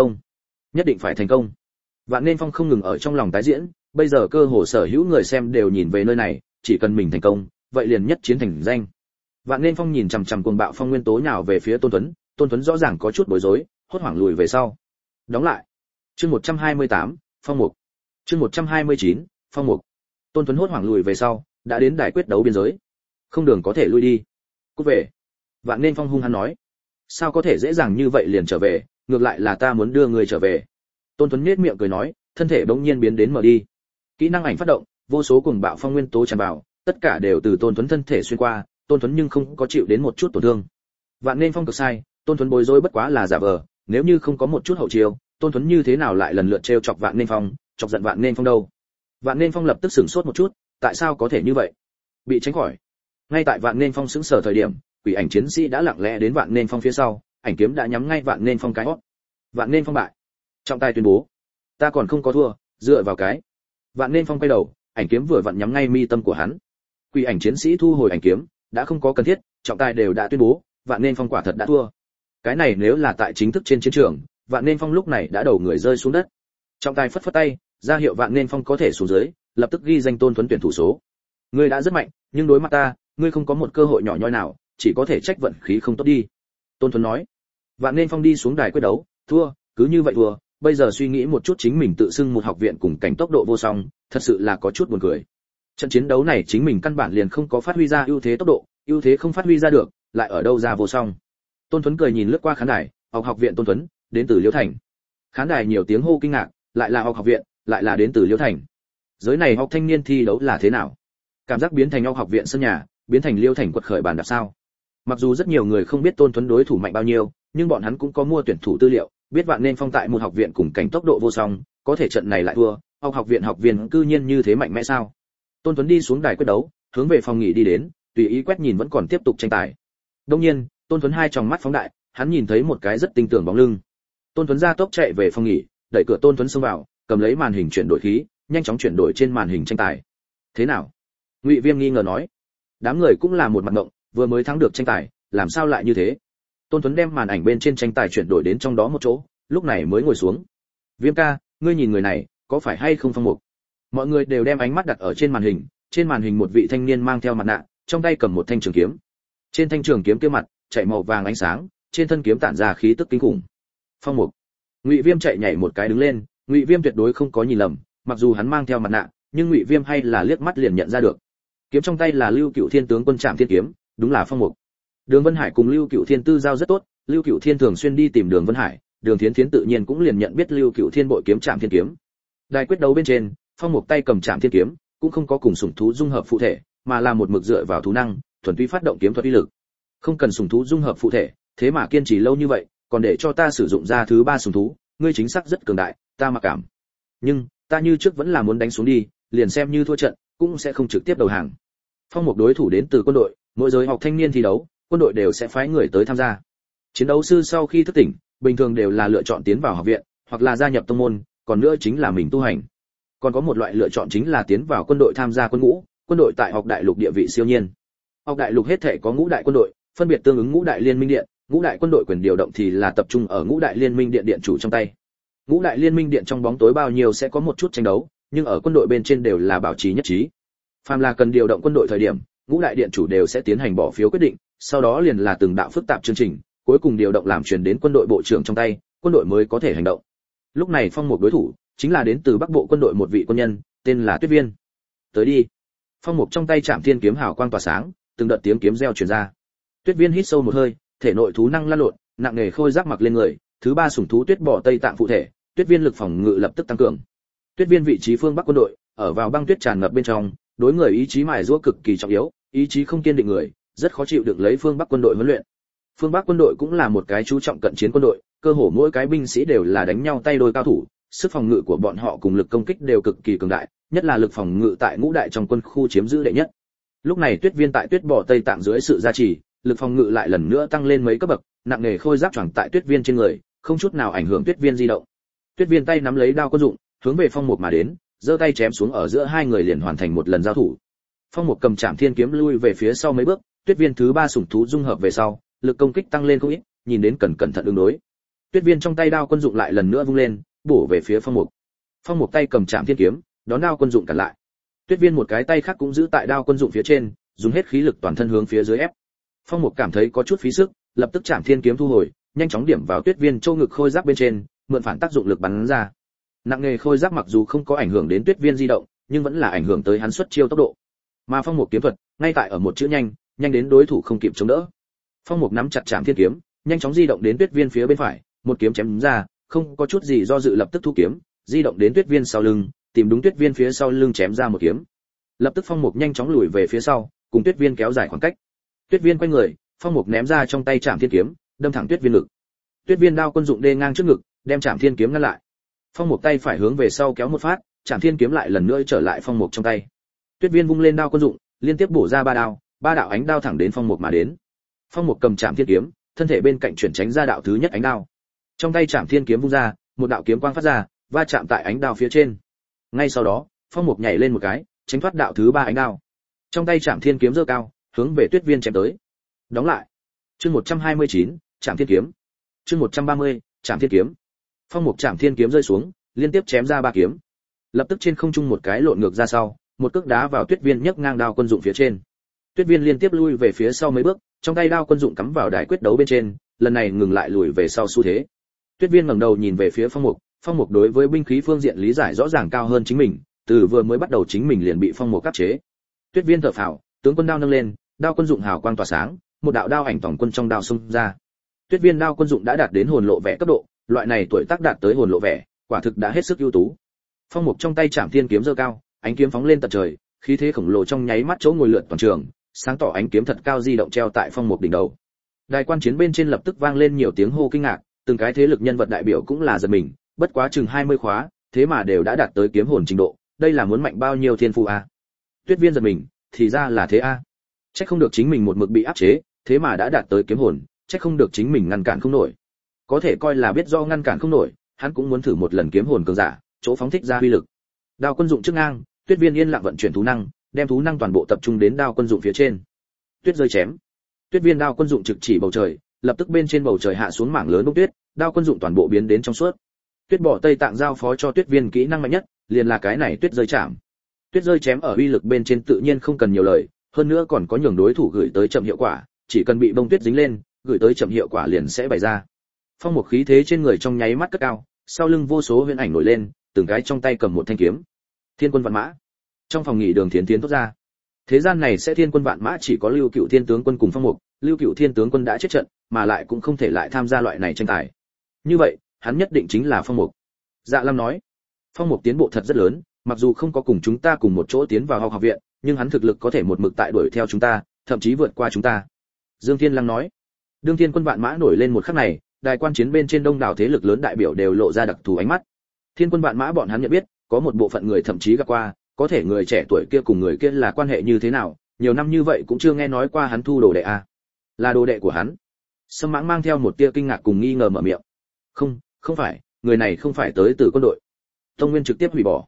thành công. Vạn Nên Phong không ngừng ở trong lòng tái diễn, bây giờ cơ hồ sở hữu người xem đều nhìn về nơi này, chỉ cần mình thành công, vậy liền nhất chiến thành danh. Vạn Nên Phong nhìn chằm chằm cuồng bạo phong nguyên tố nhào về phía Tôn Tuấn rõ ràng có chút bối rối, hốt hoảng lùi về sau. Đóng lại. Chương 128, Phong Mục. Chương 129, Phong Mục. Tôn Tuấn hốt hoảng lùi về sau, đã đến đài quyết đấu biên giới. Không đường có thể lui đi. Cút về. Vạn Nên Phong hung hăng nói. Sao có thể dễ dàng như vậy liền trở về, ngược lại là ta muốn đưa người trở về. Tôn Tuấn nhếch miệng cười nói, thân thể bỗng nhiên biến đến mở đi. Kỹ năng ảnh phát động, vô số cuồng bạo phong nguyên tố tràn vào, tất cả đều từ Tôn Tuấn thân thể xuyên qua, Tôn Tuấn nhưng không có chịu đến một chút tổn thương. Vạn Nên Phong cực sai, Tôn Tuấn bối rối bất quá là giả vờ, nếu như không có một chút hậu chiêu, Tôn Tuấn như thế nào lại lần lượt trêu chọc Vạn Nên Phong, chọc giận Vạn Nên Phong đâu. Vạn Nên Phong lập tức sửng sốt một chút, tại sao có thể như vậy? Bị tránh khỏi. Ngay tại Vạn Nên Phong sững sờ thời điểm, quỷ ảnh chiến sĩ đã lặng lẽ đến Vạn Nên Phong phía sau, ảnh kiếm đã nhắm ngay Vạn Nên Phong cái hót. Vạn Nên Phong bại. Trọng tài tuyên bố, ta còn không có thua, dựa vào cái. Vạn Nên Phong quay đầu, ảnh kiếm vừa vặn nhắm ngay mi tâm của hắn. Quỷ ảnh chiến sĩ thu hồi ảnh kiếm, đã không có cần thiết, trọng tài đều đã tuyên bố, Vạn Nên Phong quả thật đã thua. Cái này nếu là tại chính thức trên chiến trường, Vạn Nên Phong lúc này đã đầu người rơi xuống đất. Trọng tài phất phất tay, ra hiệu Vạn Nên Phong có thể xuống dưới, lập tức ghi danh Tôn Tuấn tuyển thủ số. Ngươi đã rất mạnh, nhưng đối mặt ta, ngươi không có một cơ hội nhỏ nhoi nào, chỉ có thể trách vận khí không tốt đi. Tôn Tuấn nói. Vạn Nên Phong đi xuống đài quyết đấu, thua, cứ như vậy thua, bây giờ suy nghĩ một chút chính mình tự xưng một học viện cùng cảnh tốc độ vô song, thật sự là có chút buồn cười. Trận chiến đấu này chính mình căn bản liền không có phát huy ra ưu thế tốc độ, ưu thế không phát huy ra được, lại ở đâu ra vô song. Tôn Tuấn cười nhìn lướt qua khán đài, học viện Tôn Tuấn, đến từ Liễu Thành. Khán đài nhiều tiếng hô kinh ngạc, lại là học viện, lại là đến từ Liễu Thành. Giới này học thanh niên thi đấu là thế nào? Cảm giác biến thành học viện sân nhà, biến thành Liễu Thành quật khởi bàn đạp sao? Mặc dù rất nhiều người không biết Tôn Tuấn đối thủ mạnh bao nhiêu, nhưng bọn hắn cũng có mua tuyển thủ tư liệu, biết Vạn Nên Phong tại một học viện cùng cảnh tốc độ vô song, có thể trận này lại thua, học viện học viên cư nhiên như thế mạnh mẽ sao? Tôn Tuấn đi xuống đài quyết đấu, hướng về phòng nghỉ đi đến, tùy ý quét nhìn vẫn còn tiếp tục tranh tài. Đương nhiên, Tôn Tuấn hai tròng mắt phóng đại, hắn nhìn thấy một cái rất tinh tưởng bóng lưng. Tôn Tuấn ra tốc chạy về phòng nghỉ, đẩy cửa Tôn Tuấn xông vào, cầm lấy màn hình chuyển đổi khí, nhanh chóng chuyển đổi trên màn hình tranh tài. Thế nào? Ngụy Viêm nghi ngờ nói. Đám người cũng là một mặt ngộng, vừa mới thắng được tranh tài, làm sao lại như thế? Tôn Tuấn đem màn ảnh bên trên tranh tài chuyển đổi đến trong đó một chỗ, lúc này mới ngồi xuống. Viêm ca, ngươi nhìn người này, có phải hay không Phong Mục? Mọi người đều đem ánh mắt đặt ở trên màn hình một vị thanh niên mang theo mặt nạ, trong tay cầm một thanh trường kiếm. Trên thanh trường kiếm kia mặt, chạy màu vàng ánh sáng, trên thân kiếm tản ra khí tức kinh khủng. Phong Mục. Ngụy Viêm chạy nhảy một cái đứng lên, Ngụy Viêm tuyệt đối không có nhìn lầm, mặc dù hắn mang theo mặt nạ, nhưng Ngụy Viêm hay là liếc mắt liền nhận ra được. Kiếm trong tay là Lưu Cựu Thiên tướng quân Trảm Thiên kiếm, đúng là Phong Mục. Đường Vân Hải cùng Lưu Cựu Thiên tư giao rất tốt, Lưu Cựu Thiên thường xuyên đi tìm Đường Vân Hải, Đường Thiến Thiến tự nhiên cũng liền nhận biết Lưu Cựu Thiên bội kiếm Trảm Thiên kiếm. Đài quyết đấu bên trên, Phong Mục tay cầm Trảm Thiên kiếm, cũng không có cùng sủng thú dung hợp phụ thể, mà là một mực dựa vào thú năng, thuần túy phát động kiếm thuật uy lực. Không cần sủng thú dung hợp phụ thể, thế mà kiên trì lâu như vậy, còn để cho ta sử dụng ra thứ 3 sủng thú, ngươi chính xác rất cường đại, ta mặc cảm. Nhưng, ta như trước vẫn là muốn đánh xuống đi, liền xem như thua trận, cũng sẽ không trực tiếp đầu hàng. Phong Mục đối thủ đến từ quân đội, mỗi giới học thanh niên thi đấu, quân đội đều sẽ phái người tới tham gia. Chiến đấu sư sau khi thức tỉnh, bình thường đều là lựa chọn tiến vào học viện, hoặc là gia nhập tông môn, còn nữa chính là mình tu hành. Còn có một loại lựa chọn chính là tiến vào quân đội tham gia quân ngũ, quân đội tại học đại lục địa vị siêu nhiên. Học đại lục hết thể có ngũ đại quân đội, phân biệt tương ứng ngũ đại liên minh điện, ngũ đại quân đội quyền điều động thì là tập trung ở ngũ đại liên minh điện điện chủ trong tay. Ngũ đại liên minh điện trong bóng tối bao nhiêu sẽ có một chút tranh đấu, nhưng ở quân đội bên trên đều là bảo trì nhất trí. Phàm là cần điều động quân đội thời điểm, ngũ đại điện chủ đều sẽ tiến hành bỏ phiếu quyết định, sau đó liền là từng đạo phức tạp chương trình, cuối cùng điều động làm truyền đến quân đội bộ trưởng trong tay, quân đội mới có thể hành động. Lúc này Phong Mục đối thủ chính là đến từ Bắc Bộ quân đội một vị quân nhân, tên là Tuyết Viên. Tới đi. Phong Mục trong tay Trảm Thiên kiếm hào quang tỏa sáng, từng đợt tiếng kiếm reo truyền ra. Tuyết Viên hít sâu một hơi, thể nội thú năng lan lộn, nặng nề khôi giáp mặc lên người, thứ ba sủng thú Tuyết Bò Tây Tạng phụ thể, Tuyết Viên lực phòng ngự lập tức tăng cường. Tuyết Viên vị trí phương Bắc quân đội, ở vào băng tuyết tràn ngập bên trong, đối người ý chí mài giũa cực kỳ trọng yếu, ý chí không kiên định người, rất khó chịu đựng lấy phương Bắc quân đội huấn luyện. Phương Bắc quân đội cũng là một cái chú trọng cận chiến quân đội, cơ hồ mỗi cái binh sĩ đều là đánh nhau tay đôi cao thủ, sức phòng ngự của bọn họ cùng lực công kích đều cực kỳ cường đại, nhất là lực phòng ngự tại ngũ đại trong quân khu chiếm giữ đệ nhất. Lúc này Tuyết Viên tại Tuyết Bò Tây Tạng dưới sự gia trì, lực phòng ngự lại lần nữa tăng lên mấy cấp bậc, nặng nề khôi giáp choàng tại Tuyết Viên trên người, không chút nào ảnh hưởng Tuyết Viên di động. Tuyết Viên tay nắm lấy đao quân dụng, hướng về Phong Mục mà đến, giơ tay chém xuống ở giữa hai người liền hoàn thành một lần giao thủ. Phong Mục cầm Trảm Thiên kiếm lui về phía sau mấy bước, Tuyết Viên thứ ba sủng thú dung hợp về sau, lực công kích tăng lên không ít, nhìn đến cẩn thận ứng đối. Tuyết Viên trong tay đao quân dụng lại lần nữa vung lên, bổ về phía Phong Mục. Phong Mục tay cầm Trảm Thiên kiếm, đón đao quân dụng cản lại. Tuyết Viên một cái tay khác cũng giữ tại đao quân dụng phía trên, dùng hết khí lực toàn thân hướng phía dưới ép. Phong Mục cảm thấy có chút phí sức, lập tức Trảm Thiên kiếm thu hồi, nhanh chóng điểm vào Tuyết Viên châu ngực khôi giáp bên trên, mượn phản tác dụng lực bắn ra. Nặng nghề khôi giáp mặc dù không có ảnh hưởng đến Tuyết Viên di động, nhưng vẫn là ảnh hưởng tới hắn xuất chiêu tốc độ. Mà Phong Mục kiếm thuật, ngay tại ở một chữ nhanh, nhanh đến đối thủ không kịp chống đỡ. Phong Mục nắm chặt Trảm Thiên kiếm, nhanh chóng di động đến Tuyết Viên phía bên phải, một kiếm chém ra, không có chút gì do dự lập tức thu kiếm, di động đến Tuyết Viên sau lưng, tìm đúng Tuyết Viên phía sau lưng chém ra một kiếm. Lập tức Phong Mục nhanh chóng lùi về phía sau, cùng Tuyết Viên kéo dài khoảng cách. Tuyết Viên quay người, Phong Mục ném ra trong tay Trảm Thiên kiếm, đâm thẳng Tuyết Viên ngực. Tuyết Viên đao quân dụng đê ngang trước ngực, đem Trảm Thiên kiếm ngăn lại. Phong Mục tay phải hướng về sau kéo một phát, Trảm Thiên kiếm lại lần nữa trở lại Phong Mục trong tay. Tuyết Viên vung lên đao quân dụng, liên tiếp bổ ra ba đao, ba đạo ánh đao thẳng đến Phong Mục mà đến. Phong Mục cầm Trảm Thiên kiếm, thân thể bên cạnh chuyển tránh ra đạo thứ nhất ánh đao. Trong tay Trảm Thiên kiếm vung ra, một đạo kiếm quang phát ra, va chạm tại ánh đao phía trên. Ngay sau đó, Phong Mục nhảy lên một cái, tránh thoát đạo thứ ba ánh đao. Trong tay Trảm Thiên kiếm giơ cao, hướng về Tuyết Viên chém tới. Đóng lại. Chương 129, Trảm Thiên kiếm. Chương 130, Trảm Thiên kiếm. Phong Mục Trảm Thiên kiếm rơi xuống, liên tiếp chém ra ba kiếm. Lập tức trên không trung một cái lộn ngược ra sau, một cước đá vào Tuyết Viên nhấc ngang đao quân dụng phía trên. Tuyết Viên liên tiếp lui về phía sau mấy bước, trong tay đao quân dụng cắm vào đài quyết đấu bên trên, lần này ngừng lại lùi về sau xu thế. Tuyết Viên ngẩng đầu nhìn về phía Phong Mục đối với binh khí phương diện lý giải rõ ràng cao hơn chính mình, từ vừa mới bắt đầu chính mình liền bị Phong Mục áp chế. Tuyết Viên thở phào, tướng quân đao nâng lên, đao quân dụng hào quang tỏa sáng, một đạo đao ảnh tổng quân trong đao xung ra. Tuyết Viên đao quân dụng đã đạt đến hồn lộ vẻ cấp độ, loại này tuổi tác đạt tới hồn lộ vẻ, quả thực đã hết sức ưu tú. Phong Mục trong tay Trảm Thiên kiếm giơ cao, ánh kiếm phóng lên tận trời, khí thế khổng lồ trong nháy mắt chỗ ngồi lượn toàn trường, sáng tỏ ánh kiếm thật cao di động treo tại Phong Mục đỉnh đầu. Đài quan chiến bên trên lập tức vang lên nhiều tiếng hô kinh ngạc, từng cái thế lực nhân vật đại biểu cũng là giật mình, bất quá chừng 20 khóa, thế mà đều đã đạt tới kiếm hồn trình độ, đây là muốn mạnh bao nhiêu thiên phú a. Tuyết Viên giật mình, thì ra là thế a. Chắc không được chính mình một mực bị áp chế, thế mà đã đạt tới kiếm hồn, chắc không được chính mình ngăn cản không nổi. Có thể coi là biết do ngăn cản không nổi, hắn cũng muốn thử một lần kiếm hồn cường giả, chỗ phóng thích ra uy lực. Đao quân dụng trước ngang, Tuyết Viên yên lặng vận chuyển thú năng, đem thú năng toàn bộ tập trung đến đao quân dụng phía trên. Tuyết rơi chém. Tuyết Viên đao quân dụng trực chỉ bầu trời, lập tức bên trên bầu trời hạ xuống mảng lớn bông tuyết, đao quân dụng toàn bộ biến đến trong suốt. Tuyết Bò Tây Tạng giao phó cho Tuyết Viên kỹ năng mạnh nhất, liền là cái này Tuyết rơi chạm. Tuyết rơi chém ở uy lực bên trên tự nhiên không cần nhiều lời, hơn nữa còn có nhường đối thủ gửi tới chậm hiệu quả, chỉ cần bị bông tuyết dính lên, gửi tới chậm hiệu quả liền sẽ bày ra. Phong Mục khí thế trên người trong nháy mắt cất cao, sau lưng vô số huyền ảnh nổi lên, từng cái trong tay cầm một thanh kiếm. Thiên quân vạn mã. Trong phòng nghỉ Đường Thiến Thiến thốt ra. Thế gian này sẽ thiên quân vạn mã chỉ có Lưu Cựu Thiên tướng quân cùng Phong Mục, Lưu Cựu Thiên tướng quân đã chết trận, mà lại cũng không thể lại tham gia loại này tranh tài. Như vậy, hắn nhất định chính là Phong Mục. Dạ Lam nói. Phong Mục tiến bộ thật rất lớn, mặc dù không có cùng chúng ta cùng một chỗ tiến vào học viện, nhưng hắn thực lực có thể một mực tại đuổi theo chúng ta, thậm chí vượt qua chúng ta. Dương Thiên Lăng nói. Đương Thiên quân vạn mã nổi lên một khắc này, đài quan chiến bên trên đông đảo thế lực lớn đại biểu đều lộ ra đặc thù ánh mắt. Thiên quân vạn mã bọn hắn nhận biết, có một bộ phận người thậm chí gặp qua, có thể người trẻ tuổi kia cùng người kia là quan hệ như thế nào, nhiều năm như vậy cũng chưa nghe nói qua hắn thu đồ đệ a. Là đồ đệ của hắn? Sâm Mãng mang theo một tia kinh ngạc cùng nghi ngờ mở miệng. Không phải, người này không phải tới từ quân đội. Tông Nguyên trực tiếp hủy bỏ.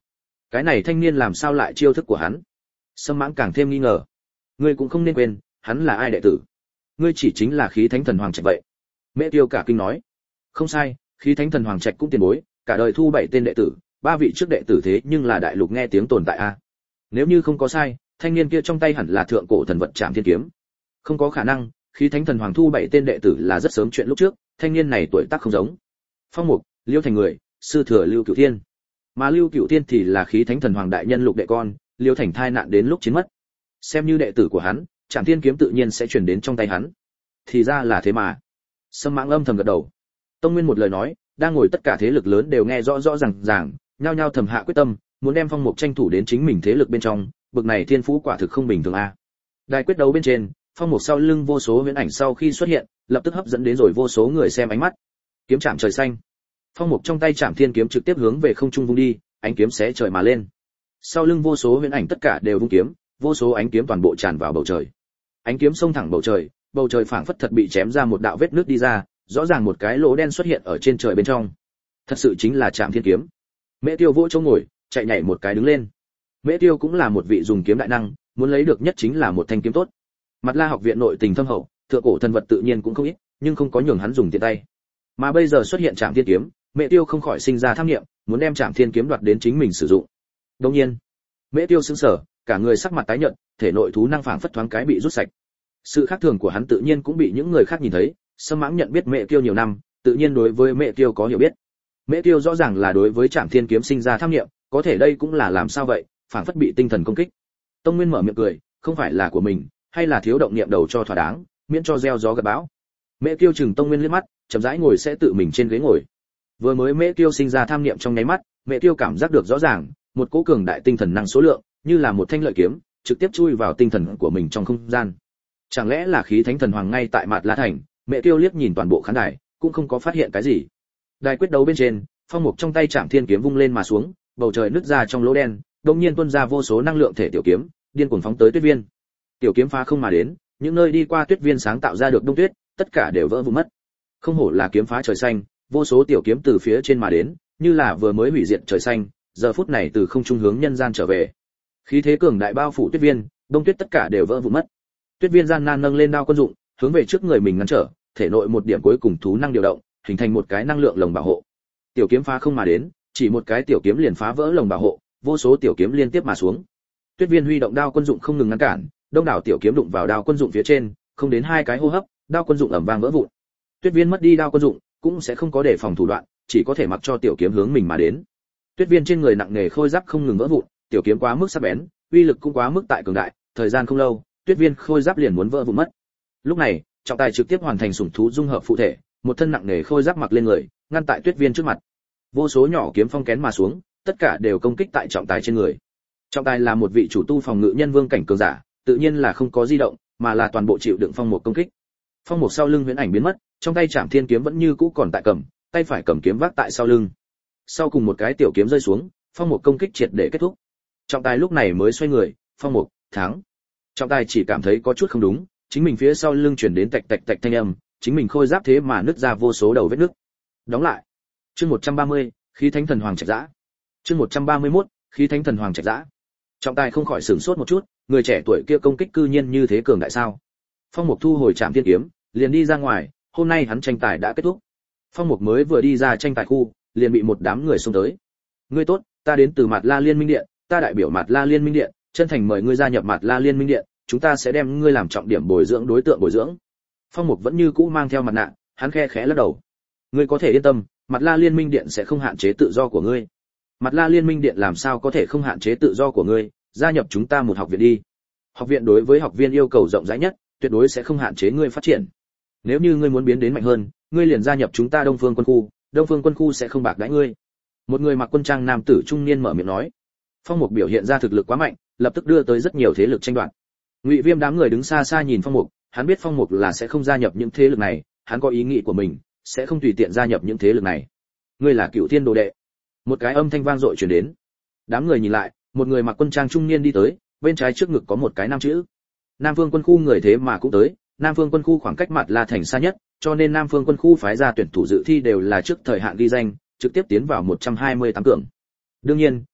Cái này thanh niên làm sao lại chiêu thức của hắn? Sâm Mãng càng thêm nghi ngờ. Ngươi cũng không nên quên, hắn là ai đệ tử? Ngươi chỉ chính là Khí Thánh Thần Hoàng Trạch vậy. Mễ Tiêu cả kinh nói. Không sai, Khí Thánh Thần Hoàng Trạch cũng tiền bối, cả đời thu 7 tên đệ tử, 3 vị trước đệ tử thế nhưng là đại lục nghe tiếng tồn tại a. Nếu như không có sai, thanh niên kia trong tay hẳn là thượng cổ thần vật Trảm Thiên kiếm. Không có khả năng, Khí Thánh Thần Hoàng thu 7 tên đệ tử là rất sớm chuyện lúc trước, thanh niên này tuổi tác không giống. Phong Mục, Liêu Thành người, sư thừa Lưu Cửu Thiên. Mà Lưu Cửu Thiên thì là Khí Thánh Thần Hoàng đại nhân lục đệ con, Liêu Thành thai nạn đến lúc chiến mất. Xem như đệ tử của hắn, Trảm Thiên kiếm tự nhiên sẽ truyền đến trong tay hắn. Thì ra là thế mà. Sâm Mãng âm thầm gật đầu. Tông Nguyên một lời nói, đang ngồi tất cả thế lực lớn đều nghe rõ rõ ràng, nhao nhao thầm hạ quyết tâm, muốn đem Phong Mục tranh thủ đến chính mình thế lực bên trong, bực này thiên phú quả thực không bình thường a. Đài quyết đấu bên trên, Phong Mục sau lưng vô số huyễn ảnh sau khi xuất hiện, lập tức hấp dẫn đến rồi vô số người xem ánh mắt. Kiếm chạm trời xanh. Phong Mục trong tay Trảm Thiên kiếm trực tiếp hướng về không trung vung đi, ánh kiếm xé trời mà lên. Sau lưng vô số huyễn ảnh tất cả đều vung kiếm, vô số ánh kiếm toàn bộ tràn vào bầu trời. Ánh kiếm xông thẳng bầu trời phảng phất thật bị chém ra một đạo vết nứt đi ra, rõ ràng một cái lỗ đen xuất hiện ở trên trời bên trong. Thật sự chính là Trảm Thiên kiếm. Mễ Tiêu vỗ chỗ ngồi, chạy nhảy một cái đứng lên. Mễ Tiêu cũng là một vị dùng kiếm đại năng, muốn lấy được nhất chính là một thanh kiếm tốt. Mặt La học viện nội tình thâm hậu, thượng cổ thần vật tự nhiên cũng không ít, nhưng không có nhường hắn dùng tiện tay. Mà bây giờ xuất hiện Trảm Thiên kiếm, Mễ Tiêu không khỏi sinh ra tham niệm, muốn đem Trảm Thiên kiếm đoạt đến chính mình sử dụng. Đương nhiên, Mễ Tiêu sững sờ, cả người sắc mặt tái nhợt, thể nội thú năng phảng phất thoáng cái bị rút sạch. Sự khác thường của hắn tự nhiên cũng bị những người khác nhìn thấy, Sâm Mãng nhận biết Mễ Tiêu nhiều năm, tự nhiên đối với Mễ Tiêu có hiểu biết. Mễ Tiêu rõ ràng là đối với Trảm Thiên kiếm sinh ra tham niệm, có thể đây cũng là làm sao vậy, phảng phất bị tinh thần công kích. Tông Nguyên mở miệng cười, không phải là của mình, hay là thiếu động niệm đầu cho thỏa đáng, miễn cho gieo gió gặt bão. Mễ Tiêu chừng Tông Nguyên liếc mắt, chậm rãi ngồi sẽ tự mình trên ghế ngồi. Vừa mới Mễ Tiêu sinh ra tham niệm trong nháy mắt, Mễ Tiêu cảm giác được rõ ràng, một cỗ cường đại tinh thần năng số lượng, như là một thanh lợi kiếm, trực tiếp chui vào tinh thần của mình trong không gian. Chẳng lẽ là Khí Thánh Thần Hoàng ngay tại Mạt La Thành? Mễ Tiêu liếc nhìn toàn bộ khán đài, cũng không có phát hiện cái gì. Đài quyết đấu bên trên, Phong Mục trong tay Trảm Thiên kiếm vung lên mà xuống, bầu trời nứt ra trong lỗ đen, đột nhiên tuôn ra vô số năng lượng thể tiểu kiếm, điên cuồng phóng tới Tuyết Viên. Tiểu kiếm phá không mà đến, những nơi đi qua Tuyết Viên sáng tạo ra được đông tuyết, tất cả đều vỡ vụn mất. Không hổ là kiếm phá trời xanh, vô số tiểu kiếm từ phía trên mà đến, như là vừa mới hủy diệt trời xanh, giờ phút này từ không trung hướng nhân gian trở về. Khí thế cường đại bao phủ Tuyết Viên, đông tuyết tất cả đều vỡ vụn mất. Tuyết Viên gian nan nâng lên đao quân dụng, hướng về trước người mình ngăn trở, thể nội một điểm cuối cùng thú năng điều động, hình thành một cái năng lượng lồng bảo hộ. Tiểu kiếm phá không mà đến, chỉ một cái tiểu kiếm liền phá vỡ lồng bảo hộ, vô số tiểu kiếm liên tiếp mà xuống. Tuyết Viên huy động đao quân dụng không ngừng ngăn cản, đông đảo tiểu kiếm đụng vào đao quân dụng phía trên, không đến 2 cái hô hấp, đao quân dụng ầm vang vỡ vụn. Tuyết Viên mất đi đao quân dụng, cũng sẽ không có đề phòng thủ đoạn, chỉ có thể mặc cho tiểu kiếm hướng mình mà đến. Tuyết Viên trên người nặng nề khôi giáp không ngừng vỡ vụn, tiểu kiếm quá mức sắc bén, uy lực cũng quá mức tại cường đại, thời gian không lâu, Tuyết Viên khôi giáp liền muốn vỡ vụn mất. Lúc này, trọng tài trực tiếp hoàn thành sủng thú dung hợp phụ thể, một thân nặng nề khôi giáp mặc lên người, ngăn tại Tuyết Viên trước mặt. Vô số nhỏ kiếm phong kén mà xuống, tất cả đều công kích tại trọng tài trên người. Trọng tài là một vị chủ tu phòng ngự nhân vương cảnh cường giả, tự nhiên là không có di động, mà là toàn bộ chịu đựng phong một công kích. Phong một sau lưng huyễn ảnh biến mất, trong tay Trảm Thiên kiếm vẫn như cũ còn tại cầm, tay phải cầm kiếm vác tại sau lưng. Sau cùng một cái tiểu kiếm rơi xuống, phong một công kích triệt để kết thúc. Trọng tài lúc này mới xoay người, phong một thắng. Trọng tài chỉ cảm thấy có chút không đúng, chính mình phía sau lưng truyền đến tạch tạch tạch thanh âm, chính mình khôi giáp thế mà nứt ra vô số đầu vết nứt. Đóng lại. Chương 130, Khí Thánh Thần Hoàng Trạch Dã. Chương 131, Khí Thánh Thần Hoàng Trạch Dã. Trọng tài không khỏi sửng sốt một chút, người trẻ tuổi kia công kích cư nhiên như thế cường đại sao? Phong Mục thu hồi Trảm Thiên kiếm, liền đi ra ngoài, hôm nay hắn tranh tài đã kết thúc. Phong Mục mới vừa đi ra tranh tài khu, liền bị một đám người xông tới. Ngươi tốt, ta đến từ Mạt La Liên Minh Điện, ta đại biểu Mạt La Liên Minh Điện, chân thành mời ngươi gia nhập Mạt La Liên Minh Điện, chúng ta sẽ đem ngươi làm trọng điểm bồi dưỡng đối tượng bồi dưỡng. Phong Mục vẫn như cũ mang theo mặt nạ, hắn khe khẽ lắc đầu. Ngươi có thể yên tâm, Mạt La Liên Minh Điện sẽ không hạn chế tự do của ngươi. Mạt La Liên Minh Điện làm sao có thể không hạn chế tự do của ngươi, gia nhập chúng ta một học viện đi. Học viện đối với học viên yêu cầu rộng rãi nhất, tuyệt đối sẽ không hạn chế ngươi phát triển. Nếu như ngươi muốn biến đến mạnh hơn, ngươi liền gia nhập chúng ta Đông Phương Quân khu, Đông Phương Quân khu sẽ không bạc đãi ngươi. Một người mặc quân trang nam tử trung niên mở miệng nói. Phong Mục biểu hiện ra thực lực quá mạnh, lập tức đưa tới rất nhiều thế lực tranh đoạt. Ngụy Viêm đám người đứng xa xa nhìn Phong Mục, hắn biết Phong Mục là sẽ không gia nhập những thế lực này, hắn có ý nghĩ của mình, sẽ không tùy tiện gia nhập những thế lực này. Ngươi là Cựu Thiên đồ đệ. Một cái âm thanh vang dội truyền đến. Đám người nhìn lại, một người mặc quân trang trung niên đi tới, bên trái trước ngực có một cái nam chữ. Nam Phương Quân khu người thế mà cũng tới, Nam Phương Quân khu khoảng cách Mạt La Thành xa nhất, cho nên Nam Phương Quân khu phái ra tuyển thủ dự thi đều là trước thời hạn ghi danh, trực tiếp tiến vào 128 cường. Đương nhiên,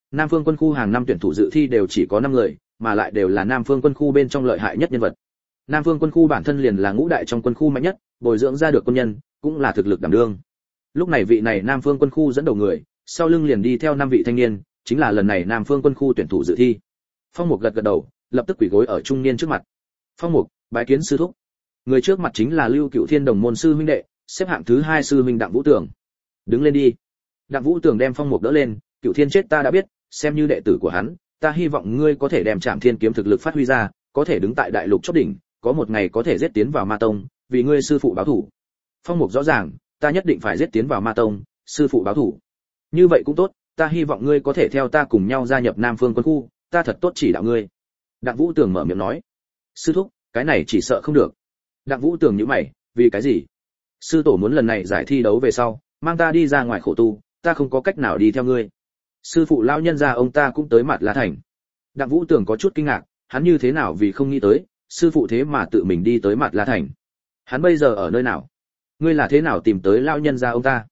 Nam Phương quân khu hàng năm tuyển thủ dự thi đều chỉ có 5 người, mà lại đều là Nam Phương quân khu bên trong lợi hại nhất nhân vật. Nam Phương quân khu bản thân liền là ngũ đại trong quân khu mạnh nhất, bồi dưỡng ra được quân nhân, cũng là thực lực đảm đương. Lúc này vị này Nam Phương quân khu dẫn đầu người, sau lưng liền đi theo 5 vị thanh niên, chính là lần này Nam Phương quân khu tuyển thủ dự thi. Phong Mục gật gật đầu, lập tức quỳ gối ở trung niên trước mặt. Phong Mục, bái kiến sư thúc. Người trước mặt chính là Lưu Cựu Thiên đồng môn sư huynh đệ, xếp hạng thứ 2 sư huynh Đặng Vũ Tường. Đứng lên đi. Đặng Vũ Tường đem Phong Mục đỡ lên, Cựu Thiên chết ta đã biết, xem như đệ tử của hắn, ta hy vọng ngươi có thể đem Trảm Thiên kiếm thực lực phát huy ra, có thể đứng tại đại lục chót đỉnh, có một ngày có thể giết tiến vào Ma Tông, vì ngươi sư phụ báo thù. Phong Mục rõ ràng, ta nhất định phải giết tiến vào Ma Tông, sư phụ báo thù. Như vậy cũng tốt, ta hy vọng ngươi có thể theo ta cùng nhau gia nhập Nam Phương quân khu, ta thật tốt chỉ đạo ngươi. Đặng Vũ Tường mở miệng nói. Sư thúc, cái này chỉ sợ không được. Đặng Vũ Tường nhíu mày, vì cái gì? Sư tổ muốn lần này giải thi đấu về sau, mang ta đi ra ngoài khổ tu, ta không có cách nào đi theo ngươi. Sư phụ lão nhân gia ông ta cũng tới Mạt La Thành. Đặng Vũ Tường có chút kinh ngạc, hắn như thế nào vì không nghĩ tới, sư phụ thế mà tự mình đi tới Mạt La Thành. Hắn bây giờ ở nơi nào? Ngươi là thế nào tìm tới lão nhân gia ông ta?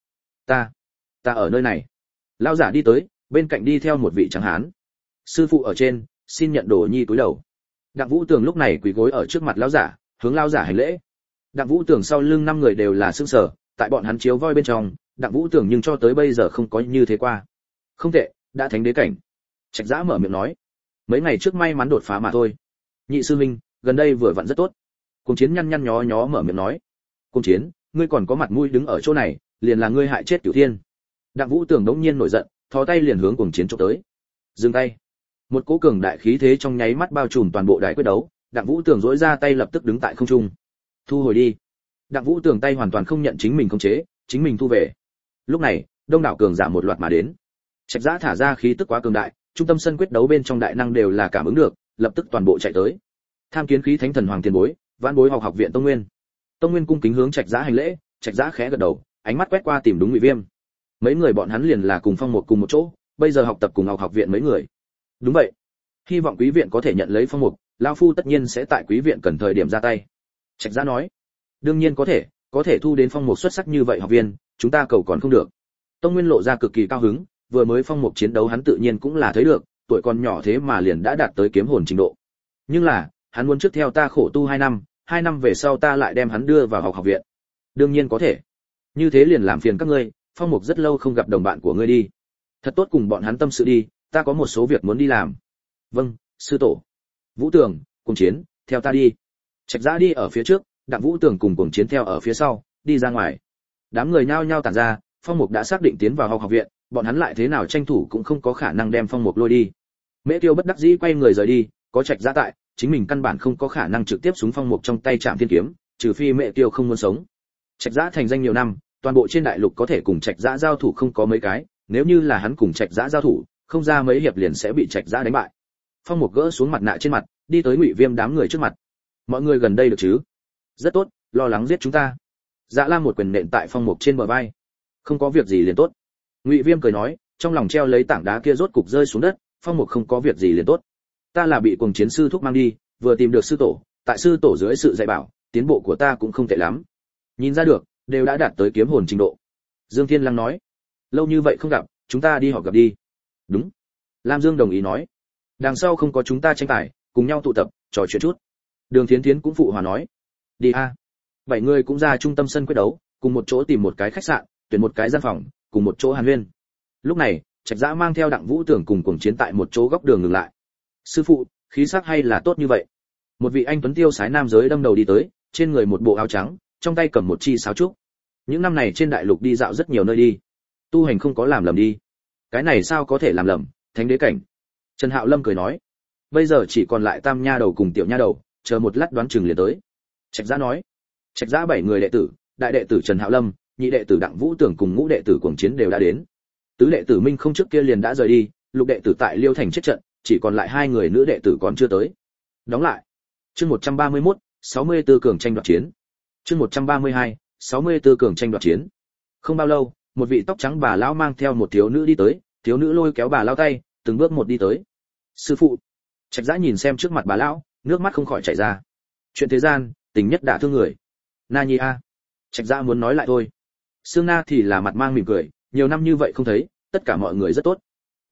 Ta ở nơi này. Lão giả đi tới, bên cạnh đi theo một vị tráng hán. Sư phụ ở trên, xin nhận đồ nhi cúi đầu. Đặng Vũ Tường lúc này quỳ gối ở trước mặt lão giả, hướng lão giả hành lễ. Đặng Vũ Tường sau lưng 5 người đều là sững sờ, tại bọn hắn chiếu voi bên trong, Đặng Vũ Tường nhưng cho tới bây giờ không có như thế qua. Không tệ, đã thánh đế cảnh. Trạch Dã mở miệng nói, mấy ngày trước may mắn đột phá mà thôi. Nhị sư huynh, gần đây vừa vặn rất tốt. Cùng Chiến nhăn nhăn nhó nhó mở miệng nói, Cùng Chiến, ngươi còn có mặt mũi đứng ở chỗ này, liền là ngươi hại chết Cửu Thiên. Đặng Vũ Tường đống nhiên nổi giận, thò tay liền hướng Cùng Chiến chụp tới. Dừng tay. Một cỗ cường đại khí thế trong nháy mắt bao trùm toàn bộ đại quyết đấu, Đặng Vũ Tường duỗi ra tay lập tức đứng tại không trung. Thu hồi đi. Đặng Vũ Tường tay hoàn toàn không nhận chính mình khống chế, chính mình thu về. Lúc này, đông đảo cường giả một loạt mà đến. Trạch Dã thả ra khí tức quá cường đại, trung tâm sân quyết đấu bên trong đại năng đều là cảm ứng được, lập tức toàn bộ chạy tới. Tham kiến khí thánh thần hoàng tiền bối, vãn bối học viện Tông Nguyên. Tông Nguyên cung kính hướng Trạch Dã hành lễ, Trạch Dã khẽ gật đầu, ánh mắt quét qua tìm đúng Ngụy Viêm. Mấy người bọn hắn liền là cùng Phong Mục cùng một chỗ, bây giờ học tập cùng học viện mấy người. Đúng vậy. Hy vọng quý viện có thể nhận lấy Phong Mục, lão phu tất nhiên sẽ tại quý viện cần thời điểm ra tay. Trạch Dã nói. Đương nhiên có thể thu đến Phong Mục xuất sắc như vậy học viên, chúng ta cầu còn không được. Tông Nguyên lộ ra cực kỳ cao hứng, vừa mới Phong Mục chiến đấu hắn tự nhiên cũng là thấy được, tuổi còn nhỏ thế mà liền đã đạt tới kiếm hồn trình độ. Nhưng là, hắn muốn trước theo ta khổ tu 2 năm về sau ta lại đem hắn đưa vào học viện. Đương nhiên có thể. Như thế liền làm phiền các ngươi, Phong Mục rất lâu không gặp đồng bạn của ngươi đi. Thật tốt cùng bọn hắn tâm sự đi, ta có một số việc muốn đi làm. Vâng, sư tổ. Vũ Tường, Cùng Chiến, theo ta đi. Trạch Dã đi ở phía trước, Đặng Vũ Tường cùng Cùng Chiến theo ở phía sau, đi ra ngoài. Đám người nhao nhao tản ra, Phong Mục đã xác định tiến vào học viện, bọn hắn lại thế nào tranh thủ cũng không có khả năng đem Phong Mục lôi đi. Mễ Tiêu bất đắc dĩ quay người rời đi, có Trạch Dã tại, chính mình căn bản không có khả năng trực tiếp súng Phong Mục trong tay Trảm Thiên kiếm, trừ phi Mễ Tiêu không muốn sống. Trạch Dã thành danh nhiều năm, toàn bộ trên đại lục có thể cùng Trạch Dã giao thủ không có mấy cái, nếu như là hắn cùng Trạch Dã giao thủ, không ra mấy hiệp liền sẽ bị Trạch Dã đánh bại. Phong Mục gỡ xuống mặt nạ trên mặt, đi tới Ngụy Viêm đám người trước mặt. Mọi người gần đây được chứ? Rất tốt, lo lắng giết chúng ta. Dạ Lam một quyền nện tại Phong Mục trên bờ vai. Không có việc gì liền tốt. Ngụy Viêm cười nói, trong lòng treo lấy tảng đá kia rốt cục rơi xuống đất, Phong Mục không có việc gì liền tốt. Ta là bị Cuồng Chiến sư thúc mang đi, vừa tìm được sư tổ, tại sư tổ dưới sự dạy bảo, tiến bộ của ta cũng không tệ lắm. Nhìn ra được, đều đã đạt tới kiếm hồn trình độ. Dương Thiên Lăng nói, lâu như vậy không gặp, chúng ta đi họp gặp đi. Đúng. Lam Dương đồng ý nói, đằng sau không có chúng ta tranh tài, cùng nhau tụ tập, trò chuyện chút. Đường Thiến Thiến cũng phụ hòa nói, đi a. 7 người cũng ra trung tâm sân quyết đấu, cùng một chỗ tìm một cái khách sạn, tuyển một cái gian phòng, cùng một chỗ hàn huyên. Lúc này, Trạch Dã mang theo Đặng Vũ Tưởng cùng Cuồng Chiến tại một chỗ góc đường ngừng lại. Sư phụ, khí sắc hay là tốt như vậy? Một vị anh tuấn tiêu sái nam giới đâm đầu đi tới, trên người một bộ áo trắng, trong tay cầm một chi sáo trúc. Những năm này trên đại lục đi dạo rất nhiều nơi đi, tu hành không có làm lầm đi. Cái này sao có thể làm lầm, thánh đế cảnh. Trần Hạo Lâm cười nói, bây giờ chỉ còn lại Tam nha đầu cùng Tiểu nha đầu, chờ một lát đoán chừng liền tới. Trạch Dã nói, Trạch Dã 7 người đệ tử, đại đệ tử Trần Hạo Lâm, nhị đệ tử Đặng Vũ Tưởng cùng ngũ đệ tử Cuồng Chiến đều đã đến. Tứ đệ tử Minh không trước kia liền đã rời đi, lục đệ tử tại Liêu Thành chết trận, chỉ còn lại 2 người nữ đệ tử còn chưa tới. Đóng lại. Chương 131, 64 cường tranh đoạt chiến. Chương 132, 64 cường tranh đoạt chiến. Không bao lâu, một vị tóc trắng bà lão mang theo một thiếu nữ đi tới, thiếu nữ lôi kéo bà lão tay, từng bước một đi tới. Sư phụ. Trạch Dã nhìn xem trước mặt bà lão, nước mắt không khỏi chảy ra. Chuyện thế gian, tình nhất đả thương người. Na Nhi a. Trạch Dã muốn nói lại thôi. Sương Na thì là mặt mang mỉm cười, nhiều năm như vậy không thấy, tất cả mọi người rất tốt.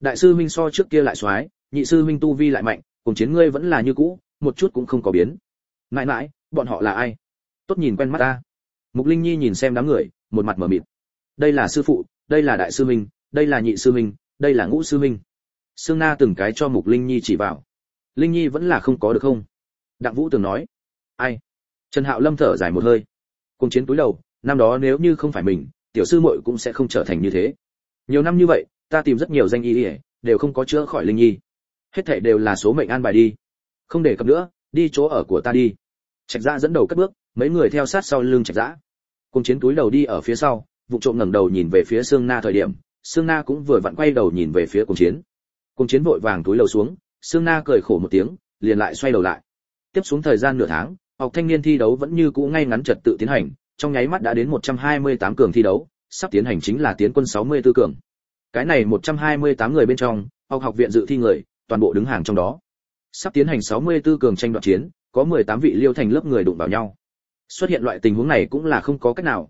Đại sư huynh so trước kia lại xoái, nhị sư huynh tu vi lại mạnh, cùng chiến ngươi vẫn là như cũ, một chút cũng không có biến. Mãi mãi, bọn họ là ai? Tốt nhìn quen mắt ta. Mục Linh Nhi nhìn xem đám người, một mặt mở mịt. Đây là sư phụ, đây là đại sư huynh, đây là nhị sư huynh, đây là ngũ sư huynh. Sương Na từng cái cho Mục Linh Nhi chỉ vào. Linh Nhi vẫn là không có được không? Đặng Vũ Tường nói. Ai? Trần Hạo Lâm thở dài một hơi. Cùng chiến túi đầu, năm đó nếu như không phải mình, tiểu sư muội cũng sẽ không trở thành như thế. Nhiều năm như vậy, ta tìm rất nhiều danh y đều không có chữa khỏi Linh Nhi. Hết thảy đều là số mệnh an bài đi. Không để cập nữa, đi chỗ ở của ta đi. Trạch Dã dẫn đầu cất bước, mấy người theo sát sau lưng Trạch Dã. Cùng chiến túi đầu đi ở phía sau, vụ trộm ngẩng đầu nhìn về phía Sương Na thời điểm, Sương Na cũng vừa vặn quay đầu nhìn về phía Cùng chiến. Cùng chiến vội vàng túi lầu xuống, Sương Na cười khổ một tiếng, liền lại xoay đầu lại. Tiếp xuống thời gian nửa tháng, học thanh niên thi đấu vẫn như cũ ngay ngắn trật tự tiến hành, trong nháy mắt đã đến 128 cường thi đấu, sắp tiến hành chính là tiến quân 64 cường. Cái này 128 người bên trong, học viện dự thi người, toàn bộ đứng hàng trong đó. Sắp tiến hành 64 cường tranh đoạt chiến, có 18 vị Liêu Thành lớp người đụng vào nhau. Xuất hiện loại tình huống này cũng là không có cách nào,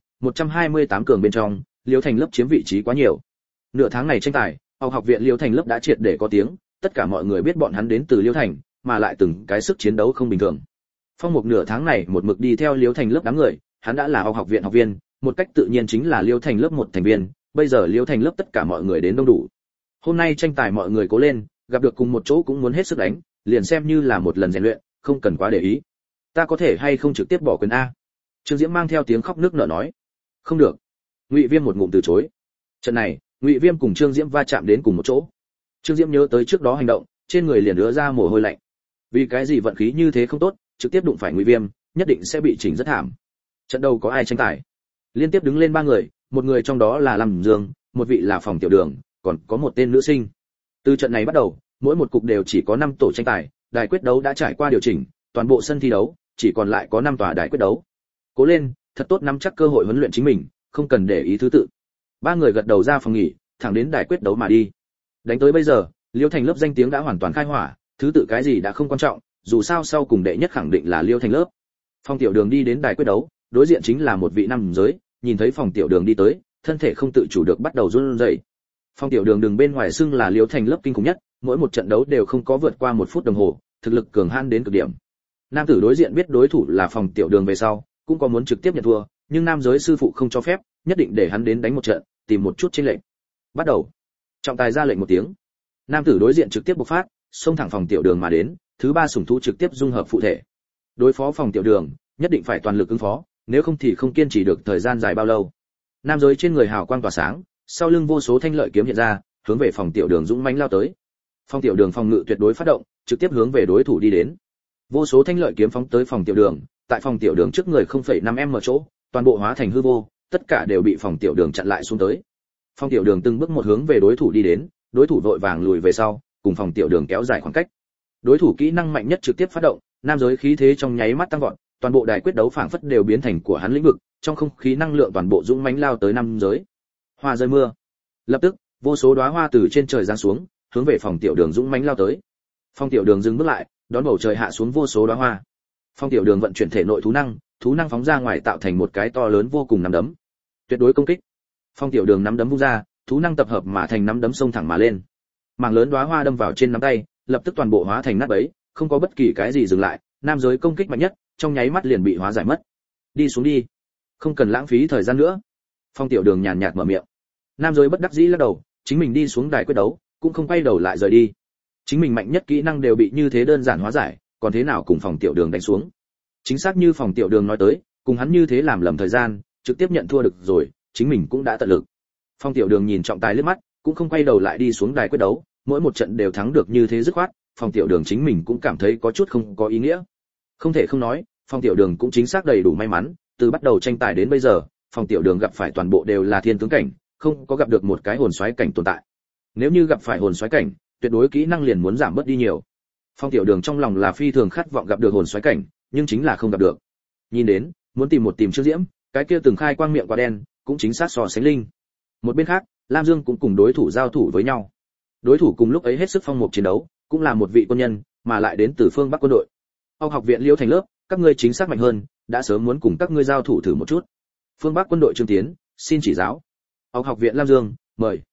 128 cường bên trong, Liêu Thành lớp chiếm vị trí quá nhiều. Nửa tháng này tranh tài, học viện Liêu Thành lớp đã triệt để có tiếng, tất cả mọi người biết bọn hắn đến từ Liêu Thành, mà lại từng cái sức chiến đấu không bình thường. Phong Mục nửa tháng này một mực đi theo Liêu Thành lớp đám người, hắn đã là học viện học viên, một cách tự nhiên chính là Liêu Thành lớp một thành viên, bây giờ Liêu Thành lớp tất cả mọi người đến đông đủ. Hôm nay tranh tài mọi người cố lên, gặp được cùng một chỗ cũng muốn hết sức đánh, liền xem như là một lần rèn luyện, không cần quá để ý. Ta có thể hay không trực tiếp bỏ quyền a? Trương Diễm mang theo tiếng khóc nước nở nói. Không được. Ngụy Viêm một ngụm từ chối. Trận này, Ngụy Viêm cùng Trương Diễm va chạm đến cùng một chỗ. Trương Diễm nhớ tới trước đó hành động, trên người liền ứa ra mồ hôi lạnh. Vì cái gì vận khí như thế không tốt, trực tiếp đụng phải Ngụy Viêm, nhất định sẽ bị chỉnh rất thảm. Trận đầu có ai tranh tài? Liên tiếp đứng lên ba người, một người trong đó là Lâm Dương, một vị là Phòng Tiểu Đường, còn có một tên nữ sinh. Từ trận này bắt đầu, mỗi một cục đều chỉ có 5 tổ tranh tài, đài quyết đấu đã trải qua điều chỉnh, toàn bộ sân thi đấu chỉ còn lại có 5 tòa đài quyết đấu. Cố lên, thật tốt nắm chắc cơ hội huấn luyện chính mình, không cần để ý thứ tự. Ba người gật đầu ra phòng nghỉ, thẳng đến đài quyết đấu mà đi. Đánh tới bây giờ, Liêu Thành lớp danh tiếng đã hoàn toàn khai hỏa, thứ tự cái gì đã không quan trọng, dù sao sau cùng đệ nhất khẳng định là Liêu Thành lớp. Phong Tiểu Đường đi đến đài quyết đấu, đối diện chính là một vị nam giới, nhìn thấy Phong Tiểu Đường đi tới, thân thể không tự chủ được bắt đầu run rẩy. Phong Tiểu Đường đường bên ngoài xưng là Liêu Thành lớp kinh khủng nhất, mỗi một trận đấu đều không có vượt qua 1 phút đồng hồ, thực lực cường hãn đến cực điểm. Nam tử đối diện biết đối thủ là Phong Tiểu Đường về sau, cũng có muốn trực tiếp nhận thua, nhưng nam giới sư phụ không cho phép, nhất định để hắn đến đánh một trận, tìm một chút chênh lệnh. Bắt đầu. Trọng tài ra lệnh một tiếng. Nam tử đối diện trực tiếp bộc phát, xông thẳng Phong Tiểu Đường mà đến, thứ 3 sủng thú trực tiếp dung hợp phụ thể. Đối phó Phong Tiểu Đường, nhất định phải toàn lực ứng phó, nếu không thì không kiên trì được thời gian dài bao lâu. Nam giới trên người hào quang tỏa sáng, sau lưng vô số thanh lợi kiếm hiện ra, hướng về Phong Tiểu Đường dũng mãnh lao tới. Phong Tiểu Đường phòng ngự tuyệt đối phát động, trực tiếp hướng về đối thủ đi đến. Vô số thanh lợi kiếm phóng tới Phong Tiểu Đường, tại Phong Tiểu Đường trước người 0,5m chỗ, toàn bộ hóa thành hư vô, tất cả đều bị Phong Tiểu Đường chặn lại xuống tới. Phong Tiểu Đường từng bước một hướng về đối thủ đi đến, đối thủ vội vàng lùi về sau, cùng Phong Tiểu Đường kéo dài khoảng cách. Đối thủ kỹ năng mạnh nhất trực tiếp phát động, nam giới khí thế trong nháy mắt tăng vọt, toàn bộ đài quyết đấu phảng phất đều biến thành của hắn lĩnh vực, trong không khí năng lượng toàn bộ dũng mãnh lao tới nam giới. Hoa rơi mưa. Lập tức, vô số đóa hoa từ trên trời giáng xuống, hướng về Phong Tiểu Đường dũng mãnh lao tới. Phong Tiểu Đường dừng bước lại, đón bầu trời hạ xuống vô số đóa hoa. Phong Tiểu Đường vận chuyển thể nội thú năng phóng ra ngoài tạo thành một cái to lớn vô cùng nắm đấm. Tuyệt đối công kích. Phong Tiểu Đường nắm đấm vung ra, thú năng tập hợp mà thành nắm đấm xông thẳng mà lên. Mảng lớn đóa hoa đâm vào trên nắm tay, lập tức toàn bộ hóa thành nát bấy, không có bất kỳ cái gì dừng lại, nam giới công kích mạnh nhất, trong nháy mắt liền bị hóa giải mất. Đi xuống đi, không cần lãng phí thời gian nữa. Phong Tiểu Đường nhàn nhạt mở miệng. Nam giới bất đắc dĩ lắc đầu, chính mình đi xuống đài quyết đấu, cũng không quay đầu lại rời đi. Chính mình mạnh nhất kỹ năng đều bị như thế đơn giản hóa giải, còn thế nào cùng Phong Tiểu Đường đánh xuống. Chính xác như Phong Tiểu Đường nói tới, cùng hắn như thế làm lầm thời gian, trực tiếp nhận thua được rồi, chính mình cũng đã tận lực. Phong Tiểu Đường nhìn trọng tài liếc mắt, cũng không quay đầu lại đi xuống đài quyết đấu, mỗi một trận đều thắng được như thế dứt khoát, Phong Tiểu Đường chính mình cũng cảm thấy có chút không có ý nghĩa. Không thể không nói, Phong Tiểu Đường cũng chính xác đầy đủ may mắn, từ bắt đầu tranh tài đến bây giờ, Phong Tiểu Đường gặp phải toàn bộ đều là thiên tướng cảnh, không có gặp được một cái hồn xoáy cảnh tồn tại. Nếu như gặp phải hồn xoáy cảnh, tuyệt đối kỹ năng liền muốn giảm bớt đi nhiều. Phong Tiểu Đường trong lòng là phi thường khát vọng gặp được hồn xoáy cảnh, nhưng chính là không gặp được. Nhìn đến, muốn tìm Trương Diễm, cái kia từng khai quang miệng quá đen, cũng chính xác so sánh linh. Một bên khác, Lam Dương cũng cùng đối thủ giao thủ với nhau. Đối thủ cùng lúc ấy hết sức phong mục chiến đấu, cũng là một vị quân nhân, mà lại đến từ phương Bắc quân đội. Học viện Liêu Thành lớp, các ngươi chính xác mạnh hơn, đã sớm muốn cùng các ngươi giao thủ thử một chút. Phương Bắc quân đội Trương Tiến, xin chỉ giáo. Học viện Lam Dương, mời.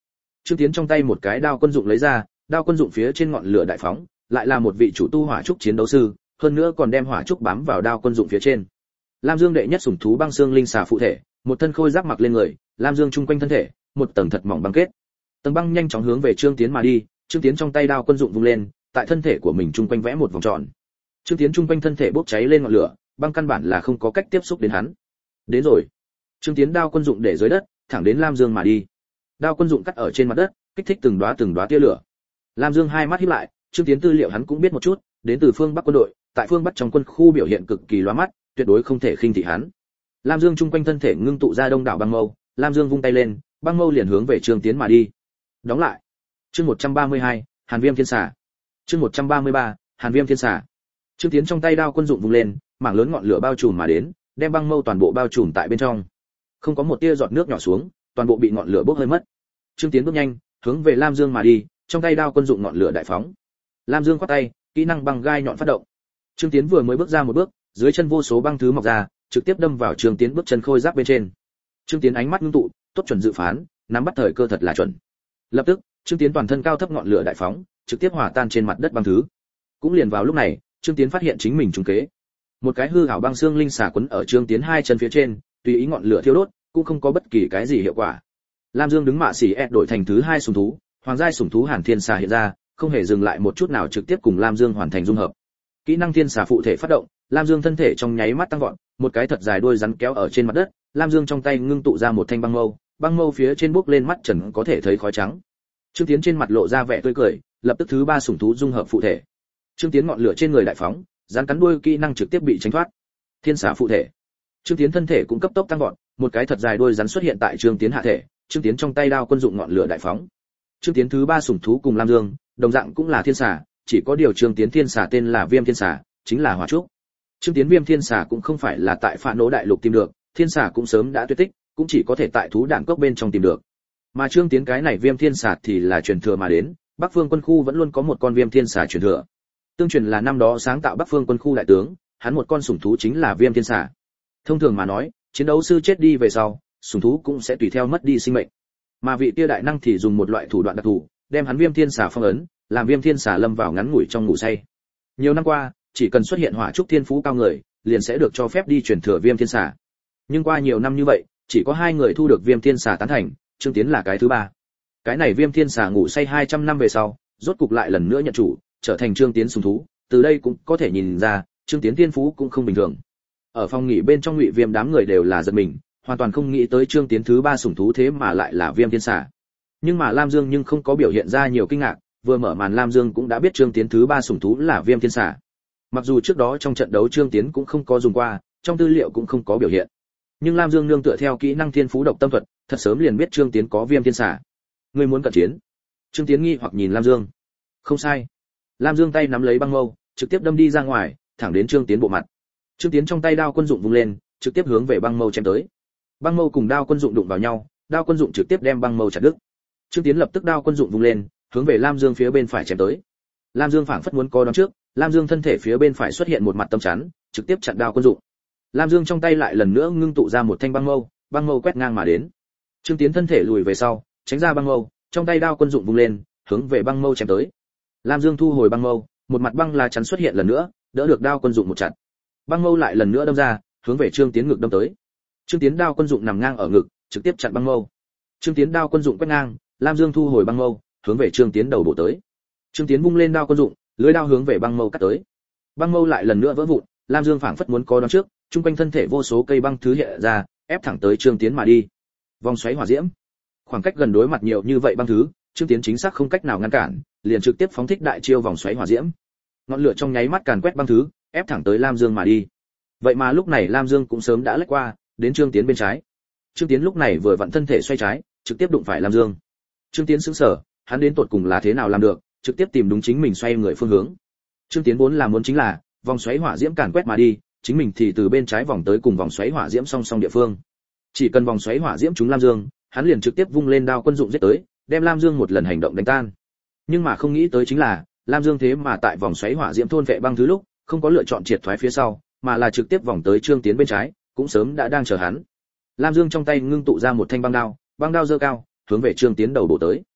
Trương Tiến trong tay một cái đao quân dụng lấy ra, đao quân dụng phía trên ngọn lửa đại phóng, lại là một vị chủ tu hỏa trúc chiến đấu sư, hơn nữa còn đem hỏa trúc bám vào đao quân dụng phía trên. Lam Dương đệ nhất sủng thú băng xương linh xà phụ thể, một thân khôi giáp mặc lên người, Lam Dương chung quanh thân thể, một tầng thật mỏng băng kết. Tầng băng nhanh chóng hướng về Trương Tiến mà đi, Trương Tiến trong tay đao quân dụng vung lên, tại thân thể của mình chung quanh vẽ một vòng tròn. Trương Tiến chung quanh thân thể bốc cháy lên ngọn lửa, băng căn bản là không có cách tiếp xúc đến hắn. Đến rồi. Trương Tiến đao quân dụng để dưới đất, thẳng đến Lam Dương mà đi. Đao quân dụng cắt ở trên mặt đất, kích thích từng đóa tia lửa. Lam Dương hai mắt híp lại, Trương Tiến tư liệu hắn cũng biết một chút, đến từ phương Bắc quân đội, tại phương Bắc trong quân khu biểu hiện cực kỳ lóa mắt, tuyệt đối không thể khinh thị hắn. Lam Dương chung quanh thân thể ngưng tụ ra đông đảo băng mâu, Lam Dương vung tay lên, băng mâu liền hướng về Trương Tiến mà đi. Đóng lại. Chương 132, Hàn Viêm Thiên Xà. Chương 133, Hàn Viêm Thiên Xà. Trương Tiến trong tay đao quân dụng vung lên, mảng lớn ngọn lửa bao trùm mà đến, đem băng mâu toàn bộ bao trùm tại bên trong. Không có một tia giọt nước nhỏ xuống, toàn bộ bị ngọn lửa bốc hơi mất. Trương Tiến bước nhanh, hướng về Lam Dương mà đi, trong tay đao quân dụng ngọn lửa đại phóng. Lam Dương quát tay, kỹ năng băng gai nhọn phát động. Trương Tiến vừa mới bước ra một bước, dưới chân vô số băng thứ mọc ra, trực tiếp đâm vào Trương Tiến bước chân khôi giáp bên trên. Trương Tiến ánh mắt ngưng tụ, tốt chuẩn dự phán, nắm bắt thời cơ thật là chuẩn. Lập tức, Trương Tiến toàn thân cao thấp ngọn lửa đại phóng, trực tiếp hòa tan trên mặt đất băng thứ. Cũng liền vào lúc này, Trương Tiến phát hiện chính mình trúng kế. Một cái hư ảo băng xương linh xà quấn ở Trương Tiến hai chân phía trên, tùy ý ngọn lửa thiêu đốt, cũng không có bất kỳ cái gì hiệu quả. Lam Dương đứng mạ xỉ đổi thành thứ hai sủng thú, hoàng giai sủng thú Hàn Thiên Xà hiện ra, không hề dừng lại một chút nào trực tiếp cùng Lam Dương hoàn thành dung hợp. Kỹ năng Thiên Xà phụ thể phát động, Lam Dương thân thể trong nháy mắt tăng vọt, một cái thật dài đuôi rắn kéo ở trên mặt đất, Lam Dương trong tay ngưng tụ ra một thanh băng mâu phía trên bốc lên mắt trần có thể thấy khói trắng. Trương Tiến trên mặt lộ ra vẻ tươi cười, lập tức thứ ba sủng thú dung hợp phụ thể. Trương Tiến ngọn lửa trên người đại phóng, rắn cắn đuôi kỹ năng trực tiếp bị tránh thoát. Thiên Xà phụ thể. Trương Tiến thân thể cũng cấp tốc tăng vọt, một cái thật dài đuôi rắn xuất hiện tại Trương Tiến hạ thể, Trương Tiến trong tay đao quân dụng ngọn lửa đại phóng. Trương Tiến thứ ba sủng thú cùng Lam Dương, đồng dạng cũng là thiên xà, chỉ có điều Trương Tiến thiên xà tên là Viêm Thiên Xà, chính là hỏa trúc. Trương Tiến Viêm Thiên Xà cũng không phải là tại Phạ Nỗ đại lục tìm được, thiên xà cũng sớm đã tuyệt tích, cũng chỉ có thể tại thú đản cốc bên trong tìm được. Mà Trương Tiến cái này Viêm Thiên Xà thì là truyền thừa mà đến, Bắc Phương quân khu vẫn luôn có một con Viêm Thiên Xà truyền thừa. Tương truyền là năm đó sáng tạo Bắc Phương quân khu đại tướng, hắn một con sủng thú chính là Viêm Thiên Xà. Thông thường mà nói, chiến đấu sư chết đi về sau, sủng thú cũng sẽ tùy theo mất đi sinh mệnh. Mà vị kia đại năng thì dùng một loại thủ đoạn đặc thù, đem hắn Viêm Thiên Xà phong ấn, làm Viêm Thiên Xà lâm vào ngắn ngủi trong ngủ say. Nhiều năm qua, chỉ cần xuất hiện hỏa trúc thiên phú cao người, liền sẽ được cho phép đi truyền thừa Viêm Thiên Xà. Nhưng qua nhiều năm như vậy, chỉ có 2 người thu được Viêm Thiên Xà tán thành, Trương Tiến là cái thứ 3. Cái này Viêm Thiên Xà ngủ say 200 năm về sau, rốt cục lại lần nữa nhận chủ, trở thành Trương Tiến sủng thú, từ đây cũng có thể nhìn ra, Trương Tiến thiên phú cũng không bình thường. Ở phòng nghỉ bên trong Ngụy Viêm đám người đều là giật mình, hoàn toàn không nghĩ tới Trương Tiến thứ 3 sủng thú thế mà lại là Viêm Thiên Xà. Nhưng mà Lam Dương nhưng không có biểu hiện ra nhiều kinh ngạc, vừa mở màn Lam Dương cũng đã biết Trương Tiến thứ 3 sủng thú là Viêm Thiên Xà. Mặc dù trước đó trong trận đấu Trương Tiến cũng không có dùng qua, trong tư liệu cũng không có biểu hiện. Nhưng Lam Dương nương tựa theo kỹ năng thiên phú độc tâm thuật, thật sớm liền biết Trương Tiến có Viêm Thiên Xà. Ngươi muốn cận chiến? Trương Tiến nghi hoặc nhìn Lam Dương. Không sai. Lam Dương tay nắm lấy băng mâu, trực tiếp đâm đi ra ngoài, thẳng đến Trương Tiến bộ mặt. Trương Tiến trong tay đao quân dụng vung lên, trực tiếp hướng về băng mâu chém tới. Băng mâu cùng đao quân dụng đụng vào nhau, đao quân dụng trực tiếp đem băng mâu chặt đứt. Trương Tiến lập tức đao quân dụng vung lên, hướng về Lam Dương phía bên phải chém tới. Lam Dương phảng phất muốn co đón trước, Lam Dương thân thể phía bên phải xuất hiện một mặt tấm chắn, trực tiếp chặn đao quân dụng. Lam Dương trong tay lại lần nữa ngưng tụ ra một thanh băng mâu quét ngang mà đến. Trương Tiến thân thể lùi về sau, tránh ra băng mâu, trong tay đao quân dụng vung lên, hướng về băng mâu chém tới. Lam Dương thu hồi băng mâu, một mặt băng lá chắn xuất hiện lần nữa, đỡ được đao quân dụng một chặt. Băng mâu lại lần nữa đâm ra, hướng về Trương Tiến ngực đâm tới. Trương Tiến đao quân dụng nằm ngang ở ngực, trực tiếp chặn băng mâu. Trương Tiến đao quân dụng quét ngang, Lam Dương thu hồi băng mâu, hướng về Trương Tiến đầu bổ tới. Trương Tiến vung lên đao quân dụng, lưỡi đao hướng về băng mâu cắt tới. Băng mâu lại lần nữa vỡ vụn, Lam Dương phảng phất muốn có đón trước, trung quanh thân thể vô số cây băng thứ hiện ra, ép thẳng tới Trương Tiến mà đi. Vòng xoáy hỏa diễm. Khoảng cách gần đối mặt nhiều như vậy băng thứ, Trương Tiến chính xác không cách nào ngăn cản, liền trực tiếp phóng thích đại chiêu vòng xoáy hỏa diễm. Ngọn lửa trong nháy mắt càn quét băng thứ, ép thẳng tới Lam Dương mà đi. Vậy mà lúc này Lam Dương cũng sớm đã lách qua, đến Trương Tiến bên trái. Trương Tiến lúc này vừa vặn thân thể xoay trái, trực tiếp đụng phải Lam Dương. Trương Tiến sững sờ, hắn đến tột cùng là thế nào làm được, trực tiếp tìm đúng chính mình xoay người phương hướng. Trương Tiến vốn là muốn chính là vòng xoáy hỏa diễm càn quét mà đi, chính mình thì từ bên trái vòng tới cùng vòng xoáy hỏa diễm song song địa phương. Chỉ cần vòng xoáy hỏa diễm trúng Lam Dương, hắn liền trực tiếp vung lên đao quân dụng giết tới, đem Lam Dương một lần hành động đánh tan. Nhưng mà không nghĩ tới chính là, Lam Dương thế mà tại vòng xoáy hỏa diễm thôn vệ băng thứ lúc, không có lựa chọn triệt thoái phía sau, mà là trực tiếp vòng tới Trương Tiến bên trái, cũng sớm đã đang chờ hắn. Lam Dương trong tay ngưng tụ ra một thanh băng đao giơ cao, hướng về Trương Tiến đầu bổ tới.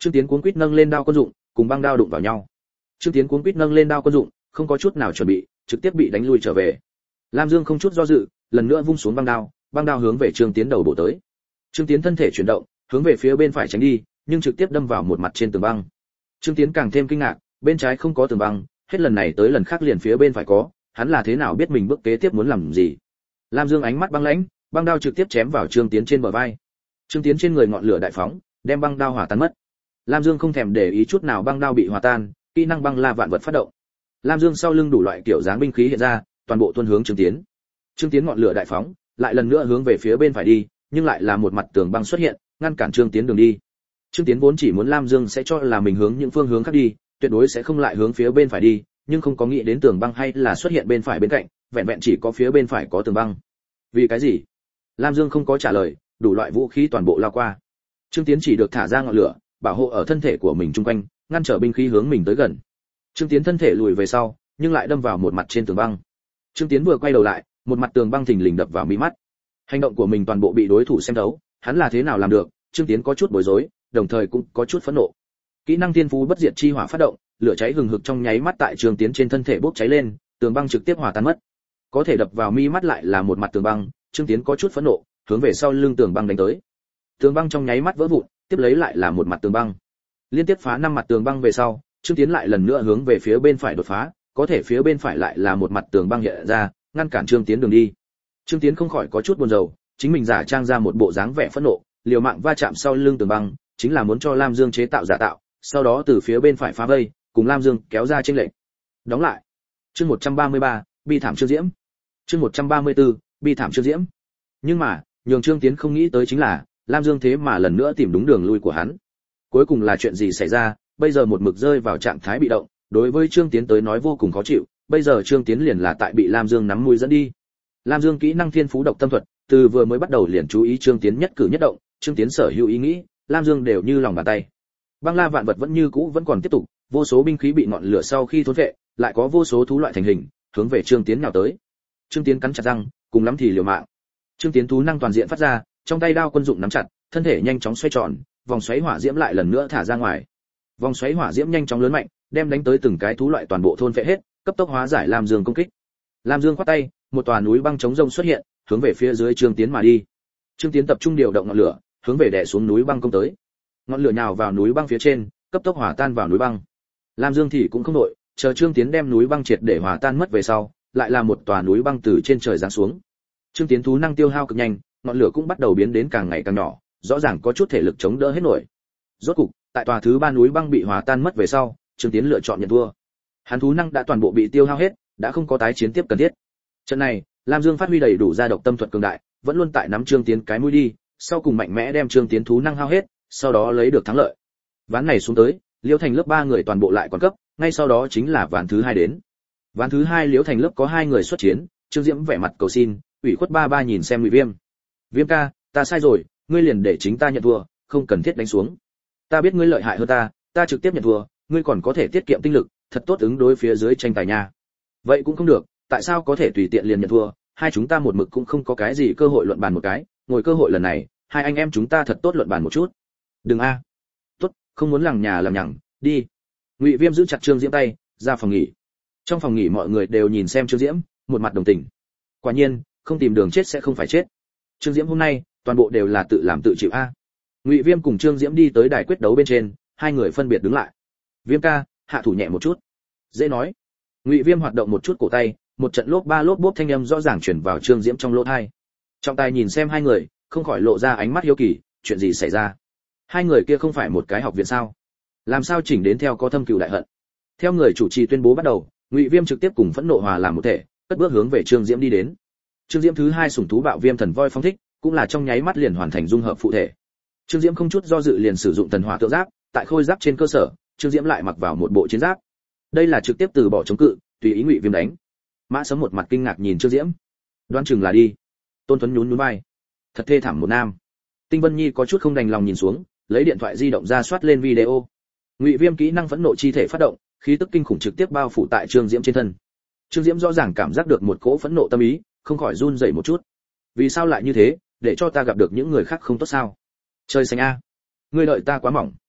Trương Tiến cuống quýt nâng lên đao quân dụng, cùng băng đao đụng vào nhau. Trương Tiến cuống quýt nâng lên đao quân dụng, không có chút nào chuẩn bị, trực tiếp bị đánh lui trở về. Lam Dương không chút do dự, lần nữa vung xuống băng đao hướng về Trương Tiến đầu bổ tới. Trương Tiến thân thể chuyển động, hướng về phía bên phải tránh đi, nhưng trực tiếp đâm vào một mặt trên tường băng. Trương Tiến càng thêm kinh ngạc, bên trái không có tường băng, hết lần này tới lần khác liền phía bên phải có, hắn là thế nào biết mình bước kế tiếp muốn làm gì? Lam Dương ánh mắt băng lãnh, băng đao trực tiếp chém vào Trương Tiến trên bờ vai. Trương Tiến trên người ngọn lửa đại phóng, đem băng đao hòa tan mất. Lam Dương không thèm để ý chút nào băng đao bị hòa tan, kỹ năng băng la vạn vật phát động. Lam Dương sau lưng đủ loại kiểu dáng binh khí hiện ra, toàn bộ tuôn hướng Trương Tiến. Trương Tiến ngọn lửa đại phóng, lại lần nữa hướng về phía bên phải đi, nhưng lại là một mặt tường băng xuất hiện, ngăn cản Trương Tiến đường đi. Trương Tiến vốn chỉ muốn Lam Dương sẽ cho là mình hướng những phương hướng khác đi, tuyệt đối sẽ không lại hướng phía bên phải đi, nhưng không có nghĩ đến tường băng hay là xuất hiện bên phải bên cạnh, vẹn vẹn chỉ có phía bên phải có tường băng. Vì cái gì? Lam Dương không có trả lời, đủ loại vũ khí toàn bộ lao qua. Trương Tiến chỉ được thả ra ngọn lửa, bảo hộ ở thân thể của mình chung quanh, ngăn trở binh khí hướng mình tới gần. Trương Tiến thân thể lùi về sau, nhưng lại đâm vào một mặt trên tường băng. Trương Tiến vừa quay đầu lại, một mặt tường băng thình lình đập vào mi mắt. Hành động của mình toàn bộ bị đối thủ xem thấu, hắn là thế nào làm được? Trương Tiến có chút bối rối, đồng thời cũng có chút phẫn nộ. Kỹ năng thiên phú bất diệt chi hỏa phát động, lửa cháy hừng hực trong nháy mắt tại Trương Tiến trên thân thể bốc cháy lên, tường băng trực tiếp hòa tan mất. Có thể đập vào mi mắt lại là một mặt tường băng, Trương Tiến có chút phẫn nộ, hướng về sau lưng tường băng đánh tới. Tường băng trong nháy mắt vỡ vụn, tiếp lấy lại là một mặt tường băng. Liên tiếp phá 5 mặt tường băng về sau, Trương Tiến lại lần nữa hướng về phía bên phải đột phá, có thể phía bên phải lại là một mặt tường băng hiện ra, ngăn cản Trương Tiến đường đi. Trương Tiến không khỏi có chút buồn rầu, chính mình giả trang ra một bộ dáng vẻ phẫn nộ, liều mạng va chạm sau lưng tường băng, chính là muốn cho Lam Dương chế tạo giả tạo, sau đó từ phía bên phải phá vây, cùng Lam Dương kéo ra chênh lệch. Đóng lại. Chương 133, bi thảm Trương Diễm. Chương 134, bi thảm Trương Diễm. Nhưng mà, nhường Trương Tiến không nghĩ tới chính là, Lam Dương thế mà lần nữa tìm đúng đường lui của hắn. Cuối cùng là chuyện gì xảy ra, bây giờ một mực rơi vào trạng thái bị động, đối với Trương Tiến tới nói vô cùng khó chịu, bây giờ Trương Tiến liền là tại bị Lam Dương nắm mũi dẫn đi. Lam Dương kỹ năng thiên phú độc tâm thuật, từ vừa mới bắt đầu liền chú ý Trương Tiến nhất cử nhất động, Trương Tiến sở hữu ý nghĩ, Lam Dương đều như lòng bàn tay. Băng la vạn vật vẫn như cũ vẫn còn tiếp tục, vô số binh khí bị ngọn lửa sau khi thôn vệ, lại có vô số thú loại thành hình, hướng về Trương Tiến nhào tới. Trương Tiến cắn chặt răng, cùng lắm thì liều mạng. Trương Tiến thú năng toàn diện phát ra, trong tay đao quân dụng nắm chặt, thân thể nhanh chóng xoay tròn, vòng xoáy hỏa diễm lại lần nữa thả ra ngoài. Vòng xoáy hỏa diễm nhanh chóng lớn mạnh, đem đánh tới từng cái thú loại toàn bộ thôn phệ hết, cấp tốc hóa giải Lam Dương công kích. Lam Dương quát tay, một tòa núi băng chống rông xuất hiện, hướng về phía dưới Trương Tiến mà đi. Trương Tiến tập trung điều động ngọn lửa, hướng về đè xuống núi băng công tới. Ngọn lửa nhào vào núi băng phía trên, cấp tốc hòa tan vào núi băng. Lam Dương thì cũng không đội, chờ Trương Tiến đem núi băng triệt để hòa tan mất về sau, lại là một tòa núi băng từ trên trời giáng xuống. Trương Tiến thú năng tiêu hao cực nhanh, ngọn lửa cũng bắt đầu biến đến càng ngày càng nhỏ, rõ ràng có chút thể lực chống đỡ hết nổi. Rốt cục, tại tòa thứ 3 núi băng bị hòa tan mất về sau, Trương Tiến lựa chọn nhận thua. Hắn thú năng đã toàn bộ bị tiêu hao hết, đã không có tái chiến tiếp cần thiết. Trận này, Lam Dương phát huy đầy đủ ra độc tâm thuật cường đại, vẫn luôn tại nắm Trương Tiến cái mũi đi, sau cùng mạnh mẽ đem Trương Tiến thú năng hao hết, sau đó lấy được thắng lợi. Ván này xuống tới, Liễu Thành lớp 3 người toàn bộ lại còn cấp, ngay sau đó chính là ván thứ 2 đến. Ván thứ 2 Liễu Thành lớp có 2 người xuất chiến, Trương Diễm vẻ mặt cầu xin, ủy khuất ba nhìn xem Ngụy Viêm. Viêm ca, ta sai rồi, ngươi liền để chính ta nhận thua, không cần thiết đánh xuống. Ta biết ngươi lợi hại hơn ta trực tiếp nhận thua, ngươi còn có thể tiết kiệm tinh lực, thật tốt ứng đối phía dưới tranh tài nha. Vậy cũng không được, tại sao có thể tùy tiện liền nhận thua, hai chúng ta một mực cũng không có cái gì cơ hội luận bàn một cái, ngồi cơ hội lần này, hai anh em chúng ta thật tốt luận bàn một chút. Đừng a. Tốt, không muốn lằng nhà làm nhằng, đi. Ngụy Viêm giữ chặt Trương Diễm tay, ra phòng nghỉ. Trong phòng nghỉ mọi người đều nhìn xem Trương Diễm, một mặt đồng tình. Quả nhiên, không tìm đường chết sẽ không phải chết. Trương Diễm hôm nay, toàn bộ đều là tự làm tự chịu a. Ngụy Viêm cùng Trương Diễm đi tới đài quyết đấu bên trên, hai người phân biệt đứng lại. Viêm ca, hạ thủ nhẹ một chút. Dễ nói. Ngụy Viêm hoạt động một chút cổ tay, một trận lốp ba lốp bốp thanh âm rõ ràng truyền vào Trương Diễm trong lỗ tai. Trọng tài nhìn xem hai người, không khỏi lộ ra ánh mắt hiếu kỳ, chuyện gì xảy ra? Hai người kia không phải một cái học viện sao? Làm sao chỉnh đến theo có thâm cừu đại hận? Theo người chủ trì tuyên bố bắt đầu, Ngụy Viêm trực tiếp cùng phẫn nộ hòa làm một thể, cất bước hướng về Trương Diễm đi đến. Trương Diễm thứ 2 sủng thú bạo viêm thần voi phong thích, cũng là trong nháy mắt liền hoàn thành dung hợp phụ thể. Trương Diễm không chút do dự liền sử dụng thần hỏa tượng giáp, tại khôi giáp trên cơ sở, Trương Diễm lại mặc vào một bộ chiến giáp. Đây là trực tiếp từ bỏ chống cự, tùy ý Ngụy Viêm đánh. Mã Sấm một mặt kinh ngạc nhìn Trương Diễm. Đoán chừng là đi. Tôn Tuấn nhún nhún vai. Thật thê thảm một nam. Tinh Vân Nhi có chút không đành lòng nhìn xuống, lấy điện thoại di động ra soát lên video. Ngụy Viêm kỹ năng phẫn nộ chi thể phát động, khí tức kinh khủng trực tiếp bao phủ tại Trương Diễm trên thân. Trương Diễm rõ ràng cảm giác được một cỗ phẫn nộ tâm ý, không khỏi run rẩy một chút. Vì sao lại như thế, để cho ta gặp được những người khác không tốt sao? Trời xanh a, ngươi đợi ta quá mỏng.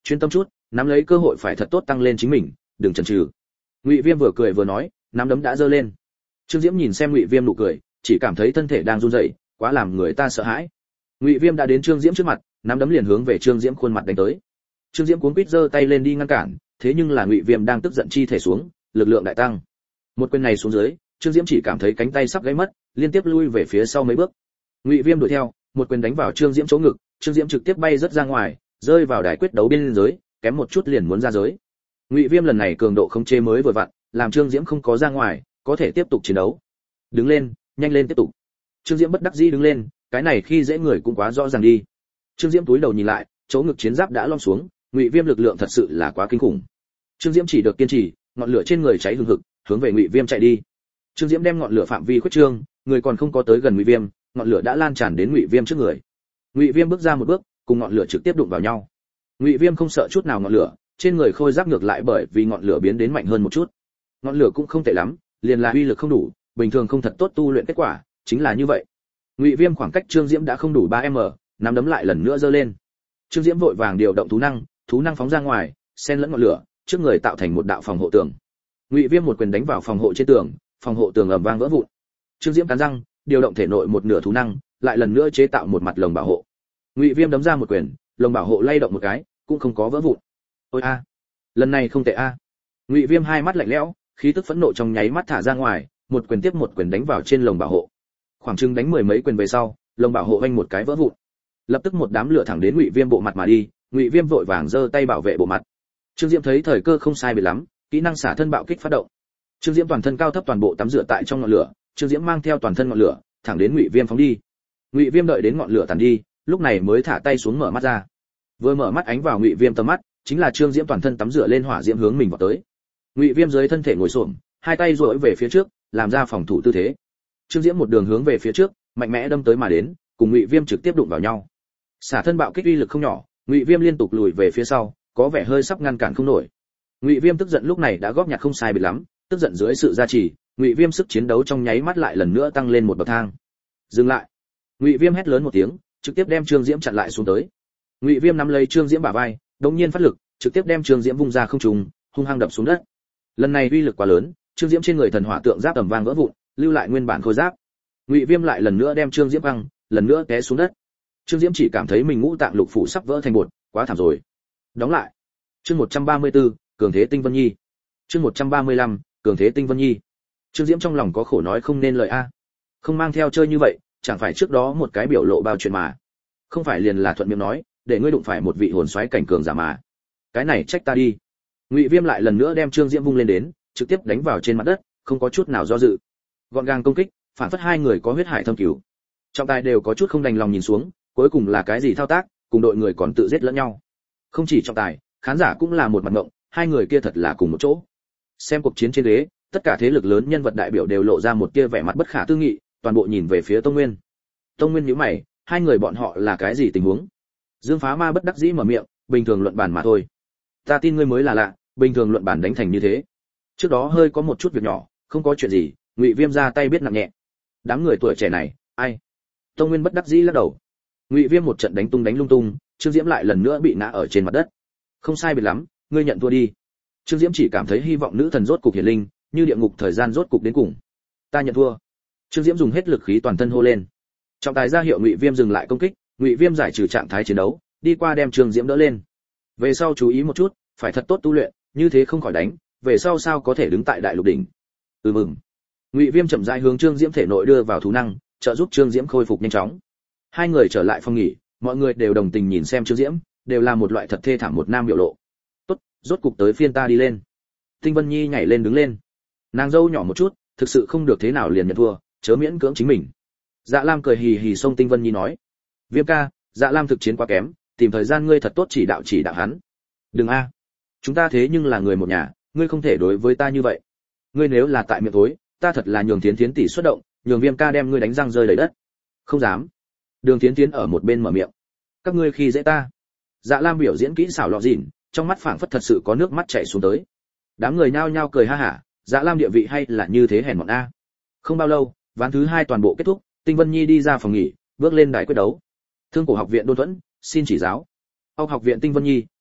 chuyên tâm chút, nắm lấy cơ hội phải thật tốt tăng lên chính mình, đừng chần chừ. Ngụy Viêm vừa cười vừa nói, nắm đấm đã giơ lên. Trương Diễm nhìn xem Ngụy Viêm nụ cười, chỉ cảm thấy thân thể đang run rẩy, quá làm người ta sợ hãi. Ngụy Viêm đã đến Trương Diễm trước mặt, nắm đấm liền hướng về Trương Diễm khuôn mặt đánh tới. Trương Diễm cuống quýt giơ tay lên đi ngăn cản, thế nhưng là Ngụy Viêm đang tức giận chi thể xuống, lực lượng đại tăng. Một quyền này xuống dưới, Trương Diễm chỉ cảm thấy cánh tay sắp gãy mất, liên tiếp lui về phía sau mấy bước. Ngụy Viêm đuổi theo, một quyền đánh vào Trương Diễm chỗ ngực, Trương Diễm trực tiếp bay rất ra ngoài, rơi vào đài quyết đấu bên giới, kém một chút liền muốn ra giới. Ngụy Viêm lần này cường độ không chế mới vừa vặn, làm Trương Diễm không có ra ngoài, có thể tiếp tục chiến đấu. Đứng lên, nhanh lên tiếp tục. Trương Diễm bất đắc dĩ đứng lên, cái này khi dễ người cũng quá rõ ràng đi. Trương Diễm túi đầu nhìn lại, chỗ ngực chiến giáp đã lom xuống, Ngụy Viêm lực lượng thật sự là quá kinh khủng. Trương Diễm chỉ được kiên trì, ngọn lửa trên người cháy hừng hực, hướng về Ngụy Viêm chạy đi. Trương Diễm đem ngọn lửa phạm vi khuếch trương, người còn không có tới gần Ngụy Viêm, ngọn lửa đã lan tràn đến Ngụy Viêm trước người. Ngụy Viêm bước ra một bước, cùng ngọn lửa trực tiếp đụng vào nhau. Ngụy Viêm không sợ chút nào ngọn lửa, trên người khôi giáp ngược lại bởi vì ngọn lửa biến đến mạnh hơn một chút. Ngọn lửa cũng không tệ lắm, liền là uy lực không đủ, bình thường không thật tốt tu luyện kết quả, chính là như vậy. Ngụy Viêm khoảng cách Trương Diễm đã không đủ 3m, nắm đấm lại lần nữa giơ lên. Trương Diễm vội vàng điều động thú năng phóng ra ngoài, xen lẫn ngọn lửa, trước người tạo thành một đạo phòng hộ tường. Ngụy Viêm một quyền đánh vào phòng hộ trên tường, phòng hộ tường ầm vang vỡ vụn. Trương Diễm cắn răng, điều động thể nội một nửa thú năng, lại lần nữa chế tạo một mặt lồng bảo hộ. Ngụy Viêm đấm ra một quyền, lồng bảo hộ lay động một cái, cũng không có vỡ vụn. Ôi a, lần này không tệ a. Ngụy Viêm hai mắt lạnh lẽo, khí tức phẫn nộ trong nháy mắt thả ra ngoài, một quyền tiếp một quyền đánh vào trên lồng bảo hộ. Khoảng chừng đánh mười mấy quyền về sau, lồng bảo hộ vang một cái vỡ vụn. Lập tức một đám lửa thẳng đến Ngụy Viêm bộ mặt mà đi, Ngụy Viêm vội vàng giơ tay bảo vệ bộ mặt. Trương Diễm thấy thời cơ không sai biệt lắm, kỹ năng xả thân bạo kích phát động. Trương Diễm toàn thân cao thấp toàn bộ tắm rửa tại trong ngọn lửa, Trương Diễm mang theo toàn thân ngọn lửa, thẳng đến Ngụy Viêm phóng đi. Ngụy Viêm đợi đến ngọn lửa tàn đi, lúc này mới thả tay xuống mở mắt ra. Vừa mở mắt ánh vào Ngụy Viêm tầm mắt, chính là Trương Diễm toàn thân tắm rửa lên hỏa diễm hướng mình vào tới. Ngụy Viêm dưới thân thể ngồi xổm, hai tay duỗi về phía trước, làm ra phòng thủ tư thế. Trương Diễm một đường hướng về phía trước, mạnh mẽ đâm tới mà đến, cùng Ngụy Viêm trực tiếp đụng vào nhau. Xả thân bạo kích uy lực không nhỏ, Ngụy Viêm liên tục lùi về phía sau, có vẻ hơi sắp ngăn cản không nổi. Ngụy Viêm tức giận lúc này đã góp nhặt không sai biệt lắm, tức giận dưới sự gia trì, Ngụy Viêm sức chiến đấu trong nháy mắt lại lần nữa tăng lên một bậc thang. Dừng lại! Ngụy Viêm hét lớn một tiếng, trực tiếp đem Trương Diễm chặn lại xuống tới. Ngụy Viêm nắm lấy Trương Diễm bả vai, đột nhiên phát lực, trực tiếp đem Trương Diễm vung ra không trung, hung hăng đập xuống đất. Lần này uy lực quá lớn, Trương Diễm trên người thần hỏa tượng giáp tầm vang vỡ vụn, lưu lại nguyên bản khôi giáp. Ngụy Viêm lại lần nữa đem Trương Diễm văng, lần nữa té xuống đất. Trương Diễm chỉ cảm thấy mình ngũ tạng lục phủ sắp vỡ thành bột, quá thảm rồi. Đóng lại. Chương 134, Cường Thế Tinh Vân Nhi. Chương 135, Cường Thế Tinh Vân Nhi. Trương Diễm trong lòng có khổ nói không nên lời a. Không mang theo chơi như vậy, chẳng phải trước đó một cái biểu lộ bao chuyện mà. Không phải liền là thuận miệng nói, để ngươi đụng phải một vị hồn soái cảnh cường giả mà. Cái này trách ta đi. Ngụy Viêm lại lần nữa đem Trương Diễm vung lên đến, trực tiếp đánh vào trên mặt đất, không có chút nào do dự. Gọn gàng công kích, phản phất hai người có huyết hải thâm cửu. Trọng tài đều có chút không đành lòng nhìn xuống, cuối cùng là cái gì thao tác, cùng đội người còn tự giết lẫn nhau. Không chỉ trọng tài, khán giả cũng là một mặt ngộng, hai người kia thật là cùng một chỗ. Xem cuộc chiến trên ghế, tất cả thế lực lớn nhân vật đại biểu đều lộ ra một tia vẻ mặt bất khả tư nghị, toàn bộ nhìn về phía Tông Nguyên. Tông Nguyên nhíu mày, hai người bọn họ là cái gì tình huống? Dương Phá Ma bất đắc dĩ mở miệng, bình thường luận bàn mà thôi. Ta tin ngươi mới là lạ, bình thường luận bàn đánh thành như thế. Trước đó hơi có một chút việc nhỏ, không có chuyện gì, Ngụy Viêm ra tay biết nặng nhẹ. Đám người tuổi trẻ này, ai? Tông Nguyên bất đắc dĩ lắc đầu. Ngụy Viêm một trận đánh tung đánh lung tung, Trương Diễm lại lần nữa bị ngã ở trên mặt đất. Không sai biệt lắm, ngươi nhận thua đi. Trương Diễm chỉ cảm thấy hy vọng nữ thần rốt cục hiển linh, như địa ngục thời gian rốt cục đến cùng. Ta nhận thua. Trương Diễm dùng hết lực khí toàn thân hô lên. Trọng tài ra hiệu Ngụy Viêm dừng lại công kích, Ngụy Viêm giải trừ trạng thái chiến đấu, đi qua đem Trương Diễm đỡ lên. Về sau chú ý một chút, phải thật tốt tu luyện, như thế không khỏi đánh, về sau sao có thể đứng tại đại lục đỉnh. Mừng. Ngụy Viêm chậm rãi hướng Trương Diễm thể nội đưa vào thú năng, trợ giúp Trương Diễm khôi phục nhanh chóng. Hai người trở lại phòng nghỉ, mọi người đều đồng tình nhìn xem Trương Diễm, đều là một loại thật thê thảm một nam biểu lộ. Tốt, rốt cục tới phiên ta đi lên. Tinh Vân Nhi nhảy lên đứng lên. Nàng dâu nhỏ một chút, thực sự không được thế nào liền nhận thua, chớ miễn cưỡng chính mình. Dạ Lam cười hì hì xông Tinh Vân Nhi nói, Viêm ca, Dạ Lam thực chiến quá kém, tìm thời gian ngươi thật tốt chỉ đạo hắn. Đừng a, chúng ta thế nhưng là người một nhà, ngươi không thể đối với ta như vậy. Ngươi nếu là tại miệng tối, ta thật là nhường Thiến Thiến tỷ xuất động, nhường Viêm ca đem ngươi đánh răng rơi đầy đất. Không dám. Đường Thiến Thiến ở một bên mở miệng. Các ngươi khi dễ ta. Dạ Lam biểu diễn kỹ xảo lọ dỉn, trong mắt phảng phất thật sự có nước mắt chảy xuống tới. Đám người nhao nhao cười ha hả, Dạ Lam địa vị hay là như thế hèn mọn a. Không bao lâu, ván thứ 2 toàn bộ kết thúc, Tinh Vân Nhi đi ra phòng nghỉ, bước lên đài quyết đấu. Thương Cổ học viện Đôn Thuẫn, xin chỉ giáo. Học viện Tinh Vân Nhi,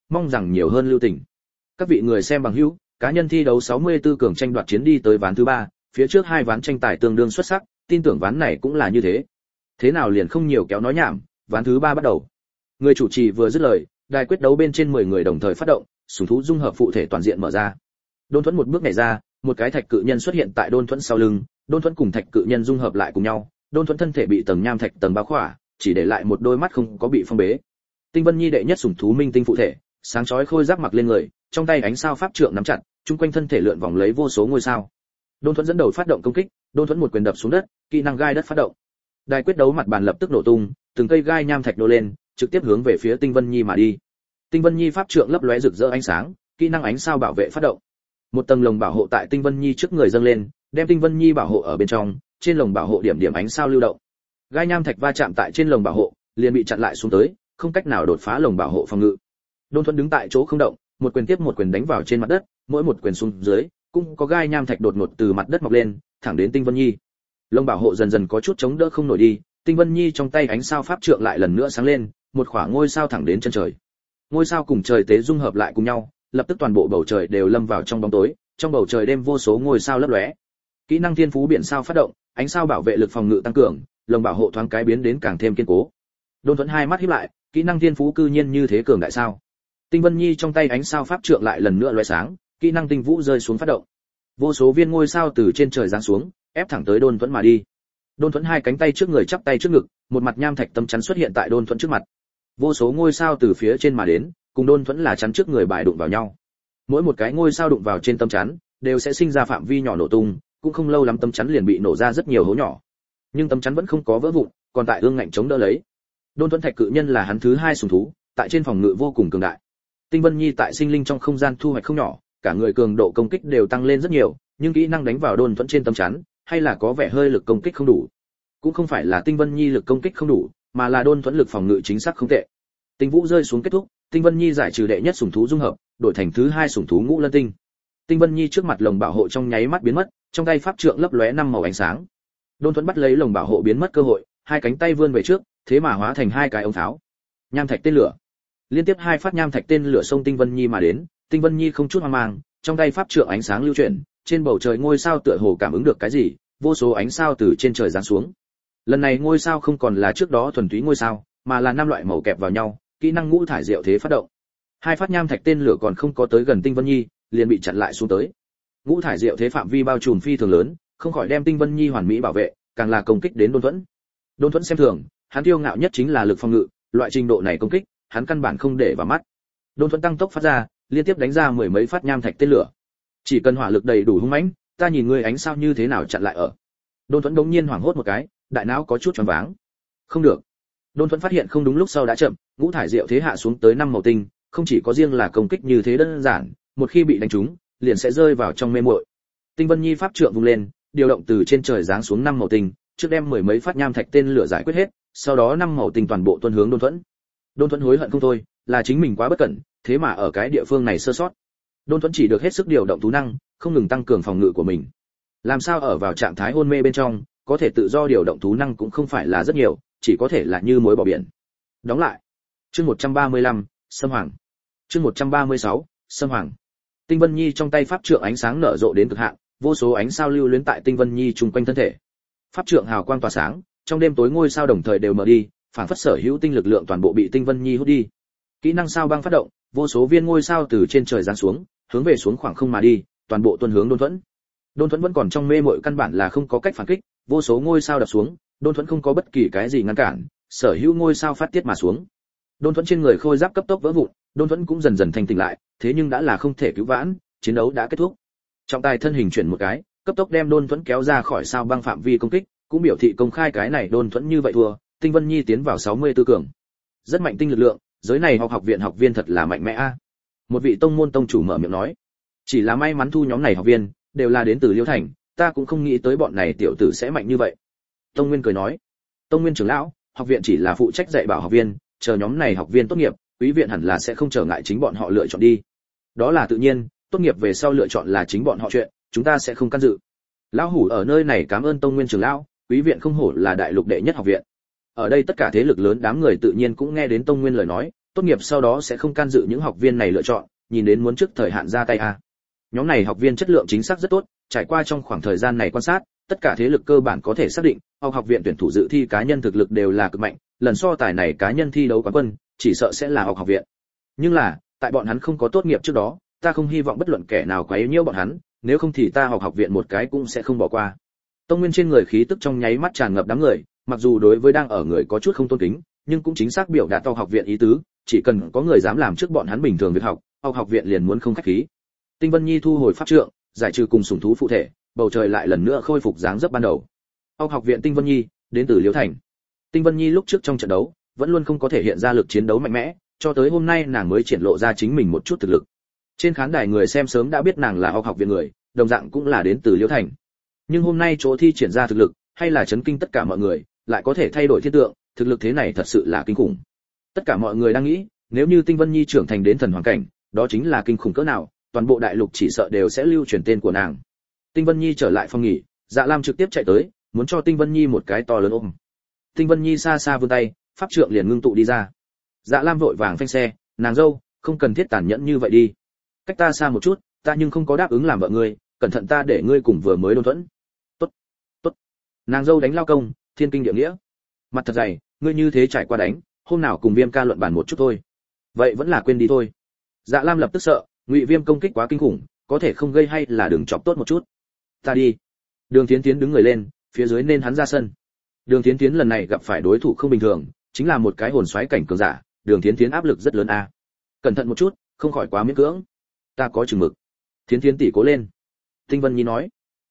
mong rằng nhiều hơn lưu tình. Các vị người xem bằng hữu, cá nhân thi đấu 64 cường tranh đoạt chiến đi tới ván thứ 3, phía trước 2 ván tranh tài tương đương xuất sắc, tin tưởng ván này cũng là như thế. Thế nào liền không nhiều kéo nói nhảm, ván thứ 3 bắt đầu. Người chủ trì vừa dứt lời, đài quyết đấu bên trên 10 người đồng thời phát động, sủng thú dung hợp phụ thể toàn diện mở ra. Đôn Thuẫn một bước nhảy ra, một cái thạch cự nhân xuất hiện tại Đôn Thuẫn sau lưng, Đôn Thuẫn cùng thạch cự nhân dung hợp lại cùng nhau, Đôn Thuẫn thân thể bị tầng nham thạch tầng bao khỏa, chỉ để lại một đôi mắt không có bị phong bế. Tinh Vân Nhi đệ nhất sủng thú minh tinh phụ thể, sáng chói khôi giáp mặc lên người, trong tay ánh sao pháp trượng nắm chặt, chung quanh thân thể lượn vòng lấy vô số ngôi sao. Đôn Thuẫn dẫn đầu phát động công kích, Đôn Thuẫn một quyền đập xuống đất, kỹ năng gai đất phát động. Đài quyết đấu mặt bàn lập tức nổ tung, từng cây gai nham thạch nô lên, trực tiếp hướng về phía Tinh Vân Nhi mà đi. Tinh Vân Nhi pháp trượng lấp lóe rực rỡ ánh sáng, kỹ năng ánh sao bảo vệ phát động. Một tầng lồng bảo hộ tại Tinh Vân Nhi trước người dâng lên, đem Tinh Vân Nhi bảo hộ ở bên trong, trên lồng bảo hộ điểm điểm ánh sao lưu động. Gai nham thạch va chạm tại trên lồng bảo hộ, liền bị chặn lại xuống tới, không cách nào đột phá lồng bảo hộ phòng ngự. Đôn Thuẫn đứng tại chỗ không động, một quyền tiếp một quyền đánh vào trên mặt đất, mỗi một quyền xuống dưới, cũng có gai nham thạch đột ngột từ mặt đất mọc lên, thẳng đến Tinh Vân Nhi. Lồng bảo hộ dần dần có chút chống đỡ không nổi đi, Tinh Vân Nhi trong tay ánh sao pháp trượng lại lần nữa sáng lên, một khoảng ngôi sao thẳng đến chân trời. Ngôi sao cùng trời tế dung hợp lại cùng nhau, lập tức toàn bộ bầu trời đều lâm vào trong bóng tối, trong bầu trời đêm vô số ngôi sao lấp lóe. Kỹ năng thiên phú biển sao phát động, ánh sao bảo vệ lực phòng ngự tăng cường, lồng bảo hộ thoáng cái biến đến càng thêm kiên cố. Đôn Thuẫn hai mắt híp lại, kỹ năng thiên phú cư nhiên như thế cường đại sao? Tinh Vân Nhi trong tay ánh sao pháp trượng lại lần nữa lóe sáng, kỹ năng tinh vũ rơi xuống phát động. Vô số viên ngôi sao từ trên trời giáng xuống, ép thẳng tới Đôn Thuẫn mà đi. Đôn Thuẫn hai cánh tay trước người chắp tay trước ngực, một mặt nham thạch tấm chắn xuất hiện tại Đôn Thuẫn trước mặt. Vô số ngôi sao từ phía trên mà đến, cùng Đôn Thuẫn là chắn trước người bài đụng vào nhau. Mỗi một cái ngôi sao đụng vào trên tấm chắn, đều sẽ sinh ra phạm vi nhỏ nổ tung, cũng không lâu lắm tấm chắn liền bị nổ ra rất nhiều hố nhỏ. Nhưng tấm chắn vẫn không có vỡ vụn, còn tại ương ngạnh chống đỡ lấy. Đôn Thuẫn thạch cự nhân là hắn thứ hai sủng thú, tại trên phòng ngự vô cùng cường đại. Tinh Vân Nhi tại sinh linh trong không gian thu hoạch không nhỏ, cả người cường độ công kích đều tăng lên rất nhiều, nhưng kỹ năng đánh vào Đôn Thuẫn trên tấm chắn, hay là có vẻ hơi lực công kích không đủ. Cũng không phải là Tinh Vân Nhi lực công kích không đủ, mà là Đôn Thuẫn lực phòng ngự chính xác không tệ. Tinh Vũ rơi xuống kết thúc, Tinh Vân Nhi giải trừ đệ nhất sủng thú dung hợp, đổi thành thứ hai sủng thú Ngũ Lân Tinh. Tinh Vân Nhi trước mặt lồng bảo hộ trong nháy mắt biến mất, trong tay pháp trượng lấp lóe năm màu ánh sáng. Đôn Thuẫn bắt lấy lồng bảo hộ biến mất cơ hội, hai cánh tay vươn về trước, thế mà hóa thành hai cái ống tháo. Nham thạch tên lửa. Liên tiếp hai phát nham thạch tên lửa xông Tinh Vân Nhi mà đến, Tinh Vân Nhi không chút hoang mang, trong tay pháp trượng ánh sáng lưu chuyển, trên bầu trời ngôi sao tựa hồ cảm ứng được cái gì, vô số ánh sao từ trên trời giáng xuống. Lần này ngôi sao không còn là trước đó thuần túy ngôi sao, mà là năm loại màu kẹp vào nhau, kỹ năng ngũ thải diệu thế phát động. Hai phát nham thạch tên lửa còn không có tới gần Tinh Vân Nhi, liền bị chặn lại xuống tới. Ngũ thải diệu thế phạm vi bao trùm phi thường lớn, không khỏi đem Tinh Vân Nhi hoàn mỹ bảo vệ, càng là công kích đến Đôn Thuẫn. Đôn Thuẫn xem thường, hắn kiêu ngạo nhất chính là lực phòng ngự, loại trình độ này công kích, hắn căn bản không để vào mắt. Đôn Thuẫn tăng tốc phát ra, liên tiếp đánh ra mười mấy phát nham thạch tên lửa. Chỉ cần hỏa lực đầy đủ hung mãnh, ta nhìn ngươi ánh sao như thế nào chặn lại ở. Đôn Thuẫn đống nhiên hoảng hốt một cái, đại não có chút choáng váng. Không được. Đôn Thuẫn phát hiện không đúng lúc sau đã chậm, ngũ thải diệu thế hạ xuống tới năm màu tinh, không chỉ có riêng là công kích như thế đơn giản, một khi bị đánh trúng, liền sẽ rơi vào trong mê muội. Tinh Vân Nhi pháp trượng vung lên, điều động từ trên trời giáng xuống năm màu tinh, trước đem mười mấy phát nham thạch tên lửa giải quyết hết, sau đó năm màu tinh toàn bộ tuôn hướng Đôn Thuẫn. Đôn Thuẫn hối hận không thôi, là chính mình quá bất cẩn, thế mà ở cái địa phương này sơ sót. Đôn Thuẫn chỉ được hết sức điều động thú năng, không ngừng tăng cường phòng ngự của mình. Làm sao ở vào trạng thái hôn mê bên trong, có thể tự do điều động thú năng cũng không phải là rất nhiều, chỉ có thể là như muối bỏ biển. Đóng lại. Chương 135, Sâm Hoàng. Chương 136, Sâm Hoàng. Tinh Vân Nhi trong tay pháp trượng ánh sáng nở rộ đến cực hạn, vô số ánh sao lưu luyến tại Tinh Vân Nhi chung quanh thân thể. Pháp trượng hào quang tỏa sáng, trong đêm tối ngôi sao đồng thời đều mở đi, phản phất sở hữu tinh lực lượng toàn bộ bị Tinh Vân Nhi hút đi. Kỹ năng sao băng phát động, vô số viên ngôi sao từ trên trời giáng xuống, hướng về xuống khoảng không mà đi, toàn bộ tuôn hướng Đôn Thuẫn. Đôn Thuẫn vẫn còn trong mê muội căn bản là không có cách phản kích, vô số ngôi sao đập xuống, Đôn Thuẫn không có bất kỳ cái gì ngăn cản, sở hữu ngôi sao phát tiết mà xuống. Đôn Thuẫn trên người khôi giáp cấp tốc vỡ vụn, Đôn Thuẫn cũng dần dần thanh tỉnh lại, thế nhưng đã là không thể cứu vãn, chiến đấu đã kết thúc. Trọng tài thân hình chuyển một cái, cấp tốc đem Đôn Thuẫn kéo ra khỏi sao băng phạm vi công kích, cũng biểu thị công khai cái này Đôn Thuẫn như vậy thua, Tinh Vân Nhi tiến vào 64 cường. Rất mạnh tinh lực lượng, giới này học viện học viên thật là mạnh mẽ a. Một vị tông môn tông chủ mở miệng nói, chỉ là may mắn thu nhóm này học viên đều là đến từ Liêu Thành, ta cũng không nghĩ tới bọn này tiểu tử sẽ mạnh như vậy. Tông Nguyên cười nói, Tông Nguyên trưởng lão, học viện chỉ là phụ trách dạy bảo học viên, chờ nhóm này học viên tốt nghiệp, quý viện hẳn là sẽ không trở ngại chính bọn họ lựa chọn đi. Đó là tự nhiên, tốt nghiệp về sau lựa chọn là chính bọn họ chuyện, chúng ta sẽ không can dự. Lão hủ ở nơi này cảm ơn Tông Nguyên trưởng lão, quý viện không hổ là đại lục đệ nhất học viện. Ở đây tất cả thế lực lớn đám người tự nhiên cũng nghe đến Tông Nguyên lời nói, Tốt nghiệp sau đó sẽ không can dự những học viên này lựa chọn, nhìn đến muốn trước thời hạn ra tay a. Nhóm này học viên chất lượng chính xác rất tốt, trải qua trong khoảng thời gian này quan sát, tất cả thế lực cơ bản có thể xác định, học viện tuyển thủ dự thi cá nhân thực lực đều là cực mạnh, lần so tài này cá nhân thi đấu quán quân, chỉ sợ sẽ là học viện. Nhưng là, tại bọn hắn không có tốt nghiệp trước đó, ta không hy vọng bất luận kẻ nào quấy nhiễu bọn hắn, nếu không thì ta học viện một cái cũng sẽ không bỏ qua. Tông Nguyên trên người khí tức trong nháy mắt tràn ngập đám người, mặc dù đối với đang ở người có chút không tôn kính, nhưng cũng chính xác biểu đạt học viện ý tứ, chỉ cần có người dám làm trước bọn hắn bình thường việc học viện liền muốn không khách khí. Tinh Vân Nhi thu hồi pháp trượng, giải trừ cùng sủng thú phụ thể, bầu trời lại lần nữa khôi phục dáng dấp ban đầu. Học viện Tinh Vân Nhi, đến từ Liễu Thành. Tinh Vân Nhi lúc trước trong trận đấu, vẫn luôn không có thể hiện ra lực chiến đấu mạnh mẽ, cho tới hôm nay nàng mới triển lộ ra chính mình một chút thực lực. Trên khán đài người xem sớm đã biết nàng là học viện người, đồng dạng cũng là đến từ Liễu Thành. Nhưng hôm nay chỗ thi triển ra thực lực, hay là chấn kinh tất cả mọi người, lại có thể thay đổi thiên tượng, thực lực thế này thật sự là kinh khủng. Tất cả mọi người đang nghĩ, nếu như Tinh Vân Nhi trưởng thành đến thần hoàng cảnh, đó chính là kinh khủng cỡ nào, toàn bộ đại lục chỉ sợ đều sẽ lưu truyền tên của nàng. Tinh Vân Nhi trở lại phòng nghỉ, Dạ Lam trực tiếp chạy tới, muốn cho Tinh Vân Nhi một cái to lớn ôm. Tinh Vân Nhi xa xa vươn tay, pháp trượng liền ngưng tụ đi ra. Dạ Lam vội vàng phanh xe, nàng dâu, không cần thiết tàn nhẫn như vậy đi. Cách ta xa một chút, ta nhưng không có đáp ứng làm vợ ngươi, cẩn thận ta để ngươi cùng vừa mới đôn thuẫn. Tốt, tốt. Nàng dâu đánh lao công, thiên kinh địa nghĩa. Mặt thật dày, ngươi như thế trải qua đánh, hôm nào cùng Viêm ca luận bàn một chút thôi. Vậy vẫn là quên đi thôi. Dạ Lam lập tức sợ, Ngụy Viêm công kích quá kinh khủng, có thể không gây hay là đừng chọc tốt một chút. Ta đi. Đường Tiến Tiến đứng người lên, phía dưới nên hắn ra sân. Đường Tiến Tiến lần này gặp phải đối thủ không bình thường, chính là một cái hồn xoáy cảnh cường giả, Đường Tiến Tiến áp lực rất lớn a. Cẩn thận một chút, không khỏi quá miễn cưỡng. Ta có chừng mực. Tiến Tiến tỷ cố lên. Tinh Vân Nhi nói.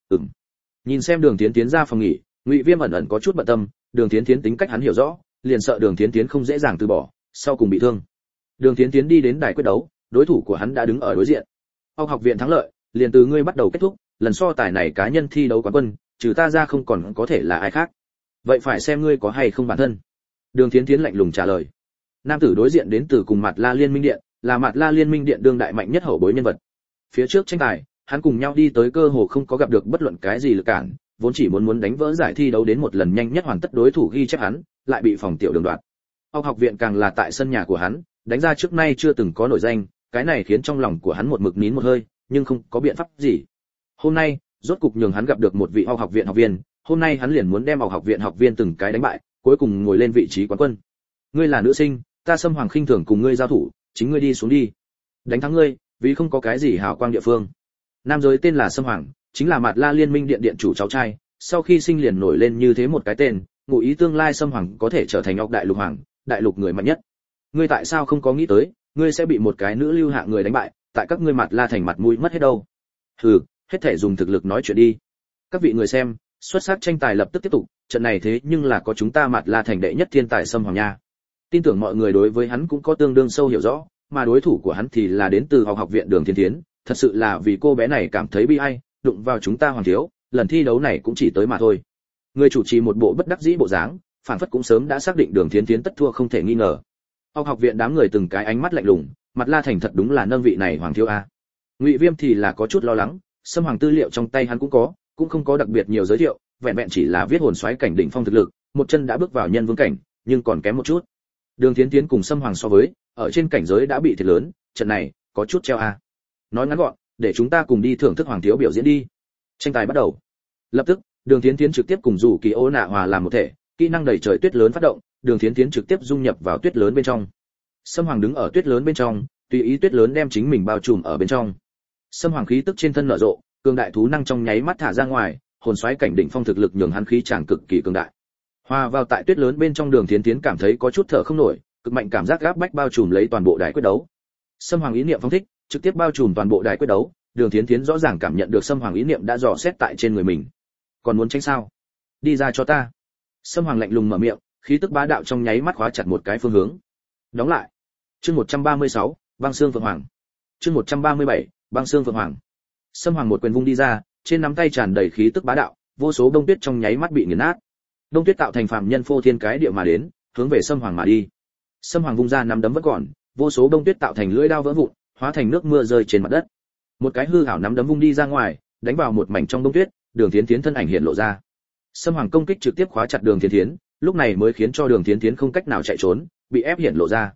Nhìn xem Đường Tiến Tiến ra phòng nghỉ, Ngụy Viêm ẩn ẩn có chút bận tâm, Đường Tiến Tiến tính cách hắn hiểu rõ, liền sợ Đường Tiến Tiến không dễ dàng từ bỏ, sau cùng bị thương. Đường Tiến Tiến đi đến đài quyết đấu, đối thủ của hắn đã đứng ở đối diện. Học viện thắng lợi, liền từ ngươi bắt đầu kết thúc, lần so tài này cá nhân thi đấu quán quân, trừ ta ra không còn có thể là ai khác. Vậy phải xem ngươi có hay không bản thân. Đường Tiến Tiến lạnh lùng trả lời. Nam tử đối diện đến từ cùng Mạt La Liên Minh Điện, là Mạt La Liên Minh Điện đương đại mạnh nhất hậu bối nhân vật. Phía trước tranh tài, hắn cùng nhau đi tới cơ hồ không có gặp được bất luận cái gì lực cản, vốn chỉ muốn đánh vỡ giải thi đấu đến một lần nhanh nhất hoàn tất đối thủ ghi chép hắn, lại bị phòng tiểu đường đoạt. Học viện càng là tại sân nhà của hắn, đánh ra trước nay chưa từng có nổi danh, cái này khiến trong lòng của hắn một mực nín một hơi, nhưng không có biện pháp gì. Hôm nay, rốt cục nhường hắn gặp được một vị học viện học viên, hôm nay hắn liền muốn đem học viện học viên từng cái đánh bại, cuối cùng ngồi lên vị trí quán quân. Ngươi là nữ sinh, ta Sâm Hoàng khinh thường cùng ngươi giao thủ, chính ngươi đi xuống đi. Đánh thắng ngươi, vì không có cái gì hào quang địa phương. Nam giới tên là Sâm Hoàng, chính là Mạt La Liên Minh Điện điện chủ cháu trai, sau khi sinh liền nổi lên như thế một cái tên, ngụ ý tương lai Sâm Hoàng có thể trở thành Ngọc Đại Lục Hoàng, đại lục người mạnh nhất. Ngươi tại sao không có nghĩ tới, ngươi sẽ bị một cái nữ lưu hạ người đánh bại, tại các ngươi Mạt La thành mặt mũi mất hết đâu. Hừ, hết thể dùng thực lực nói chuyện đi. Các vị người xem, xuất sắc tranh tài lập tức tiếp tục, trận này thế nhưng là có chúng ta Mạt La thành đệ nhất thiên tài Sâm Hoàng nha. Tin tưởng mọi người đối với hắn cũng có tương đương sâu hiểu rõ, mà đối thủ của hắn thì là đến từ học viện Đường Thiên Thiến, thật sự là vì cô bé này cảm thấy bi ai, đụng vào chúng ta Hoàng thiếu, lần thi đấu này cũng chỉ tới mà thôi. Người chủ trì một bộ bất đắc dĩ bộ dáng, phản phất cũng sớm đã xác định Đường Thiên Thiến tất thua không thể nghi ngờ. Học viện đám người từng cái ánh mắt lạnh lùng, Mạt La thành thật đúng là nâng vị này Hoàng thiếu a. Ngụy Viêm thì là có chút lo lắng, Sâm Hoàng tư liệu trong tay hắn cũng không có đặc biệt nhiều giới thiệu, vẹn vẹn chỉ là viết hồn xoáy cảnh đỉnh phong thực lực, một chân đã bước vào nhân vương cảnh, nhưng còn kém một chút. Đường Thiến Thiến cùng Sâm Hoàng so với, ở trên cảnh giới đã bị thiệt lớn, trận này có chút treo a. Nói ngắn gọn, để chúng ta cùng đi thưởng thức Hoàng thiếu biểu diễn đi. Tranh tài bắt đầu. Lập tức, Đường Thiến Thiến trực tiếp cùng Dụ Kỳ Ô Nạ hòa làm một thể, kỹ năng đẩy trời tuyết lớn phát động, Đường Thiến Thiến trực tiếp dung nhập vào tuyết lớn bên trong. Sâm Hoàng đứng ở tuyết lớn bên trong, tùy ý tuyết lớn đem chính mình bao trùm ở bên trong. Sâm Hoàng khí tức trên thân nở rộ, cường đại thú năng trong nháy mắt thả ra ngoài, hồn xoáy cảnh đỉnh phong thực lực nhường hắn khí tràn cực kỳ cường đại. Hòa vào tại tuyết lớn bên trong, Đường Thiến Thiến cảm thấy có chút thở không nổi, cực mạnh cảm giác gáp bách bao trùm lấy toàn bộ đài quyết đấu. Sâm Hoàng ý niệm phong thích, trực tiếp bao trùm toàn bộ đài quyết đấu, Đường Thiến Thiến rõ ràng cảm nhận được Sâm Hoàng ý niệm đã dò xét tại trên người mình. Còn muốn tránh sao? Đi ra cho ta. Sâm Hoàng lạnh lùng mở miệng, khí tức bá đạo trong nháy mắt khóa chặt một cái phương hướng. Đóng lại. Chương 136, Băng Xương Phượng Hoàng. Chương 137, Băng Xương Phượng Hoàng. Sâm Hoàng một quyền vung đi ra, trên nắm tay tràn đầy khí tức bá đạo, vô số đông tuyết trong nháy mắt bị nghiền nát. Đông tuyết tạo thành phàm nhân phô thiên cái địa mà đến, hướng về Sâm Hoàng mà đi. Sâm Hoàng vung ra nắm đấm vẫn còn, vô số đông tuyết tạo thành lưỡi dao vỡ vụn, hóa thành nước mưa rơi trên mặt đất. Một cái hư ảo nắm đấm vung đi ra ngoài, đánh vào một mảnh trong đông tuyết, Đường Thiến Thiến thân ảnh hiện lộ ra. Sâm Hoàng công kích trực tiếp khóa chặt Đường Thiến Thiến, lúc này mới khiến cho Đường Thiến Thiến không cách nào chạy trốn, bị ép hiện lộ ra.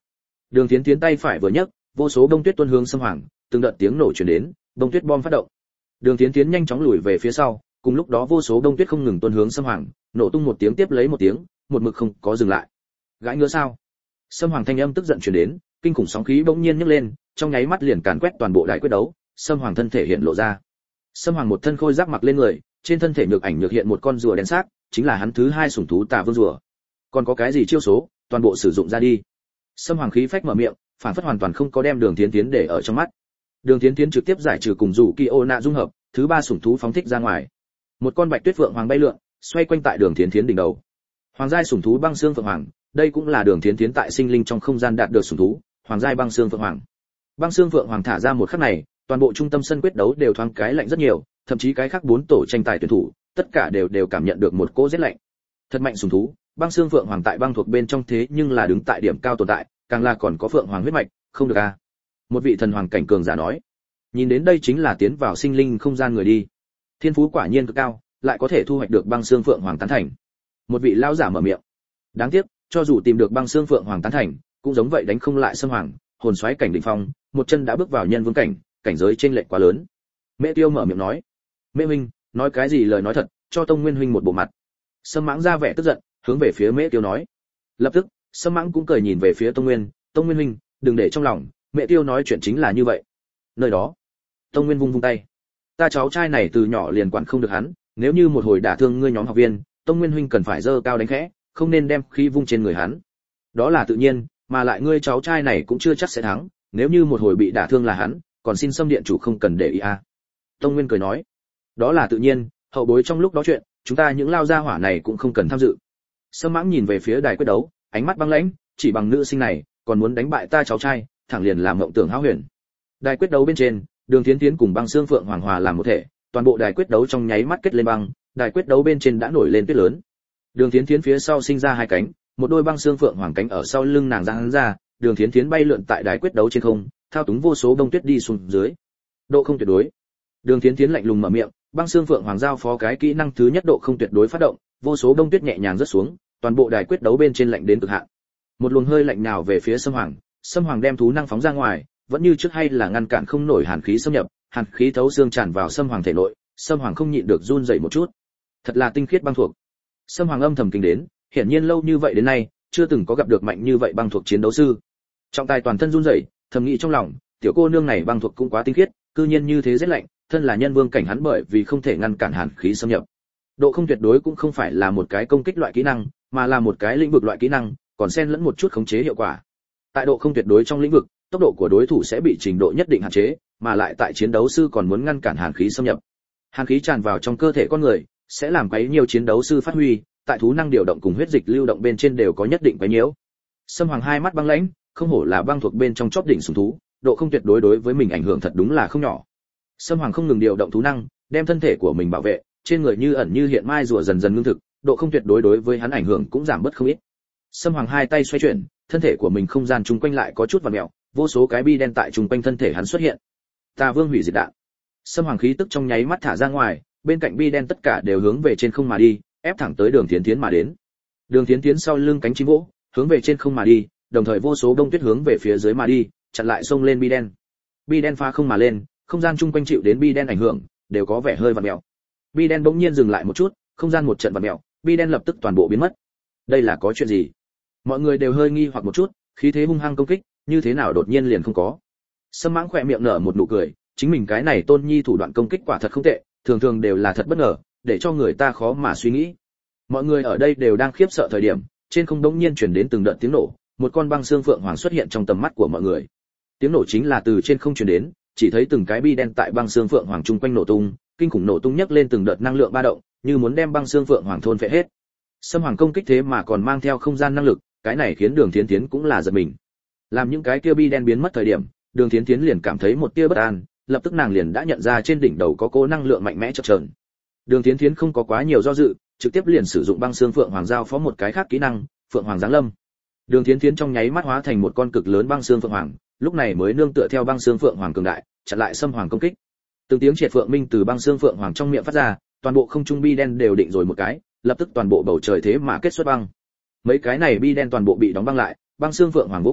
Đường Thiến Thiến tay phải vừa nhấc, vô số bông tuyết tuôn hướng Sâm Hoàng, từng đợt tiếng nổ truyền đến, bông tuyết bom phát động. Đường Thiến Thiến nhanh chóng lùi về phía sau, cùng lúc đó vô số bông tuyết không ngừng tuôn hướng Sâm Hoàng, nổ tung một tiếng tiếp lấy một tiếng, một mực không có dừng lại. Gãi ngứa sao? Sâm Hoàng thanh âm tức giận truyền đến, kinh khủng sóng khí bỗng nhiên nhấc lên, trong nháy mắt liền càn quét toàn bộ đại quyết đấu. Sâm Hoàng thân thể hiện lộ ra. Sâm Hoàng một thân khôi giáp mặc lên người, trên thân thể nhược ảnh nhược hiện một con rùa đen xác, chính là hắn thứ hai sủng thú Tà Vương rùa. Còn có cái gì chiêu số, toàn bộ sử dụng ra đi. Sâm Hoàng khí phách mở miệng, phản phất hoàn toàn không có đem Đường Thiến Thiến để ở trong mắt. Đường Thiến Thiến trực tiếp giải trừ cùng rủ Kiô nạ dung hợp, thứ ba sủng thú phóng thích ra ngoài. Một con bạch tuyết phượng hoàng bay lượn, xoay quanh tại Đường Thiến Thiến đỉnh đầu. Hoàng giai sủng thú băng xương phượng hoàng, đây cũng là Đường Thiến Thiến tại sinh linh trong không gian đạt được sủng thú, hoàng giai băng xương phượng hoàng. Băng xương phượng hoàng thả ra một khắc này, toàn bộ trung tâm sân quyết đấu đều thoáng cái lạnh rất nhiều, thậm chí cái khác bốn tổ tranh tài tuyển thủ, tất cả đều cảm nhận được một cỗ rét lạnh. Thật mạnh sủng thú, băng xương phượng hoàng tại băng thuộc bên trong thế nhưng là đứng tại điểm cao tồn tại, càng là còn có phượng hoàng huyết mạch, không được a. Một vị thần hoàng cảnh cường giả nói. Nhìn đến đây chính là tiến vào sinh linh không gian người đi. Thiên phú quả nhiên cực cao, lại có thể thu hoạch được băng xương phượng hoàng tán thành. Một vị lão giả mở miệng. Đáng tiếc, cho dù tìm được băng xương phượng hoàng tán thành, cũng giống vậy đánh không lại Sâm Hoàng, hồn xoáy cảnh đỉnh phong, một chân đã bước vào nhân vương cảnh, cảnh giới chênh lệch quá lớn. Mễ Tiêu mở miệng nói. Mễ huynh, nói cái gì lời nói thật, cho Tông Nguyên huynh một bộ mặt. Sâm Mãng ra vẻ tức giận, hướng về phía Mễ Tiêu nói. Lập tức, Sâm Mãng cũng cười nhìn về phía Tông Nguyên huynh, đừng để trong lòng, Mễ Tiêu nói chuyện chính là như vậy. Nơi đó, Tông Nguyên vung vung tay. Ta cháu trai này từ nhỏ liền quản không được hắn, nếu như một hồi đả thương ngươi nhóm học viên, Tông Nguyên huynh cần phải dơ cao đánh khẽ, không nên đem khí vung trên người hắn. Đó là tự nhiên, mà lại ngươi cháu trai này cũng chưa chắc sẽ thắng, nếu như một hồi bị đả thương là hắn, còn xin Sâm điện chủ không cần để ý a. Tông Nguyên cười nói. Đó là tự nhiên, hậu bối trong lúc đó chuyện, chúng ta những lao gia hỏa này cũng không cần tham dự. Sâm Mãng nhìn về phía đài quyết đấu, ánh mắt băng lãnh, chỉ bằng nữ sinh này, còn muốn đánh bại ta cháu trai, thẳng liền làm mộng tưởng hão huyền. Đài quyết đấu bên trên, Đường Thiến Thiến cùng băng xương phượng hoàng hòa làm một thể, toàn bộ đài quyết đấu trong nháy mắt kết lên băng, đài quyết đấu bên trên đã nổi lên tuyết lớn. Đường Thiến Thiến phía sau sinh ra hai cánh, một đôi băng xương phượng hoàng cánh ở sau lưng nàng giang ra, Đường Thiến Thiến bay lượn tại đài quyết đấu trên không, thao túng vô số đông tuyết đi xuống dưới. Độ không tuyệt đối. Đường Thiến Thiến lạnh lùng mở miệng, băng xương phượng hoàng giao phó cái kỹ năng thứ nhất độ không tuyệt đối phát động, vô số đông tuyết nhẹ nhàng rớt xuống, toàn bộ đài quyết đấu bên trên lạnh đến cực hạn. Một luồng hơi lạnh nào về phía Sâm Hoàng đem thú năng phóng ra ngoài, vẫn như trước hay là ngăn cản không nổi hàn khí xâm nhập, hàn khí thấu xương tràn vào Sâm Hoàng thể nội, Sâm Hoàng không nhịn được run rẩy một chút. Thật là tinh khiết băng thuộc. Sâm Hoàng âm thầm kinh đến, hiển nhiên lâu như vậy đến nay, chưa từng có gặp được mạnh như vậy băng thuộc chiến đấu sư. Trọng tài toàn thân run rẩy, thầm nghĩ trong lòng, tiểu cô nương này băng thuộc cũng quá tinh khiết, cư nhiên như thế rất lạnh, thân là nhân vương cảnh hắn bởi vì không thể ngăn cản hàn khí xâm nhập. Độ không tuyệt đối cũng không phải là một cái công kích loại kỹ năng, mà là một cái lĩnh vực loại kỹ năng, còn xen lẫn một chút khống chế hiệu quả. Tại độ không tuyệt đối trong lĩnh vực, tốc độ của đối thủ sẽ bị trình độ nhất định hạn chế, mà lại tại chiến đấu sư còn muốn ngăn cản hàn khí xâm nhập. Hàn khí tràn vào trong cơ thể con người, sẽ làm quấy nhiều chiến đấu sư phát huy, tại thú năng điều động cùng huyết dịch lưu động bên trên đều có nhất định quấy nhiễu. Sâm Hoàng hai mắt băng lãnh, không hổ là băng thuộc bên trong chóp đỉnh sủng thú, độ không tuyệt đối đối với mình ảnh hưởng thật đúng là không nhỏ. Sâm Hoàng không ngừng điều động thú năng, đem thân thể của mình bảo vệ, trên người như ẩn như hiện mai rùa dần dần ngưng thực, độ không tuyệt đối đối với hắn ảnh hưởng cũng giảm bớt không ít. Sâm Hoàng hai tay xoay chuyển, thân thể của mình không gian chung quanh lại có chút vặn mèo, vô số cái bi đen tại chung quanh thân thể hắn xuất hiện. Tà Vương hủy diệt đạn. Sâm Hoàng khí tức trong nháy mắt thả ra ngoài, bên cạnh bi đen tất cả đều hướng về trên không mà đi, ép thẳng tới Đường Thiến Thiến mà đến. Đường Thiến Thiến sau lưng cánh chim vỗ, hướng về trên không mà đi, đồng thời vô số đông tuyết hướng về phía dưới mà đi, chặn lại xông lên bi đen. Bi đen phá không mà lên, không gian chung quanh chịu đến bi đen ảnh hưởng, đều có vẻ hơi vặn mèo. Bi đen bỗng nhiên dừng lại một chút, không gian một trận vặn mèo, bi đen lập tức toàn bộ biến mất. Đây là có chuyện gì? Mọi người đều hơi nghi hoặc một chút, khí thế hung hăng công kích, như thế nào đột nhiên liền không có. Sâm Mãng khỏe miệng nở một nụ cười, chính mình cái này tôn nhi thủ đoạn công kích quả thật không tệ, thường thường đều là thật bất ngờ, để cho người ta khó mà suy nghĩ. Mọi người ở đây đều đang khiếp sợ thời điểm, trên không đống nhiên truyền đến từng đợt tiếng nổ, một con băng xương phượng hoàng xuất hiện trong tầm mắt của mọi người. Tiếng nổ chính là từ trên không truyền đến, chỉ thấy từng cái bi đen tại băng xương phượng hoàng chung quanh nổ tung, kinh khủng nổ tung nhấc lên từng đợt năng lượng ba động, như muốn đem băng xương phượng hoàng thôn phệ hết. Sâm Hoàng công kích thế mà còn mang theo không gian năng lực, cái này khiến Đường Thiến Thiến cũng là giật mình. Làm những cái kia bi đen biến mất thời điểm, Đường Thiến Thiến liền cảm thấy một tia bất an, lập tức nàng liền đã nhận ra trên đỉnh đầu có cỗ năng lượng mạnh mẽ chập chờn. Đường Thiến Thiến không có quá nhiều do dự, trực tiếp liền sử dụng băng xương phượng hoàng giao phó một cái khác kỹ năng, Phượng Hoàng giáng lâm. Đường Thiến Thiến trong nháy mắt hóa thành một con cực lớn băng xương phượng hoàng, lúc này mới nương tựa theo băng xương phượng hoàng cường đại, chặn lại Sâm Hoàng công kích. Từng tiếng triệt phượng minh từ băng xương phượng hoàng trong miệng phát ra, toàn bộ không trung bi đen đều định rồi một cái, lập tức toàn bộ bầu trời thế mà kết xuất băng. Mấy cái này bi đen toàn bộ bị đóng băng lại, băng xương phượng hoàng vỗ cánh,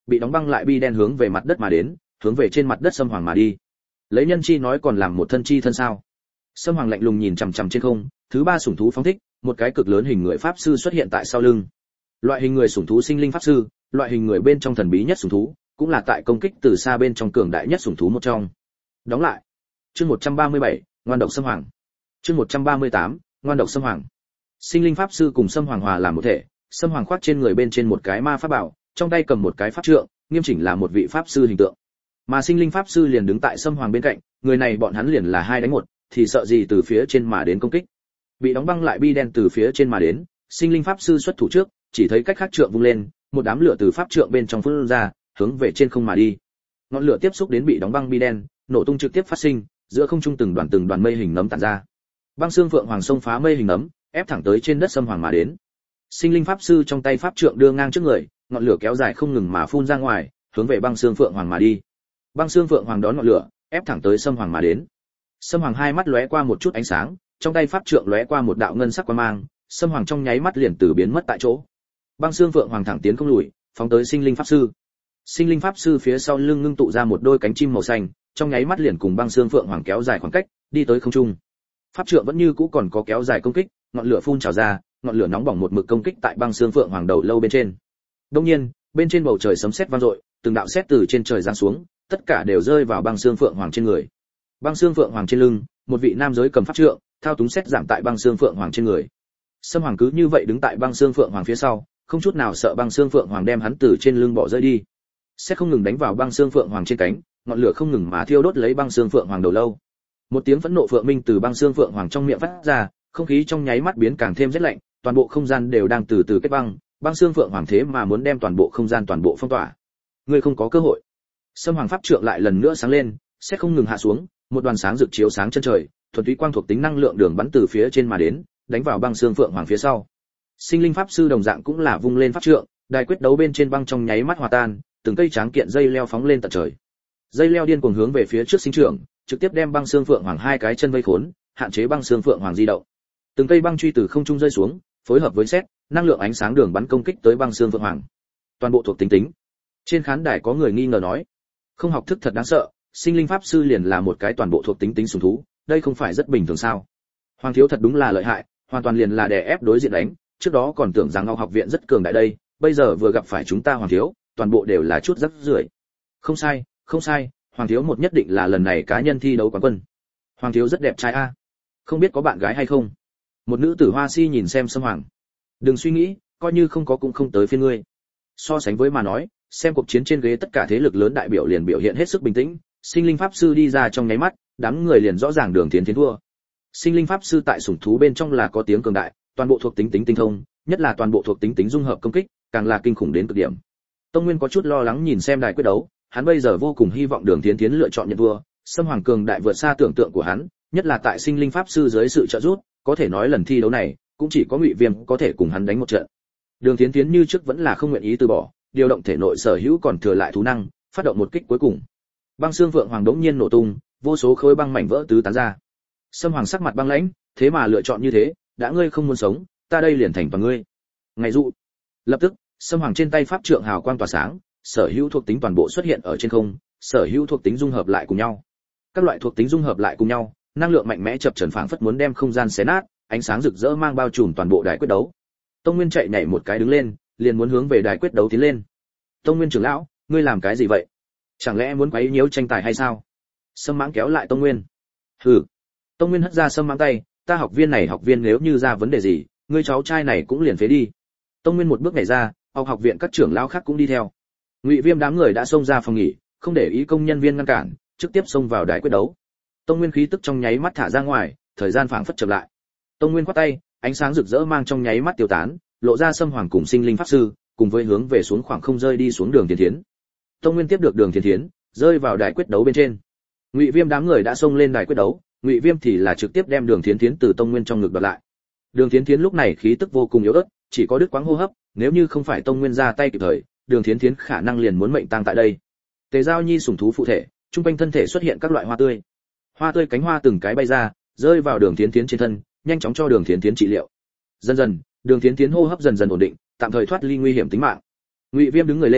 bị đóng băng lại bi đen hướng về mặt đất mà đến, hướng về trên mặt đất Sâm Hoàng mà đi. Lấy nhân chi nói còn làm một thân chi thân sao? Sâm Hoàng lạnh lùng nhìn chằm chằm trên không, thứ ba sủng thú phóng thích, một cái cực lớn hình người pháp sư xuất hiện tại sau lưng. Loại hình người sủng thú sinh linh pháp sư, loại hình người bên trong thần bí nhất sủng thú, cũng là tại công kích từ xa bên trong cường đại nhất sủng thú một trong. Đóng lại. Chương 137, ngoan độc Sâm Hoàng. Chương 138, ngoan độc Sâm Hoàng. Sinh linh pháp sư cùng Sâm Hoàng hòa làm một thể, Sâm Hoàng khoác trên người bên trên một cái ma pháp bảo, trong tay cầm một cái pháp trượng, nghiêm chỉnh là một vị pháp sư hình tượng. Mà sinh linh pháp sư liền đứng tại Sâm Hoàng bên cạnh, người này bọn hắn liền là 2 đánh 1, thì sợ gì từ phía trên mà đến công kích. Bị đóng băng lại bi đen từ phía trên mà đến, sinh linh pháp sư xuất thủ trước, chỉ thấy cách khác trượng vung lên, một đám lửa từ pháp trượng bên trong phun ra, hướng về trên không mà đi. Ngọn lửa tiếp xúc đến bị đóng băng bi đen, nổ tung trực tiếp phát sinh, giữa không trung từng đoàn mây hình nấm tản ra. Băng xương phượng hoàng xông phá mây hình nấm, ép thẳng tới trên đất Sâm Hoàng mà đến. Sinh linh pháp sư trong tay pháp trượng đưa ngang trước người, ngọn lửa kéo dài không ngừng mà phun ra ngoài, hướng về băng xương phượng hoàng mà đi. Băng xương phượng hoàng đón ngọn lửa, ép thẳng tới Sâm Hoàng mà đến. Sâm Hoàng hai mắt lóe qua một chút ánh sáng, trong tay pháp trượng lóe qua một đạo ngân sắc quang mang, Sâm Hoàng trong nháy mắt liền từ biến mất tại chỗ. Băng xương phượng hoàng thẳng tiến không lùi, phóng tới sinh linh pháp sư. Sinh linh pháp sư phía sau lưng ngưng tụ ra một đôi cánh chim màu xanh, trong nháy mắt liền cùng băng xương phượng hoàng kéo dài khoảng cách, đi tới không trung. Pháp trượng vẫn như cũ còn có kéo dài công kích, ngọn lửa phun trào ra, ngọn lửa nóng bỏng một mực công kích tại băng xương phượng hoàng đầu lâu bên trên. Đương nhiên, bên trên bầu trời sấm sét vang dội, từng đạo sét từ trên trời giáng xuống, tất cả đều rơi vào băng xương phượng hoàng trên người. Băng xương phượng hoàng trên lưng, một vị nam giới cầm pháp trượng, thao túng sét giảm tại băng xương phượng hoàng trên người. Sâm Hoàng cứ như vậy đứng tại băng xương phượng hoàng phía sau, không chút nào sợ băng xương phượng hoàng đem hắn từ trên lưng bỏ rơi đi. Sét không ngừng đánh vào băng xương phượng hoàng trên cánh, ngọn lửa không ngừng mà thiêu đốt lấy băng xương phượng hoàng đầu lâu. Một tiếng phẫn nộ phượng minh từ băng xương phượng hoàng trong miệng phát ra, không khí trong nháy mắt biến càng thêm rét lạnh, toàn bộ không gian đều đang từ từ kết băng, băng xương phượng hoàng thế mà muốn đem toàn bộ không gian toàn bộ phong tỏa. Ngươi không có cơ hội. Sâm Hoàng pháp trượng lại lần nữa sáng lên, sét không ngừng hạ xuống, một đoàn sáng rực chiếu sáng chân trời, thuần túy quang thuộc tính năng lượng đường bắn từ phía trên mà đến, đánh vào băng xương phượng hoàng phía sau. Sinh linh pháp sư đồng dạng cũng là vung lên pháp trượng, đài quyết đấu bên trên băng trong nháy mắt hòa tan, từng cây tráng kiện dây leo phóng lên tận trời. Dây leo điên cuồng hướng về phía trước sinh trưởng, trực tiếp đem băng xương phượng hoàng hai cái chân vây khốn, hạn chế băng xương phượng hoàng di động. Từng cây băng truy từ không trung rơi xuống, phối hợp với sét, năng lượng ánh sáng đường bắn công kích tới băng xương phượng hoàng. Toàn bộ thuộc tính tính. Trên khán đài có người nghi ngờ nói, không học thức thật đáng sợ, sinh linh pháp sư liền là một cái toàn bộ thuộc tính tính sủng thú, đây không phải rất bình thường sao? Hoàng thiếu thật đúng là lợi hại, hoàn toàn liền là đè ép đối diện đánh, trước đó còn tưởng rằng Ngọc học viện rất cường đại đây, bây giờ vừa gặp phải chúng ta Hoàng thiếu, toàn bộ đều là chút rắc rưởi. Không sai, không sai, Hoàng thiếu một nhất định là lần này cá nhân thi đấu quán quân. Hoàng thiếu rất đẹp trai a. Không biết có bạn gái hay không? Một nữ tử Hoa Si nhìn xem Sâm Hoàng. Đừng suy nghĩ, coi như không có cũng không tới phiên ngươi. So sánh với mà nói, xem cuộc chiến trên ghế tất cả thế lực lớn đại biểu liền biểu hiện hết sức bình tĩnh, sinh linh pháp sư đi ra trong nháy mắt, đám người liền rõ ràng Đường Thiến Thiến thua. Sinh linh pháp sư tại sủng thú bên trong là có tiếng cường đại, toàn bộ thuộc tính tính tinh thông, nhất là toàn bộ thuộc tính tính dung hợp công kích, càng là kinh khủng đến cực điểm. Tông Nguyên có chút lo lắng nhìn xem đài quyết đấu, hắn bây giờ vô cùng hy vọng Đường Thiến Thiến lựa chọn nhận thua, Sâm Hoàng cường đại vượt xa tưởng tượng của hắn, nhất là tại sinh linh pháp sư dưới sự trợ giúp, có thể nói lần thi đấu này, cũng chỉ có Ngụy Viêm có thể cùng hắn đánh một trận. Đường Thiến Thiến như trước vẫn là không nguyện ý từ bỏ, điều động thể nội sở hữu còn thừa lại thú năng, phát động một kích cuối cùng. Băng xương vượng hoàng đống nhiên nổ tung, vô số khối băng mảnh vỡ tứ tán ra. Sâm Hoàng sắc mặt băng lãnh, thế mà lựa chọn như thế, đã ngươi không muốn sống, ta đây liền thành toàn ngươi. Ngày dụ. Lập tức, Sâm Hoàng trên tay pháp trượng hào quang tỏa sáng, sở hữu thuộc tính toàn bộ xuất hiện ở trên không, sở hữu thuộc tính dung hợp lại cùng nhau. Các loại thuộc tính dung hợp lại cùng nhau, năng lượng mạnh mẽ chập chờn phảng phất muốn đem không gian xé nát, ánh sáng rực rỡ mang bao trùm toàn bộ đài quyết đấu. Tông Nguyên chạy nhảy một cái đứng lên, liền muốn hướng về đài quyết đấu tiến lên. Tông Nguyên trưởng lão, ngươi làm cái gì vậy? Chẳng lẽ muốn quấy nhiễu tranh tài hay sao? Sâm Mãng kéo lại Tông Nguyên. Hừ. Tông Nguyên hất ra Sâm Mãng tay, ta học viên nếu như ra vấn đề gì, ngươi cháu trai này cũng liền phế đi. Tông Nguyên một bước nhảy ra, học viện các trưởng lão khác cũng đi theo. Ngụy Viêm đám người đã xông ra phòng nghỉ, không để ý công nhân viên ngăn cản, trực tiếp xông vào đài quyết đấu. Tông Nguyên khí tức trong nháy mắt thả ra ngoài, thời gian phảng phất chậm lại. Tông Nguyên quát tay, ánh sáng rực rỡ mang trong nháy mắt tiêu tán, lộ ra Sâm Hoàng cùng sinh linh pháp sư, cùng với hướng về xuống khoảng không rơi đi xuống Đường Thiến Thiến. Tông Nguyên tiếp được Đường Thiến Thiến, rơi vào đài quyết đấu bên trên. Ngụy Viêm đám người đã xông lên đài quyết đấu, Ngụy Viêm thì là trực tiếp đem Đường Thiến Thiến từ Tông Nguyên trong ngực đoạt lại. Đường Thiến Thiến lúc này khí tức vô cùng yếu ớt, chỉ có đứt quãng hô hấp, nếu như không phải Tông Nguyên ra tay kịp thời, Đường Thiến Thiến khả năng liền muốn mệnh tang tại đây. Tề Giao Nhi sủng thú phụ thể, trung quanh thân thể xuất hiện các loại hoa tươi. Hoa tươi cánh hoa từng cái bay ra, rơi vào Đường Thiến Thiến trên thân, nhanh chóng cho Đường Thiến Thiến trị liệu. Dần dần, Đường Thiến Thiến hô hấp dần dần ổn định, tạm thời thoát ly nguy hiểm tính mạng. Ngụy Viêm đứng người lên,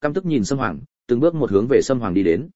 căm tức nhìn Sâm Hoàng, từng bước một hướng về Sâm Hoàng đi đến.